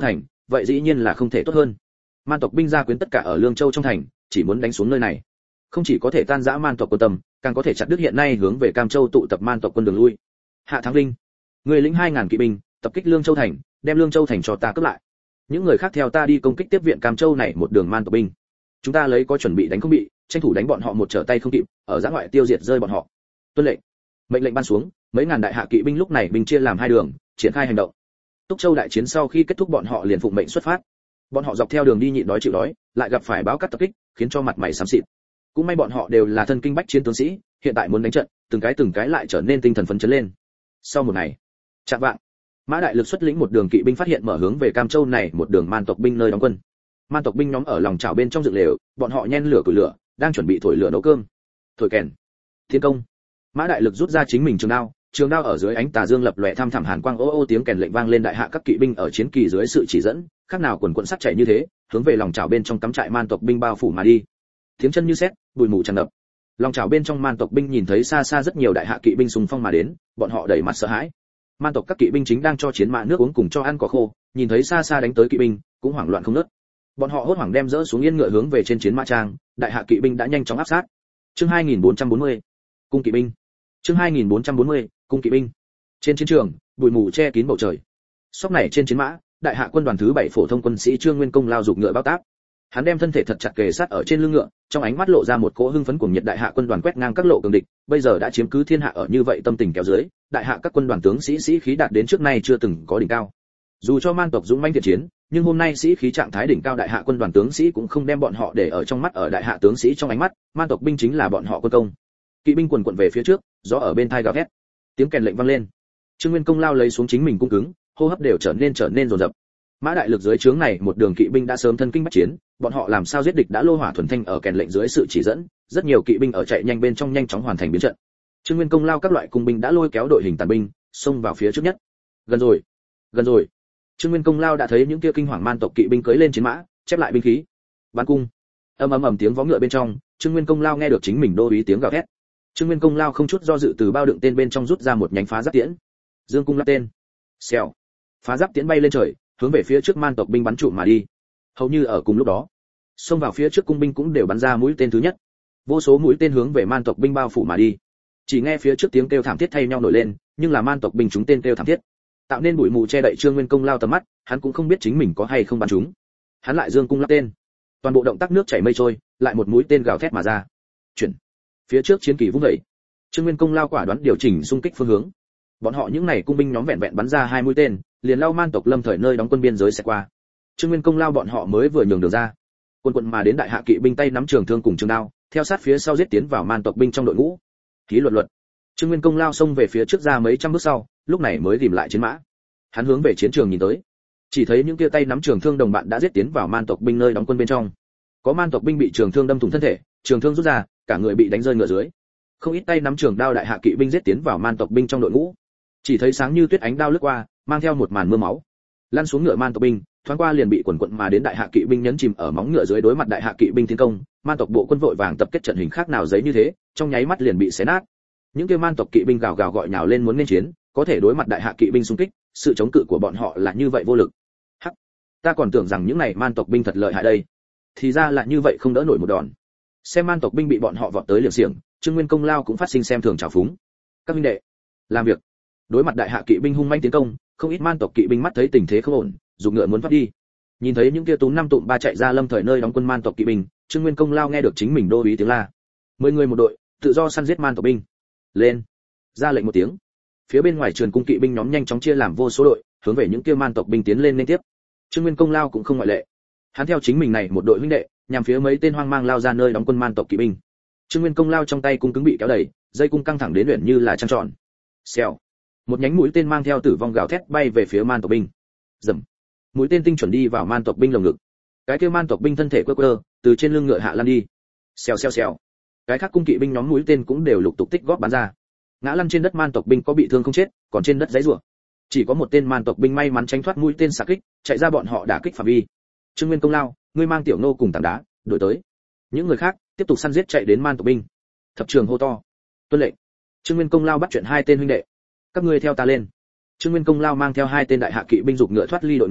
vậy dĩ nhiên là không thể tốt hơn. Man tộc binh gia quyến tất cả ở Lương Châu trong thành, chỉ muốn đánh xuống nơi này, không chỉ có thể tan rã man tộc quân tâm, càng có thể chặt đứt hiện nay hướng về Cam Châu tụ tập man tộc quân đường lui. Hạ Thắng Linh, người lĩnh hai ngàn kỵ binh, tập kích Lương Châu thành, đem Lương Châu thành cho ta cướp lại. Những người khác theo ta đi công kích tiếp viện Cam Châu này một đường man tộc binh. Chúng ta lấy có chuẩn bị đánh không bị, tranh thủ đánh bọn họ một trở tay không kịp, ở giã ngoại tiêu diệt rơi bọn họ. Tuân lệnh. Mệnh lệnh ban xuống, mấy ngàn đại hạ kỵ binh lúc này binh chia làm hai đường, triển khai hành động. Túc Châu đại chiến sau khi kết thúc bọn họ liền phụng mệnh xuất phát. Bọn họ dọc theo đường đi nhịn đói chịu đói, lại gặp phải báo cắt tập kích, khiến cho mặt mày xám xịt. Cũng may bọn họ đều là thân kinh bách chiến tướng sĩ, hiện tại muốn đánh trận, từng cái từng cái lại trở nên tinh thần phấn chấn lên. Sau một ngày, chạng vạng, Mã Đại Lực xuất lĩnh một đường kỵ binh phát hiện mở hướng về Cam Châu này một đường man tộc binh nơi đóng quân. Man tộc binh nhóm ở lòng chảo bên trong dựng lều, bọn họ nhen lửa củi lửa, đang chuẩn bị thổi lửa nấu cơm. Thổi kèn. Thiên công. Mã Đại Lực rút ra chính mình trường đao, trường đao ở dưới ánh tà dương lập lòe thăm thẳm hàn quang, ô ô tiếng kèn lệnh vang lên, đại hạ các kỵ binh ở chiến kỳ dưới sự chỉ dẫn, khác nào quần quần sắt chảy như thế, hướng về lòng chảo bên trong cắm trại man tộc binh bao phủ mà đi. Tiếng chân như sét, bụi mù tràn ngập. Lòng chảo bên trong man tộc binh nhìn thấy xa xa rất nhiều đại hạ kỵ binh xung phong mà đến, bọn họ đầy mặt sợ hãi. Man tộc các kỵ binh chính đang cho chiến mã nước uống cùng cho ăn cỏ khô, nhìn thấy xa xa đánh tới kỵ binh, cũng hoảng loạn không ngớt. Bọn họ hốt hoảng đem dỡ xuống yên ngựa hướng về trên chiến mã trang, đại hạ kỵ binh đã nhanh chóng áp sát. Chương hai nghìn bốn trăm bốn mươi, cung kỵ binh. Chương hai nghìn bốn trăm bốn mươi, cung kỵ binh. Trên chiến trường, bụi mù che kín bầu trời. Sóc này trên chiến mã, đại hạ quân đoàn thứ bảy phổ thông quân sĩ Trương Nguyên Công lao dục ngựa bao táp. Hắn đem thân thể thật chặt kề sát ở trên lưng ngựa, trong ánh mắt lộ ra một cỗ hưng phấn cuồng nhiệt. Đại hạ quân đoàn quét ngang các lộ cường địch, bây giờ đã chiếm cứ thiên hạ, ở như vậy tâm tình kéo dưới, đại hạ các quân đoàn tướng sĩ sĩ khí đạt đến trước nay chưa từng có đỉnh cao. Dù cho man tộc dũng mãnh thiện chiến, nhưng hôm nay sĩ khí trạng thái đỉnh cao, đại hạ quân đoàn tướng sĩ cũng không đem bọn họ để ở trong mắt. Ở đại hạ tướng sĩ trong ánh mắt, man tộc binh chính là bọn họ quân công. Kỵ binh quần quần về phía trước, gió ở bên tai gào thét, tiếng kèn lệnh vang lên. Trương Nguyên Công lao lấy xuống chính mình cung cứng, hô hấp đều trở nên trở nên dồn dập. Mã Đại Lực dưới trướng này một đường kỵ binh đã sớm thân kinh bách chiến, bọn họ làm sao giết địch đã lô hỏa thuần thanh, ở kèn lệnh dưới sự chỉ dẫn, rất nhiều kỵ binh ở chạy nhanh bên trong nhanh chóng hoàn thành biến trận. Trương Nguyên Công lao các loại cung binh đã lôi kéo đội hình tàn binh, xông vào phía trước nhất. Gần rồi, gần rồi. Trương Nguyên Công lao đã thấy những kia kinh hoàng man tộc kỵ binh cưỡi lên chiến mã, chép lại binh khí, bắn cung. Ầm ầm ầm tiếng vó ngựa bên trong, Trương Nguyên Công lao nghe được chính mình đô úy tiếng gào thét. Trương Nguyên Công lao không chút do dự từ bao đựng tên bên trong rút ra một nhánh phá giáp tiễn. Dương cung lắp tên. Xèo. Phá giáp tiễn bay lên trời, hướng về phía trước man tộc binh bắn trụ mà đi. Hầu như ở cùng lúc đó, xông vào phía trước cung binh cũng đều bắn ra mũi tên thứ nhất. Vô số mũi tên hướng về man tộc binh bao phủ mà đi. Chỉ nghe phía trước tiếng kêu thảm thiết thay nhau nổi lên, nhưng là man tộc binh chúng tên kêu thảm thiết, tạo nên bụi mù che đậy Trương Nguyên Công lao tầm mắt, hắn cũng không biết chính mình có hay không bắn trúng. Hắn lại dương cung lắp tên, toàn bộ động tác nước chảy mây trôi, lại một mũi tên gào thét mà ra. Chuyển. Phía trước chiến kỳ vung dậy, Trương Nguyên Công lao quả đoán điều chỉnh xung kích phương hướng. Bọn họ những này cung binh nhóm vẹn vẹn bắn ra hai mũi tên, liền lao man tộc lâm thời nơi đóng quân biên giới sẽ qua. Trương Nguyên Công lao bọn họ mới vừa nhường đường ra, quân quận mà đến đại hạ kỵ binh tay nắm trường thương cùng trường đao, theo sát phía sau giết tiến vào man tộc binh trong đội ngũ. Khí luật luật. Trương Nguyên Công lao xông về phía trước ra mấy trăm bước sau, lúc này mới rìm lại chiến mã. Hắn hướng về chiến trường nhìn tới, chỉ thấy những kia tay nắm trường thương đồng bạn đã giết tiến vào man tộc binh nơi đóng quân bên trong. Có man tộc binh bị trường thương đâm thủng thân thể, trường thương rút ra, cả người bị đánh rơi ngựa dưới. Không ít tay nắm trường đao đại hạ kỵ binh giết tiến vào man tộc binh trong đội ngũ. Chỉ thấy sáng như tuyết ánh đao lướt qua, mang theo một màn mưa máu. Lăn xuống ngựa man tộc binh, thoáng qua liền bị quần quận mà đến đại hạ kỵ binh nhấn chìm ở móng ngựa dưới. Đối mặt đại hạ kỵ binh tiến công, man tộc bộ quân vội vàng tập kết trận hình khác nào giấy như thế, trong nháy mắt liền bị xé nát. Những kia man tộc kỵ binh gào gào gọi nhào lên muốn nên chiến, có thể đối mặt đại hạ kỵ binh xung kích, sự chống cự của bọn họ là như vậy vô lực. Hắc, ta còn tưởng rằng những này man tộc binh thật lợi hại đây, thì ra là như vậy, không đỡ nổi một đòn. Xem man tộc binh bị bọn họ vọt tới liều xiềng, Trương Nguyên Công lao cũng phát sinh xem thường trào phúng. Các huynh đệ, làm việc. Đối mặt đại hạ kỵ binh hung manh tiến công, không ít man tộc kỵ binh mắt thấy tình thế không ổn, dùng ngựa muốn thoát đi. Nhìn thấy những kia túm năm tụm ba chạy ra lâm thời nơi đóng quân man tộc kỵ binh, Trương Nguyên Công lao nghe được chính mình đô úy tiếng la. Mười người một đội, tự do săn giết man tộc binh. Lên. Ra lệnh một tiếng. Phía bên ngoài truyền cung kỵ binh nhóm nhanh chóng chia làm vô số đội, hướng về những kia man tộc binh tiến lên liên tiếp. Trương Nguyên Công lao cũng không ngoại lệ. Hắn theo chính mình này một đội huynh đệ, nhằm phía mấy tên hoang mang lao ra nơi đóng quân man tộc kỵ binh. Trương Nguyên Công lao trong tay cung cứng bị kéo đầy, dây cung căng thẳng đến luyện như là trăng tròn. Xèo. Một nhánh mũi tên mang theo tử vong gào thét bay về phía man tộc binh. Rầm. Mũi tên tinh chuẩn đi vào man tộc binh lồng ngực. Cái kia man tộc binh thân thể quơ quơ, từ trên lưng ngựa hạ lăn đi. Xèo xèo xèo. Cái khác cung kỵ binh nhóm mũi tên cũng đều lục tục tích góp bắn ra. Ngã lăn trên đất man tộc binh có bị thương không chết, còn trên đất giãy giụa. Chỉ có một tên man tộc binh may mắn tránh thoát mũi tên xạ kích, chạy ra bọn họ đả kích phạm vi. Trương Nguyên Công lao, ngươi mang tiểu nô cùng tảng đá, đuổi tới. Những người khác tiếp tục săn giết chạy đến man tộc binh. Thập trường hô to, tuân lệnh. Trương Nguyên Công lao bắt chuyện hai tên huynh đệ, các ngươi theo ta lên. Trương Nguyên Công lao mang theo hai tên đại hạ kỵ binh dục ngựa thoát ly đội ngũ,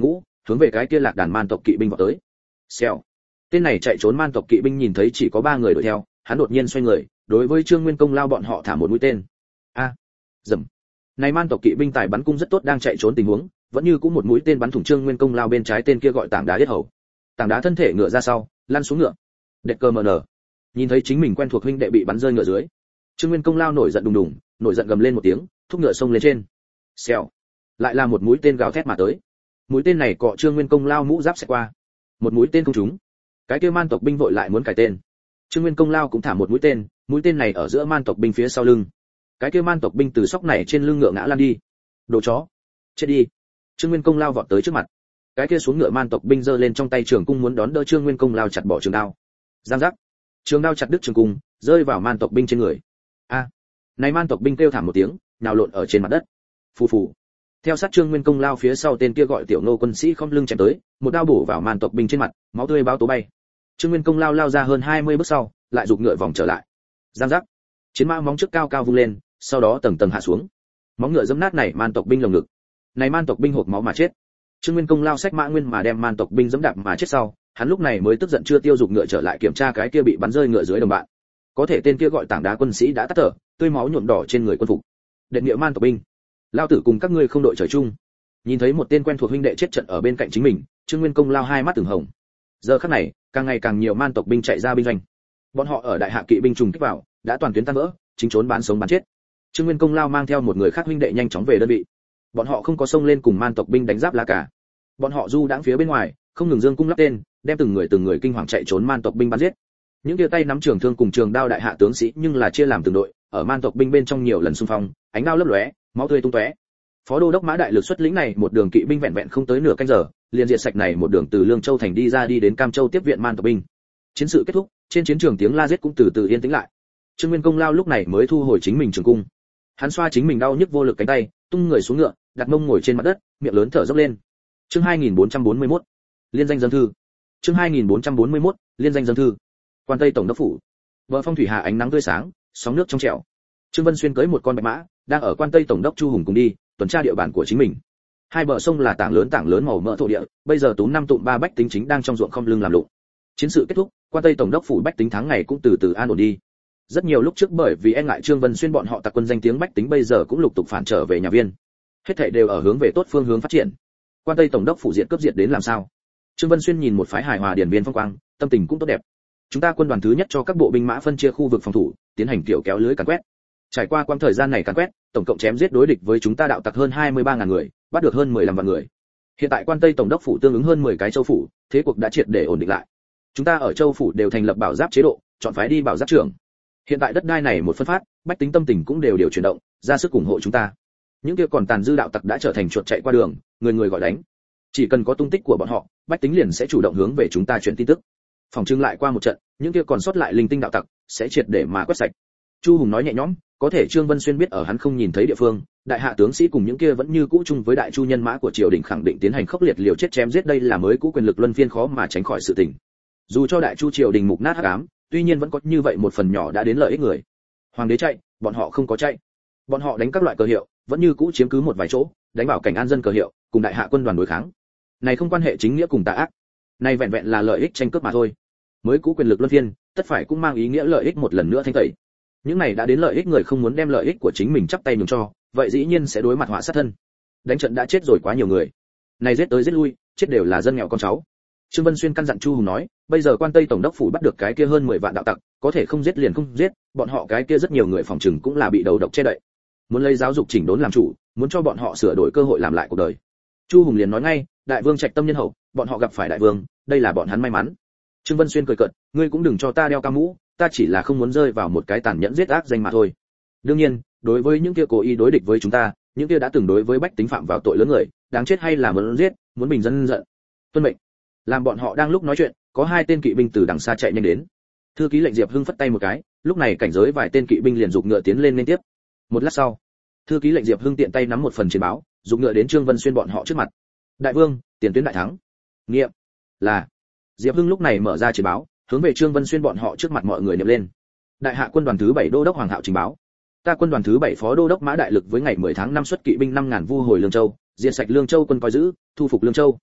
hướng về cái kia lạc đàn man tộc kỵ binh vào tới. Xèo. Tên này chạy trốn man tộc kỵ binh nhìn thấy chỉ có ba người đuổi theo, hắn đột nhiên xoay người, đối với Trương Nguyên Công Lao bọn họ thả một mũi tên. A. À. Dầm. Này man tộc kỵ binh tài bắn cung rất tốt, đang chạy trốn tình huống, vẫn như cũng một mũi tên bắn thủng Trương Nguyên Công Lao bên trái, tên kia gọi Tảng Đá yết hầu. Tảng Đá thân thể ngựa ra sau, lăn xuống ngựa. Đệt cơ mờ nở. Nhìn thấy chính mình quen thuộc huynh đệ bị bắn rơi ngựa dưới, Trương Nguyên Công Lao nổi giận đùng đùng, nổi giận gầm lên một tiếng, thúc ngựa xông lên trên. Xèo. Lại là một mũi tên gào thét mà tới. Mũi tên này cọ Trương Nguyên Công Lao mũ giáp sẽ qua. Một mũi tên không trúng. Cái kia man tộc binh vội lại muốn cải tên. Trương Nguyên Công Lao cũng thả một mũi tên, mũi tên này ở giữa man tộc binh phía sau lưng. Cái kia man tộc binh từ sóc này trên lưng ngựa ngã lăn đi. Đồ chó, chết đi. Trương Nguyên Công Lao vọt tới trước mặt. Cái kia xuống ngựa man tộc binh giơ lên trong tay trường cung muốn đón đỡ Trương Nguyên Công Lao, chặt bỏ trường đao. Giang giác. Trường đao chặt đứt trường cung, rơi vào man tộc binh trên người. A. À, này man tộc binh kêu thảm một tiếng, nhào lộn ở trên mặt đất. Phù phù. Theo sát Trương Nguyên Công Lao phía sau, tên kia gọi Tiểu Nô quân sĩ khom lưng chém tới, một đao bổ vào man tộc binh trên mặt, máu tươi bao tố bay. Trương Nguyên Công Lao lao ra hơn hai mươi bước sau, lại giục ngựa vòng trở lại. Giang giác. Chiến mã móng trước cao cao vung lên, sau đó tầng tầng hạ xuống. Móng ngựa giẫm nát này man tộc binh lồng ngực. Này man tộc binh hộc máu mà chết. Trương Nguyên Công Lao xách mã nguyên mà đem man tộc binh giẫm đạp mà chết sau, hắn lúc này mới tức giận chưa tiêu giục ngựa trở lại kiểm tra cái kia bị bắn rơi ngựa dưới đồng bạn. Có thể tên kia gọi Tảng Đá quân sĩ đã tắt thở, tươi máu nhuộm đỏ trên người quân phục. Đệ nghĩa man tộc binh, lao tử cùng các ngươi không đội trời chung. Nhìn thấy một tên quen thuộc huynh đệ chết trận ở bên cạnh chính mình, Trương Nguyên Công Lao hai mắt từng hồng. Giờ khắc này, càng ngày càng nhiều man tộc binh chạy ra binh doanh. Bọn họ ở đại hạ kỵ binh trùng kích vào, đã toàn tuyến tan vỡ, chính trốn bán sống bán chết. Trương Nguyên Công Lao mang theo một người khác huynh đệ nhanh chóng về đơn vị. Bọn họ không có xông lên cùng man tộc binh đánh giáp lá cả. Bọn họ du đãng phía bên ngoài, không ngừng dương cung lắp tên, đem từng người từng người kinh hoàng chạy trốn man tộc binh bắn giết. Những kia tay nắm trường thương cùng trường đao đại hạ tướng sĩ nhưng là chia làm từng đội, ở man tộc binh bên trong nhiều lần xung phong, ánh đao lấp lóe, máu tươi tung tóe. Phó đô đốc Mã Đại Lực xuất lĩnh này một đường kỵ binh vẹn vẹn không tới nửa canh giờ, liền diệt sạch này một đường từ Lương Châu thành đi ra đi đến Cam Châu tiếp viện man tộc binh. Chiến sự kết thúc, trên chiến trường tiếng la giết cũng từ từ yên tĩnh lại. Trương Nguyên Công Lao lúc này mới thu hồi chính mình trường cung. Hắn xoa chính mình đau nhức vô lực cánh tay, tung người xuống ngựa, đặt mông ngồi trên mặt đất, miệng lớn thở dốc lên. Chương hai nghìn bốn trăm bốn mươi mốt, liên danh dâng thư. Chương hai nghìn bốn trăm bốn mươi mốt, liên danh dâng thư. Quan Tây tổng đốc phủ. Bờ phong thủy hà ánh nắng tươi sáng, sóng nước trong trẻo. Trương Vân Xuyên cưỡi một con bạch mã, đang ở Quan Tây tổng đốc Chu Hùng cùng đi, tuần tra địa bàn của chính mình. Hai bờ sông là tảng lớn tảng lớn màu mỡ thổ địa, bây giờ tú năm tụm ba bách tính chính đang trong ruộng không lưng làm lụng. Chiến sự kết thúc, Quan Tây tổng đốc phủ bách tính tháng ngày cũng từ từ an ổn đi. Rất nhiều lúc trước bởi vì e ngại Trương Vân Xuyên bọn họ tặc quân danh tiếng, bách tính bây giờ cũng lục tục phản trở về nhà viên. Hết thảy đều ở hướng về tốt phương hướng phát triển. Quan Tây tổng đốc phủ diện cướp diệt đến làm sao? Trương Vân Xuyên nhìn một phái hài hòa điển viên phong quang, tâm tình cũng tốt đẹp. Chúng ta quân đoàn thứ nhất cho các bộ binh mã phân chia khu vực phòng thủ, tiến hành tiểu kéo lưới càn quét. Trải qua quãng thời gian này càn quét, tổng cộng chém giết đối địch với chúng ta đạo tặc hơn hai mươi ba ngàn người, bắt được hơn mười lăm vạn người. Hiện tại Quan Tây tổng đốc phủ tương ứng hơn mười cái châu phủ, thế cuộc đã triệt để ổn định lại. Chúng ta ở châu phủ đều thành lập bảo giáp chế độ, chọn phái đi bảo giáp trưởng. Hiện tại đất đai này một phân phát, bách tính tâm tình cũng đều điều chuyển động, ra sức ủng hộ chúng ta. Những kia còn tàn dư đạo tặc đã trở thành chuột chạy qua đường, người người gọi đánh. Chỉ cần có tung tích của bọn họ, bách tính liền sẽ chủ động hướng về chúng ta truyền tin tức. Phòng trưng lại qua một trận, những kia còn sót lại linh tinh đạo tặc sẽ triệt để mà quét sạch. Chu Hùng nói nhẹ nhõm, có thể Trương Vân Xuyên biết ở hắn không nhìn thấy địa phương, đại hạ tướng sĩ cùng những kia vẫn như cũ chung với đại chu nhân mã của triều đình khẳng định tiến hành khốc liệt liều chết chém giết, đây là mới cũ quyền lực luân phiên khó mà tránh khỏi sự tình. Dù cho đại chu triều đình mục nát hắc ám, tuy nhiên vẫn có như vậy một phần nhỏ đã đến lợi ích người. Hoàng đế chạy, bọn họ không có chạy. Bọn họ đánh các loại cờ hiệu, vẫn như cũ chiếm cứ một vài chỗ, đánh bảo cảnh an dân cờ hiệu, cùng đại hạ quân đoàn đối kháng. Này không quan hệ chính nghĩa cùng tà ác, này vẹn vẹn là lợi ích tranh cướp mà thôi. Mới cũ quyền lực luân phiên, tất phải cũng mang ý nghĩa lợi ích một lần nữa thanh tẩy. Những này đã đến lợi ích người không muốn đem lợi ích của chính mình chắp tay nhường cho, vậy dĩ nhiên sẽ đối mặt họa sát thân. Đánh trận đã chết rồi quá nhiều người, này giết tới giết lui, chết đều là dân nghèo con cháu. Trương Vân Xuyên căn dặn Chu Hùng nói, bây giờ Quan Tây tổng đốc phủ bắt được cái kia hơn mười vạn đạo tặc, có thể không giết liền không giết, bọn họ cái kia rất nhiều người phòng trừng cũng là bị đầu độc che đậy. Muốn lấy giáo dục chỉnh đốn làm chủ, muốn cho bọn họ sửa đổi cơ hội làm lại cuộc đời. Chu Hùng liền nói ngay, đại vương trạch tâm nhân hậu, bọn họ gặp phải đại vương, đây là bọn hắn may mắn. Trương Vân Xuyên cười cợt, ngươi cũng đừng cho ta đeo cao mũ, ta chỉ là không muốn rơi vào một cái tàn nhẫn giết ác danh mà thôi. Đương nhiên, đối với những kia cố ý đối địch với chúng ta, những kia đã từng đối với bách tính phạm vào tội lớn người, đáng chết hay là muốn giết, muốn bình dân giận. Tuân mệnh. Làm bọn họ đang lúc nói chuyện, có hai tên kỵ binh từ đằng xa chạy nhanh đến. Thư ký lệnh Diệp Hưng phất tay một cái, lúc này cảnh giới vài tên kỵ binh liền giục ngựa tiến lên liên tiếp. Một lát sau, thư ký lệnh Diệp Hưng tiện tay nắm một phần chiến báo, giục ngựa đến Trương Vân Xuyên bọn họ trước mặt. Đại vương, tiền tuyến đại thắng. Nghiệm. Là. Diệp Hưng lúc này mở ra chiến báo, hướng về Trương Vân Xuyên bọn họ trước mặt mọi người niệm lên. Đại hạ quân đoàn thứ bảy đô đốc Hoàng Hạo trình báo. Ta quân đoàn thứ bảy phó đô đốc Mã Đại Lực với ngày mười tháng năm xuất kỵ binh năm ngàn vu hồi Lương Châu, diệt sạch Lương Châu quân coi giữ, thu phục Lương Châu.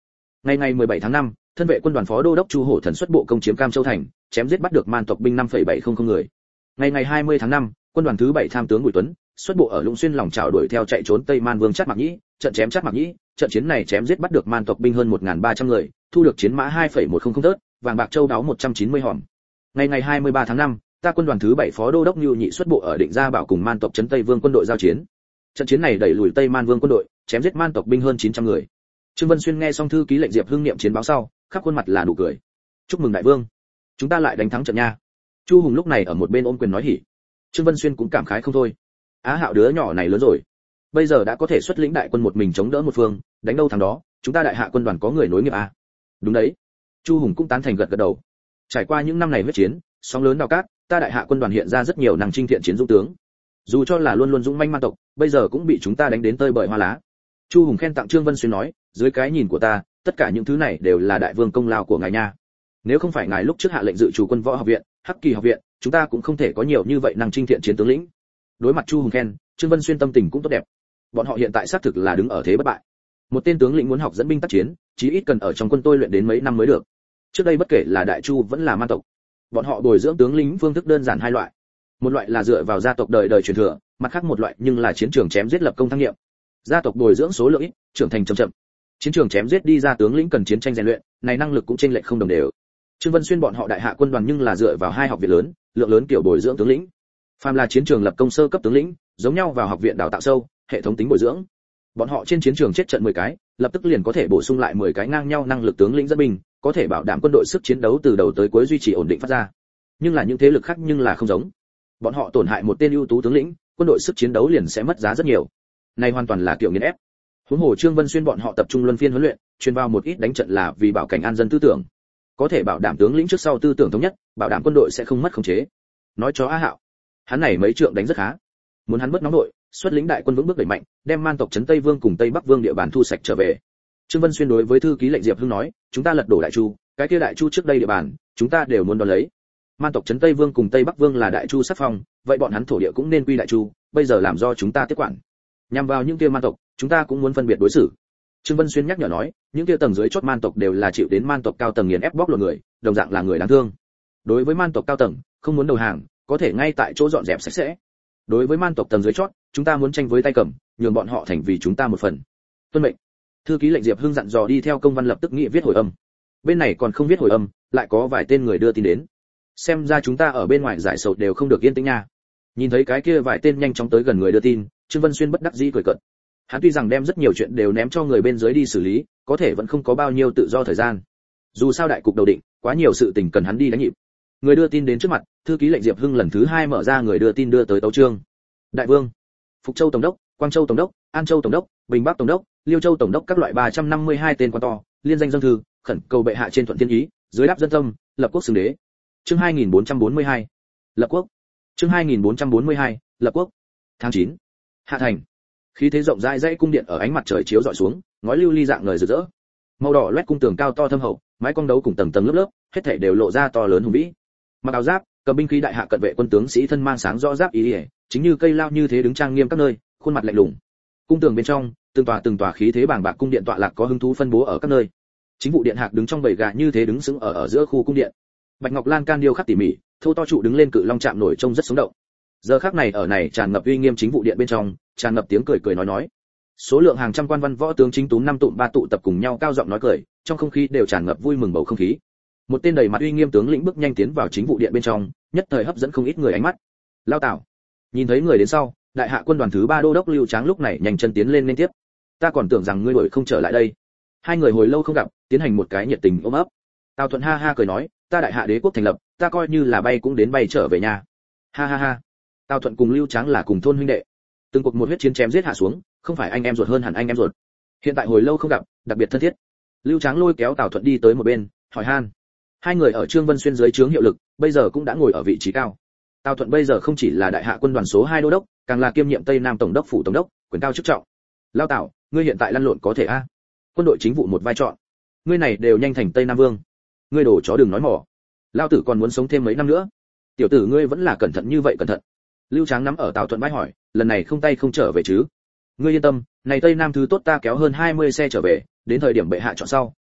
Ngày ngày mười bảy tháng năm, thân vệ quân đoàn phó đô đốc Chu Hổ Thần xuất bộ công chiếm Cam Châu thành, chém giết bắt được man tộc binh năm phẩy bảy không không người. Ngày ngày hai mươi tháng năm, quân đoàn thứ bảy tham tướng Bùi Tuấn xuất bộ ở Lũng Xuyên lòng chảo đuổi theo chạy trốn Tây Man Vương Trát Mạc Nhĩ, trận chém Trát Mạc Nhĩ, trận chiến này chém giết bắt được man tộc binh hơn một nghìn ba trăm người, thu được chiến mã hai phẩy một không không tớt, vàng bạc châu đáo một trăm chín mươi hòm. Ngày ngày hai mươi ba tháng năm, ta quân đoàn thứ bảy phó đô đốc Nưu Nhị xuất bộ ở Định Gia Bảo cùng man tộc trấn Tây Vương quân đội giao chiến. Trận chiến này đẩy lùi Tây Man Vương quân đội, chém giết man tộc binh hơn chín trăm người. Trương Vân Xuyên nghe xong thư ký lệnh Diệp Hưng niệm chiến báo sau, khắp khuôn mặt là nụ cười. Chúc mừng đại vương, chúng ta lại đánh thắng trận nha. Chu Hùng lúc này ở một bên ôm quyền nói hỉ. Trương Vân Xuyên cũng cảm khái không thôi. Á Hạo đứa nhỏ này lớn rồi, bây giờ đã có thể xuất lĩnh đại quân một mình chống đỡ một phương, đánh đâu thắng đó, chúng ta đại hạ quân đoàn có người nối nghiệp à? Đúng đấy. Chu Hùng cũng tán thành gật gật đầu. Trải qua những năm này huyết chiến, sóng lớn đào cát, ta đại hạ quân đoàn hiện ra rất nhiều năng chinh thiện chiến dũng tướng. Dù cho là luôn luôn dũng manh man tộc, bây giờ cũng bị chúng ta đánh đến tơi bời hoa lá. Chu Hùng khen tặng Trương Vân Xuyên nói, dưới cái nhìn của ta, tất cả những thứ này đều là đại vương công lao của ngài nha. Nếu không phải ngài lúc trước hạ lệnh dự chủ quân võ học viện, Hắc Kỳ học viện, chúng ta cũng không thể có nhiều như vậy năng chinh thiện chiến tướng lĩnh. Đối mặt Chu Hùng khen, Trương Vân Xuyên tâm tình cũng tốt đẹp. Bọn họ hiện tại xác thực là đứng ở thế bất bại. Một tên tướng lĩnh muốn học dẫn binh tác chiến, chí ít cần ở trong quân tôi luyện đến mấy năm mới được. Trước đây bất kể là đại chu vẫn là man tộc, bọn họ bồi dưỡng tướng lĩnh phương thức đơn giản hai loại. Một loại là dựa vào gia tộc đời đời truyền thừa, mặt khác một loại nhưng là chiến trường chém giết lập công thăng nhiệm. Gia tộc bồi dưỡng số lượng ít, trưởng thành chậm chậm. Chiến trường chém giết đi ra tướng lĩnh cần chiến tranh rèn luyện, này năng lực cũng chênh lệch không đồng đều. Trương Vân Xuyên bọn họ đại hạ quân đoàn nhưng là dựa vào hai học viện lớn, lượng lớn kiểu bồi dưỡng tướng lĩnh. Phàm là chiến trường lập công sơ cấp tướng lĩnh, giống nhau vào học viện đào tạo sâu, hệ thống tính bồi dưỡng. Bọn họ trên chiến trường chết trận mười cái, lập tức liền có thể bổ sung lại mười cái ngang nhau năng lực tướng lĩnh dẫn binh, có thể bảo đảm quân đội sức chiến đấu từ đầu tới cuối duy trì ổn định phát ra. Nhưng là những thế lực khác nhưng là không giống. Bọn họ tổn hại một tên ưu tú tướng lĩnh, quân đội sức chiến đấu liền sẽ mất giá rất nhiều. Này hoàn toàn là kiểu nghiền ép. Huống hồ Trương Vân Xuyên bọn họ tập trung luân phiên huấn luyện, truyền vào một ít đánh trận là vì bảo cảnh an dân tư tưởng, có thể bảo đảm tướng lĩnh trước sau tư tưởng thống nhất, bảo đảm quân đội sẽ không mất khống chế. Nói cho Á Hạo, hắn này mấy trượng đánh rất khá, muốn hắn bớt nóng nội, xuất lĩnh đại quân vững bước đẩy mạnh, đem man tộc trấn Tây Vương cùng Tây Bắc Vương địa bàn thu sạch trở về. Trương Vân Xuyên đối với thư ký lệnh Diệp Hưng nói, chúng ta lật đổ đại chu, cái kia đại chu trước đây địa bàn, chúng ta đều muốn đón lấy. Man tộc trấn Tây Vương cùng Tây Bắc Vương là đại chu sắc phong, vậy bọn hắn thổ địa cũng nên quy đại chu, bây giờ làm do chúng ta tiếp quản. Nhằm vào những kia man tộc, chúng ta cũng muốn phân biệt đối xử. Trương Vân Xuyên nhắc nhở nói, những kia tầng dưới chót man tộc đều là chịu đến man tộc cao tầng nghiền ép bóc lột người, đồng dạng là người đáng thương. Đối với man tộc cao tầng, không muốn đầu hàng, có thể ngay tại chỗ dọn dẹp sạch sẽ. Đối với man tộc tầng dưới chót, chúng ta muốn tranh với tay cầm, nhường bọn họ thành vì chúng ta một phần. Tuân mệnh. Thư ký lệnh Diệp Hưng dặn dò đi theo công văn lập tức nghị viết hồi âm. Bên này còn không viết hồi âm, lại có vài tên người đưa tin đến. Xem ra chúng ta ở bên ngoài giải sầu đều không được yên tĩnh nha. Nhìn thấy cái kia vài tên nhanh chóng tới gần người đưa tin, Trương Vân Xuyên bất đắc dĩ cười cợt. Hắn tuy rằng đem rất nhiều chuyện đều ném cho người bên dưới đi xử lý, có thể vẫn không có bao nhiêu tự do thời gian. Dù sao đại cục đầu định, quá nhiều sự tình cần hắn đi đánh nhịp. Người đưa tin đến trước mặt, thư ký lệnh Diệp Hưng lần thứ hai mở ra người đưa tin đưa tới tấu chương. Đại vương, Phục Châu tổng đốc, Quang Châu tổng đốc, An Châu tổng đốc, Bình Bắc tổng đốc, Liêu Châu tổng đốc các loại ba trăm năm mươi hai tên quan to, liên danh dâng thư, khẩn cầu bệ hạ trên thuận thiên ý, dưới đáp dân tâm, lập quốc xưng đế. Chương hai nghìn bốn trăm bốn mươi hai, lập quốc. Chương hai nghìn bốn trăm bốn mươi hai, lập quốc. Tháng chín, Hạ thành. Khí thế rộng rãi dãy cung điện ở ánh mặt trời chiếu rọi xuống, ngói lưu ly dạng ngời rực rỡ. Màu đỏ loét cung tường cao to thâm hậu, mái cong đấu cùng tầng tầng lớp lớp, hết thảy đều lộ ra to lớn hùng vĩ. Mặc áo giáp, cầm binh khí đại hạ cận vệ quân tướng sĩ thân mang sáng rõ giáp ý, ý chính như cây lao như thế đứng trang nghiêm các nơi, khuôn mặt lạnh lùng. Cung tường bên trong, từng tòa từng tòa khí thế bàng bạc cung điện tọa lạc có hứng thú phân bố ở các nơi. Chính vụ điện hạc đứng trong bầy gà như thế đứng sững ở ở giữa khu cung điện. Bạch ngọc lan can điêu khắc tỉ mỉ, thô to trụ đứng lên cự long chạm nổi trông rất sống động. Giờ khắc này ở này tràn ngập uy nghiêm chính vụ điện bên trong, tràn ngập tiếng cười cười nói nói. Số lượng hàng trăm quan văn võ tướng chính tú năm tụm ba tụ tập cùng nhau cao giọng nói cười, trong không khí đều tràn ngập vui mừng bầu không khí. Một tên đầy mặt uy nghiêm tướng lĩnh bước nhanh tiến vào chính vụ điện bên trong, nhất thời hấp dẫn không ít người ánh mắt. Lao Tảo. Nhìn thấy người đến sau, đại hạ quân đoàn thứ ba đô đốc Lưu Tráng lúc này nhanh chân tiến lên liên tiếp. Ta còn tưởng rằng ngươi đuổi không trở lại đây. Hai người hồi lâu không gặp, tiến hành một cái nhiệt tình ôm ấp. Tào Thuận ha ha cười nói, ta đại hạ đế quốc thành lập, ta coi như là bay cũng đến bay trở về nhà. Ha ha ha. Tào Thuận cùng Lưu Tráng là cùng thôn huynh đệ. Từng cuộc một huyết chiến chém giết hạ xuống, không phải anh em ruột hơn hẳn anh em ruột. Hiện tại hồi lâu không gặp, đặc biệt thân thiết. Lưu Tráng lôi kéo Tào Thuận đi tới một bên, hỏi han. Hai người ở Trương Vân Xuyên dưới trướng hiệu lực, bây giờ cũng đã ngồi ở vị trí cao. Tào Thuận bây giờ không chỉ là đại hạ quân đoàn số hai đô đốc, càng là kiêm nhiệm Tây Nam tổng đốc phủ tổng đốc, quyền cao chức trọng. Lao Tảo, ngươi hiện tại lăn lộn có thể a? Quân đội chính vụ một vai trò. Ngươi này đều nhanh thành Tây Nam vương. Ngươi đổ chó đừng nói mỏ. Lao tử còn muốn sống thêm mấy năm nữa. Tiểu tử ngươi vẫn là cẩn thận như vậy cẩn thận. Lưu Tráng nắm ở Tào Thuận vai hỏi, lần này không tay không trở về chứ? Ngươi yên tâm, này Tây Nam thứ tốt ta kéo hơn hai mươi xe trở về, đến thời điểm bệ hạ chọn sau,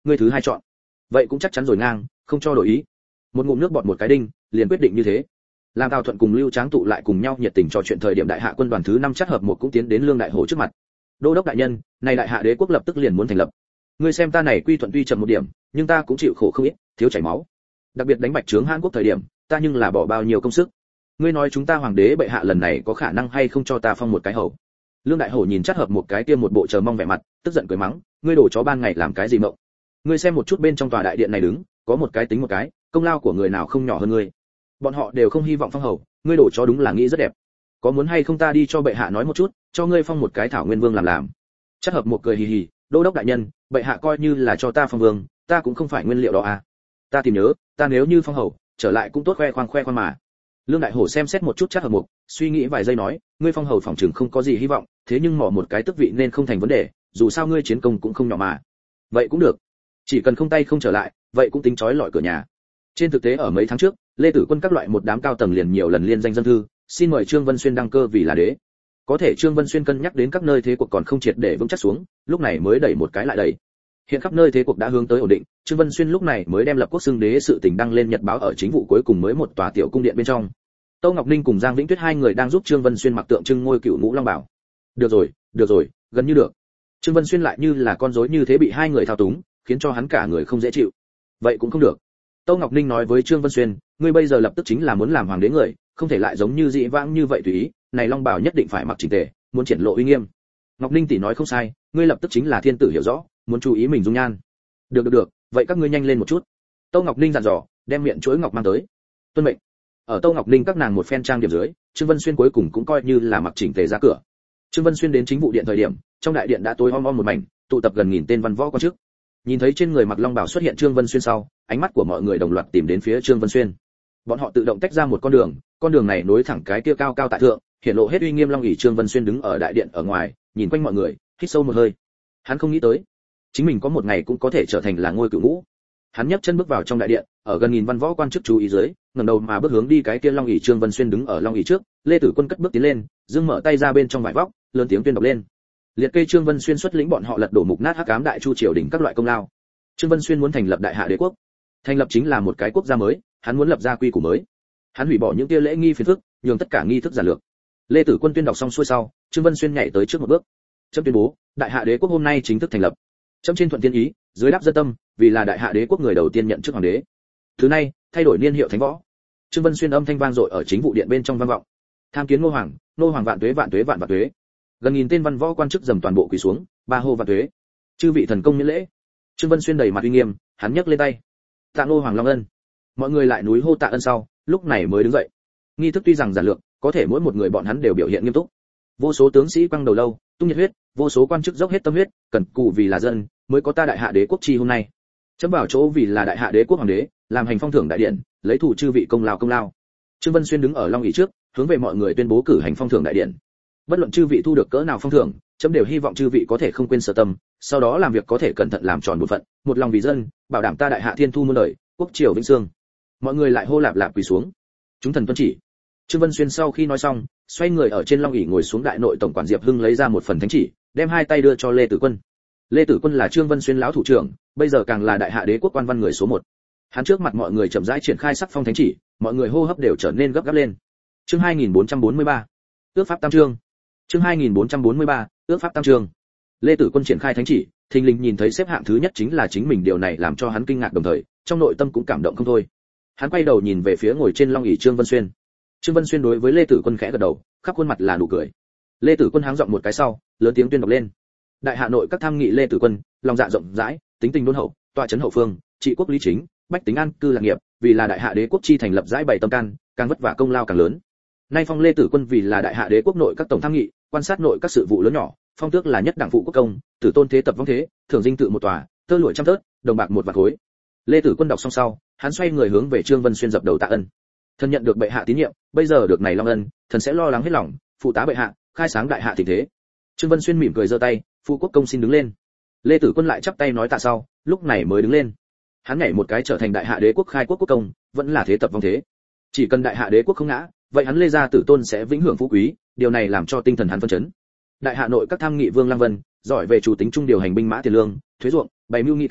ngươi thứ hai chọn. Vậy cũng chắc chắn rồi ngang, không cho đổi ý. Một ngụm nước bọt một cái đinh, liền quyết định như thế. Làm Tào Thuận cùng Lưu Tráng tụ lại cùng nhau nhiệt tình trò chuyện thời điểm đại hạ quân đoàn thứ năm chắc hợp một cũng tiến đến Lương Đại Hổ trước mặt. Đô đốc đại nhân, này đại hạ đế quốc lập tức liền muốn thành lập. Ngươi xem ta này quy thuận tuy chậm một điểm, nhưng ta cũng chịu khổ không ít, thiếu chảy máu. Đặc biệt đánh bạch trướng Hàn Quốc thời điểm, ta nhưng là bỏ bao nhiêu công sức. Ngươi nói chúng ta hoàng đế bệ hạ lần này có khả năng hay không cho ta phong một cái hầu? Lương Đại Hổ nhìn chắc hợp một cái kia một bộ chờ mong vẻ mặt, tức giận cười mắng, ngươi đổ chó ban ngày làm cái gì mộng? Ngươi xem một chút bên trong tòa đại điện này đứng, có một cái tính một cái, công lao của người nào không nhỏ hơn ngươi. Bọn họ đều không hy vọng phong hầu, ngươi đổ chó đúng là nghĩ rất đẹp. Có muốn hay không ta đi cho bệ hạ nói một chút, cho ngươi phong một cái thảo nguyên vương làm làm. Chắc hợp một cười hì hì, đô đốc đại nhân, bệ hạ coi như là cho ta phong vương, ta cũng không phải nguyên liệu đó à. Ta tìm nhớ, ta nếu như phong hầu, trở lại cũng tốt khoe khoang khoe khoang mà. Lương Đại Hổ xem xét một chút chắc hợp một, suy nghĩ vài giây nói, ngươi phong hầu phòng trường không có gì hy vọng, thế nhưng mỏ một cái tước vị nên không thành vấn đề, dù sao ngươi chiến công cũng không nhỏ mà. Vậy cũng được, chỉ cần không tay không trở lại, vậy cũng tính chói lọi cửa nhà. Trên thực tế ở mấy tháng trước, Lê Tử Quân các loại một đám cao tầng liền nhiều lần liên danh dân thư, xin mời Trương Vân Xuyên đăng cơ vì là đế. Có thể Trương Vân Xuyên cân nhắc đến các nơi thế cuộc còn không triệt để vững chắc xuống, lúc này mới đẩy một cái lại đẩy. Hiện khắp nơi thế cuộc đã hướng tới ổn định, Trương Vân Xuyên lúc này mới đem lập quốc xưng đế sự tình đăng lên nhật báo ở chính vụ cuối cùng mới một tòa tiểu cung điện bên trong. Tâu Ngọc Ninh cùng Giang Vĩnh Tuyết hai người đang giúp Trương Vân Xuyên mặc tượng trưng ngôi cựu ngũ long bảo. Được rồi, được rồi, gần như được. Trương Vân Xuyên lại như là con rối như thế bị hai người thao túng, khiến cho hắn cả người không dễ chịu. Vậy cũng không được. Tâu Ngọc Ninh nói với Trương Vân Xuyên, ngươi bây giờ lập tức chính là muốn làm hoàng đế người, không thể lại giống như dị vãng như vậy tùy ý, này long bảo nhất định phải mặc chỉnh tề, muốn triển lộ uy nghiêm. Ngọc Ninh tỷ nói không sai, ngươi lập tức chính là thiên tử hiểu rõ, muốn chú ý mình dung nhan. Được được được, vậy các ngươi nhanh lên một chút. Tâu Ngọc Ninh dặn dò, đem miệng chuỗi ngọc mang tới. Tuân mệnh. Ở Tâu Ngọc Ninh các nàng một phen trang điểm dưới, Trương Vân Xuyên cuối cùng cũng coi như là mặc chỉnh tề ra cửa. Trương Vân Xuyên đến chính vụ điện thời điểm, trong đại điện đã tối om om một mảnh, tụ tập gần nghìn tên văn võ quan chức. Nhìn thấy trên người mặc long bào xuất hiện Trương Vân Xuyên sau, ánh mắt của mọi người đồng loạt tìm đến phía Trương Vân Xuyên. Bọn họ tự động tách ra một con đường, con đường này nối thẳng cái kia cao cao tại thượng, hiện lộ hết uy nghiêm long ỷ. Trương Vân Xuyên đứng ở đại điện ở ngoài, nhìn quanh mọi người, hít sâu một hơi. Hắn không nghĩ tới, chính mình có một ngày cũng có thể trở thành là ngôi cửu ngũ. Hắn nhấc chân bước vào trong đại điện, ở gần nghìn văn võ quan chức chú ý dưới, ngẩng đầu mà bước hướng đi cái kia long ỷ. Trương Vân Xuyên đứng ở long ỷ trước, Lê Tử Quân cất bước tiến lên, dương mở tay ra bên trong vải vóc, lớn tiếng tuyên đọc lên. Liệt kê Trương Vân Xuyên xuất lĩnh bọn họ lật đổ mục nát hắc ám đại chu triều đình các loại công lao. Trương Vân Xuyên muốn thành lập đại hạ đế quốc. Thành lập chính là một cái quốc gia mới, hắn muốn lập ra quy củ mới. Hắn hủy bỏ những kia lễ nghi phiền phức, nhường tất cả nghi thức giản lược. Lê Tử Quân tuyên đọc xong xuôi sau, Trương Vân Xuyên nhảy tới trước một bước. Chấm tuyên bố, đại hạ đế quốc hôm nay chính thức thành lập. Chấm trên thuận tiên ý, dưới đáp dân tâm, vì là đại hạ đế quốc người đầu tiên nhận chức hoàng đế. Thứ này, thay đổi niên hiệu thánh võ. Trương Vân Xuyên âm thanh vang dội ở chính vụ điện bên trong vang vọng. Tham kiến Ngô Hoàng, Ngô Hoàng vạn tuế vạn tuế vạn vạn tuế. Gần nghìn tên văn võ quan chức dầm toàn bộ quỳ xuống, ba hô vạn tuế. Chư vị thần công miễn lễ. Trương Vân Xuyên đầy mặt uy nghiêm, hắn nhấc lên tay. Tạ Ngô Hoàng long ân. Mọi người lại núi hô tạ ân sau, lúc này mới đứng dậy. Nghi thức tuy rằng giản lược, có thể mỗi một người bọn hắn đều biểu hiện nghiêm túc. Vô số tướng sĩ quăng đầu lâu, tung nhiệt huyết, vô số quan chức dốc hết tâm huyết, cần cù vì là dân, mới có ta đại hạ đế quốc chi hôm nay. Chấm bảo chỗ vì là đại hạ đế quốc hoàng đế, làm hành phong thưởng đại điện, lấy thủ chư vị công lao công lao. Trương Vân Xuyên đứng ở long ỷ trước, hướng về mọi người tuyên bố cử hành phong thưởng đại điện. Bất luận chư vị thu được cỡ nào phong thưởng, chấm đều hy vọng chư vị có thể không quên sở tâm, sau đó làm việc có thể cẩn thận làm tròn bổn phận, một lòng vì dân, bảo đảm ta đại hạ thiên thu muôn đời, quốc triều vĩnh sương. Mọi người lại hô lạp lạp quỳ xuống. Chúng thần tuân chỉ. Trương Vân Xuyên sau khi nói xong, xoay người ở trên long ỷ ngồi xuống. Đại nội tổng quản Diệp Hưng lấy ra một phần thánh chỉ, đem hai tay đưa cho Lê Tử Quân. Lê Tử Quân là Trương Vân Xuyên lão thủ trưởng, bây giờ càng là đại hạ đế quốc quan văn người số một. Hắn trước mặt mọi người chậm rãi triển khai sắc phong thánh chỉ, mọi người hô hấp đều trở nên gấp gáp lên. Chương hai nghìn bốn trăm bốn mươi ba, ước pháp tam chương. Chương hai nghìn bốn trăm bốn mươi ba, ước pháp tam chương. Lê Tử Quân triển khai thánh chỉ, thình lình nhìn thấy xếp hạng thứ nhất chính là chính mình, điều này làm cho hắn kinh ngạc đồng thời, trong nội tâm cũng cảm động không thôi. Hắn quay đầu nhìn về phía ngồi trên long ỷ Trương Vân Xuyên. Trương Vân Xuyên đối với Lê Tử Quân khẽ gật đầu, khắp khuôn mặt là nụ cười. Lê Tử Quân háng giọng một cái sau, lớn tiếng tuyên đọc lên. Đại hạ nội các tham nghị Lê Tử Quân, lòng dạ rộng rãi, tính tình đôn hậu, tọa trấn hậu phương, trị quốc lý chính, bách tính an cư lạc nghiệp, vì là đại hạ đế quốc chi thành lập giải bày tâm can, càng vất vả công lao càng lớn. Nay phong Lê Tử Quân vì là đại hạ đế quốc nội các tổng tham nghị, quan sát nội các sự vụ lớn nhỏ, phong tước là nhất đảng phụ quốc công, tử tôn thế tập vong thế, thưởng dinh tự một tòa, tơ lụa trăm tớt, đồng bạc một vạn khối. Lê Tử Quân đọc xong sau, hắn xoay người hướng về Trương Vân Xuyên dập đầu tạ ân. Thần nhận được bệ hạ tín nhiệm, bây giờ được này long ân, thần sẽ lo lắng hết lòng, phụ tá bệ hạ, khai sáng đại hạ tình thế. Trương Vân Xuyên mỉm cười giơ tay, phụ quốc công xin đứng lên. Lê Tử Quân lại chắp tay nói tạ sau, lúc này mới đứng lên. Hắn nhảy một cái trở thành đại hạ đế quốc khai quốc quốc công, vẫn là thế tập vong thế. Chỉ cần đại hạ đế quốc không ngã, vậy hắn Lê gia tử tôn sẽ vĩnh hưởng phú quý, điều này làm cho tinh thần hắn phấn chấn. Đại hạ nội các tham nghị Vương Lăng Vân, giỏi về chủ tính trung điều hành binh mã tiền lương, thuế ruộng, bày mưu nghị kế,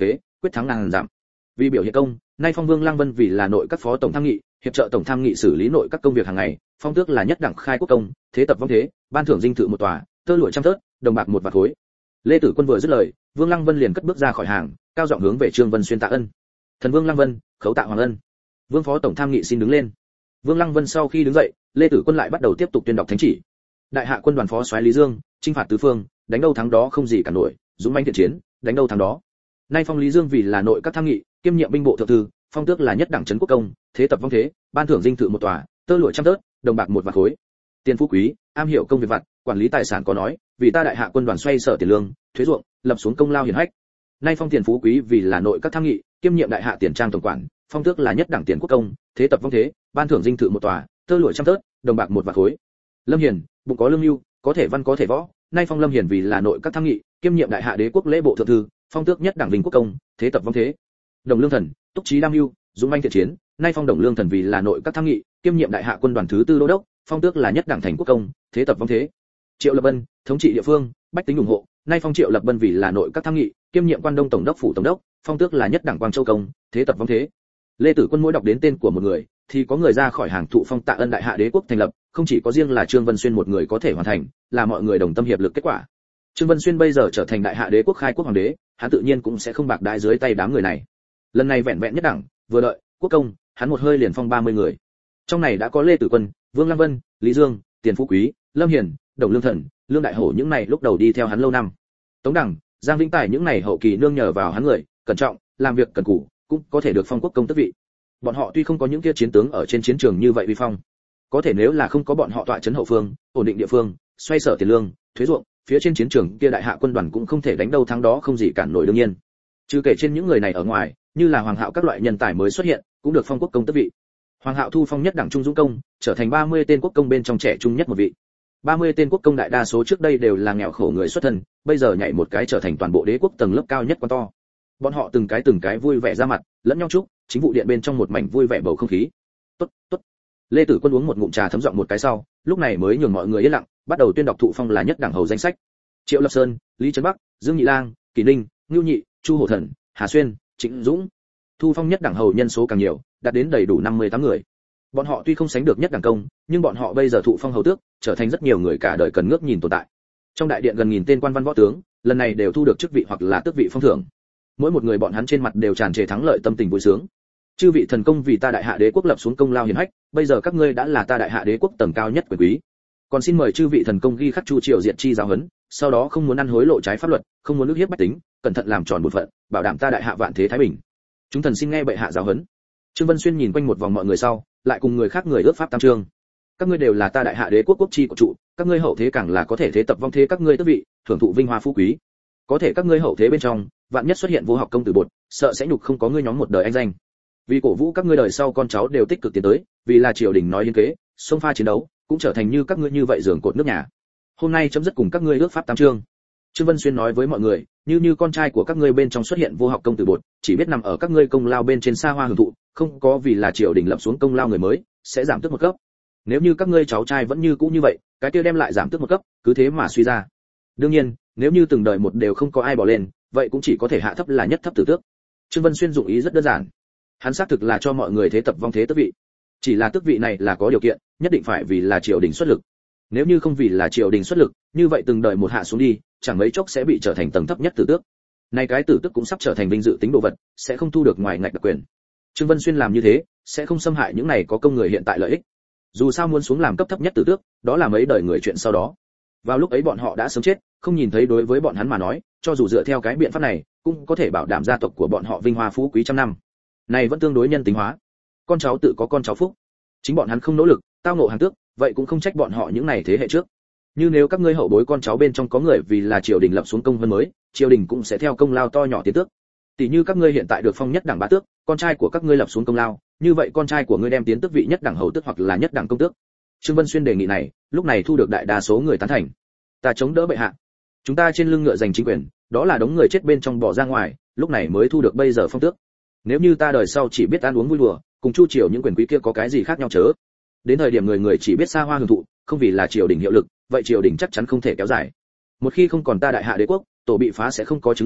quyết thắng ngàn dặm. Vì biểu hiện công, nay phong Vương Lăng Vân vì là nội các phó tổng tham nghị, hiệp trợ tổng tham nghị xử lý nội các công việc hàng ngày, phong tước là nhất đẳng khai quốc công, thế tập vong thế, ban thưởng dinh thự một tòa, tơ lụa trăm tớt, đồng bạc một vạt khối. Lê Tử Quân vừa dứt lời, Vương Lăng Vân liền cất bước ra khỏi hàng, cao giọng hướng về Trương Vân Xuyên tạ ân. Thần Vương Lăng Vân, khấu tạ hoàng ân. Vương phó tổng tham nghị xin đứng lên. Vương Lăng Vân sau khi đứng dậy, Lê Tử Quân lại bắt đầu tiếp tục tuyên đọc thánh chỉ. Đại hạ quân đoàn phó soái Lý Dương, chinh phạt tứ phương, đánh đâu thắng đó không gì cả nổi, dũng mãnh thiện chiến, đánh đâu thắng đó. Nay phong Lý Dương vì là nội các tham nghị, kiêm nhiệm binh bộ thượng thư, phong tước là nhất đẳng trấn quốc công, thế tập vong thế, ban thưởng dinh thự một tòa, tơ lụa trăm tớt, đồng bạc một vạt khối. Tiền phú quý, am hiểu công việc vặt, quản lý tài sản có nói, vì ta đại hạ quân đoàn xoay sở tiền lương, thuế ruộng, lập xuống công lao hiển hách. Nay phong Tiền phú quý vì là nội các tham nghị, kiêm nhiệm đại hạ tiền trang tổng quản, phong tước là nhất đẳng tiền quốc công, thế tập vong thế, ban thưởng dinh thự một tòa, tơ lụa trăm tớt, đồng bạc một vạt khối. Lâm Hiền, bụng có lương lưu, có thể văn có thể võ, nay phong Lâm Hiền vì là nội các tham nghị, kiêm nhiệm đại hạ đế quốc lễ bộ thượng thư, phong tước nhất đẳng vinh quốc công, thế tập vong thế. Đồng Lương Thần, túc trí đam mưu, dũng mãnh thiện chiến, nay phong Đồng Lương Thần vì là nội các tham nghị, kiêm nhiệm đại hạ quân đoàn thứ tư đô đốc, phong tước là nhất đẳng thành quốc công, thế tập vong thế. Triệu Lập Bân, thống trị địa phương, bách tính ủng hộ, nay phong Triệu Lập Bân vì là nội các tham nghị, kiêm nhiệm quan đông tổng đốc phủ tổng đốc, phong tước là nhất đẳng Quang Châu công, thế tập vong thế. Lê Tử Quân mỗi đọc đến tên của một người, thì có người ra khỏi hàng thụ phong tạ ân đại hạ đế quốc thành lập, không chỉ có riêng là Trương Vân Xuyên một người có thể hoàn thành, là mọi người đồng tâm hiệp lực kết quả. Trương Vân Xuyên bây giờ trở thành đại hạ đế quốc khai quốc hoàng đế, hắn tự nhiên cũng sẽ không bạc đãi dưới tay đám người này. Lần này vẹn vẹn nhất đẳng, vừa đợi, quốc công, hắn một hơi liền phong ba mươi người. Trong này đã có Lê Tử Quân, Vương Lăng Vân, Lý Dương, Tiền Phú Quý, Lâm Hiền, Đồng Lương Thần, Lương Đại Hổ những này lúc đầu đi theo hắn lâu năm. Tống Đẳng, Giang Vĩnh Tài những này hậu kỳ nương nhờ vào hắn người, cẩn trọng, làm việc cẩn cù, cũng có thể được phong quốc công tước vị. Bọn họ tuy không có những kia chiến tướng ở trên chiến trường như vậy uy phong, có thể nếu là không có bọn họ tọa trấn hậu phương, ổn định địa phương, xoay sở tiền lương, thuế ruộng, phía trên chiến trường kia đại hạ quân đoàn cũng không thể đánh đâu thắng đó không gì cản nổi đương nhiên. Trừ kể trên những người này ở ngoài, như là Hoàng Hạo các loại nhân tài mới xuất hiện, cũng được phong quốc công tước vị. Hoàng Hạo thu phong nhất đẳng trung dũng công, trở thành ba mươi tên quốc công bên trong trẻ trung nhất một vị. ba mươi tên quốc công đại đa số trước đây đều là nghèo khổ người xuất thân, bây giờ nhảy một cái trở thành toàn bộ đế quốc tầng lớp cao nhất quan to. Bọn họ từng cái từng cái vui vẻ ra mặt, lẫn nhau chúc, chính vụ điện bên trong một mảnh vui vẻ bầu không khí. Tốt, tốt. Lê Tử Quân uống một ngụm trà thấm giọng một cái sau, lúc này mới nhường mọi người yên lặng, bắt đầu tuyên đọc thụ phong là nhất đẳng hầu danh sách. Triệu Lập Sơn, Lý Trấn Bắc, Dương Nhị Lang, Kỳ Ninh, Ngưu Nhị, Chu Hổ Thần, Hà Xuyên, Trịnh Dũng. Thu phong nhất đẳng hầu nhân số càng nhiều, đạt đến đầy đủ năm mươi tám người. Bọn họ tuy không sánh được nhất đẳng công, nhưng bọn họ bây giờ thụ phong hầu tước, trở thành rất nhiều người cả đời cần ngước nhìn tồn tại. Trong đại điện gần nghìn tên quan văn võ tướng, lần này đều thu được chức vị hoặc là tước vị phong thưởng. Mỗi một người bọn hắn trên mặt đều tràn trề thắng lợi tâm tình vui sướng. Chư vị thần công vì ta đại hạ đế quốc lập xuống công lao hiển hách, bây giờ các ngươi đã là ta đại hạ đế quốc tầng cao nhất quyền quý. Còn xin mời chư vị thần công ghi khắc Chu Triều Diệt chi giáo huấn, sau đó không muốn ăn hối lộ trái pháp luật, không muốn ức hiếp bách tính, cẩn thận làm tròn bổn phận, bảo đảm ta đại hạ vạn thế thái bình. Chúng thần xin nghe bệ hạ giáo huấn. Trương Vân Xuyên nhìn quanh một vòng mọi người sau, lại cùng người khác người ước pháp tam chương. Các ngươi đều là ta đại hạ đế quốc quốc chi của trụ, các ngươi hậu thế càng là có thể thế tập vong thế các ngươi tước vị, thưởng thụ vinh hoa phú quý. Có thể các ngươi hậu thế bên trong, vạn nhất xuất hiện vô học công tử bột, sợ sẽ nhục không có ngươi nhóm một đời anh danh. Vì cổ vũ các ngươi đời sau con cháu đều tích cực tiến tới, vì là triều đình nói hiến kế, xông pha chiến đấu, cũng trở thành như các ngươi như vậy giường cột nước nhà. Hôm nay chấm dứt cùng các ngươi ước pháp tám chương. Trương Vân Xuyên nói với mọi người, như như con trai của các ngươi bên trong xuất hiện vô học công tử bột, chỉ biết nằm ở các ngươi công lao bên trên xa hoa hưởng thụ, không có vì là triều đình lập xuống công lao người mới, sẽ giảm tước một cấp. Nếu như các ngươi cháu trai vẫn như cũ như vậy, cái kia đem lại giảm tước một cấp, cứ thế mà suy ra. Đương nhiên, nếu như từng đời một đều không có ai bỏ lên, vậy cũng chỉ có thể hạ thấp là nhất thấp tử tước. Trương Vân Xuyên dụng ý rất đơn giản. Hắn xác thực là cho mọi người thế tập vong thế tước vị. Chỉ là tước vị này là có điều kiện, nhất định phải vì là triều đình xuất lực. Nếu như không vì là triều đình xuất lực, như vậy từng đời một hạ xuống đi, chẳng mấy chốc sẽ bị trở thành tầng thấp nhất tử tước. Này cái tử tước cũng sắp trở thành vinh dự tính đồ vật, sẽ không thu được ngoài ngạch đặc quyền. Trương Vân Xuyên làm như thế, sẽ không xâm hại những này có công người hiện tại lợi ích. Dù sao muốn xuống làm cấp thấp nhất tử tước, đó là mấy đời người chuyện sau đó. Vào lúc ấy bọn họ đã sớm chết, không nhìn thấy đối với bọn hắn mà nói, cho dù dựa theo cái biện pháp này, cũng có thể bảo đảm gia tộc của bọn họ vinh hoa phú quý trăm năm. Này vẫn tương đối nhân tính hóa. Con cháu tự có con cháu phúc. Chính bọn hắn không nỗ lực, tao ngộ hàng tước, vậy cũng không trách bọn họ những này thế hệ trước. Như nếu các ngươi hậu bối con cháu bên trong có người vì là triều đình lập xuống công vân mới, triều đình cũng sẽ theo công lao to nhỏ tiến tước. Tỷ như các ngươi hiện tại được phong nhất đẳng bá tước, con trai của các ngươi lập xuống công lao, như vậy con trai của ngươi đem tiến tước vị nhất đẳng hầu tước hoặc là nhất đẳng công tước. Trương Vân Xuyên đề nghị này, lúc này thu được đại đa số người tán thành. Ta chống đỡ bệ hạ. Chúng ta trên lưng ngựa giành chính quyền, đó là đống người chết bên trong bỏ ra ngoài, lúc này mới thu được bây giờ phong tước. Nếu như ta đời sau chỉ biết ăn uống vui đùa, cùng chu triều những quyền quý kia có cái gì khác nhau chớ? Đến thời điểm người người chỉ biết xa hoa hưởng thụ, không vì là triều đình hiệu lực, vậy triều đình chắc chắn không thể kéo dài. Một khi không còn ta đại hạ đế quốc, tổ bị phá sẽ không có chứng lành,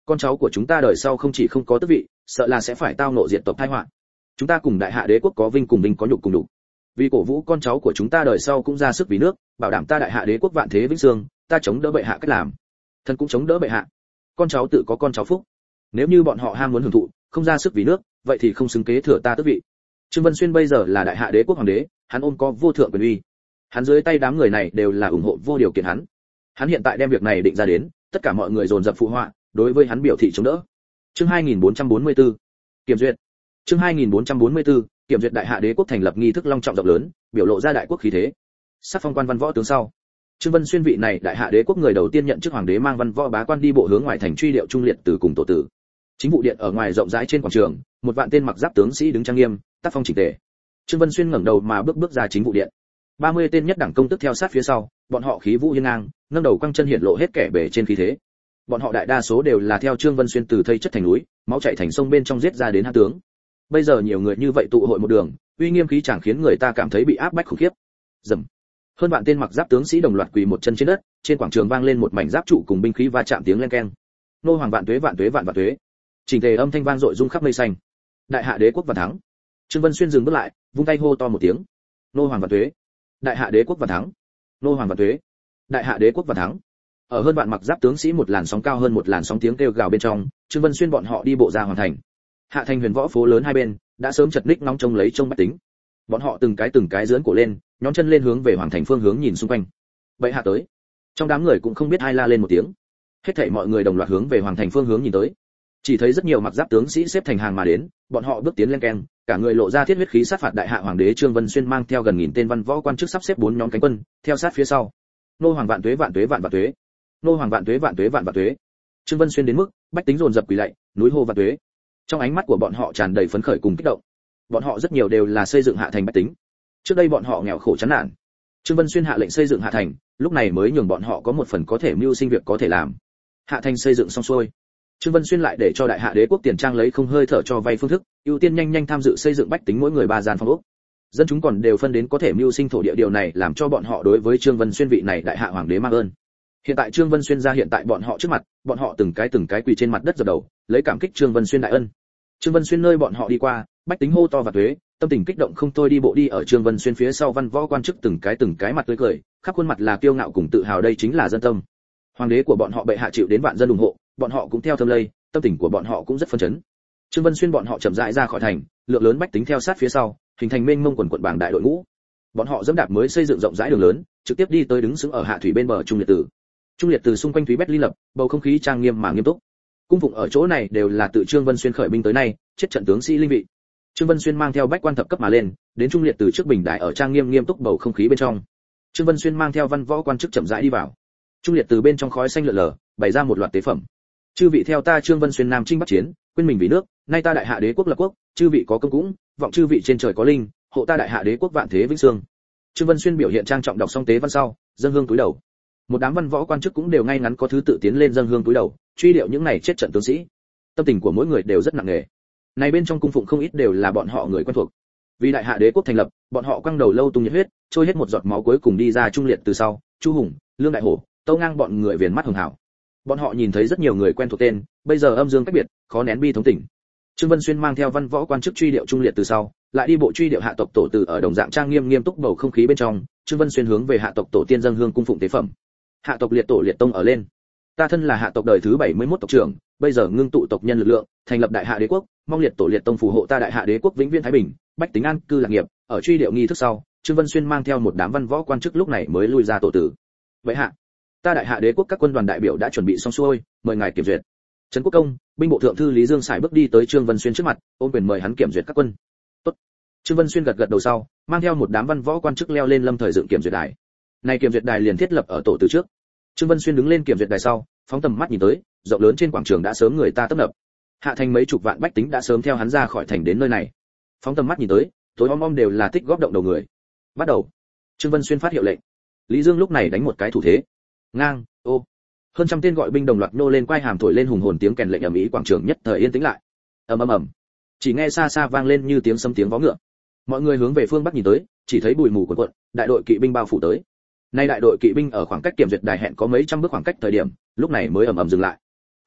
con cháu của chúng ta đời sau không chỉ không có tước vị, sợ là sẽ phải tao ngộ diệt tộc tai họa. Chúng ta cùng đại hạ đế quốc có vinh cùng vinh, có nhục cùng nhục. Vì cổ vũ con cháu của chúng ta đời sau cũng ra sức vì nước, bảo đảm ta đại hạ đế quốc vạn thế vĩnh dương, ta chống đỡ bệ hạ cách làm. Thần cũng chống đỡ bệ hạ. Con cháu tự có con cháu phúc. Nếu như bọn họ ham muốn hưởng thụ, không ra sức vì nước, vậy thì không xứng kế thừa ta tước vị. Trương Vân Xuyên bây giờ là đại hạ đế quốc hoàng đế, hắn ôm có vô thượng quyền uy. Hắn dưới tay đám người này đều là ủng hộ vô điều kiện hắn. Hắn hiện tại đem việc này định ra đến, tất cả mọi người dồn dập phụ họa, đối với hắn biểu thị chống đỡ. Chương hai nghìn bốn trăm bốn mươi tư, kiểm duyệt. Chương hai nghìn bốn trăm bốn mươi tư, kiểm duyệt đại hạ đế quốc thành lập nghi thức long trọng rộng lớn, biểu lộ ra đại quốc khí thế. Sắc phong quan văn võ tướng sau. Trương Vân Xuyên vị này đại hạ đế quốc người đầu tiên nhận chức hoàng đế mang văn võ bá quan đi bộ hướng ngoài thành truy điệu trung liệt từ cùng tổ tử. Chính vụ điện ở ngoài rộng rãi trên quảng trường, một vạn tên mặc giáp tướng sĩ đứng trang nghiêm, tác phong chỉnh tề. Trương Vân Xuyên ngẩng đầu mà bước bước ra chính vụ điện. ba mươi tên nhất đẳng công tức theo sát phía sau, bọn họ khí vũ hiên ngang, nâng đầu quăng chân hiện lộ hết kẻ bề trên khí thế. Bọn họ đại đa số đều là theo Trương Vân Xuyên từ thây chất thành núi, máu chảy thành sông bên trong giết ra đến hạ tướng. Bây giờ nhiều người như vậy tụ hội một đường, uy nghiêm khí chẳng khiến người ta cảm thấy bị áp bách khủng khiếp. Dầm. Hơn vạn tên mặc giáp tướng sĩ đồng loạt quỳ một chân trên đất, trên quảng trường vang lên một mảnh giáp trụ cùng binh khí va chạm tiếng len keng. Nô hoàng vạn tuế vạn tuế vạn vạn tuế. Chỉnh tề âm thanh vang dội rung khắp mây xanh. Đại hạ đế quốc vạn thắng. Trương Vân Xuyên dừng bước lại, vung tay hô to một tiếng. Nô hoàng vạn tuế. Đại hạ đế quốc vạn thắng. Nô hoàng vạn tuế. Đại hạ đế quốc vạn thắng. Ở hơn vạn mặc giáp tướng sĩ một làn sóng cao hơn một làn sóng tiếng kêu gào bên trong, Trương Vân Xuyên bọn họ đi bộ ra hoàng thành. Hạ thành huyền võ phố lớn hai bên đã sớm chật ních nóng trông lấy trông bách tính. Bọn họ từng cái từng cái giươn cổ lên, nhón chân lên hướng về hoàng thành phương hướng nhìn xung quanh. Bệ hạ tới. Trong đám người cũng không biết ai la lên một tiếng. Hết thảy mọi người đồng loạt hướng về hoàng thành phương hướng nhìn tới. Chỉ thấy rất nhiều mặc giáp tướng sĩ xếp thành hàng mà đến, bọn họ bước tiến lên keng, cả người lộ ra thiết huyết khí sát phạt đại hạ hoàng đế Trương Vân Xuyên mang theo gần nghìn tên văn võ quan chức sắp xếp bốn nhóm cánh quân, theo sát phía sau. Nô hoàng vạn tuế vạn tuế vạn vạn tuế. Nô hoàng vạn tuế vạn tuế vạn vạn tuế. Trương Vân Xuyên đến mức bách tính dồn dập quỳ lạy, núi hô vạn tuế. Trong ánh mắt của bọn họ tràn đầy phấn khởi cùng kích động. Bọn họ rất nhiều đều là xây dựng hạ thành bách tính. Trước đây bọn họ nghèo khổ chán nản. Trương Vân Xuyên hạ lệnh xây dựng hạ thành, lúc này mới nhường bọn họ có một phần có thể mưu sinh việc có thể làm. Hạ thành xây dựng xong xuôi, Trương Vân Xuyên lại để cho đại hạ đế quốc tiền trang lấy không hơi thở cho vay phương thức, ưu tiên nhanh nhanh tham dự xây dựng bách tính mỗi người ba gian phòng ốc. Dân chúng còn đều phân đến có thể mưu sinh thổ địa, điều này làm cho bọn họ đối với Trương Vân Xuyên vị này đại hạ hoàng đế mang ơn. Hiện tại Trương Vân Xuyên ra hiện tại bọn họ trước mặt, bọn họ từng cái từng cái quỳ trên mặt đất dập đầu, lấy cảm kích Trương Vân Xuyên đại ân. Trương Vân Xuyên nơi bọn họ đi qua, bách tính hô to và tuế, tâm tình kích động không thôi đi bộ đi ở Trương Vân Xuyên phía sau văn võ quan chức từng cái từng cái mặt tươi cười, khắp khuôn mặt là kiêu ngạo cùng tự hào, đây chính là dân tâm. Hoàng đế của bọn họ bệ hạ chịu đến vạn dân ủng hộ, bọn họ cũng theo thâm lây, tâm tình của bọn họ cũng rất phấn chấn. Trương Vân Xuyên bọn họ chậm rãi ra khỏi thành, lượng lớn bách tính theo sát phía sau, hình thành mênh mông quần quần bảng đại đội ngũ. Bọn họ dẫm đạp mới xây dựng rộng rãi đường lớn, trực tiếp đi tới đứng sững ở hạ thủy bên bờ Trung Liệt Tử. Trung Liệt Tử xung quanh thúy bét ly lập, bầu không khí trang nghiêm mà nghiêm túc. Cung phụng ở chỗ này đều là tự Trương Vân Xuyên khởi binh tới nay, chết trận tướng sĩ linh vị. Trương Vân Xuyên mang theo bách quan thập cấp mà lên, đến Trung Liệt Tử trước bình đài ở trang nghiêm nghiêm túc bầu không khí bên trong. Trương Vân Xuyên mang theo văn võ quan chức chậm rãi đi vào. Trung Liệt Tử bên trong khói xanh lượn lờ, bày ra một loạt tế phẩm. Chư vị theo ta Trương Vân Xuyên nam chinh bắc chiến, quên mình vì nước, nay ta đại hạ đế quốc lập quốc, chư vị có công cũng, vọng chư vị trên trời có linh, hộ ta đại hạ đế quốc vạn thế vĩnh dương. Trương Vân Xuyên biểu hiện trang trọng đọc xong tế văn sau, dâng hương túi đầu. Một đám văn võ quan chức cũng đều ngay ngắn có thứ tự tiến lên dâng hương túi đầu, truy điệu những này chết trận tướng sĩ. Tâm tình của mỗi người đều rất nặng nề. Này bên trong cung phụng không ít đều là bọn họ người quen thuộc. Vì đại hạ đế quốc thành lập, bọn họ quăng đầu lâu tung nhiệt huyết, trôi hết một giọt máu cuối cùng đi ra Trung Liệt từ sau, Chu Hùng, Lương Đại Hổ, Tâu Ngang bọn người viền mắt hường hảo. Bọn họ nhìn thấy rất nhiều người quen thuộc tên, bây giờ âm dương cách biệt, khó nén bi thống tình. Trương Vân Xuyên mang theo văn võ quan chức truy điệu Trung Liệt từ sau, lại đi bộ truy điệu hạ tộc tổ từ ở đồng dạng trang nghiêm nghiêm túc bầu không khí bên trong, Trương Vân Xuyên hướng về hạ tộc tổ tiên dâng hương cung phụng tế phẩm. Hạ tộc liệt tổ liệt tông ở lên. Ta thân là hạ tộc đời thứ bảy mươi mốt tộc trưởng, bây giờ ngưng tụ tộc nhân lực lượng, thành lập đại hạ đế quốc, mong liệt tổ liệt tông phù hộ ta đại hạ đế quốc vĩnh viễn thái bình, bách tính an cư lạc nghiệp. Ở truy điệu nghi thức sau, Trương Vân Xuyên mang theo một đám văn võ quan chức lúc này mới lui ra tổ tử. Vậy hạ, ta đại hạ đế quốc các quân đoàn đại biểu đã chuẩn bị xong xuôi, mời ngài kiểm duyệt. Trấn Quốc Công, binh bộ thượng thư Lý Dương Sải bước đi tới Trương Vân Xuyên trước mặt, ôm quyền mời hắn kiểm duyệt các quân. Tốt. Trương Vân Xuyên gật gật đầu sau, mang theo một đám văn võ quan chức leo lên lâm thời dựng kiểm duyệt đài. Này kiểm duyệt đài liền thiết lập ở tổ từ trước. Trương Vân Xuyên đứng lên kiểm duyệt đài sau, phóng tầm mắt nhìn tới, rộng lớn trên quảng trường đã sớm người ta tấp nập. Hạ thành mấy chục vạn bách tính đã sớm theo hắn ra khỏi thành đến nơi này. Phóng tầm mắt nhìn tới, tối om om đều là tích góp động đầu người. Bắt đầu. Trương Vân Xuyên phát hiệu lệnh. Lý Dương lúc này đánh một cái thủ thế. Ngang, ô. Hơn trăm tên gọi binh đồng loạt nô lên quay hàm thổi lên hùng hồn tiếng kèn lệnh ầm ĩ, quảng trường nhất thời yên tĩnh lại. Ầm ầm ầm. Chỉ nghe xa xa vang lên như tiếng sấm tiếng vó ngựa. Mọi người hướng về phương bắc nhìn tới, chỉ thấy bụi mù cuồn cuộn, đại đội kỵ binh bao phủ tới. Nay đại đội kỵ binh ở khoảng cách kiểm duyệt đài hẹn có mấy trăm bước khoảng cách thời điểm, lúc này mới ầm ầm dừng lại.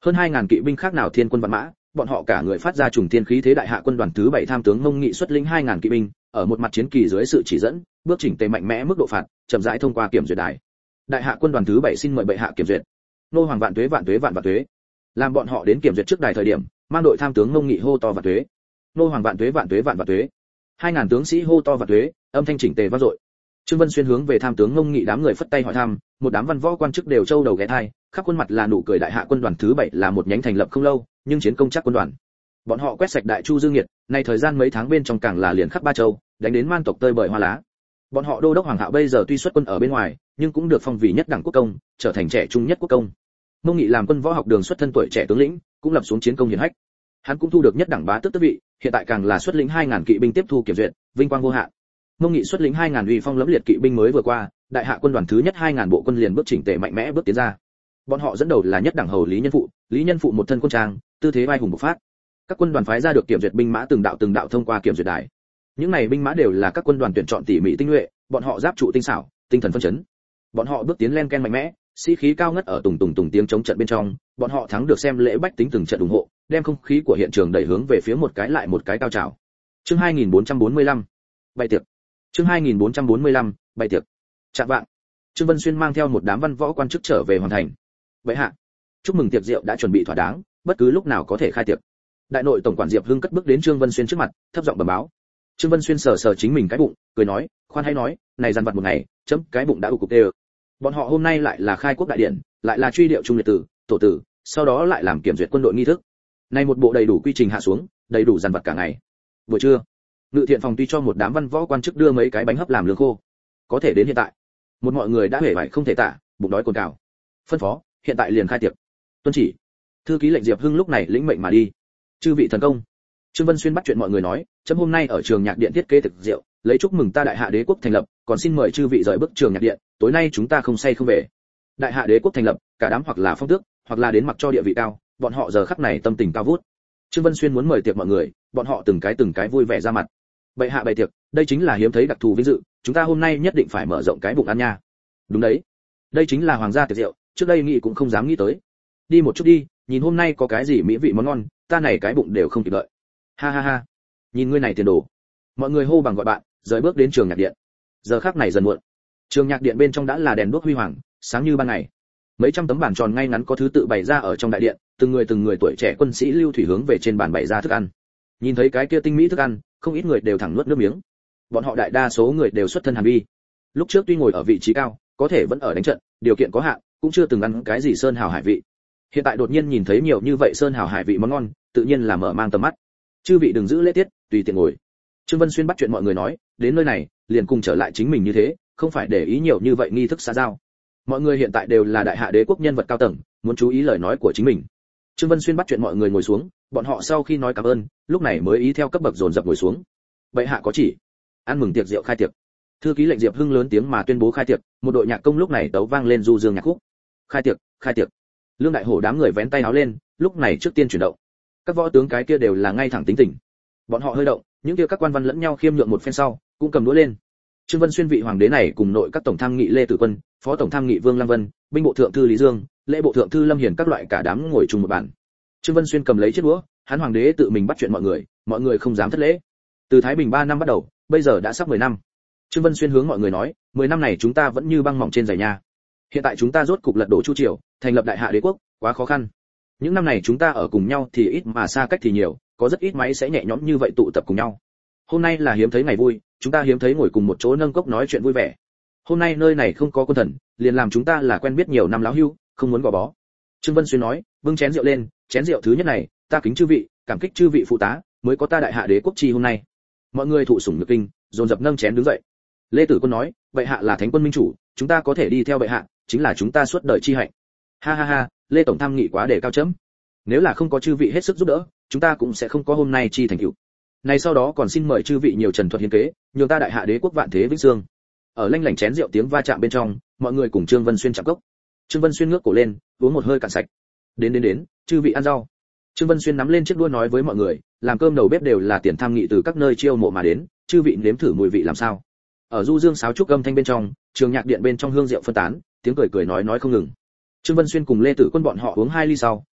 Hơn hai ngàn kỵ binh khác nào thiên quân vạn mã, bọn họ cả người phát ra trùng thiên khí thế. Đại hạ quân đoàn thứ bảy tham tướng Mông Nghị xuất lĩnh hai ngàn kỵ binh, ở một mặt chiến kỳ dưới sự chỉ dẫn, bước chỉnh tề mạnh mẽ mức độ phạt, chậm rãi thông qua kiểm duyệt đài. Đại hạ quân đoàn thứ bảy xin mời bệ hạ kiểm duyệt. Nô hoàng vạn tuế vạn tuế vạn vạn tuế. Làm bọn họ đến kiểm duyệt trước đài thời điểm, mang đội tham tướng Mông Nghị hô to vạn tuế. Nô hoàng vạn tuế vạn tuế vạn vạn tuế. Hai ngàn tướng sĩ hô to vạn tuế, âm thanh chỉnh tề vang dội. Trương Vân Xuyên hướng về tham tướng Mông Nghị đám người phất tay hỏi thăm, một đám văn võ quan chức đều trâu đầu ghé thai, khắp khuôn mặt là nụ cười. Đại hạ quân đoàn thứ bảy là một nhánh thành lập không lâu, nhưng chiến công chắc quân đoàn. Bọn họ quét sạch Đại Chu Dương Nghiệt, nay thời gian mấy tháng bên trong càng là liền khắp ba châu, đánh đến man tộc tơi bời hoa lá. Bọn họ đô đốc Hoàng Hạo bây giờ tuy xuất quân ở bên ngoài, nhưng cũng được phong vì nhất đẳng quốc công, trở thành trẻ trung nhất quốc công. Mông Nghị làm quân võ học đường xuất thân tuổi trẻ tướng lĩnh, cũng lập xuống chiến công hiển hách. Hắn cũng thu được nhất đẳng bá tước tước vị, hiện tại càng là xuất lĩnh hai ngàn kỵ binh tiếp thu kiểm duyệt, vinh quang vô hạn. Mông Nghị xuất lĩnh hai ngàn uy phong lẫm liệt kỵ binh mới vừa qua, đại hạ quân đoàn thứ nhất hai ngàn bộ quân liền bước chỉnh tề mạnh mẽ bước tiến ra. Bọn họ dẫn đầu là nhất đẳng hầu Lý Nhân Phụ, Lý Nhân Phụ một thân quân trang, tư thế vai hùng bộc phát. Các quân đoàn phái ra được kiểm duyệt binh mã từng đạo từng đạo thông qua kiểm duyệt đài. Những này binh mã đều là các quân đoàn tuyển chọn tỉ mỉ tinh nhuệ, bọn họ giáp trụ tinh xảo, tinh thần phấn chấn. Bọn họ bước tiến len ken mạnh mẽ, sĩ khí cao ngất ở tùng tùng tùng tiếng chống trận bên trong, bọn họ thắng được xem lễ bách tính từng trận ủng hộ, đem không khí của hiện trường đẩy hướng về phía một cái lại một cái cao trào. Chương hai nghìn bốn trăm bốn mươi lăm, bày tiệc. Chương hai nghìn bốn trăm bốn mươi lăm, bày tiệc. Trạng vạng, Trương Vân Xuyên mang theo một đám văn võ quan chức trở về hoàn thành. Bệ hạ, chúc mừng tiệc rượu đã chuẩn bị thỏa đáng, bất cứ lúc nào có thể khai tiệc. Đại nội tổng quản Diệp Hưng cất bước đến Trương Vân Xuyên trước mặt, thấp giọng bẩm báo. Trương Vân Xuyên sờ sờ chính mình cái bụng, cười nói, khoan hãy nói, này dằn vặt một ngày, chấm cái bụng đã ù cục tê. Bọn họ hôm nay lại là khai quốc đại điện, lại là truy điệu trung liệt tử, tổ tử, sau đó lại làm kiểm duyệt quân đội nghi thức. Này một bộ đầy đủ quy trình hạ xuống, đầy đủ dằn vặt cả ngày. Buổi trưa, Ngự Thiện phòng tuy cho một đám văn võ quan chức đưa mấy cái bánh hấp làm lương khô, có thể đến hiện tại, một mọi người đã hể vải không thể tả, bụng đói cồn cào. Phân phó, hiện tại liền khai tiệc. Tuân chỉ. Thư ký lệnh Diệp Hưng lúc này lĩnh mệnh mà đi. Chư vị thần công. Trương Vân Xuyên bắt chuyện mọi người nói, chấm hôm nay ở trường nhạc điện thiết kế thực rượu, lấy chúc mừng ta đại hạ đế quốc thành lập, còn xin mời chư vị rời bước trường nhạc điện, tối nay chúng ta không say không về. Đại hạ đế quốc thành lập, cả đám hoặc là phong tước, hoặc là đến mặc cho địa vị cao, bọn họ giờ khắc này tâm tình cao vút. Trương Vân Xuyên muốn mời tiệc mọi người, bọn họ từng cái từng cái vui vẻ ra mặt. Bệ hạ bày tiệc, đây chính là hiếm thấy đặc thù vinh dự, chúng ta hôm nay nhất định phải mở rộng cái bụng ăn nha. Đúng đấy, đây chính là hoàng gia tiệc rượu, trước đây nghĩ cũng không dám nghĩ tới. Đi một chút đi, nhìn hôm nay có cái gì mỹ vị món ngon, ta này cái bụng đều không kịp đợi. Ha ha ha, nhìn ngươi này tiền đồ. Mọi người hô bằng gọi bạn, rời bước đến trường nhạc điện. Giờ khắc này dần muộn, trường nhạc điện bên trong đã là đèn đuốc huy hoàng, sáng như ban ngày. Mấy trăm tấm bàn tròn ngay ngắn có thứ tự bày ra ở trong đại điện, từng người từng người tuổi trẻ quân sĩ lưu thủy hướng về trên bàn bày ra thức ăn. Nhìn thấy cái kia tinh mỹ thức ăn, không ít người đều thẳng nuốt nước miếng. Bọn họ đại đa số người đều xuất thân Hàn Vi. Lúc trước tuy ngồi ở vị trí cao, có thể vẫn ở đánh trận, điều kiện có hạn, cũng chưa từng ăn cái gì sơn hào hải vị. Hiện tại đột nhiên nhìn thấy nhiều như vậy sơn hào hải vị món ngon, tự nhiên là mở mang tầm mắt. Chư vị đừng giữ lễ tiết, tùy tiện ngồi. Trương Vân Xuyên bắt chuyện mọi người nói, đến nơi này, liền cùng trở lại chính mình như thế, không phải để ý nhiều như vậy nghi thức xã giao. Mọi người hiện tại đều là đại hạ đế quốc nhân vật cao tầng, muốn chú ý lời nói của chính mình. Trương Vân Xuyên bắt chuyện mọi người ngồi xuống, bọn họ sau khi nói cảm ơn, lúc này mới ý theo cấp bậc dồn dập ngồi xuống. Bệ hạ có chỉ, ăn mừng tiệc rượu khai tiệc. Thư ký lệnh Diệp Hưng lớn tiếng mà tuyên bố khai tiệc, một đội nhạc công lúc này tấu vang lên du dương nhạc khúc. Khai tiệc, khai tiệc. Lương Đại Hổ đám người vén tay áo lên, lúc này trước tiên chuyển động. Các võ tướng cái kia đều là ngay thẳng tính tình. Bọn họ hơi động, những kia các quan văn lẫn nhau khiêm nhượng một phen sau, cũng cầm đũa lên. Trương Vân Xuyên vị hoàng đế này cùng nội các tổng tham nghị Lê Tử Quân, phó tổng tham nghị Vương Lăng Vân, binh bộ thượng thư Lý Dương, lễ bộ thượng thư Lâm Hiền các loại cả đám ngồi chung một bàn. Trương Vân Xuyên cầm lấy chiếc đũa, hắn hoàng đế tự mình bắt chuyện mọi người, mọi người không dám thất lễ. Từ Thái Bình ba năm bắt đầu, bây giờ đã sắp mười năm. Trương Vân Xuyên hướng mọi người nói, mười năm này chúng ta vẫn như băng mỏng trên giày nha. Hiện tại chúng ta rốt cục lật đổ Chu triều, thành lập đại hạ đế quốc, quá khó khăn. Những năm này chúng ta ở cùng nhau thì ít mà xa cách thì nhiều, có rất ít máy sẽ nhẹ nhõm như vậy tụ tập cùng nhau. Hôm nay là hiếm thấy ngày vui, chúng ta hiếm thấy ngồi cùng một chỗ nâng cốc nói chuyện vui vẻ. Hôm nay nơi này không có quân thần, liền làm chúng ta là quen biết nhiều năm láo hưu, không muốn gò bó. Trương Vân Xuyên nói, bưng chén rượu lên, chén rượu thứ nhất này, ta kính chư vị, cảm kích chư vị phụ tá, mới có ta đại hạ đế quốc chi hôm nay. Mọi người thụ sủng nhược kinh, dồn dập nâng chén đứng dậy. Lê Tử Quân nói, bệ hạ là thánh quân minh chủ, chúng ta có thể đi theo bệ hạ, chính là chúng ta suốt đời chi hạnh. Ha ha ha, Lê tổng tham nghị quá đề cao chấm. Nếu là không có chư vị hết sức giúp đỡ, chúng ta cũng sẽ không có hôm nay chi thành tựu. Này sau đó còn xin mời chư vị nhiều trần thuật hiến kế, nhường ta đại hạ đế quốc vạn thế vĩnh dương. Ở lanh lảnh chén rượu tiếng va chạm bên trong, mọi người cùng Trương Vân Xuyên chạm cốc. Trương Vân Xuyên ngước cổ lên, uống một hơi cạn sạch. Đến đến đến, chư vị ăn rau. Trương Vân Xuyên nắm lên chiếc đũa nói với mọi người, làm cơm đầu bếp đều là tiền tham nghị từ các nơi chiêu mộ mà đến, chư vị nếm thử mùi vị làm sao. Ở du dương sáo trúc âm thanh bên trong, trường nhạc điện bên trong hương rượu phân tán, tiếng cười cười nói nói không ngừng. Trương Vân Xuyên cùng Lê Tử Quân bọn họ uống hai ly sau,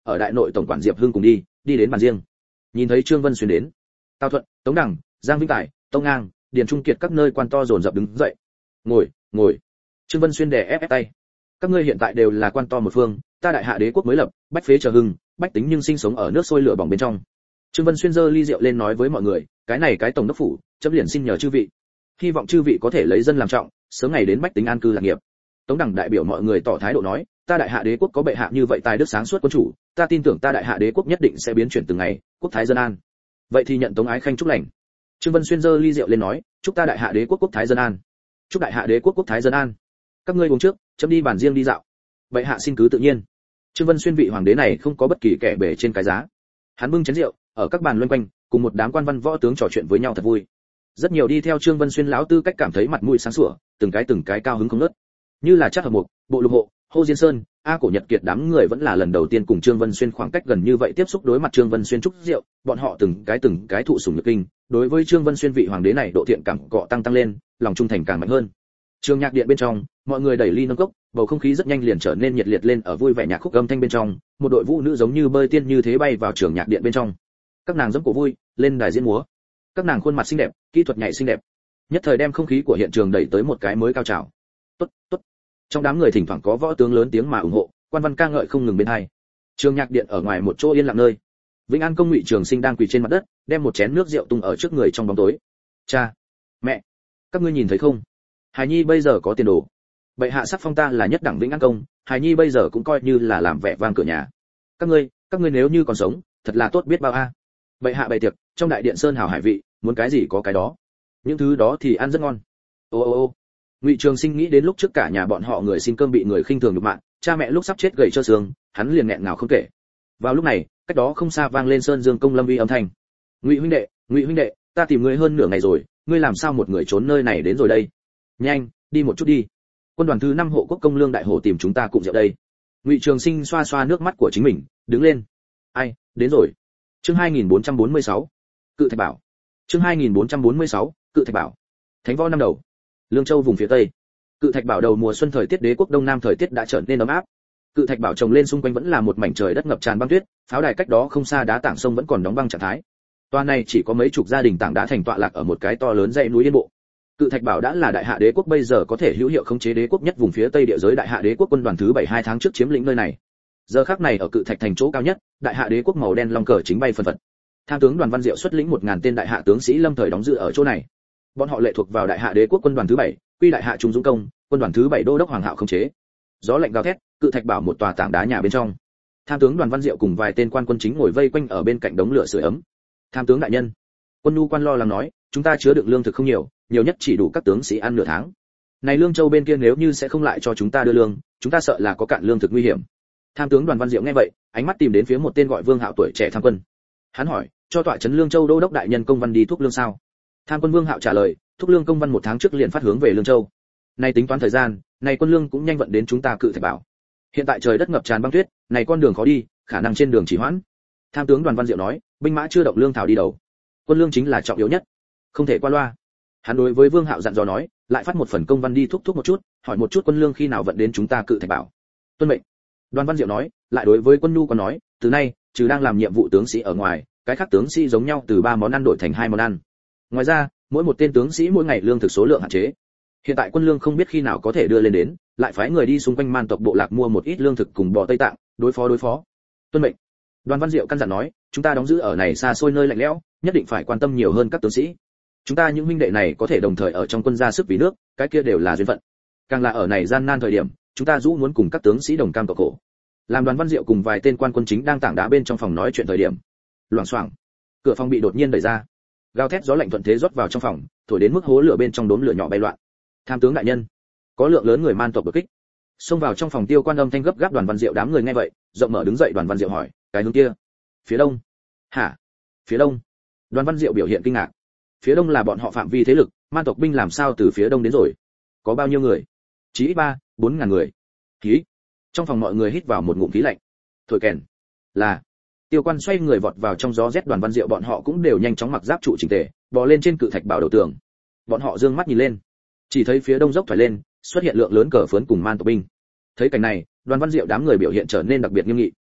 ở đại nội tổng quản Diệp Hưng cùng đi, đi đến bàn riêng. Nhìn thấy Trương Vân Xuyên đến, Tào Thuận, Tống Đằng, Giang Vĩnh Tài, Tông Ngang, Điền Trung Kiệt các nơi quan to dồn dập đứng dậy. Ngồi, ngồi. Trương Vân Xuyên đè ép ép tay. Các ngươi hiện tại đều là quan to một phương, ta đại hạ đế quốc mới lập, bách phế chờ hưng, bách tính nhưng sinh sống ở nước sôi lửa bỏng bên trong. Trương Vân Xuyên giơ ly rượu lên nói với mọi người, cái này cái tổng đốc phủ, chấm liền xin nhờ chư vị, hy vọng chư vị có thể lấy dân làm trọng, sớm ngày đến bách tính an cư lạc nghiệp. Tống Đằng đại biểu mọi người tỏ thái độ nói, ta đại hạ đế quốc có bệ hạ như vậy tài đức sáng suốt quân chủ, ta tin tưởng ta đại hạ đế quốc nhất định sẽ biến chuyển từng ngày, quốc thái dân an. Vậy thì nhận Tống Ái Khanh chúc lành. Trương Vân Xuyên giơ ly rượu lên nói, chúc ta đại hạ đế quốc quốc thái dân an. Chúc đại hạ đế quốc quốc thái dân an. Các ngươi uống trước, chấm đi bàn riêng đi dạo. Bệ hạ xin cứ tự nhiên. Trương Vân Xuyên vị hoàng đế này không có bất kỳ kẻ bể trên cái giá. Hắn bưng chén rượu, ở các bàn loanh quanh, cùng một đám quan văn võ tướng trò chuyện với nhau thật vui. Rất nhiều đi theo Trương Vân Xuyên lão tư cách cảm thấy mặt mũi sáng sủa, từng cái từng cái cao hứng không ngớt. Như là Trác Hợp Mục, Bộ Lục Hộ, Hồ Diên Sơn, A Cổ Nhật Kiệt đám người vẫn là lần đầu tiên cùng Trương Vân Xuyên khoảng cách gần như vậy tiếp xúc đối mặt Trương Vân Xuyên chúc rượu, bọn họ từng cái từng cái thụ sủng nhược kinh, đối với Trương Vân Xuyên vị hoàng đế này độ thiện cảm cọ tăng tăng lên, lòng trung thành càng mạnh hơn. Trường nhạc điện bên trong, mọi người đẩy ly nâng cốc, bầu không khí rất nhanh liền trở nên nhiệt liệt lên ở vui vẻ nhạc khúc âm thanh bên trong, một đội vũ nữ giống như bơi tiên như thế bay vào trường nhạc điện bên trong. Các nàng dẫm cổ vui, lên đài diễn múa. Các nàng khuôn mặt xinh đẹp, kỹ thuật nhảy xinh đẹp, nhất thời đem không khí của hiện trường đẩy tới một cái mới cao trào. Tốt, tốt. Trong đám người thỉnh thoảng có võ tướng lớn tiếng mà ủng hộ, quan văn ca ngợi không ngừng bên hai. Trường nhạc điện ở ngoài một chỗ yên lặng nơi, Vĩnh An công Ngụy Trường Sinh đang quỳ trên mặt đất, đem một chén nước rượu tung ở trước người trong bóng tối. Cha, mẹ, các ngươi nhìn thấy không? Hài Nhi bây giờ có tiền đồ. Bệ hạ sắc phong ta là nhất đẳng Vĩnh An công, Hài Nhi bây giờ cũng coi như là làm vẻ vang cửa nhà. Các ngươi, các ngươi nếu như còn sống, thật là tốt biết bao a. Bệ hạ bày tiệc, trong đại điện sơn hào hải vị, muốn cái gì có cái đó. Những thứ đó thì ăn rất ngon. Ô ô ô. Ngụy Trường Sinh nghĩ đến lúc trước cả nhà bọn họ người xin cơm bị người khinh thường nhục mạ, cha mẹ lúc sắp chết gầy trơ xương, hắn liền nghẹn ngào không kể. Vào lúc này, cách đó không xa vang lên Sơn Dương công lâm uy âm thanh. Ngụy huynh đệ, Ngụy huynh đệ, ta tìm ngươi hơn nửa ngày rồi, ngươi làm sao một người trốn nơi này đến rồi đây? Nhanh, đi một chút đi. Quân đoàn thứ năm hộ quốc công lương đại hổ tìm chúng ta cùng rượu đây. Ngụy Trường Sinh xoa xoa nước mắt của chính mình, đứng lên. Ai, đến rồi. Chương hai nghìn bốn trăm bốn mươi sáu, Cự Thạch Bảo. Chương hai nghìn bốn trăm bốn mươi sáu, Cự Thạch Bảo. Thánh võ năm đầu. Lương Châu vùng phía tây. Cự Thạch Bảo đầu mùa xuân thời tiết đế quốc đông nam thời tiết đã trở nên ấm áp. Cự Thạch Bảo trồng lên xung quanh vẫn là một mảnh trời đất ngập tràn băng tuyết, pháo đài cách đó không xa đá tảng sông vẫn còn đóng băng trạng thái. Toa này chỉ có mấy chục gia đình tảng đá thành tọa lạc ở một cái to lớn dãy núi yên bộ. Cự Thạch Bảo đã là đại hạ đế quốc bây giờ có thể hữu hiệu khống chế đế quốc nhất vùng phía tây địa giới đại hạ đế quốc quân đoàn thứ bảy hai tháng trước chiếm lĩnh nơi này. Giờ khắc này ở Cự Thạch thành chỗ cao nhất, đại hạ đế quốc màu đen long cờ chính bay phân phật. Tham tướng Đoàn Văn Diệu xuất lĩnh một ngàn tên đại hạ tướng sĩ lâm thời đóng giữ ở chỗ này. Bọn họ lệ thuộc vào đại hạ đế quốc quân đoàn thứ bảy, quy đại hạ trung dũng công, quân đoàn thứ bảy đô đốc hoàng hạo khống chế. Gió lạnh gào thét, Cự Thạch Bảo một tòa tảng đá nhà bên trong. Tham tướng Đoàn Văn Diệu cùng vài tên quan quân chính ngồi vây quanh ở bên cạnh đống lửa sưởi ấm. Tham tướng đại nhân, Quân nhu quan lo lắng nói, chúng ta chứa đựng lương thực không nhiều, nhiều nhất chỉ đủ các tướng sĩ ăn nửa tháng. Này Lương Châu bên kia nếu như sẽ không lại cho chúng ta đưa lương, chúng ta sợ là có cạn lương thực nguy hiểm. Tham tướng Đoàn Văn Diệu nghe vậy, ánh mắt tìm đến phía một tên gọi Vương Hạo tuổi trẻ tham quân. Hắn hỏi, cho tọa trấn Lương Châu đô đốc đại nhân công văn đi thuốc lương sao? Tham quân Vương Hạo trả lời, thuốc lương công văn một tháng trước liền phát hướng về Lương Châu. Nay tính toán thời gian, này quân lương cũng nhanh vận đến chúng ta Cự Thạch Bảo. Hiện tại trời đất ngập tràn băng tuyết, này con đường khó đi, khả năng trên đường chỉ hoãn. Tham tướng Đoàn Văn Diệu nói, binh mã chưa động lương thảo đi đầu, quân lương chính là trọng yếu nhất, không thể qua loa. Hắn đối với Vương Hạo dặn dò nói, lại phát một phần công văn đi thúc thúc một chút, hỏi một chút quân lương khi nào vận đến chúng ta Cự Thạch Bảo. Tuân mệnh. Đoàn Văn Diệu nói, lại đối với quân nhu còn nói, từ nay, trừ đang làm nhiệm vụ tướng sĩ ở ngoài, cái khác tướng sĩ giống nhau từ ba món ăn đổi thành hai món ăn. Ngoài ra, mỗi một tên tướng sĩ mỗi ngày lương thực số lượng hạn chế. Hiện tại quân lương không biết khi nào có thể đưa lên đến, lại phái người đi xung quanh man tộc bộ lạc mua một ít lương thực cùng bò Tây Tạng, đối phó đối phó. Tuân mệnh. Đoàn Văn Diệu căn dặn nói, chúng ta đóng giữ ở này xa xôi nơi lạnh lẽo, nhất định phải quan tâm nhiều hơn các tướng sĩ. Chúng ta những huynh đệ này có thể đồng thời ở trong quân ra sức vì nước, cái kia đều là duyên phận. Càng là ở này gian nan thời điểm, chúng ta dũ muốn cùng các tướng sĩ đồng cam cộng khổ. Làm Đoàn Văn Diệu cùng vài tên quan quân chính đang tảng đá bên trong phòng nói chuyện thời điểm, loảng xoảng, cửa phòng bị đột nhiên đẩy ra, gào thét gió lạnh thuận thế rót vào trong phòng, thổi đến mức hố lửa bên trong đốm lửa nhỏ bay loạn. Tham tướng đại nhân, có lượng lớn người man tộc đột kích, xông vào trong phòng Tiêu Quan âm thanh gấp gáp. Đoàn Văn Diệu đám người nghe vậy, rộng mở đứng dậy. Đoàn Văn Diệu hỏi, cái hướng kia? Phía đông. Hả? Phía đông? Đoàn Văn Diệu biểu hiện kinh ngạc. Phía đông là bọn họ phạm vi thế lực, man tộc binh làm sao từ phía đông đến rồi? Có bao nhiêu người? Chỉ ít ba, bốn ngàn người. Khí. Trong phòng mọi người hít vào một ngụm khí lạnh. Thổi kèn. Là. Tiêu Quan xoay người vọt vào trong gió rét. Đoàn Văn Diệu bọn họ cũng đều nhanh chóng mặc giáp trụ chỉnh tề, bò lên trên Cự Thạch Bảo đầu tường. Bọn họ dương mắt nhìn lên, chỉ thấy phía đông dốc thoải lên, xuất hiện lượng lớn cờ phướn cùng man tộc binh. Thấy cảnh này, Đoàn Văn Diệu đám người biểu hiện trở nên đặc biệt nghiêm nghị.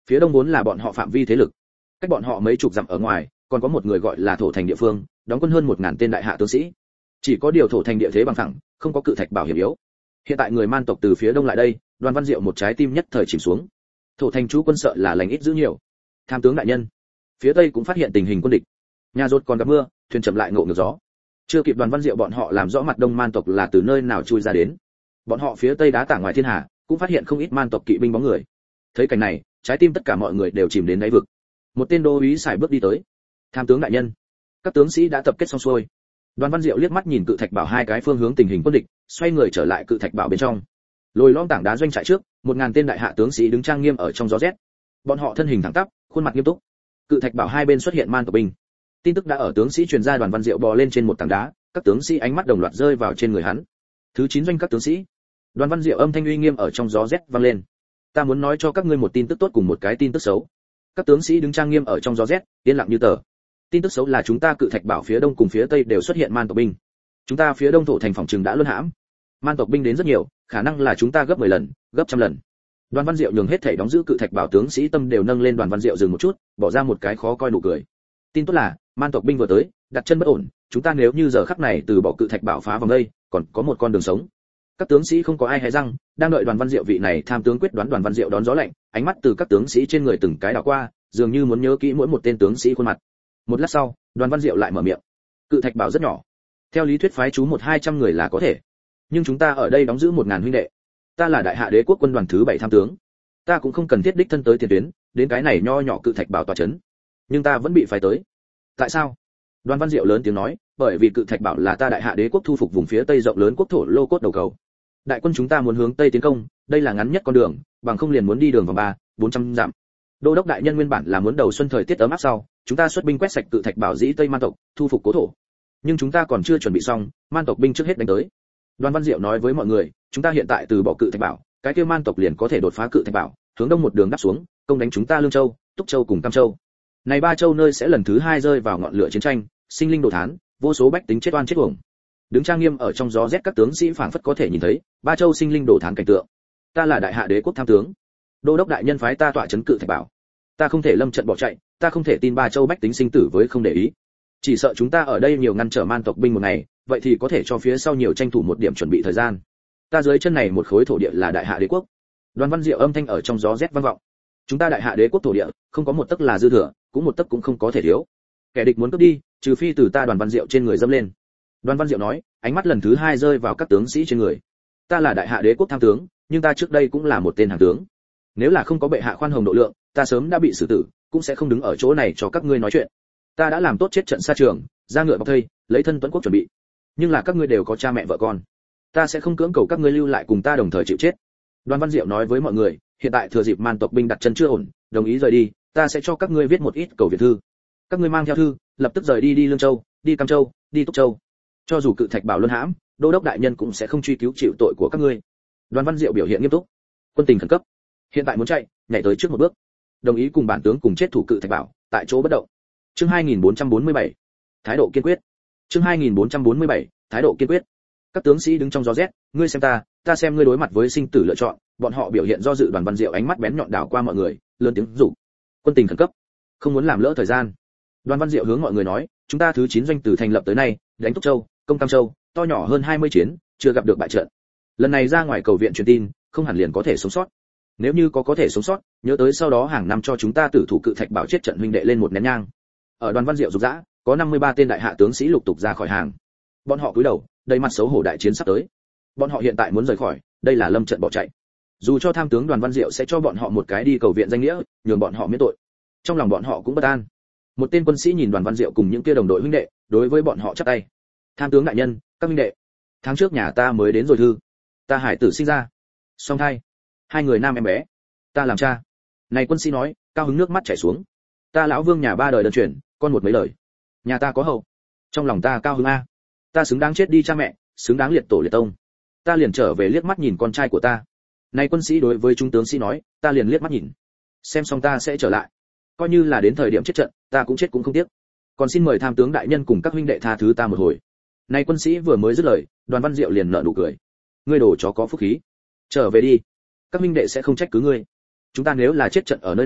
Phía đông vốn là bọn họ phạm vi thế lực, cách bọn họ mấy chục dặm ở ngoài còn có một người gọi là thổ thành địa phương, đóng quân hơn một ngàn tên đại hạ tướng sĩ. Chỉ có điều thổ thành địa thế bằng phẳng, không có cự thạch bảo hiểm yếu. Hiện tại người man tộc từ phía đông lại đây, Đoàn Văn Diệu một trái tim nhất thời chìm xuống. Thổ thành chú quân sợ là lành ít giữ nhiều. Tham tướng đại nhân, phía tây cũng phát hiện tình hình quân địch. Nhà rốt còn gặp mưa, thuyền chậm lại ngộ ngược gió. Chưa kịp Đoàn Văn Diệu bọn họ làm rõ mặt đông man tộc là từ nơi nào chui ra đến. Bọn họ phía tây đá tảng ngoài thiên hà, cũng phát hiện không ít man tộc kỵ binh bóng người. Thấy cảnh này, trái tim tất cả mọi người đều chìm đến đáy vực. Một tên đô úy xài bước đi tới. Tham tướng đại nhân, các tướng sĩ đã tập kết xong xuôi. Đoàn Văn Diệu liếc mắt nhìn cự thạch bảo hai cái phương hướng tình hình quân địch, xoay người trở lại cự thạch bảo bên trong. Lồi lõm tảng đá doanh trại trước, một ngàn tên đại hạ tướng sĩ đứng trang nghiêm ở trong gió rét. Bọn họ thân hình thẳng tắp, khuôn mặt nghiêm túc. Cự thạch bảo hai bên xuất hiện man tộc binh. Tin tức đã ở tướng sĩ truyền ra, Đoàn Văn Diệu bò lên trên một tảng đá, các tướng sĩ ánh mắt đồng loạt rơi vào trên người hắn. Thứ chín doanh các tướng sĩ. Đoàn Văn Diệu âm thanh uy nghiêm ở trong gió rét vang lên. Ta muốn nói cho các ngươi một tin tức tốt cùng một cái tin tức xấu. Các tướng sĩ đứng trang nghiêm ở trong gió rét, yên lặng như tờ. Tin tức xấu là chúng ta cự thạch bảo phía đông cùng phía tây đều xuất hiện man tộc binh. Chúng ta phía đông thổ thành phòng trừng đã luân hãm. Man tộc binh đến rất nhiều, khả năng là chúng ta gấp mười lần, gấp trăm lần. Đoàn Văn Diệu nhường hết thảy đóng giữ cự thạch bảo tướng sĩ tâm đều nâng lên. Đoàn Văn Diệu dừng một chút, bỏ ra một cái khó coi nụ cười. Tin tốt là, man tộc binh vừa tới, đặt chân bất ổn, chúng ta nếu như giờ khắc này từ bỏ cự thạch bảo phá vòng đây, còn có một con đường sống. Các tướng sĩ không có ai hé răng, đang đợi Đoàn Văn Diệu vị này tham tướng quyết đoán. Đoàn Văn Diệu đón gió lạnh, ánh mắt từ các tướng sĩ trên người từng cái đảo qua, dường như muốn nhớ kỹ mỗi một tên tướng sĩ khuôn mặt. Một lát sau, Đoàn Văn Diệu lại mở miệng. Cự thạch bảo rất nhỏ, theo lý thuyết phái chú một hai trăm người là có thể, nhưng chúng ta ở đây đóng giữ một ngàn huynh đệ. Ta là đại hạ đế quốc quân đoàn thứ bảy tham tướng, ta cũng không cần thiết đích thân tới tiền tuyến, đến cái này nho nhỏ cự thạch bảo tọa chấn, nhưng ta vẫn bị phái tới. Tại sao? Đoàn Văn Diệu lớn tiếng nói, bởi vì cự thạch bảo là ta đại hạ đế quốc thu phục vùng phía tây rộng lớn quốc thổ lô cốt đầu cầu. Đại quân chúng ta muốn hướng tây tiến công, đây là ngắn nhất con đường, bằng không liền muốn đi đường vòng ba, bốn trăm dặm. Đô đốc đại nhân nguyên bản là muốn đầu xuân thời tiết ấm áp sau, chúng ta xuất binh quét sạch cự thạch bảo dĩ tây man tộc, thu phục cố thổ. Nhưng chúng ta còn chưa chuẩn bị xong, man tộc binh trước hết đánh tới. Đoàn Văn Diệu nói với mọi người, chúng ta hiện tại từ bỏ cự thạch bảo, cái kia man tộc liền có thể đột phá cự thạch bảo, hướng đông một đường đắp xuống, công đánh chúng ta Lương Châu, Túc Châu cùng Cam Châu. Này ba châu nơi sẽ lần thứ hai rơi vào ngọn lửa chiến tranh, sinh linh đồ thán, vô số bách tính chết oan chết uổng. Đứng trang nghiêm ở trong gió rét các tướng sĩ phảng phất có thể nhìn thấy ba châu sinh linh đồ thán cảnh tượng. Ta là đại hạ đế quốc tham tướng, đô đốc đại nhân phái ta tọa trấn cự thạch bảo, ta không thể lâm trận bỏ chạy, ta không thể tin ba châu bách tính sinh tử với không để ý. Chỉ sợ chúng ta ở đây nhiều ngăn trở man tộc binh một ngày, vậy thì có thể cho phía sau nhiều tranh thủ một điểm chuẩn bị thời gian. Ta dưới chân này một khối thổ địa là đại hạ đế quốc. Đoàn Văn Diệu âm thanh ở trong gió rét vang vọng. Chúng ta đại hạ đế quốc thổ địa, không có một tấc là dư thừa, cũng một tấc cũng không có thể thiếu. Kẻ địch muốn cướp đi, trừ phi từ ta Đoàn Văn Diệu trên người dâm lên. Đoàn Văn Diệu nói, ánh mắt lần thứ hai rơi vào các tướng sĩ trên người. Ta là đại hạ đế quốc tham tướng, nhưng ta trước đây cũng là một tên hàng tướng. Nếu là không có bệ hạ khoan hồng độ lượng, ta sớm đã bị xử tử, cũng sẽ không đứng ở chỗ này cho các ngươi nói chuyện. Ta đã làm tốt chết trận xa trường, ra ngựa bọc thây, lấy thân tuẫn quốc chuẩn bị. Nhưng là các ngươi đều có cha mẹ vợ con, ta sẽ không cưỡng cầu các ngươi lưu lại cùng ta đồng thời chịu chết. Đoàn Văn Diệu nói với mọi người, hiện tại thừa dịp man tộc binh đặt chân chưa ổn, đồng ý rời đi, ta sẽ cho các ngươi viết một ít cầu viện thư. Các ngươi mang theo thư, lập tức rời đi đi Lương Châu, đi Cam Châu, đi Túc Châu. Cho dù cự thạch bảo luân hãm, đô đốc đại nhân cũng sẽ không truy cứu chịu tội của các ngươi. Đoàn Văn Diệu biểu hiện nghiêm túc. Quân tình khẩn cấp, hiện tại muốn chạy, nhảy tới trước một bước. Đồng ý cùng bản tướng cùng chết thủ cự thạch bảo, tại chỗ bất động. Chương hai nghìn bốn trăm bốn mươi bảy, thái độ kiên quyết. Chương hai nghìn bốn trăm bốn mươi bảy, thái độ kiên quyết. Các tướng sĩ đứng trong gió rét, ngươi xem ta, ta xem ngươi, đối mặt với sinh tử lựa chọn, bọn họ biểu hiện do dự. Đoàn Văn Diệu ánh mắt bén nhọn đảo qua mọi người, lớn tiếng rủ. Quân tình khẩn cấp, không muốn làm lỡ thời gian. Đoàn Văn Diệu hướng mọi người nói, chúng ta thứ chín doanh từ thành lập tới nay, đánh Túc Châu, công Cam Châu, to nhỏ hơn hai mươi chiến, chưa gặp được bại trận. Lần này ra ngoài cầu viện truyền tin, không hẳn liền có thể sống sót. Nếu như có có thể sống sót, nhớ tới sau đó hàng năm cho chúng ta tử thủ cự thạch bảo chết trận huynh đệ lên một nén nhang. Ở Đoàn Văn Diệu rục rã, có năm mươi ba tên đại hạ tướng sĩ lục tục ra khỏi hàng. Bọn họ cúi đầu, đầy mặt xấu hổ, đại chiến sắp tới. Bọn họ hiện tại muốn rời khỏi, đây là lâm trận bỏ chạy. Dù cho tham tướng Đoàn Văn Diệu sẽ cho bọn họ một cái đi cầu viện danh nghĩa, nhường bọn họ miễn tội, trong lòng bọn họ cũng bất an. Một tên quân sĩ nhìn Đoàn Văn Diệu cùng những kia đồng đội huynh đệ, đối với bọn họ chắp tay. Tham tướng đại nhân, các huynh đệ, tháng trước nhà ta mới đến rồi thư, ta hải tử sinh ra, song thai, hai người nam em bé, ta làm cha. Này quân sĩ nói, cao hứng nước mắt chảy xuống. Ta lão Vương nhà ba đời đơn truyền, con một mấy lời, nhà ta có hậu, trong lòng ta cao hứng a. Ta xứng đáng chết đi cha mẹ, xứng đáng liệt tổ liệt tông. Ta liền trở về liếc mắt nhìn con trai của ta. Này quân sĩ đối với trung tướng sĩ nói, ta liền liếc mắt nhìn, xem xong ta sẽ trở lại, coi như là đến thời điểm chết trận, ta cũng chết cũng không tiếc. Còn xin mời tham tướng đại nhân cùng các huynh đệ tha thứ ta một hồi. Này quân sĩ vừa mới dứt lời, Đoàn Văn Diệu liền nở nụ cười. Ngươi đồ chó có phúc khí, trở về đi, các huynh đệ sẽ không trách cứ ngươi. Chúng ta nếu là chết trận ở nơi này,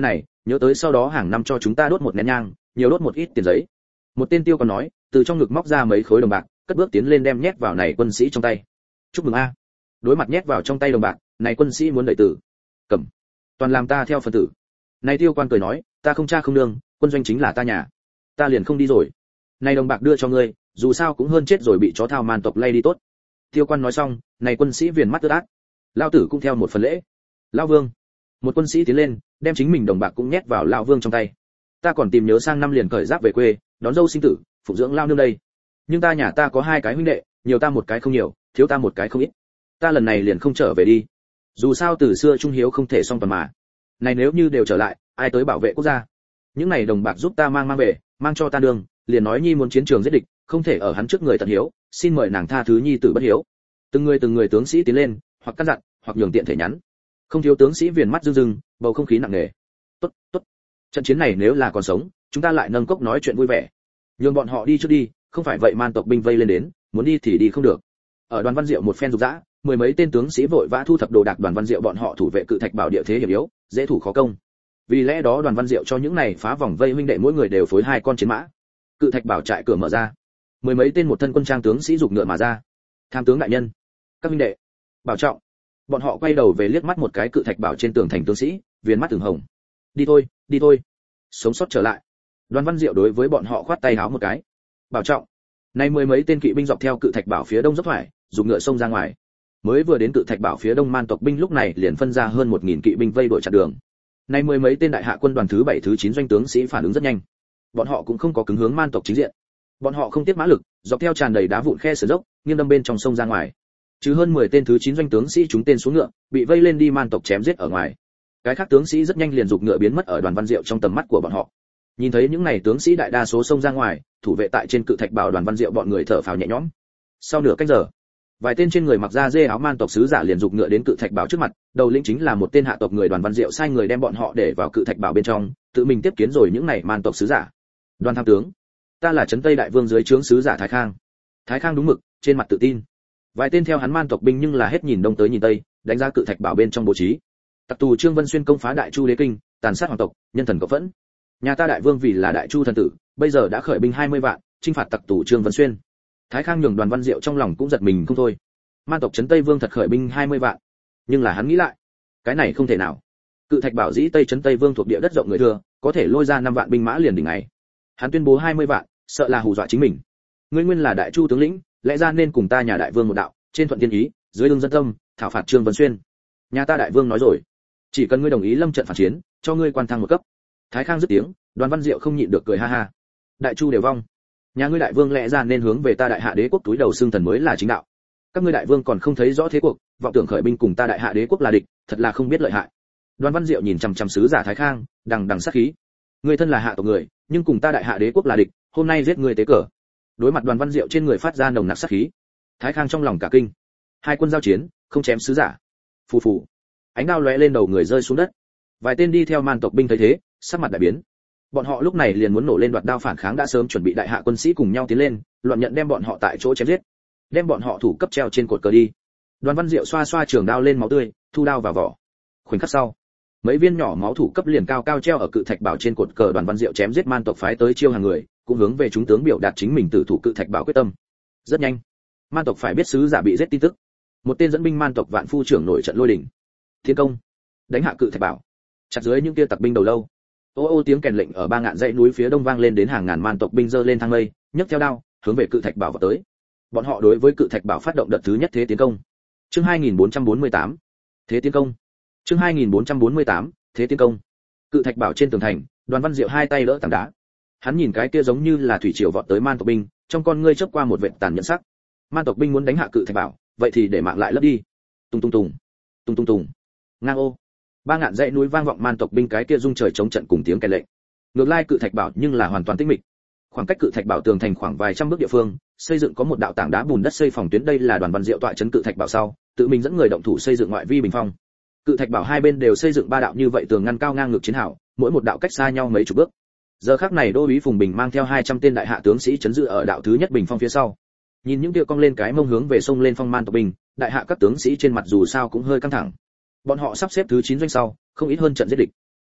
nhớ tới sau đó hàng năm cho chúng ta đốt một nén nhang, nhiều đốt một ít tiền giấy. Một tên tiêu còn nói, từ trong ngực móc ra mấy khối đồng bạc, cất bước tiến lên đem nhét vào này quân sĩ trong tay. Chúc mừng a. Đối mặt nhét vào trong tay đồng bạc, này quân sĩ muốn đợi tử. Cầm. Toàn làm ta theo phần tử. Này tiêu quan cười nói, ta không cha không nương, quân doanh chính là ta nhà. Ta liền không đi rồi. Này đồng bạc đưa cho ngươi, dù sao cũng hơn chết rồi bị chó thao man tộc lay đi tốt. Tiêu quan nói xong, này quân sĩ viền mắt ướt át. Lão tử cũng theo một phần lễ. Lão vương. Một quân sĩ tiến lên, đem chính mình đồng bạc cũng nhét vào lão vương trong tay. Ta còn tìm nhớ sang năm liền cởi giáp về quê, đón dâu sinh tử, phụng dưỡng lao nương đây. Nhưng ta nhà ta có hai cái huynh đệ, nhiều ta một cái không nhiều, thiếu ta một cái không ít. Ta lần này liền không trở về đi. Dù sao từ xưa trung hiếu không thể song toàn mà. Này nếu như đều trở lại, ai tới bảo vệ quốc gia? Những này đồng bạc giúp ta mang mang về, mang cho ta nương, liền nói nhi muốn chiến trường giết địch, không thể ở hắn trước người tận hiếu, xin mời nàng tha thứ nhi tử bất hiếu. Từng người từng người tướng sĩ tiến lên, hoặc căn dặn, hoặc nhường tiện thể nhắn. Không thiếu tướng sĩ viền mắt rưng rưng, bầu không khí nặng nề. Tốt, tốt. Trận chiến này nếu là còn sống, chúng ta lại nâng cốc nói chuyện vui vẻ. Nhường bọn họ đi trước đi, không phải vậy man tộc binh vây lên đến, muốn đi thì đi không được. Ở Đoàn Văn Diệu một phen dục dã, mười mấy tên tướng sĩ vội vã thu thập đồ đạc Đoàn Văn Diệu bọn họ thủ vệ cự thạch bảo địa thế hiểm yếu, dễ thủ khó công. Vì lẽ đó Đoàn Văn Diệu cho những này phá vòng vây huynh đệ mỗi người đều phối hai con chiến mã. Cự thạch bảo trại cửa mở ra, mười mấy tên một thân quân trang tướng sĩ dục ngựa mà ra. Tham tướng đại nhân, các huynh đệ, bảo trọng. Bọn họ quay đầu về liếc mắt một cái cự thạch bảo trên tường thành tướng sĩ, viền mắt từng hồng. Đi thôi, đi thôi, sống sót trở lại. Đoàn Văn Diệu đối với bọn họ khoát tay háo một cái. Bảo trọng. Nay mười mấy tên kỵ binh dọc theo cự thạch bảo phía đông dốc thoải, dùng ngựa xông ra ngoài. Mới vừa đến cự thạch bảo phía đông man tộc binh lúc này liền phân ra hơn một nghìn kỵ binh vây đuổi chặn đường. Nay mười mấy tên đại hạ quân đoàn thứ bảy thứ chín doanh tướng sĩ phản ứng rất nhanh. Bọn họ cũng không có cứng hướng man tộc chính diện. Bọn họ không tiếc mã lực, dọc theo tràn đầy đá vụn khe sườn dốc, nghiêng đâm bên trong sông ra ngoài. Chứ hơn mười tên thứ chín doanh tướng sĩ chúng tên xuống ngựa, bị vây lên đi man tộc chém giết ở ngoài. Cái khác tướng sĩ rất nhanh liền dục ngựa biến mất ở Đoàn Văn Diệu trong tầm mắt của bọn họ. Nhìn thấy những này tướng sĩ đại đa số xông ra ngoài, thủ vệ tại trên cự thạch bảo Đoàn Văn Diệu bọn người thở phào nhẹ nhõm. Sau nửa canh giờ, vài tên trên người mặc da dê áo man tộc sứ giả liền dục ngựa đến cự thạch bảo trước mặt, đầu lĩnh chính là một tên hạ tộc người Đoàn Văn Diệu sai người đem bọn họ để vào cự thạch bảo bên trong, tự mình tiếp kiến rồi những này man tộc sứ giả. Đoàn tham tướng, ta là trấn Tây đại vương dưới trướng sứ giả Thái Khang. Thái Khang đúng mực, trên mặt tự tin. Vài tên theo hắn man tộc binh nhưng là hết nhìn đông tới nhìn tây, đánh giá cự thạch bảo bên trong bố trí. Tặc tù Trương Vân Xuyên công phá Đại Chu đế kinh, tàn sát hoàng tộc, nhân thần cộng phẫn. Nhà ta đại vương vì là Đại Chu thần tử, bây giờ đã khởi binh hai mươi vạn, chinh phạt tặc tù Trương Vân Xuyên. Thái Khang nhường Đoàn Văn Diệu trong lòng cũng giật mình không thôi. Man tộc trấn Tây Vương thật khởi binh hai mươi vạn. Nhưng là hắn nghĩ lại, cái này không thể nào. Cự thạch bảo dĩ Tây trấn Tây Vương thuộc địa đất rộng người thừa, có thể lôi ra năm vạn binh mã liền đỉnh này. Hắn tuyên bố hai mươi vạn, sợ là hù dọa chính mình. Ngươi nguyên là Đại Chu tướng lĩnh, lẽ ra nên cùng ta nhà đại vương một đạo, trên thuận thiên ý, dưới lưng dân tâm, thảo phạt Trương Vân Xuyên. Nhà ta đại vương nói rồi, chỉ cần ngươi đồng ý lâm trận phản chiến, cho ngươi quan thăng một cấp. Thái Khang dứt tiếng, Đoàn Văn Diệu không nhịn được cười ha ha. Đại Chu đều vong, nhà ngươi đại vương lẽ ra nên hướng về ta đại hạ đế quốc túi đầu xương thần mới là chính đạo. Các ngươi đại vương còn không thấy rõ thế cuộc, vọng tưởng khởi binh cùng ta đại hạ đế quốc là địch, thật là không biết lợi hại. Đoàn Văn Diệu nhìn chằm chằm sứ giả Thái Khang, đằng đằng sát khí. Ngươi thân là hạ tộc người, nhưng cùng ta đại hạ đế quốc là địch, hôm nay giết ngươi tế cờ. Đối mặt Đoàn Văn Diệu trên người phát ra nồng nặc sát khí, Thái Khang trong lòng cả kinh. Hai quân giao chiến, không chém sứ giả. Phù phù, ánh đao lóe lên đầu người rơi xuống đất. Vài tên đi theo man tộc binh thấy thế, sắc mặt đại biến. Bọn họ lúc này liền muốn nổ lên đoạt đao phản kháng, đã sớm chuẩn bị đại hạ quân sĩ cùng nhau tiến lên, loạn nhận đem bọn họ tại chỗ chém giết, đem bọn họ thủ cấp treo trên cột cờ đi. Đoàn Văn Diệu xoa xoa trường đao lên máu tươi, thu đao vào vỏ. Khoảnh khắc sau, mấy viên nhỏ máu thủ cấp liền cao cao treo ở cự thạch bảo trên cột cờ. Đoàn Văn Diệu chém giết man tộc phái tới chiêu hàng người, cũng hướng về chúng tướng biểu đạt chính mình tử thủ cự thạch bảo quyết tâm. Rất nhanh, man tộc phải biết sứ giả bị giết tin tức. Một tên dẫn binh man tộc vạn phu trưởng nổi trận lôi đình, thiên công, đánh hạ cự thạch bảo, chặt dưới những kia tặc binh đầu lâu. Ô ô tiếng kèn lệnh ở ba ngạn dãy núi phía đông vang lên, đến hàng ngàn man tộc binh giơ lên thang lây, nhấc theo đao, hướng về cự thạch bảo vào tới. Bọn họ đối với cự thạch bảo phát động đợt thứ nhất thế tiến công. Chương hai nghìn bốn trăm bốn mươi tám, thế tiến công. Chương hai nghìn bốn trăm bốn mươi tám, thế tiến công. Cự thạch bảo trên tường thành, Đoàn Văn Diệu hai tay đỡ tảng đá. Hắn nhìn cái kia giống như là thủy triều vọt tới man tộc binh, trong con ngươi chớp qua một vệt tàn nhẫn sắc. Man tộc binh muốn đánh hạ cự thạch bảo, vậy thì để mạng lại lấp đi. Tung tung tùng, tung tung tùng. Ngang ô. Ba ngạn dãy núi vang vọng man tộc binh cái kia rung trời chống trận cùng tiếng kèn lệnh. Ngược lại cự thạch bảo nhưng là hoàn toàn tĩnh mịch. Khoảng cách cự thạch bảo tường thành khoảng vài trăm bước địa phương, xây dựng có một đạo tảng đá bùn đất xây phòng tuyến. Đây là Đoàn Văn Diệu tọa trấn cự thạch bảo sau, tự mình dẫn người động thủ xây dựng ngoại vi bình phong. Cự thạch bảo hai bên đều xây dựng ba đạo như vậy tường ngăn cao ngang ngược chiến hào, mỗi một đạo cách xa nhau mấy chục bước. Giờ khắc này Đô úy Phùng Bình mang theo hai trăm tên đại hạ tướng sĩ trấn giữ ở đạo thứ nhất bình phong phía sau. Nhìn những kia cong lên cái mông hướng về sông lên phong man tộc binh, đại hạ các tướng sĩ trên mặt dù sao cũng hơi căng thẳng. Bọn họ sắp xếp thứ chín doanh sau, không ít hơn trận giết địch.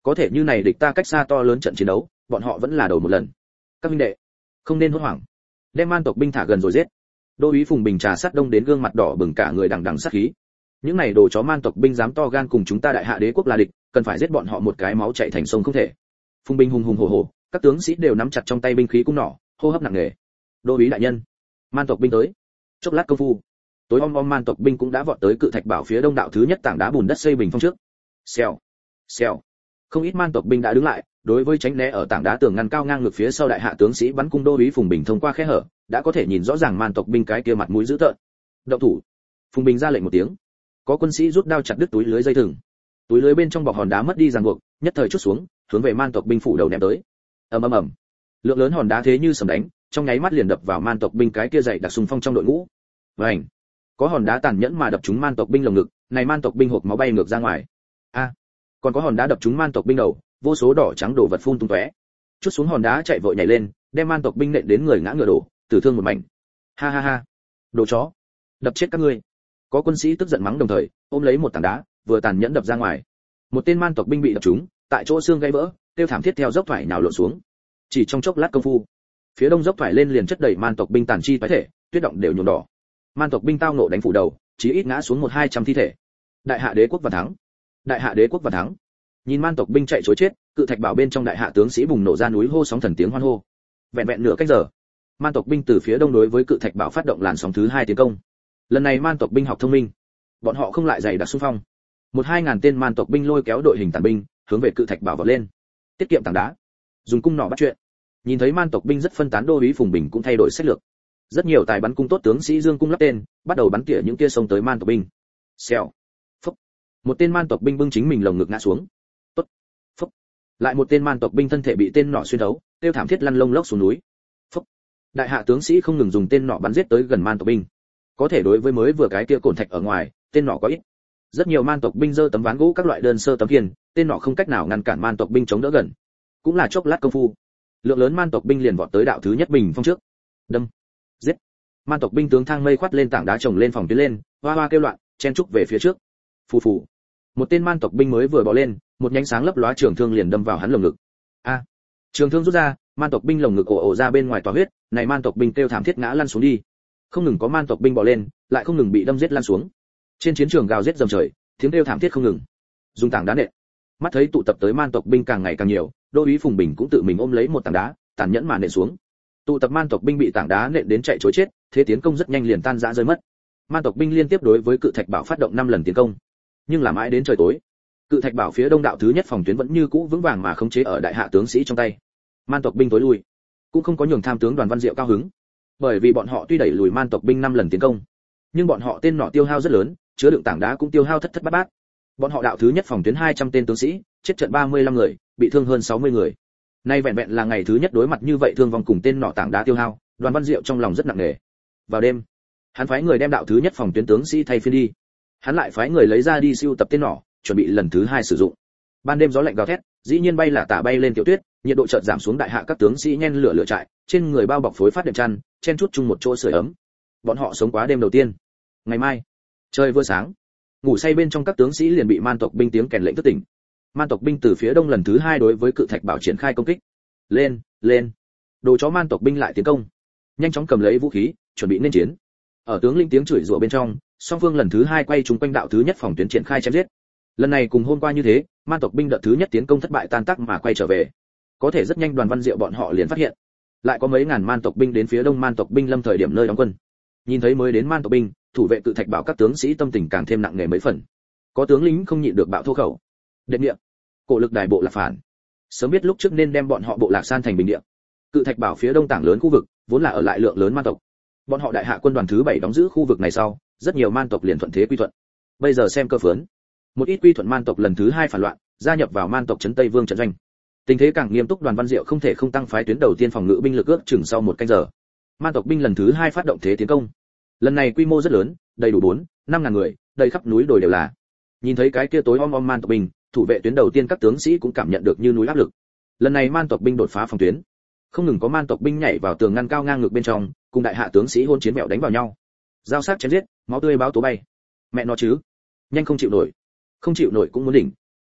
có thể như này địch ta cách xa to lớn trận chiến đấu, bọn họ vẫn là đầu một lần. Các huynh đệ, không nên hốt hoảng, đem man tộc binh thả gần rồi giết. Đô úy Phùng Bình trà sát đông đến gương mặt đỏ bừng cả người đằng đằng sát khí. Những này đồ chó man tộc binh dám to gan cùng chúng ta đại hạ đế quốc là địch, cần phải giết bọn họ một cái máu chảy thành sông không thể. Phùng Bình hùng hùng hổ hổ, các tướng sĩ đều nắm chặt trong tay binh khí cung nỏ, hô hấp nặng nề. Đô úy đại nhân, man tộc binh tới. Chốc lát công phu, tối om om man tộc binh cũng đã vọt tới cự thạch bảo phía đông đạo thứ nhất tảng đá bùn đất xây bình phong trước. Xèo, xèo. Không ít man tộc binh đã đứng lại, đối với tránh né ở tảng đá tường ngăn cao ngang ngược phía sau đại hạ tướng sĩ bắn cung. Đô úy Phùng Bình thông qua khe hở, đã có thể nhìn rõ ràng man tộc binh cái kia mặt mũi dữ tợn. Động thủ. Phùng Bình ra lệnh một tiếng. Có quân sĩ rút đao chặt đứt túi lưới dây thừng. Túi lưới bên trong bọc hòn đá mất đi ràng buộc, nhất thời chút xuống, hướng về man tộc binh phủ đầu ném tới. Ầm ầm ầm. Lượng lớn hòn đá thế như sấm đánh, trong nháy mắt liền đập vào man tộc binh cái kia dày đặc xung phong trong đội ngũ. Vành. Có hòn đá tàn nhẫn mà đập trúng man tộc binh lồng ngực, này man tộc binh hộc máu bay ngược ra ngoài. A. Còn có hòn đá đập trúng man tộc binh đầu, vô số đỏ trắng đổ vật phun tung tóe. Chút xuống hòn đá chạy vội nhảy lên, đem man tộc binh nện đến người ngã ngửa đổ, tử thương một mảnh. Ha ha ha. Đồ chó, đập chết các ngươi. Có quân sĩ tức giận mắng đồng thời, ôm lấy một tảng đá, vừa tàn nhẫn đập ra ngoài. Một tên man tộc binh bị đập trúng, tại chỗ xương gãy vỡ, tiêu thảm thiết theo dốc thoải nào lộn xuống. Chỉ trong chốc lát công phu, phía đông dốc thoải lên liền chất đầy man tộc binh tàn chi phái thể, tuyết động đều nhuộm đỏ. Man tộc binh tao nộ đánh phủ đầu, chí ít ngã xuống một hai trăm thi thể. Đại hạ đế quốc và thắng. Đại hạ đế quốc và thắng. Nhìn man tộc binh chạy trối chết, cự thạch bảo bên trong đại hạ tướng sĩ bùng nổ ra núi hô sóng thần tiếng hoan hô. Vẹn vẹn nửa cách giờ, man tộc binh từ phía đông đối với cự thạch bảo phát động làn sóng thứ hai tiến công. Lần này man tộc binh học thông minh, bọn họ không lại dày đặc xung phong. Một hai ngàn tên man tộc binh lôi kéo đội hình tàn binh, hướng về cự thạch bảo vọt lên. Tiết kiệm tảng đá, dùng cung nỏ bắt chuyện. Nhìn thấy man tộc binh rất phân tán, Đô úy Phùng Bình cũng thay đổi sách lược. Rất nhiều tài bắn cung tốt tướng sĩ dương cung lắp tên, bắt đầu bắn tỉa những kia xông tới man tộc binh. Xèo, phốc. Một tên man tộc binh bưng chính mình lồng ngực ngã xuống. Tốt, phốc. Lại một tên man tộc binh thân thể bị tên nỏ xuyên thấu, tiêu thảm thiết lăn lông lốc xuống núi. Phốc. Đại hạ tướng sĩ không ngừng dùng tên nỏ bắn giết tới gần man tộc binh. Có thể đối với mới vừa cái kia cồn thạch ở ngoài, tên nỏ có ít. Rất nhiều man tộc binh giơ tấm ván gỗ các loại đơn sơ tấm kiền, tên nỏ không cách nào ngăn cản man tộc binh chống đỡ gần. Cũng là chốc lát công phu, lượng lớn man tộc binh liền vọt tới đạo thứ nhất bình phong trước. Đâm, giết. Man tộc binh tướng thang mây khoát lên tảng đá chồng lên phòng tiến lên, hoa hoa kêu loạn, chen trúc về phía trước. Phù phù. Một tên man tộc binh mới vừa bò lên, một nhánh sáng lấp lóa trường thương liền đâm vào hắn lồng ngực. A. Trường thương rút ra, man tộc binh lồng ngực ồ ồ ra bên ngoài tỏa huyết, này man tộc binh kêu thảm thiết ngã lăn xuống đi. Không ngừng có man tộc binh bò lên, lại không ngừng bị đâm giết lăn xuống. Trên chiến trường gào giết rầm trời, tiếng kêu thảm thiết không ngừng. Dùng tảng đá nện. Mắt thấy tụ tập tới man tộc binh càng ngày càng nhiều, Đô úy Phùng Bình cũng tự mình ôm lấy một tảng đá, tàn nhẫn mà nện xuống. Tụ tập man tộc binh bị tảng đá nện đến chạy trối chết, thế tiến công rất nhanh liền tan rã rơi mất. Man tộc binh liên tiếp đối với cự thạch bảo phát động năm lần tiến công, nhưng là mãi đến trời tối, cự thạch bảo phía đông đạo thứ nhất phòng tuyến vẫn như cũ vững vàng mà khống chế ở đại hạ tướng sĩ trong tay. Man tộc binh tối lui, cũng không có nhường tham tướng Đoàn Văn Diệu cao hứng, bởi vì bọn họ tuy đẩy lùi man tộc binh năm lần tiến công, nhưng bọn họ tên nỏ tiêu hao rất lớn, chứa đựng tảng đá cũng tiêu hao thất thất bát bát. Bọn họ đạo thứ nhất phòng tuyến hai trăm tên tướng sĩ, chết trận ba mươi lăm người, bị thương hơn sáu mươi người. Nay vẹn vẹn là ngày thứ nhất đối mặt như vậy thương vong cùng tên nỏ tảng đá tiêu hao, Đoàn Văn Diệu trong lòng rất nặng nề. Vào đêm, hắn phái người đem đạo thứ nhất phòng tuyến tướng sĩ thay phiên đi. Hắn lại phái người lấy ra đi siêu tập tên nỏ, chuẩn bị lần thứ hai sử dụng. Ban đêm gió lạnh gào thét, dĩ nhiên bay là tả bay lên tiểu tuyết, nhiệt độ chợt giảm xuống, đại hạ các tướng sĩ nhen lửa lửa trại, trên người bao bọc phối phát đệm chăn, chen chúc chung một chỗ sưởi ấm. Bọn họ sống quá đêm đầu tiên. Ngày mai, trời vừa sáng, ngủ say bên trong các tướng sĩ liền bị man tộc binh tiếng kèn lệnh thức tỉnh. Man tộc binh từ phía đông lần thứ hai đối với cự thạch bảo triển khai công kích. Lên, lên. Đồ chó man tộc binh lại tiến công. Nhanh chóng cầm lấy vũ khí, chuẩn bị nên chiến. Ở tướng linh tiếng chửi rủa bên trong, song phương lần thứ hai quay chúng quanh đạo thứ nhất phòng tuyến triển khai chém giết. Lần này cùng hôm qua như thế, man tộc binh đợt thứ nhất tiến công thất bại tan tác mà quay trở về. Có thể rất nhanh Đoàn Văn Diệu bọn họ liền phát hiện, lại có mấy ngàn man tộc binh đến phía đông man tộc binh lâm thời điểm nơi đóng quân. Nhìn thấy mới đến man tộc binh, thủ vệ cự thạch bảo các tướng sĩ tâm tình càng thêm nặng nề mấy phần. Có tướng lính không nhịn được bạo thô khẩu. Đệ niệm, cổ lực đài bộ lạc phản. Sớm biết lúc trước nên đem bọn họ bộ lạc san thành bình địa. Cự thạch bảo phía đông tảng lớn khu vực, vốn là ở lại lượng lớn man tộc. Bọn họ đại hạ quân đoàn thứ bảy đóng giữ khu vực này sau, rất nhiều man tộc liền thuận thế quy thuận. Bây giờ xem cơ phớn, một ít quy thuận man tộc lần thứ hai phản loạn, gia nhập vào man tộc trấn Tây Vương trận doanh. Tình thế càng nghiêm túc, Đoàn Văn Diệu không thể không tăng phái tuyến đầu tiên phòng ngự binh lực ước chừng sau một canh giờ. Man tộc binh lần thứ hai phát động thế tiến công. Lần này quy mô rất lớn, đầy đủ bốn, năm ngàn người, đầy khắp núi đồi đều là. Nhìn thấy cái kia tối om om man tộc binh, thủ vệ tuyến đầu tiên các tướng sĩ cũng cảm nhận được như núi áp lực. Lần này man tộc binh đột phá phòng tuyến, không ngừng có man tộc binh nhảy vào tường ngăn cao ngang ngược bên trong, cùng đại hạ tướng sĩ hôn chiến mẹo đánh vào nhau. Giao sát chém giết, máu tươi báo tố bay. Mẹ nó chứ, nhanh không chịu nổi. Không chịu nổi cũng muốn đỉnh.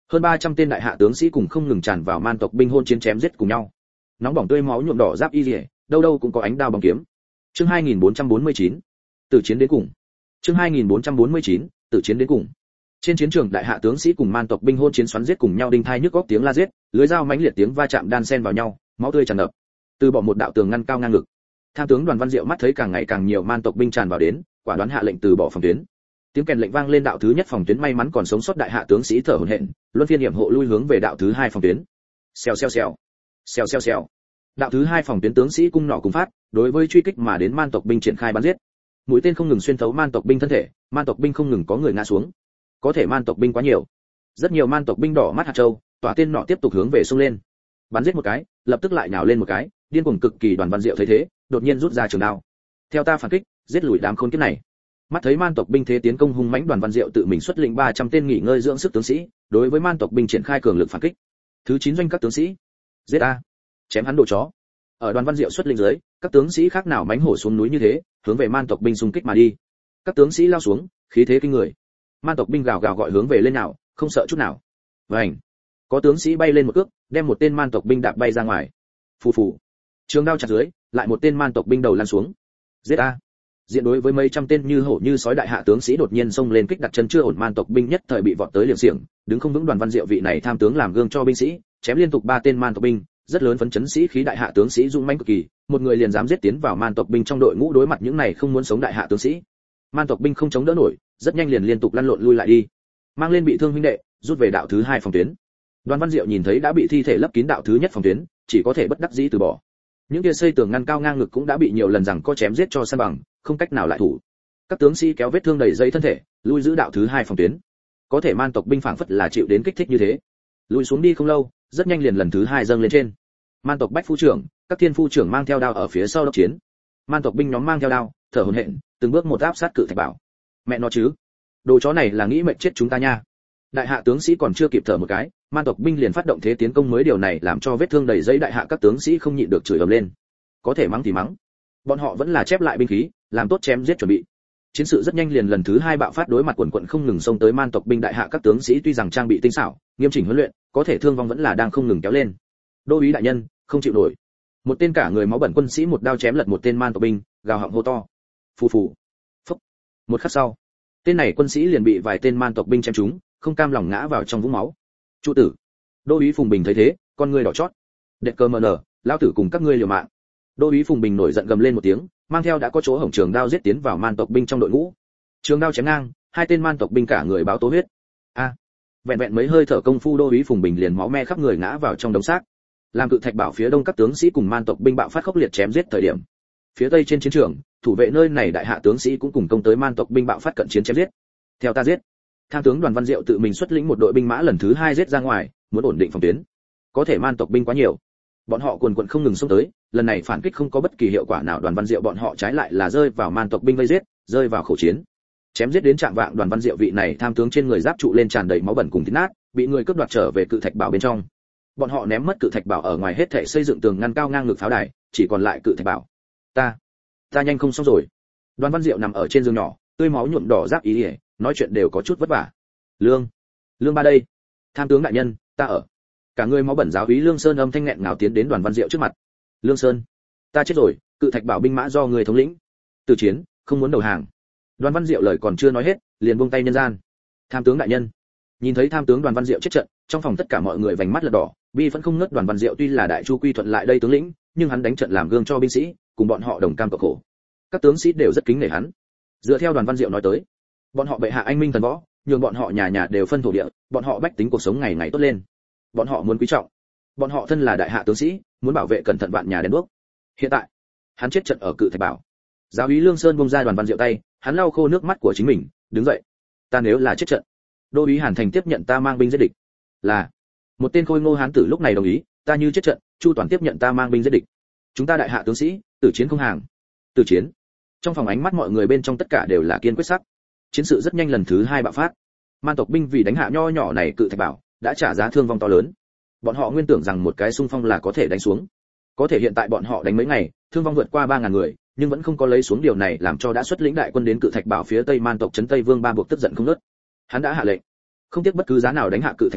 Hơn ba trăm tên đại hạ tướng sĩ cùng không ngừng tràn vào man tộc binh hôn chiến chém giết cùng nhau. Nóng bỏng tươi máu nhuộm đỏ giáp y liễu, đâu đâu cũng có ánh đao bóng kiếm. Chương hai nghìn bốn trăm bốn mươi chín, tử chiến đến cùng. Chương hai nghìn bốn trăm bốn mươi chín, tử chiến đến cùng. Trên chiến trường đại hạ tướng sĩ cùng man tộc binh hôn chiến xoắn giết cùng nhau, đinh thai nhức óc tiếng la giết, lưới dao mãnh liệt tiếng va chạm đan xen vào nhau, máu tươi tràn ngập. Từ bỏ một đạo tường ngăn cao ngang ngực. Tham tướng Đoàn Văn Diệu mắt thấy càng ngày càng nhiều man tộc binh tràn vào đến, quả đoán hạ lệnh từ bỏ phòng tuyến. Tiếng kèn lệnh vang lên, đạo thứ nhất phòng tuyến may mắn còn sống sót đại hạ tướng sĩ thở hổn hển, luân phiên hiểm hộ lui hướng về đạo thứ hai phòng tuyến. Xèo xèo xèo, xèo xèo xèo. Đạo thứ hai phòng tuyến tướng sĩ cung nỏ cùng phát, đối với truy kích mà đến man tộc binh triển khai bắn giết. Mũi tên không ngừng xuyên thấu man tộc binh thân thể, man tộc binh không ngừng có người ngã xuống. Có thể man tộc binh quá nhiều, rất nhiều man tộc binh đỏ mắt hạt châu, tỏa tên nỏ tiếp tục hướng về xông lên. Bắn giết một cái, lập tức lại nhào lên một cái, điên cuồng cực kỳ. Đoàn Văn Diệu thấy thế, đột nhiên rút ra trường đao. Theo ta phản kích, giết lùi đám khốn kiếp này. Mắt thấy man tộc binh thế tiến công hung mãnh, Đoàn Văn Diệu tự mình xuất lĩnh ba trăm tên nghỉ ngơi dưỡng sức tướng sĩ, đối với man tộc binh triển khai cường lực phản kích. Thứ chín doanh các tướng sĩ, giết a, chém hắn đồ chó. Ở Đoàn Văn Diệu xuất lĩnh dưới, các tướng sĩ khác nào mãnh hổ xuống núi như thế, hướng về man tộc binh xung kích mà đi. Các tướng sĩ lao xuống, khí thế kinh người. Man tộc binh gào gào gọi hướng về lên nào, không sợ chút nào. Vành, có tướng sĩ bay lên một cước, đem một tên man tộc binh đạp bay ra ngoài. Phù phù, trường đao chặt dưới, lại một tên man tộc binh đầu lăn xuống. Giết a. Diện đối với mấy trăm tên như hổ như sói đại hạ tướng sĩ đột nhiên xông lên kích đặt chân chưa ổn, man tộc binh nhất thời bị vọt tới liều xiềng, đứng không vững. Đoàn Văn Diệu vị này tham tướng làm gương cho binh sĩ, chém liên tục ba tên man tộc binh, rất lớn phấn chấn sĩ khí. Đại hạ tướng sĩ dũng mãnh cực kỳ, một người liền dám giết tiến vào man tộc binh trong đội ngũ, đối mặt những này không muốn sống đại hạ tướng sĩ, man tộc binh không chống đỡ nổi, rất nhanh liền liên tục lăn lộn lui lại đi, mang lên bị thương huynh đệ, rút về đạo thứ hai phòng tuyến. Đoàn Văn Diệu nhìn thấy đã bị thi thể lấp kín đạo thứ nhất phòng tuyến, chỉ có thể bất đắc dĩ từ bỏ. Những kia xây tường ngăn cao ngang ngực cũng đã bị nhiều lần rằng có chém giết cho san bằng, không cách nào lại thủ. Các tướng sĩ kéo vết thương đầy dây thân thể, lui giữ đạo thứ hai phòng tuyến. Có thể man tộc binh phảng phất là chịu đến kích thích như thế, lùi xuống đi không lâu, rất nhanh liền lần thứ hai dâng lên trên. Man tộc bách phu trưởng, các thiên phu trưởng mang theo đao ở phía sau đốc chiến. Man tộc binh nhóm mang theo đao, thở hổn hển, từng bước một áp sát cự thạch bảo. Mẹ nó chứ, đồ chó này là nghĩ mệnh chết chúng ta nha. Đại hạ tướng sĩ còn chưa kịp thở một cái, man tộc binh liền phát động thế tiến công mới, điều này làm cho vết thương đầy dây đại hạ các tướng sĩ không nhịn được chửi ầm lên. Có thể mắng thì mắng, bọn họ vẫn là chép lại binh khí, làm tốt chém giết chuẩn bị. Chiến sự rất nhanh liền lần thứ hai bạo phát, đối mặt quần quần không ngừng xông tới man tộc binh. Đại hạ các tướng sĩ tuy rằng trang bị tinh xảo, nghiêm chỉnh huấn luyện, có thể thương vong vẫn là đang không ngừng kéo lên. Đô úy đại nhân, không chịu nổi. Một tên cả người máu bẩn quân sĩ một đao chém lật một tên man tộc binh, gào họng hô to. Phù phù. Phốc. Một khắc sau, tên này quân sĩ liền bị vài tên man tộc binh chém trúng, không cam lòng ngã vào trong vũng máu. Trụ tử. Đô úy Phùng Bình thấy thế, con ngươi đỏ chót. Đệ cơ mờ nở, lao tử cùng các ngươi liều mạng. Đô úy Phùng Bình nổi giận gầm lên một tiếng, mang theo đã có chỗ hổng trường đao giết tiến vào man tộc binh trong đội ngũ. Trường đao chém ngang, hai tên man tộc binh cả người báo tố huyết. A. Vẹn vẹn mấy hơi thở công phu, Đô úy Phùng Bình liền máu me khắp người ngã vào trong đống xác. Làm cự thạch bảo phía đông các tướng sĩ cùng man tộc binh bạo phát khốc liệt chém giết thời điểm, phía tây trên chiến trường, thủ vệ nơi này đại hạ tướng sĩ cũng cùng công tới man tộc binh bạo phát cận chiến chém giết. Theo ta giết. Tham tướng Đoàn Văn Diệu tự mình xuất lĩnh một đội binh mã lần thứ hai giết ra ngoài, muốn ổn định phòng tuyến. Có thể man tộc binh quá nhiều, bọn họ cuồn cuộn không ngừng xông tới, lần này phản kích không có bất kỳ hiệu quả nào. Đoàn Văn Diệu bọn họ trái lại là rơi vào man tộc binh vây giết, rơi vào khẩu chiến. Chém giết đến trạng vạng, Đoàn Văn Diệu vị này tham tướng trên người giáp trụ lên tràn đầy máu bẩn cùng thịt nát, bị người cướp đoạt trở về cự thạch bảo bên trong. Bọn họ ném mất cự thạch bảo ở ngoài hết thảy xây dựng tường ngăn cao ngang ngực pháo đài, chỉ còn lại cự thạch bảo. Ta, ta nhanh không xong rồi. Đoàn Văn Diệu nằm ở trên giường nhỏ, tươi máu nhuộm đỏ giáp ý ỉa, nói chuyện đều có chút vất vả. Lương, Lương ba đây. Tham tướng đại nhân, ta ở. Cả người máu bẩn giáo úy Lương Sơn âm thanh nghẹn ngào tiến đến Đoàn Văn Diệu trước mặt. Lương Sơn, ta chết rồi, cự thạch bảo binh mã do người thống lĩnh. Từ chiến, không muốn đầu hàng. Đoàn Văn Diệu lời còn chưa nói hết, liền buông tay nhân gian. Tham tướng đại nhân. Nhìn thấy tham tướng Đoàn Văn Diệu chết trận, trong phòng tất cả mọi người vành mắt lật đỏ, bi vẫn không ngớt. Đoàn Văn Diệu tuy là đại chu quy thuận lại đây tướng lĩnh, nhưng hắn đánh trận làm gương cho binh sĩ, cùng bọn họ đồng cam cộng khổ. Các tướng sĩ đều rất kính nể hắn. Dựa theo Đoàn Văn Diệu nói tới, bọn họ bệ hạ anh minh thần võ, nhường bọn họ nhà nhà đều phân thổ địa, bọn họ bách tính cuộc sống ngày ngày tốt lên. Bọn họ muốn quý trọng, bọn họ thân là đại hạ tướng sĩ, muốn bảo vệ cẩn thận vạn nhà đến bước. Hiện tại, hắn chết trận ở cự thạch bảo. Giáo úy Lương Sơn buông ra Đoàn Văn Diệu tay, hắn lau khô nước mắt của chính mình, đứng dậy. Ta nếu là chết trận, Đô úy Hàn Thành tiếp nhận ta mang binh giết địch. Là. Một tên khôi ngô hán tử lúc này đồng ý, ta như chết trận, Chu Toàn tiếp nhận ta mang binh giết địch. Chúng ta đại hạ tướng sĩ, tử chiến không hàng. Tử chiến. Trong phòng ánh mắt mọi người bên trong tất cả đều là kiên quyết sắc. Chiến sự rất nhanh lần thứ hai bạo phát. Man tộc binh vì đánh hạ nho nhỏ này cự thạch bảo, đã trả giá thương vong to lớn. Bọn họ nguyên tưởng rằng một cái xung phong là có thể đánh xuống. Có thể hiện tại bọn họ đánh mấy ngày, thương vong vượt qua ba ngàn người, nhưng vẫn không có lấy xuống, điều này làm cho đã xuất lĩnh đại quân đến cự thạch bảo phía tây man tộc trấn Tây Vương Ba buộc tức giận không ngớt. Hắn đã hạ lệnh, không tiếc bất cứ giá nào đánh hạ cự thạch bảo,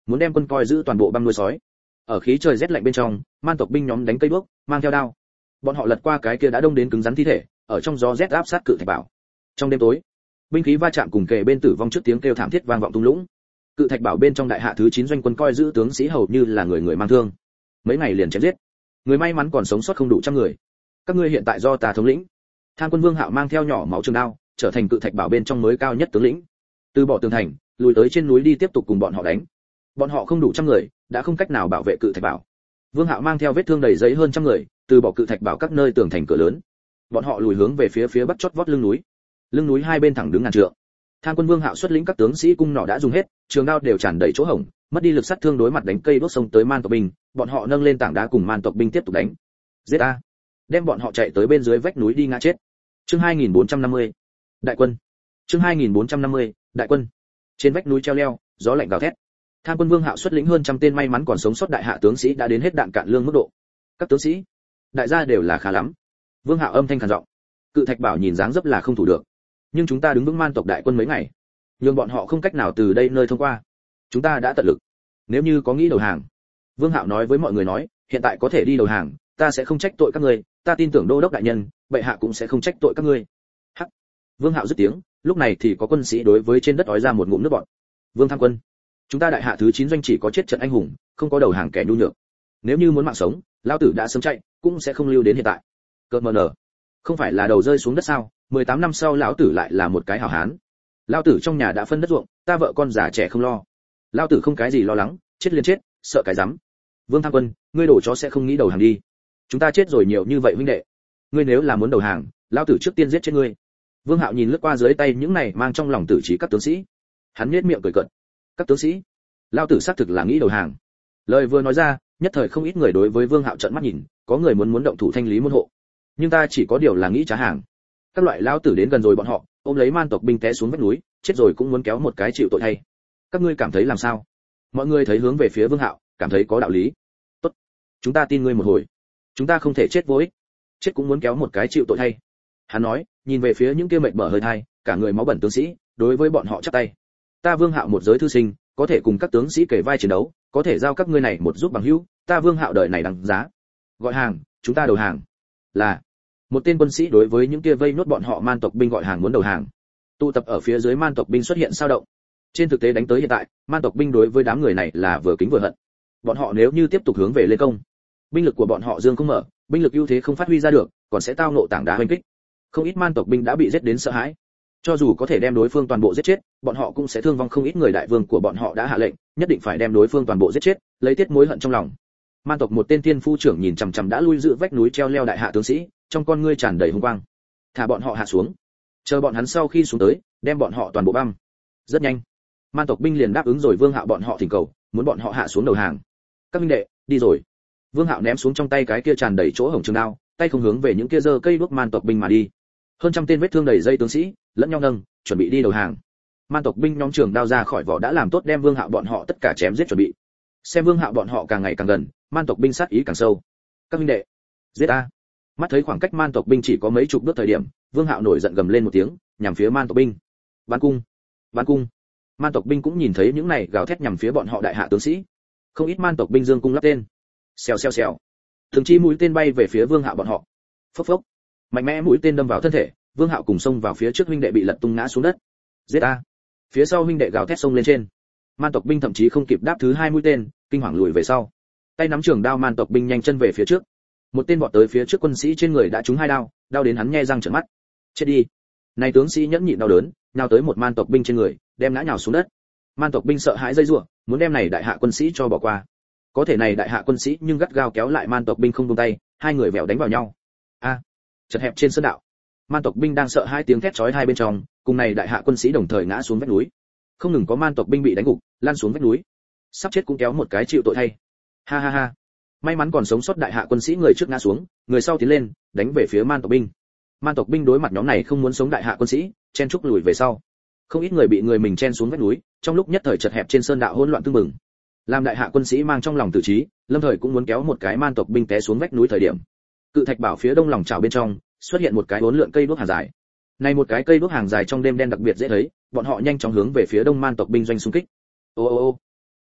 muốn đem quân coi giữ toàn bộ băm nuôi sói. Ở khí trời rét lạnh bên trong, man tộc binh nhóm đánh cây đuốc, mang theo đao. Bọn họ lật qua cái kia đã đông đến cứng rắn thi thể, ở trong gió rét áp sát cự thạch bảo. Trong đêm tối, binh khí va chạm cùng kề bên tử vong trước tiếng kêu thảm thiết vang vọng tung lũng. Cự thạch bảo bên trong đại hạ thứ chín doanh quân coi giữ tướng sĩ hầu như là người người mang thương. Mấy ngày liền chém giết. Người may mắn còn sống sót không đủ trăm người. Các ngươi hiện tại do ta thống lĩnh. Tham quân Vương Hạo mang theo nhỏ máu trường đao, trở thành cự thạch bảo bên trong mới cao nhất tướng lĩnh. Từ bỏ tường thành, lùi tới trên núi đi tiếp tục cùng bọn họ đánh. Bọn họ không đủ trăm người, đã không cách nào bảo vệ cự thạch bảo. Vương Hạo mang theo vết thương đầy giấy hơn trăm người, từ bỏ cự thạch bảo các nơi tường thành cửa lớn. Bọn họ lùi hướng về phía phía bắc chót vót lưng núi. Lưng núi hai bên thẳng đứng ngàn trượng. Tham quân Vương Hạo xuất lĩnh các tướng sĩ cung nỏ đã dùng hết, trường đao đều tràn đầy chỗ hổng, mất đi lực sát thương đối mặt đánh cây đốt sông tới man tộc binh, bọn họ nâng lên tảng đá cùng man tộc binh tiếp tục đánh. Giết a! Đem bọn họ chạy tới bên dưới vách núi đi ngã chết. Chương hai nghìn bốn trăm năm mươi. Đại quân. Chương hai nghìn bốn trăm năm mươi. Đại quân. Trên vách núi treo leo, gió lạnh gào thét. Tham quân Vương Hạo xuất lĩnh hơn trăm tên may mắn còn sống sót đại hạ tướng sĩ đã đến hết đạn cạn lương mức độ. Các tướng sĩ, đại gia đều là khá lắm. Vương Hạo âm thanh khàn giọng. Cự thạch bảo nhìn dáng dấp là không thủ được, nhưng chúng ta đứng vững man tộc đại quân mấy ngày, nhưng bọn họ không cách nào từ đây nơi thông qua. Chúng ta đã tận lực. Nếu như có nghĩ đầu hàng, Vương Hạo nói với mọi người nói, hiện tại có thể đi đầu hàng, ta sẽ không trách tội các ngươi, ta tin tưởng đô đốc đại nhân, bệ hạ cũng sẽ không trách tội các ngươi. Hắc. Vương Hạo dứt tiếng, lúc này thì có quân sĩ đối với trên đất ói ra một ngụm nước bọt. Vương Tham Quân, chúng ta đại hạ thứ chín doanh chỉ có chết trận anh hùng, không có đầu hàng kẻ nhu nhược. Nếu như muốn mạng sống, lão tử đã sớm chạy, cũng sẽ không lưu đến hiện tại. Cợt mờ nở, không phải là đầu rơi xuống đất sao? mười tám năm sau lão tử lại là một cái hảo hán. Lão tử trong nhà đã phân đất ruộng, ta vợ con già trẻ không lo. Lão tử không cái gì lo lắng, chết liền chết, sợ cái rắm. Vương Tham Quân, ngươi đổ chó sẽ không nghĩ đầu hàng đi. Chúng ta chết rồi nhiều như vậy huynh đệ, ngươi nếu là muốn đầu hàng, lão tử trước tiên giết chết ngươi. Vương Hạo nhìn lướt qua dưới tay những này mang trong lòng tử trí các tướng sĩ, hắn nhếch miệng cười cợt. Các tướng sĩ, lão tử xác thực là nghĩ đầu hàng. Lời vừa nói ra, nhất thời không ít người đối với Vương Hạo trợn mắt nhìn, có người muốn muốn động thủ thanh lý môn hộ. Nhưng ta chỉ có điều là nghĩ trả hàng. Các loại lão tử đến gần rồi bọn họ, ôm lấy man tộc binh té xuống vách núi, chết rồi cũng muốn kéo một cái chịu tội thay. Các ngươi cảm thấy làm sao? Mọi người thấy hướng về phía Vương Hạo, cảm thấy có đạo lý. Tốt, chúng ta tin ngươi một hồi. Chúng ta không thể chết vô ích, chết cũng muốn kéo một cái chịu tội thay. Hắn nói, nhìn về phía những kia mệt mỏi hơi thai, cả người máu bẩn tướng sĩ, đối với bọn họ chắp tay. Ta Vương Hạo một giới thư sinh, có thể cùng các tướng sĩ kể vai chiến đấu, có thể giao các ngươi này một giúp bằng hữu, ta Vương Hạo đời này đằng giá. Gọi hàng, chúng ta đầu hàng. Là. Một tên quân sĩ đối với những kia vây nốt bọn họ man tộc binh gọi hàng muốn đầu hàng. Tụ tập ở phía dưới man tộc binh xuất hiện sao động. Trên thực tế đánh tới hiện tại, man tộc binh đối với đám người này là vừa kính vừa hận. Bọn họ nếu như tiếp tục hướng về lên công, binh lực của bọn họ dương không mở, binh lực ưu thế không phát huy ra được, còn sẽ tao ngộ tảng đá hoành kích. Không ít man tộc binh đã bị giết đến sợ hãi. Cho dù có thể đem đối phương toàn bộ giết chết, bọn họ cũng sẽ thương vong không ít người. Đại vương của bọn họ đã hạ lệnh, nhất định phải đem đối phương toàn bộ giết chết, lấy tiết mối hận trong lòng. Man tộc một tên tiên phu trưởng nhìn chằm chằm đã lui dự vách núi treo leo đại hạ tướng sĩ, trong con ngươi tràn đầy hung quang. Thả bọn họ hạ xuống, chờ bọn hắn sau khi xuống tới, đem bọn họ toàn bộ băm. Rất nhanh, man tộc binh liền đáp ứng rồi Vương Hạo bọn họ thỉnh cầu, muốn bọn họ hạ xuống đầu hàng. Các minh đệ, đi rồi. Vương Hạo ném xuống trong tay cái kia tràn đầy chỗ hổng trường đao, tay không hướng về những kia giơ cây đuốc man tộc binh mà đi. Hơn trăm tên vết thương đầy dây tướng sĩ, lẫn nhau nâng, chuẩn bị đi đầu hàng. Man tộc binh nhóm trường đao ra khỏi vỏ đã làm tốt đem Vương Hạo bọn họ tất cả chém giết chuẩn bị. Xem Vương Hạo bọn họ càng ngày càng gần, man tộc binh sát ý càng sâu. Các minh đệ, giết a! Mắt thấy khoảng cách man tộc binh chỉ có mấy chục bước thời điểm, Vương Hạo nổi giận gầm lên một tiếng, nhằm phía man tộc binh. Bắn cung! Bắn cung! Man tộc binh cũng nhìn thấy những này gào thét nhằm phía bọn họ đại hạ tướng sĩ. Không ít man tộc binh dương cung lắp tên. Xèo xèo xèo. Từng chi mũi tên bay về phía Vương Hạo bọn họ. Phốc phốc. Mạnh mẽ mũi tên đâm vào thân thể, Vương Hạo cùng xông vào phía trước huynh đệ bị lật tung ngã xuống đất. Giết a! Phía sau huynh đệ gào thét xông lên trên. Man tộc binh thậm chí không kịp đáp thứ hai mũi tên, kinh hoàng lùi về sau. Tay nắm trường đao man tộc binh nhanh chân về phía trước. Một tên vọt tới phía trước quân sĩ trên người đã trúng hai đao, đau đến hắn nhe răng trợn mắt. Chết đi! Này tướng sĩ nhẫn nhịn đau đớn, nhào tới một man tộc binh trên người, đem ngã nhào xuống đất. Man tộc binh sợ hãi dây rủa, muốn đem này đại hạ quân sĩ cho bỏ qua. Có thể này đại hạ quân sĩ nhưng gắt gao kéo lại man tộc binh không buông tay, hai người vẹo đánh vào nhau. A! Chật hẹp trên sơn đạo. Man tộc binh đang sợ hai tiếng thét chói tai bên trong, cùng này đại hạ quân sĩ đồng thời ngã xuống vách núi. Không ngừng có man tộc binh bị đánh gục, lăn xuống vách núi. Sắp chết cũng kéo một cái chịu tội thay. Ha ha ha. May mắn còn sống sót đại hạ quân sĩ người trước ngã xuống, người sau tiến lên, đánh về phía man tộc binh. Man tộc binh đối mặt nhóm này không muốn sống đại hạ quân sĩ, chen trúc lùi về sau. Không ít người bị người mình chen xuống vách núi, trong lúc nhất thời chật hẹp trên sơn đạo hỗn loạn tương mừng. Làm đại hạ quân sĩ mang trong lòng tự trí, lâm thời cũng muốn kéo một cái man tộc binh té xuống vách núi thời điểm. Cự thạch bảo phía đông lòng chảo bên trong, xuất hiện một cái uốn lượn cây đuốc hàng dài. Này một cái cây đuốc hàng dài trong đêm đen đặc biệt dễ thấy, bọn họ nhanh chóng hướng về phía đông man tộc binh doanh xung kích. Ô ô ô.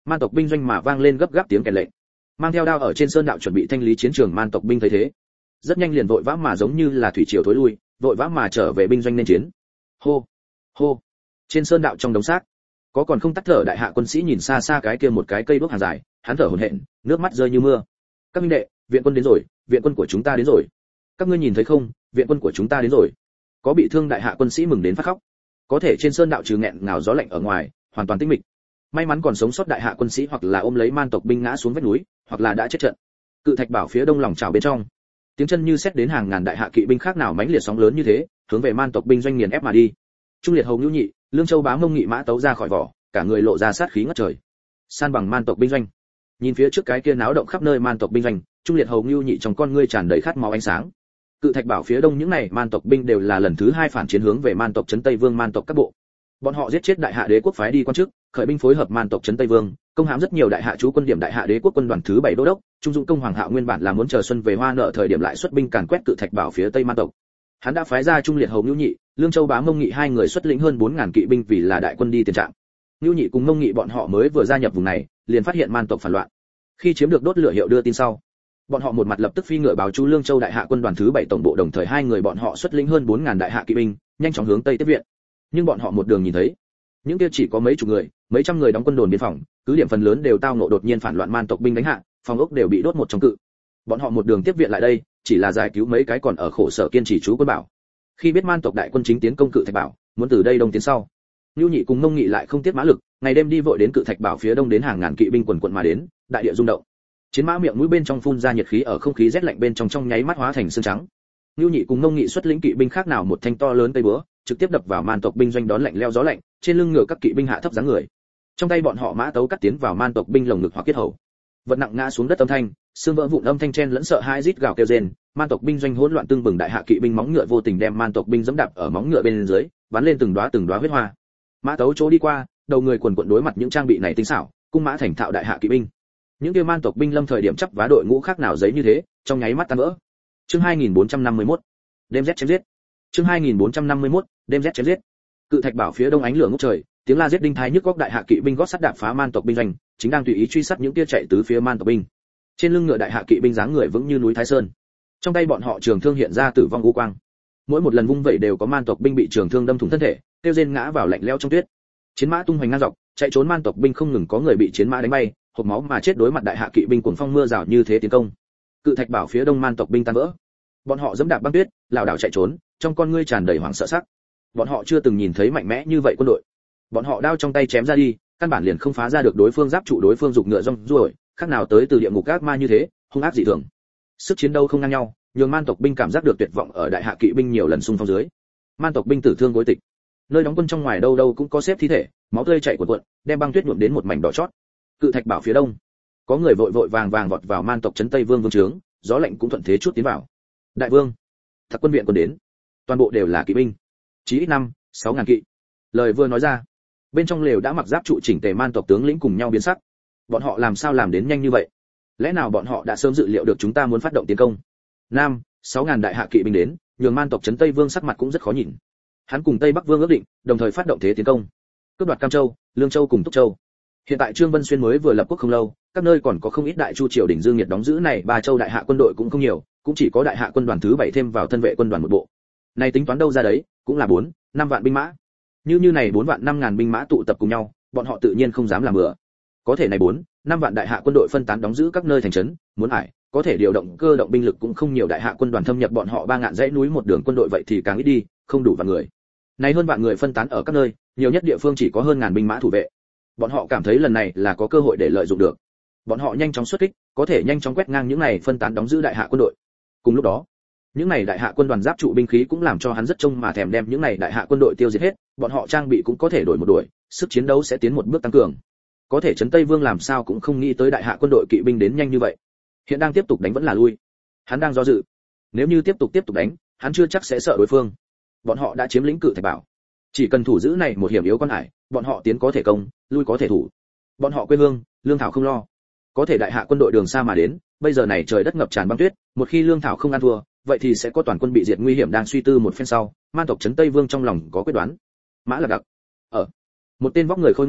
Man tộc binh doanh mà vang lên gấp gáp tiếng kèn lệnh. Mang theo đao ở trên sơn đạo chuẩn bị thanh lý chiến trường man tộc binh thấy thế, rất nhanh liền vội vã mà giống như là thủy triều thối lui, vội vã mà trở về binh doanh nên chiến. Hô, hô. Trên sơn đạo trong đống xác, có còn không tắt thở đại hạ quân sĩ nhìn xa xa cái kia một cái cây đuốc hàng dài, hắn thở hổn hển, nước mắt rơi như mưa. Các minh đệ, viện quân đến rồi, viện quân của chúng ta đến rồi. Các ngươi nhìn thấy không, viện quân của chúng ta đến rồi. Có bị thương đại hạ quân sĩ mừng đến phát khóc. Có thể trên sơn đạo trừ nghẹn ngào gió lạnh ở ngoài, hoàn toàn tĩnh mịch. May mắn còn sống sót đại hạ quân sĩ hoặc là ôm lấy man tộc binh ngã xuống vách núi, hoặc là đã chết trận. Cự thạch bảo phía đông lòng chảo bên trong, tiếng chân như xét đến hàng ngàn đại hạ kỵ binh khác nào mãnh liệt sóng lớn như thế, hướng về man tộc binh doanh nghiền ép mà đi. Trung liệt hầu Nưu Nhị, Lương Châu Bá Mông Nghị mã tấu ra khỏi vỏ, cả người lộ ra sát khí ngất trời. San bằng man tộc binh doanh. Nhìn phía trước cái kia náo động khắp nơi man tộc binh doanh, Trung liệt hầu Nưu Nhị trong con ngươi tràn đầy khát máu ánh sáng. Cự thạch bảo phía đông những này man tộc binh đều là lần thứ hai phản chiến hướng về man tộc trấn Tây Vương man tộc các bộ. Bọn họ giết chết đại hạ đế quốc phái đi quan chức, khởi binh phối hợp man tộc trấn Tây Vương, công hãm rất nhiều đại hạ trú quân điểm đại hạ đế quốc quân đoàn thứ bảy đô đốc, trung dũng công hoàng hạo nguyên bản là muốn chờ xuân về hoa nợ thời điểm lại xuất binh càn quét cự thạch bảo phía tây man tộc. Hắn đã phái ra Trung liệt hầu Nưu Nhị, Lương Châu Bá Mông Nghị hai người xuất lĩnh hơn bốn ngàn kỵ binh vì là đại quân đi tiền trạng. Nưu Nhị cùng Mông Nghị bọn họ mới vừa gia nhập vùng này, liền phát hiện man tộc phản loạn. Khi chiếm được đốt lửa hiệu đưa tin sau, bọn họ một mặt lập tức phi ngựa báo chú Lương Châu đại hạ quân đoàn thứ bảy tổng bộ, đồng thời hai người bọn họ xuất lĩnh hơn bốn ngàn đại hạ kỵ binh, nhanh chóng hướng tây tiếp viện. Nhưng bọn họ một đường nhìn thấy, những kia chỉ có mấy chục người, mấy trăm người đóng quân đồn biên phòng, cứ điểm phần lớn đều tao ngộ đột nhiên phản loạn man tộc binh đánh hạ, phòng ốc đều bị đốt một trong cự. Bọn họ một đường tiếp viện lại đây, chỉ là giải cứu mấy cái còn ở khổ sở kiên trì trú quân bảo. Khi biết man tộc đại quân chính tiến công cự thạch bảo, muốn từ đây đông tiến sau, Nưu Nhị cùng Mông Nghị lại không tiếc mã lực, ngày đêm đi vội đến cự thạch bảo phía đông, đến hàng ngàn kỵ binh quần quần mà đến, đại địa rung động. Chiến mã miệng mũi bên trong phun ra nhiệt khí, ở không khí rét lạnh bên trong trong nháy mắt hóa thành xương trắng. Nưu Nhị cùng Mông Nghị xuất lĩnh kỵ binh khác nào một thanh to lớn tây búa, trực tiếp đập vào man tộc binh doanh, đón lạnh leo gió lạnh, trên lưng ngựa các kỵ binh hạ thấp dáng người. Trong tay bọn họ mã tấu cắt tiến vào man tộc binh lồng ngực hoặc kết hầu. Vật nặng ngã xuống đất âm thanh, xương vỡ vụn âm thanh chen lẫn sợ hãi rít gào kêu rên, man tộc binh doanh hỗn loạn tương bừng, đại hạ kỵ binh móng ngựa vô tình đem man tộc binh giẫm đạp ở móng ngựa bên dưới, bắn lên từng đóa từng đóa huyết hoa. Mã tấu chỗ đi qua, đầu người quần quần đối mặt những trang bị này tinh xảo, cung mã thành thạo đại hạ kỵ binh. Những kia man tộc binh lâm thời điểm chấp vá đội ngũ khác nào giấy như thế, trong nháy mắt tan vỡ. Chương hai nghìn bốn trăm năm mươi mốt, đêm rét chém giết. Chương hai nghìn bốn trăm năm mươi mốt, đêm rét chém giết. Cự thạch bảo phía đông ánh lửa ngút trời, tiếng la giết đinh thái nhức góc, đại hạ kỵ binh gót sắt đạp phá man tộc binh doanh, chính đang tùy ý truy sát những kia chạy tứ phía man tộc binh. Trên lưng ngựa đại hạ kỵ binh dáng người vững như núi Thái Sơn. Trong tay bọn họ trường thương hiện ra tử vong u quang. Mỗi một lần vung vẩy đều có man tộc binh bị trường thương đâm thủng thân thể, tiêu rên ngã vào lạnh lẽo trong tuyết. Chiến mã tung hoành ngang dọc, chạy trốn man tộc binh không ngừng có người bị chiến mã đánh bay, hộc máu mà chết, đối mặt đại hạ kỵ binh cuồng phong mưa rào như thế tiến công. Cự thạch bảo phía đông man tộc binh tan vỡ. Bọn họ giẫm đạp băng tuyết, lảo đảo chạy trốn, trong con ngươi tràn đầy hoảng sợ sắc. Bọn họ chưa từng nhìn thấy mạnh mẽ như vậy quân đội. Bọn họ đao trong tay chém ra đi, căn bản liền không phá ra được đối phương giáp trụ, đối phương dục ngựa rong ruổi, khác nào tới từ địa ngục ác ma như thế, hung ác dị thường. Sức chiến đấu không ngang nhau, nhường man tộc binh cảm giác được tuyệt vọng ở đại hạ kỵ binh nhiều lần xung phong dưới. Man tộc binh tử thương gối tịch. Nơi đóng quân trong ngoài đâu đâu cũng có xếp thi thể, máu tươi chảy cuồn cuộn, đem băng tuyết nhuộm đến một mảnh đỏ chót. Cự thạch bảo phía đông, có người vội vội vàng vàng vọt vào man tộc trấn Tây Vương vương trướng, gió lạnh cũng thuận thế chút tiến vào. Đại vương, thật quân viện quân đến, toàn bộ đều là kỵ binh, chí ít năm, sáu ngàn kỵ. Lời vừa nói ra, bên trong lều đã mặc giáp trụ chỉnh tề man tộc tướng lĩnh cùng nhau biến sắc. Bọn họ làm sao làm đến nhanh như vậy? Lẽ nào bọn họ đã sớm dự liệu được chúng ta muốn phát động tiến công? Nam, sáu ngàn đại hạ kỵ binh đến, nhường man tộc trấn Tây Vương sắc mặt cũng rất khó nhìn. Hắn cùng Tây Bắc Vương ước định, đồng thời phát động thế tiến công, cướp đoạt Cam Châu, Lương Châu cùng Túc Châu. Hiện tại Trương Vân Xuyên mới vừa lập quốc không lâu, các nơi còn có không ít đại chu triều đình dương nhiệt đóng giữ này, ba châu đại hạ quân đội cũng không nhiều, cũng chỉ có đại hạ quân đoàn thứ bảy thêm vào thân vệ quân đoàn một bộ. Này tính toán đâu ra đấy, cũng là bốn, năm vạn binh mã. Như như này bốn vạn năm ngàn binh mã tụ tập cùng nhau, bọn họ tự nhiên không dám làm bừa. Có thể này bốn, năm vạn đại hạ quân đội phân tán đóng giữ các nơi thành trấn, muốn ải, có thể điều động cơ động binh lực cũng không nhiều, đại hạ quân đoàn thâm nhập bọn họ ba ngàn dãy núi một đường quân đội vậy thì càng ít đi, không đủ vạn người. Này hơn vạn người phân tán ở các nơi, nhiều nhất địa phương chỉ có hơn ngàn binh mã thủ vệ. Bọn họ cảm thấy lần này là có cơ hội để lợi dụng được. Bọn họ nhanh chóng xuất kích, có thể nhanh chóng quét ngang những này phân tán đóng giữ đại hạ quân đội. Cùng lúc đó, những này đại hạ quân đoàn giáp trụ binh khí cũng làm cho hắn rất trông mà thèm, đem những này đại hạ quân đội tiêu diệt hết, bọn họ trang bị cũng có thể đổi một đuổi, sức chiến đấu sẽ tiến một bước tăng cường. Có thể trấn Tây Vương làm sao cũng không nghĩ tới đại hạ quân đội kỵ binh đến nhanh như vậy. Hiện đang tiếp tục đánh vẫn là lui. Hắn đang do dự. Nếu như tiếp tục tiếp tục đánh, hắn chưa chắc sẽ sợ đối phương. Bọn họ đã chiếm lĩnh Cự Thạch Bảo, chỉ cần thủ giữ này một hiểm yếu con ải, bọn họ tiến có thể công, lui có thể thủ. Bọn họ quê hương, lương thảo không lo. Có thể đại hạ quân đội đường xa mà đến, bây giờ này trời đất ngập tràn băng tuyết, một khi lương thảo không ăn thua, vậy thì sẽ có toàn quân bị diệt nguy hiểm. Đang suy tư một phen sau, man tộc trấn Tây Vương trong lòng có quyết đoán. Mã Lạc Đặc, ở một tên vóc người khôi ngô,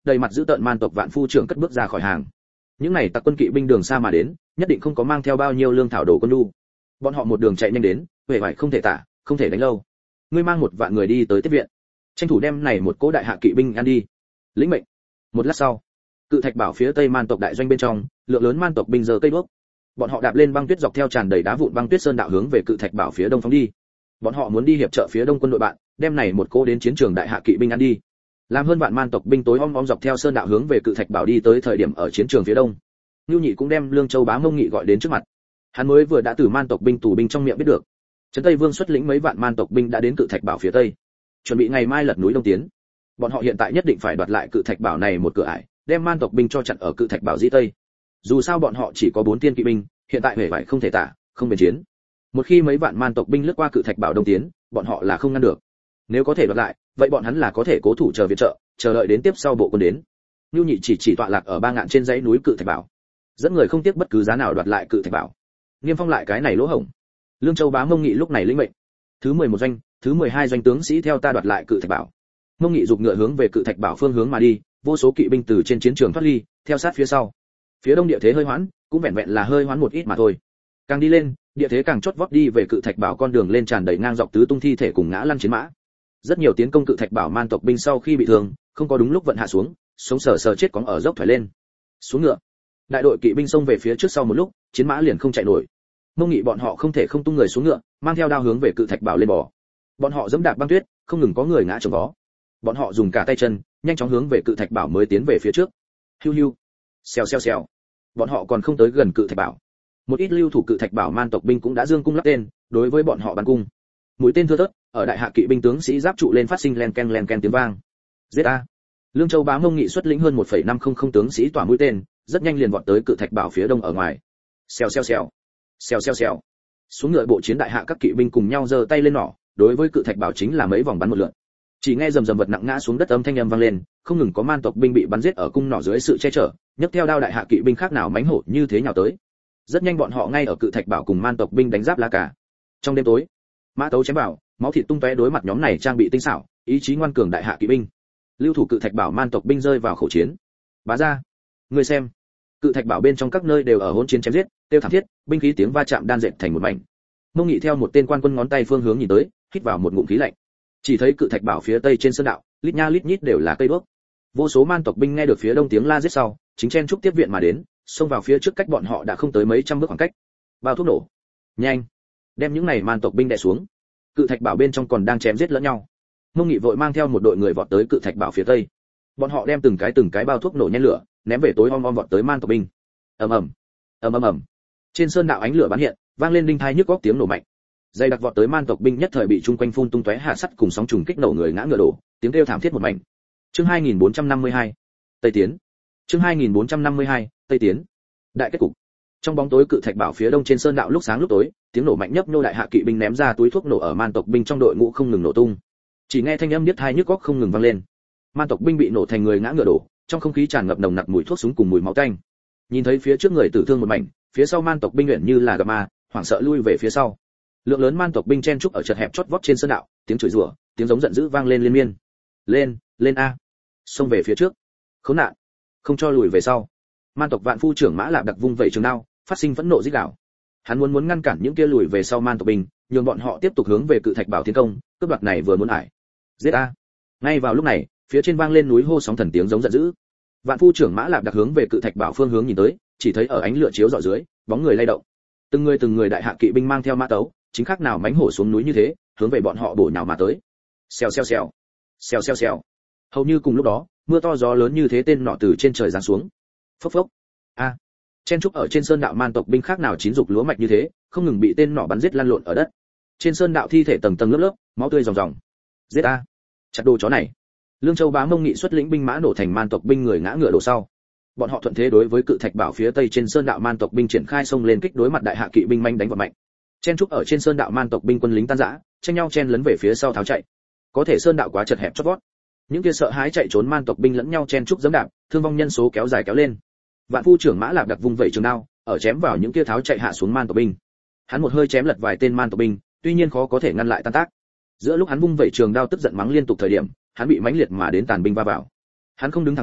đầy mặt dữ tợn man tộc vạn phu trưởng cất bước ra khỏi hàng. Những này tặc quân kỵ binh đường xa mà đến, nhất định không có mang theo bao nhiêu lương thảo đồ quân nhu. Bọn họ một đường chạy nhanh đến, huệ vải không thể tả, không thể đánh lâu. Ngươi mang một vạn người đi tới tiếp viện, tranh thủ đem này một cỗ đại hạ kỵ binh ăn đi. Lĩnh mệnh. Một lát sau, cự thạch bảo phía tây man tộc đại doanh bên trong, lượng lớn man tộc binh giờ cây đuốc. Bọn họ đạp lên băng tuyết dọc theo tràn đầy đá vụn băng tuyết sơn đạo hướng về cự thạch bảo phía đông phóng đi. Bọn họ muốn đi hiệp trợ phía đông quân đội bạn, đem này một cỗ đến chiến trường đại hạ kỵ binh ăn đi. Làm hơn vạn man tộc binh tối om om dọc theo sơn đạo hướng về cự thạch bảo đi tới thời điểm ở chiến trường phía đông. Nưu Nhị cũng đem Lương Châu Bá Mông Nghị gọi đến trước mặt. Hắn mới vừa đã từ man tộc binh tù binh trong miệng biết được, Trấn Tây Vương xuất lĩnh mấy vạn man tộc binh đã đến cự thạch bảo phía tây, chuẩn bị ngày mai lật núi đông tiến. Bọn họ hiện tại nhất định phải đoạt lại cự thạch bảo này một cửa ải, đem man tộc binh cho chặn ở cự thạch bảo dĩ tây. Dù sao bọn họ chỉ có bốn tiên kỵ binh, hiện tại hề vải không thể tả, không bền chiến. Một khi mấy vạn man tộc binh lướt qua cự thạch bảo đông tiến, bọn họ là không ngăn được. Nếu có thể đoạt lại, vậy bọn hắn là có thể cố thủ chờ viện trợ, chờ đợi đến tiếp sau bộ quân đến. Nưu Nhị chỉ chỉ tọa lạc ở ba ngạn trên dãy núi cự thạch bảo, dẫn người không tiếc bất cứ giá nào đoạt lại cự thạch bảo, niêm phong lại cái này lỗ hổng. Lương Châu Bá Mông Nghị lúc này lĩnh mệnh, thứ mười một doanh, thứ mười hai doanh tướng sĩ theo ta đoạt lại cự thạch bảo. Mông Nghị giục ngựa hướng về cự thạch bảo phương hướng mà đi, vô số kỵ binh từ trên chiến trường thoát ly, theo sát phía sau. Phía đông địa thế hơi hoãn, cũng vẹn vẹn là hơi hoãn một ít mà thôi. Càng đi lên, địa thế càng chót vót đi về cự thạch bảo con đường lên tràn đầy ngang dọc tứ tung thi thể cùng ngã lăn chiến mã. Rất nhiều tiến công cự thạch bảo man tộc binh sau khi bị thương, không có đúng lúc vận hạ xuống, sống sờ sờ chết cóng ở dốc thoải lên. Xuống ngựa. Đại đội kỵ binh xông về phía trước sau một lúc, chiến mã liền không chạy nổi. Mông Nghị bọn họ không thể không tung người xuống ngựa, mang theo đao hướng về cự thạch bảo lên bò. Bọn họ giẫm đạp băng tuyết, không ngừng có người ngã chồng vó. Bọn họ dùng cả tay chân, nhanh chóng hướng về cự thạch bảo mới tiến về phía trước. Hiu hiu, xèo xèo xèo. Bọn họ còn không tới gần cự thạch bảo, một ít lưu thủ cự thạch bảo man tộc binh cũng đã dương cung lắp tên, đối với bọn họ bắn cung. Mũi tên thưa thớt, ở đại hạ kỵ binh tướng sĩ giáp trụ lên phát sinh len ken len ken tiếng vang. Giết a! Lương Châu Bá Mông Nghị xuất lĩnh hơn một phẩy năm không không tướng sĩ tỏa mũi tên, rất nhanh liền vọt tới cự thạch bảo phía đông ở ngoài. Xèo xèo xèo, xèo xèo xèo. Xuống ngựa bộ chiến đại hạ các kỵ binh cùng nhau giơ tay lên nỏ, đối với cự thạch bảo chính là mấy vòng bắn một lượt. Chỉ nghe rầm rầm vật nặng ngã xuống đất âm thanh âm vang lên, không ngừng có man tộc binh bị bắn giết ở cung nỏ dưới sự che chở, nhấc theo đao đại hạ kỵ binh khác nào mánh hổ như thế nhào tới. Rất nhanh bọn họ ngay ở cự thạch bảo cùng man tộc binh đánh giáp lá cả. Trong đêm tối, mã tấu chém bảo, máu thịt tung tóe đối mặt nhóm này trang bị tinh xảo, ý chí ngoan cường đại hạ kỵ binh. Lưu thủ cự thạch bảo man tộc binh rơi vào khẩu chiến. Bá ra, người xem, cự thạch bảo bên trong các nơi đều ở hỗn chiến chém giết, tiêu thảm thiết, binh khí tiếng va chạm đan dệt thành một mảnh. Mông Nghị theo một tên quan quân ngón tay phương hướng nhìn tới, hít vào một ngụm khí lạnh. Chỉ thấy cự thạch bảo phía tây trên sơn đạo, lít nha lít nhít đều là cây đuốc. Vô số man tộc binh nghe được phía đông tiếng la giết sau, chính chen trúc tiếp viện mà đến, xông vào phía trước cách bọn họ đã không tới mấy trăm bước khoảng cách. Bao thuốc nổ, nhanh, đem những này man tộc binh đè xuống. Cự thạch bảo bên trong còn đang chém giết lẫn nhau. Mông Nghị vội mang theo một đội người vọt tới cự thạch bảo phía tây. Bọn họ đem từng cái từng cái bao thuốc nổ nhen lửa, ném về tối om om vọt tới man tộc binh. Ầm ầm, ầm ầm ầm. Trên sơn đạo ánh lửa bắn hiện, vang lên đinh thai nhức óc tiếng nổ mạnh. Dây đặc vọt tới man tộc binh nhất thời bị chung quanh phun tung tóe hạ sắt cùng sóng trùng kích nổ người ngã ngựa đổ, tiếng kêu thảm thiết một mảnh. Chương hai nghìn bốn trăm năm mươi hai, Tây tiến. Chương hai nghìn bốn trăm năm mươi hai, Tây tiến. Đại kết cục. Trong bóng tối cự thạch bảo phía đông trên sơn đạo lúc sáng lúc tối, tiếng nổ mạnh nhấp nhô đại hạ kỵ binh ném ra túi thuốc nổ ở man tộc binh trong đội ngũ không ngừng nổ tung. Chỉ nghe thanh âm niết thai nhức óc không ngừng vang lên. Man tộc binh bị nổ thành người ngã ngựa đổ, trong không khí tràn ngập nồng nặc mùi thuốc súng cùng mùi máu tanh. Nhìn thấy phía trước người tử thương một mảnh, phía sau man tộc binh luyện như là gặp ma, hoảng sợ lui về phía sau. Lượng lớn man tộc binh chen trúc ở chật hẹp chót vót trên sơn đạo, tiếng chửi rủa, tiếng giống giận dữ vang lên liên miên. Lên, lên a, xông về phía trước. Khốn nạn, không cho lùi về sau. Man tộc vạn phu trưởng Mã Lạp Đặc vung vẩy trường đao, phát sinh phẫn nộ rít gào. Hắn muốn muốn ngăn cản những kia lùi về sau man tộc binh, nhường bọn họ tiếp tục hướng về cự thạch bảo tiến công, cướp đoạt này vừa muốn ải. Giết a. Ngay vào lúc này, phía trên vang lên núi hô sóng thần tiếng giống giận dữ. Vạn phu trưởng Mã Lạp Đặc hướng về cự thạch bảo phương hướng nhìn tới, chỉ thấy ở ánh lửa chiếu rọi dưới, bóng người lay động. Từng người từng người đại hạ kỵ binh mang theo mã tấu, chính khác nào mánh hổ xuống núi như thế, hướng về bọn họ bổ nhào mà tới. Xèo xèo xèo, xèo xèo xèo. Hầu như cùng lúc đó, mưa to gió lớn như thế tên nọ từ trên trời giáng xuống. Phốc phốc. A. Chen trúc ở trên sơn đạo man tộc binh khác nào chín dục lúa mạch như thế, không ngừng bị tên nọ bắn giết lăn lộn ở đất. Trên sơn đạo thi thể tầng tầng lớp lớp, máu tươi ròng ròng. Giết a. Chặt đồ chó này. Lương Châu Bá Mông Nghị xuất lĩnh binh mã nổ thành man tộc binh người ngã ngựa đổ sau. Bọn họ thuận thế đối với cự thạch bảo phía tây trên sơn đạo man tộc binh triển khai xông lên kích đối mặt đại hạ kỵ binh manh đánh vào mạnh. Chen trúc ở trên sơn đạo man tộc binh quân lính tan rã, tranh nhau chen lấn về phía sau tháo chạy. Có thể sơn đạo quá chật hẹp chót vót, những kia sợ hãi chạy trốn man tộc binh lẫn nhau chen trúc giẫm đạp, thương vong nhân số kéo dài kéo lên. Vạn phu trưởng Mã Lạp Đặc vung vẩy trường đao, ở chém vào những kia tháo chạy hạ xuống man tộc binh. Hắn một hơi chém lật vài tên man tộc binh, tuy nhiên khó có thể ngăn lại tan tác. Giữa lúc hắn vung vẩy trường đao tức giận mắng liên tục thời điểm, hắn bị mãnh liệt mà đến tàn binh va vào. Hắn không đứng thẳng được,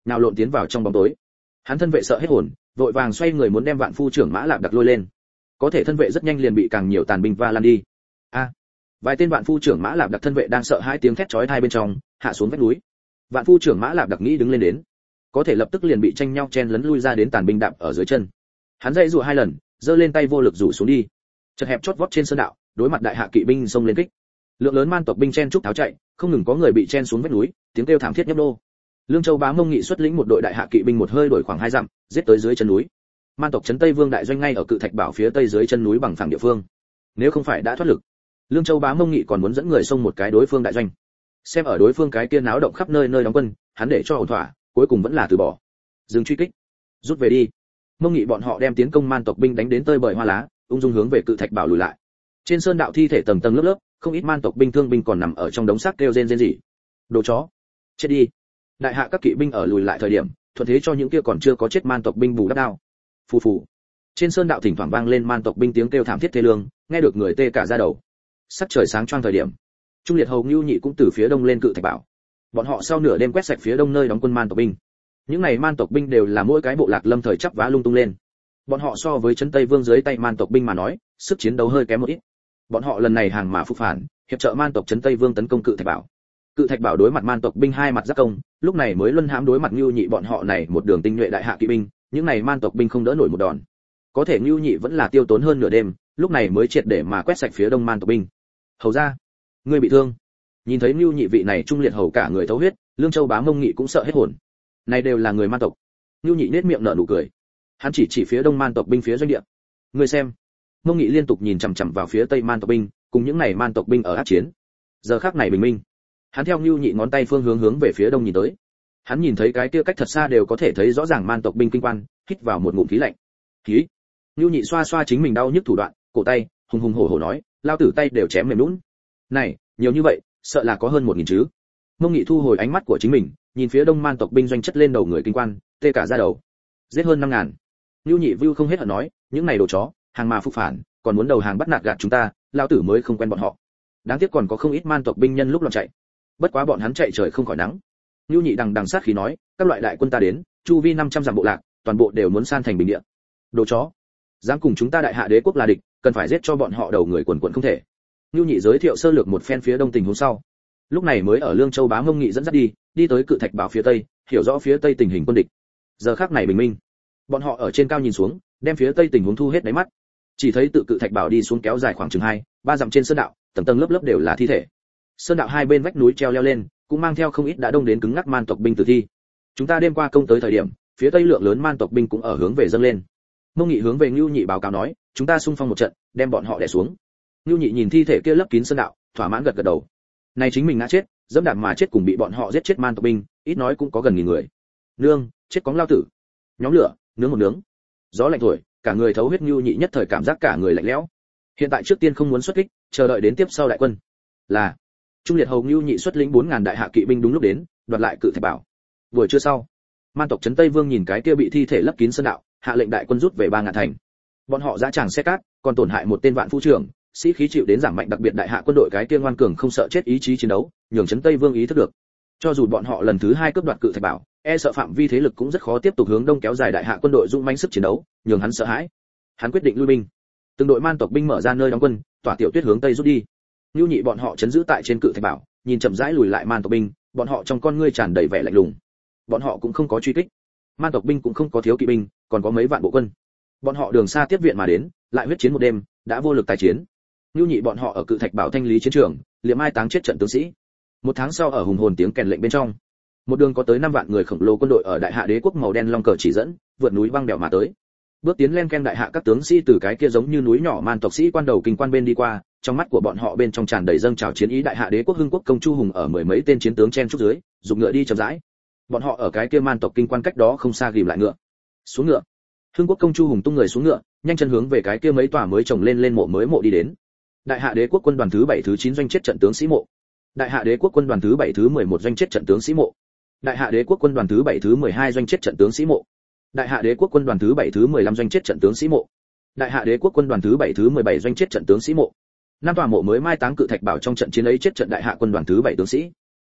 nào lộn tiến vào trong bóng tối. Hắn thân vệ sợ hết hồn, vội vàng xoay người muốn đem Vạn Phu trưởng Mã Lạp Đặc lôi lên. Có thể thân vệ rất nhanh liền bị càng nhiều tàn binh va lan đi. A! Vài tên Vạn Phu trưởng Mã Lạp Đặc thân vệ đang sợ hãi tiếng thét chói tai bên trong, hạ xuống vách núi. Vạn Phu trưởng Mã Lạp Đặc nghĩ đứng lên đến, có thể lập tức liền bị tranh nhau chen lấn lui ra đến tàn binh đạp ở dưới chân. Hắn dãy giụa hai lần, giơ lên tay vô lực rủ xuống đi. Chật hẹp chót vót trên sơn đạo, đối mặt đại hạ kỵ binh xông lên kích. Lượng lớn man tộc binh chen trúc tháo chạy, không ngừng có người bị chen xuống vách núi, tiếng kêu thảm thiết nhấp nô. Lương Châu Bá Mông Nghị xuất lĩnh một đội đại hạ kỵ binh một hơi đổi khoảng hai dặm, giết tới dưới chân núi. Man tộc trấn Tây Vương đại doanh ngay ở Cự Thạch Bảo phía tây dưới chân núi bằng phẳng địa phương. Nếu không phải đã thoát lực, Lương Châu Bá Mông Nghị còn muốn dẫn người xông một cái đối phương đại doanh. Xem ở đối phương cái kia náo động khắp nơi nơi đóng quân, hắn để cho ổn thỏa, cuối cùng vẫn là từ bỏ. Dừng truy kích, rút về đi. Mông Nghị bọn họ đem tiến công man tộc binh đánh đến tơi bời hoa lá, ung dung hướng về Cự Thạch Bảo lùi lại. Trên sơn đạo thi thể tầng tầng lớp lớp, không ít man tộc binh thương binh còn nằm ở trong đống xác kêu rên rên rỉ. Đồ chó, chết đi. Đại hạ các kỵ binh ở lùi lại thời điểm, thuận thế cho những kia còn chưa có chết man tộc binh bù đắp đao. Phù phù. Trên sơn đạo thỉnh thoảng vang lên man tộc binh tiếng kêu thảm thiết thê lương, nghe được người tê cả da đầu. Sắc trời sáng choang thời điểm, Trung Liệt Hầu Nưu Nhị cũng từ phía đông lên Cự Thạch Bảo. Bọn họ sau nửa đêm quét sạch phía đông nơi đóng quân man tộc binh. Những này man tộc binh đều là mỗi cái bộ lạc lâm thời chắp vá lung tung lên. Bọn họ so với trấn Tây Vương dưới tay man tộc binh mà nói, sức chiến đấu hơi kém một ít. Bọn họ lần này hàng mà phục phản, hiệp trợ man tộc trấn Tây Vương tấn công Cự Thạch Bảo. Cự Thạch Bảo đối mặt man tộc binh hai mặt giáp công, lúc này mới luân hãm đối mặt Nưu Nhị bọn họ này một đường tinh nhuệ đại hạ kỵ binh, những này man tộc binh không đỡ nổi một đòn. Có thể Nưu Nhị vẫn là tiêu tốn hơn nửa đêm, lúc này mới triệt để mà quét sạch phía đông man tộc binh. Hầu ra, ngươi bị thương. Nhìn thấy Nưu Nhị vị này Trung Liệt Hầu cả người thấu huyết, Lương Châu Bá Mông Nghị cũng sợ hết hồn. Này đều là người man tộc. Nưu Nhị nét miệng nở nụ cười. Hắn chỉ chỉ phía đông man tộc binh phía doanh địa. Ngươi xem. Mông Nghị liên tục nhìn chằm chằm vào phía tây man tộc binh, cùng những này man tộc binh ở ác chiến. Giờ khắc này bình minh. Hắn theo Nưu Nhị ngón tay phương hướng hướng về phía đông nhìn tới. Hắn nhìn thấy cái kia cách thật xa đều có thể thấy rõ ràng man tộc binh kinh quan, hít vào một ngụm khí lạnh. Khí. Nưu Nhị xoa xoa chính mình đau nhức thủ đoạn, cổ tay, hùng hùng hổ hổ nói, lao tử tay đều chém mềm nhũn. Này, nhiều như vậy, sợ là có hơn một nghìn chứ. Mông Nghị thu hồi ánh mắt của chính mình, nhìn phía đông man tộc binh doanh chất lên đầu người kinh quan, tê cả da đầu. Giết hơn năm ngàn. Nưu Nhị view không hết hận nói, những này đồ chó, hàng mà phục phản, còn muốn đầu hàng bắt nạt gạt chúng ta, lao tử mới không quen bọn họ. Đáng tiếc còn có không ít man tộc binh nhân lúc loạn chạy. Bất quá bọn hắn chạy trời không khỏi nắng. Nưu Nhị đằng đằng sát khí nói, các loại đại quân ta đến, chu vi năm trăm dặm bộ lạc, toàn bộ đều muốn san thành bình địa. Đồ chó, dám cùng chúng ta đại hạ đế quốc là địch, cần phải giết cho bọn họ đầu người quần quần không thể. Nưu Nhị giới thiệu sơ lược một phen phía đông tình huống sau, lúc này mới ở Lương Châu Bá Mông Nghị dẫn dắt đi, đi tới Cự Thạch Bảo phía tây, hiểu rõ phía tây tình hình quân địch. Giờ khắc này bình minh, bọn họ ở trên cao nhìn xuống, đem phía tây tình huống thu hết đáy mắt. Chỉ thấy tự Cự Thạch Bảo đi xuống kéo dài khoảng chừng hai, ba dặm trên sơn đạo, tầng tầng lớp lớp đều là thi thể. Sơn đạo hai bên vách núi treo leo lên, cũng mang theo không ít đã đông đến cứng ngắc man tộc binh tử thi. Chúng ta đêm qua công tới thời điểm, phía tây lượng lớn man tộc binh cũng ở hướng về dâng lên. Mông Nghị hướng về Nưu Nhị báo cáo nói, chúng ta xung phong một trận, đem bọn họ đè xuống. Nưu Nhị nhìn thi thể kia lấp kín sơn đạo, thỏa mãn gật gật đầu. Này chính mình ngã chết, dẫm đạp mà chết cùng bị bọn họ giết chết man tộc binh, ít nói cũng có gần nghìn người. Nương, chết cóng lao tử. Nhóm lửa, nướng một nướng. Gió lạnh thổi, cả người thấu huyết. Nưu Nhị nhất thời cảm giác cả người lạnh lẽo. Hiện tại trước tiên không muốn xuất kích, chờ đợi đến tiếp sau đại quân. Là Trung Liệt Hầu Nưu Nhị xuất lĩnh bốn ngàn đại hạ kỵ binh đúng lúc đến, đoạt lại Cự Thạch Bảo. Buổi trưa sau, man tộc trấn Tây Vương nhìn cái kia bị thi thể lấp kín sơn đạo, hạ lệnh đại quân rút về ba ngàn thành. Bọn họ dã tràng xe cát, còn tổn hại một tên vạn phu trưởng, sĩ khí chịu đến giảm mạnh, đặc biệt đại hạ quân đội cái kia ngoan cường không sợ chết ý chí chiến đấu, nhường trấn Tây Vương ý thức được. Cho dù bọn họ lần thứ hai cướp đoạt Cự Thạch Bảo, e sợ phạm vi thế lực cũng rất khó tiếp tục hướng đông kéo dài đại hạ quân đội dũng mãnh sức chiến đấu, nhường hắn sợ hãi. Hắn quyết định lui binh. Từng đội man tộc binh mở ra nơi đóng quân, tỏa tiểu tuyết hướng tây rút đi. Nưu Nhị bọn họ chấn giữ tại trên Cự Thạch Bảo, nhìn chậm rãi lùi lại man tộc binh, bọn họ trong con ngươi tràn đầy vẻ lạnh lùng. Bọn họ cũng không có truy kích. Man tộc binh cũng không có thiếu kỵ binh, còn có mấy vạn bộ quân. Bọn họ đường xa tiếp viện mà đến, lại huyết chiến một đêm, đã vô lực tái chiến. Nưu Nhị bọn họ ở Cự Thạch Bảo thanh lý chiến trường, liệm mai táng chết trận tướng sĩ. Một tháng sau ở hùng hồn tiếng kèn lệnh bên trong, một đường có tới năm vạn người khổng lồ quân đội ở đại hạ đế quốc màu đen long cờ chỉ dẫn, vượt núi băng đèo mà tới. Bước tiến lên ken đại hạ các tướng sĩ từ cái kia giống như núi nhỏ man tộc sĩ quan đầu kinh quan bên đi qua, trong mắt của bọn họ bên trong tràn đầy dâng trào chiến ý. Đại hạ đế quốc hưng quốc công Chu Hùng ở mười mấy tên chiến tướng chen trúc dưới, dùng ngựa đi chậm rãi. Bọn họ ở cái kia man tộc kinh quan cách đó không xa ghim lại ngựa. Xuống ngựa. Hưng quốc công Chu Hùng tung người xuống ngựa, nhanh chân hướng về cái kia mấy tòa mới trồng lên lên mộ mới mộ đi đến. Đại hạ đế quốc quân đoàn thứ bảy thứ chín doanh chết trận tướng sĩ mộ. Đại hạ đế quốc quân đoàn thứ bảy thứ mười một doanh chết trận tướng sĩ mộ. Đại hạ đế quốc quân đoàn thứ bảy thứ mười hai doanh chết trận tướng sĩ mộ. Đại hạ đế quốc quân đoàn thứ bảy thứ mười lăm doanh chết trận tướng sĩ mộ. Đại hạ đế quốc quân đoàn thứ bảy thứ mười bảy doanh chết trận tướng sĩ mộ. Năm tòa mộ mới mai táng Cự Thạch Bảo trong trận chiến ấy chết trận đại hạ quân đoàn thứ bảy tướng sĩ.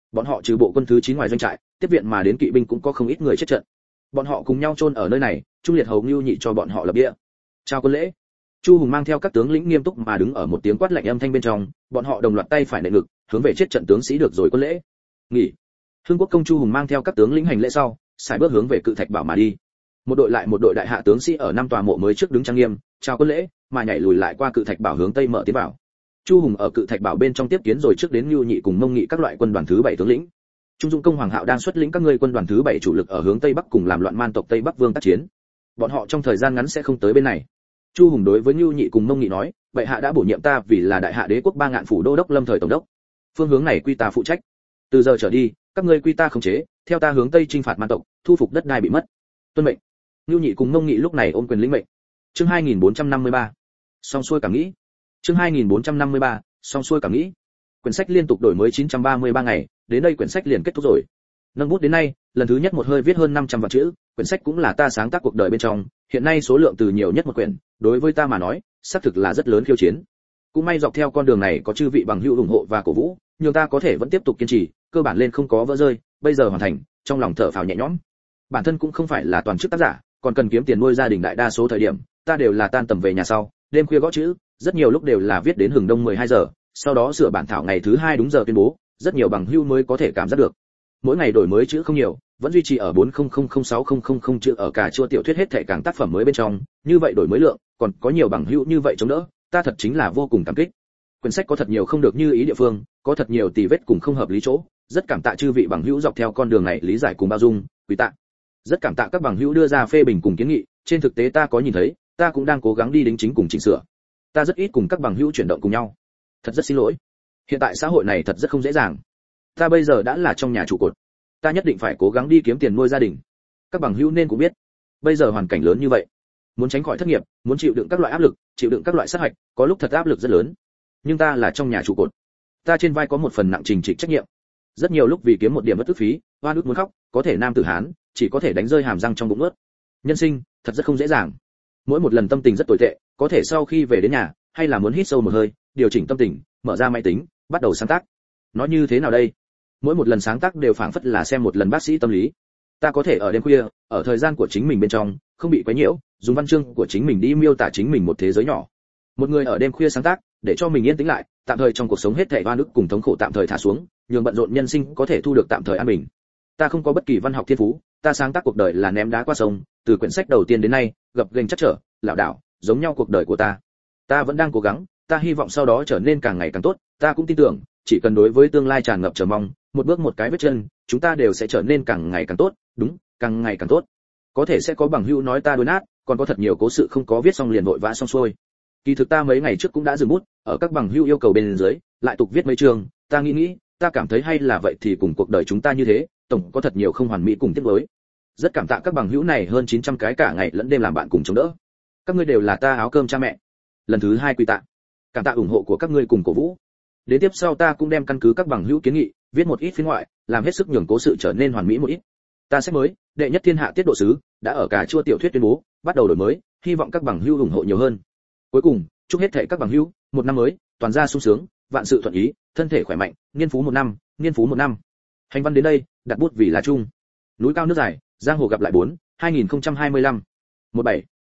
Bọn họ trừ bộ quân thứ chín ngoài doanh trại, tiếp viện mà đến kỵ binh cũng có không ít người chết trận. Bọn họ cùng nhau chôn ở nơi này, Trung Liệt Hầu Ngưu Nhị cho bọn họ lập địa. Chào quân lễ. Chu Hùng mang theo các tướng lĩnh nghiêm túc mà đứng ở một tiếng quát lạnh âm thanh bên trong, bọn họ đồng loạt tay phải nện ngực, hướng về chết trận tướng sĩ được rồi quân lễ. Nghỉ. Hưng Quốc công Chu Hùng mang theo các tướng lĩnh hành lễ sau, sải bước hướng về Cự Thạch Bảo mà đi. Một đội lại một đội đại hạ tướng sĩ ở năm tòa mộ mới trước đứng trang nghiêm, chào quân lễ, mà nhảy lùi lại qua Cự Thạch Bảo hướng tây mở tiến vào. Chu Hùng ở Cự Thạch Bảo bên trong tiếp kiến rồi trước đến Nưu Nhị cùng Mông Nghị các loại quân đoàn thứ bảy tướng lĩnh. Trung Dung công Hoàng Hạo đang xuất lĩnh các ngươi quân đoàn thứ bảy chủ lực ở hướng tây bắc cùng làm loạn man tộc Tây Bắc Vương tác chiến. Bọn họ trong thời gian ngắn sẽ không tới bên này. Chu Hùng đối với Nưu Nhị cùng Mông Nghị nói, vậy hạ đã bổ nhiệm ta vì là đại hạ đế quốc ba ngạn phủ đô đốc lâm thời tổng đốc. Phương hướng này quy ta phụ trách. Từ giờ trở đi, các ngươi quy ta khống chế, theo ta hướng tây chinh phạt man tộc, thu phục đất đai bị mất. Tuân mệnh. Nưu Nhị cùng Mông Nghị lúc này ôm quyền lĩnh mệnh. Chương hai nghìn bốn trăm năm mươi ba. Song xuôi cảm nghĩ. Chương hai nghìn bốn trăm năm mươi ba. Song xuôi cảm nghĩ. Quyển sách liên tục đổi mới chín trăm ba mươi ba ngày, đến đây quyển sách liền kết thúc rồi. Nâng bút đến nay, lần thứ nhất một hơi viết hơn năm trăm vạn chữ, quyển sách cũng là ta sáng tác cuộc đời bên trong, hiện nay số lượng từ nhiều nhất một quyển, đối với ta mà nói, xác thực là rất lớn khiêu chiến. Cũng may dọc theo con đường này có chư vị bằng hữu ủng hộ và cổ vũ, nhưng ta có thể vẫn tiếp tục kiên trì, cơ bản lên không có vỡ rơi, bây giờ hoàn thành, trong lòng thở phào nhẹ nhõm. Bản thân cũng không phải là toàn chức tác giả, còn cần kiếm tiền nuôi gia đình, đại đa số thời điểm, ta đều là tan tầm về nhà sau, đêm khuya gõ chữ, rất nhiều lúc đều là viết đến hừng đông mười hai giờ, sau đó sửa bản thảo ngày thứ hai đúng giờ tuyên bố, rất nhiều bằng hữu mới có thể cảm giác được. Mỗi ngày đổi mới chữ không nhiều, vẫn duy trì ở bốn không không không sáu không không không chữ ở cả chua tiểu thuyết hết thảy càng tác phẩm mới bên trong, như vậy đổi mới lượng, còn có nhiều bằng hữu như vậy chống đỡ, ta thật chính là vô cùng cảm kích. Quyển sách có thật nhiều không được như ý địa phương, có thật nhiều tì vết cùng không hợp lý chỗ, rất cảm tạ chư vị bằng hữu dọc theo con đường này lý giải cùng bao dung, quý tạ. Rất cảm tạ các bằng hữu đưa ra phê bình cùng kiến nghị, trên thực tế ta có nhìn thấy, ta cũng đang cố gắng đi đính chính cùng chỉnh sửa. Ta rất ít cùng các bằng hữu chuyển động cùng nhau. Thật rất xin lỗi. Hiện tại xã hội này thật rất không dễ dàng. Ta bây giờ đã là trong nhà trụ cột, ta nhất định phải cố gắng đi kiếm tiền nuôi gia đình. Các bằng hữu nên cũng biết, bây giờ hoàn cảnh lớn như vậy, muốn tránh khỏi thất nghiệp, muốn chịu đựng các loại áp lực, chịu đựng các loại sát hạch, có lúc thật áp lực rất lớn. Nhưng ta là trong nhà trụ cột, ta trên vai có một phần nặng trình trịch trách nhiệm. Rất nhiều lúc vì kiếm một điểm bất tức phí, oan ức muốn khóc, có thể nam tử hán, chỉ có thể đánh rơi hàm răng trong bụng ướt. Nhân sinh thật rất không dễ dàng. Mỗi một lần tâm tình rất tồi tệ, có thể sau khi về đến nhà, hay là muốn hít sâu một hơi, điều chỉnh tâm tình, mở ra máy tính, bắt đầu sáng tác. Nói như thế nào đây? Mỗi một lần sáng tác đều phảng phất là xem một lần bác sĩ tâm lý. Ta có thể ở đêm khuya, ở thời gian của chính mình bên trong, không bị quấy nhiễu, dùng văn chương của chính mình đi miêu tả chính mình một thế giới nhỏ. Một người ở đêm khuya sáng tác, để cho mình yên tĩnh lại, tạm thời trong cuộc sống hết thảy oan ức cùng thống khổ tạm thời thả xuống, nhường bận rộn nhân sinh có thể thu được tạm thời an bình. Ta không có bất kỳ văn học thiên phú, ta sáng tác cuộc đời là ném đá qua sông, từ quyển sách đầu tiên đến nay, gập ghềnh chắc trở, lảo đảo, giống nhau cuộc đời của ta. Ta vẫn đang cố gắng, ta hy vọng sau đó trở nên càng ngày càng tốt, ta cũng tin tưởng, chỉ cần đối với tương lai tràn ngập chờ mong, một bước một cái vết chân, chúng ta đều sẽ trở nên càng ngày càng tốt, đúng, càng ngày càng tốt. Có thể sẽ có bằng hữu nói ta đối nát, còn có thật nhiều cố sự không có viết xong liền vội vã xong xuôi. Kỳ thực ta mấy ngày trước cũng đã dừng bút, ở các bằng hữu yêu cầu bên dưới, lại tục viết mấy chương, ta nghĩ nghĩ, ta cảm thấy hay là vậy thì cùng cuộc đời chúng ta như thế, tổng có thật nhiều không hoàn mỹ cùng tiếc nuối. Rất cảm tạ các bằng hữu này hơn chín trăm cái cả ngày lẫn đêm làm bạn cùng chống đỡ. Các ngươi đều là ta áo cơm cha mẹ. Lần thứ hai quy tạ. Cảm tạ ủng hộ của các ngươi cùng cổ vũ. Đến tiếp sau ta cũng đem căn cứ các bằng hữu kiến nghị, viết một ít phiên ngoại, làm hết sức nhường cố sự trở nên hoàn mỹ một ít. Ta sách mới, đệ nhất thiên hạ tiết độ sứ, đã ở cả chua tiểu thuyết tuyên bố, bắt đầu đổi mới, hy vọng các bằng hữu ủng hộ nhiều hơn. Cuối cùng, chúc hết thảy các bằng hữu, một năm mới, toàn gia sung sướng, vạn sự thuận ý, thân thể khỏe mạnh, niên phú một năm, niên phú một năm. Hành văn đến đây, đặt bút vì là chung. Núi cao nước dài, giang hồ gặp lại bốn, hai nghìn không trăm hai mươi lăm. một bảy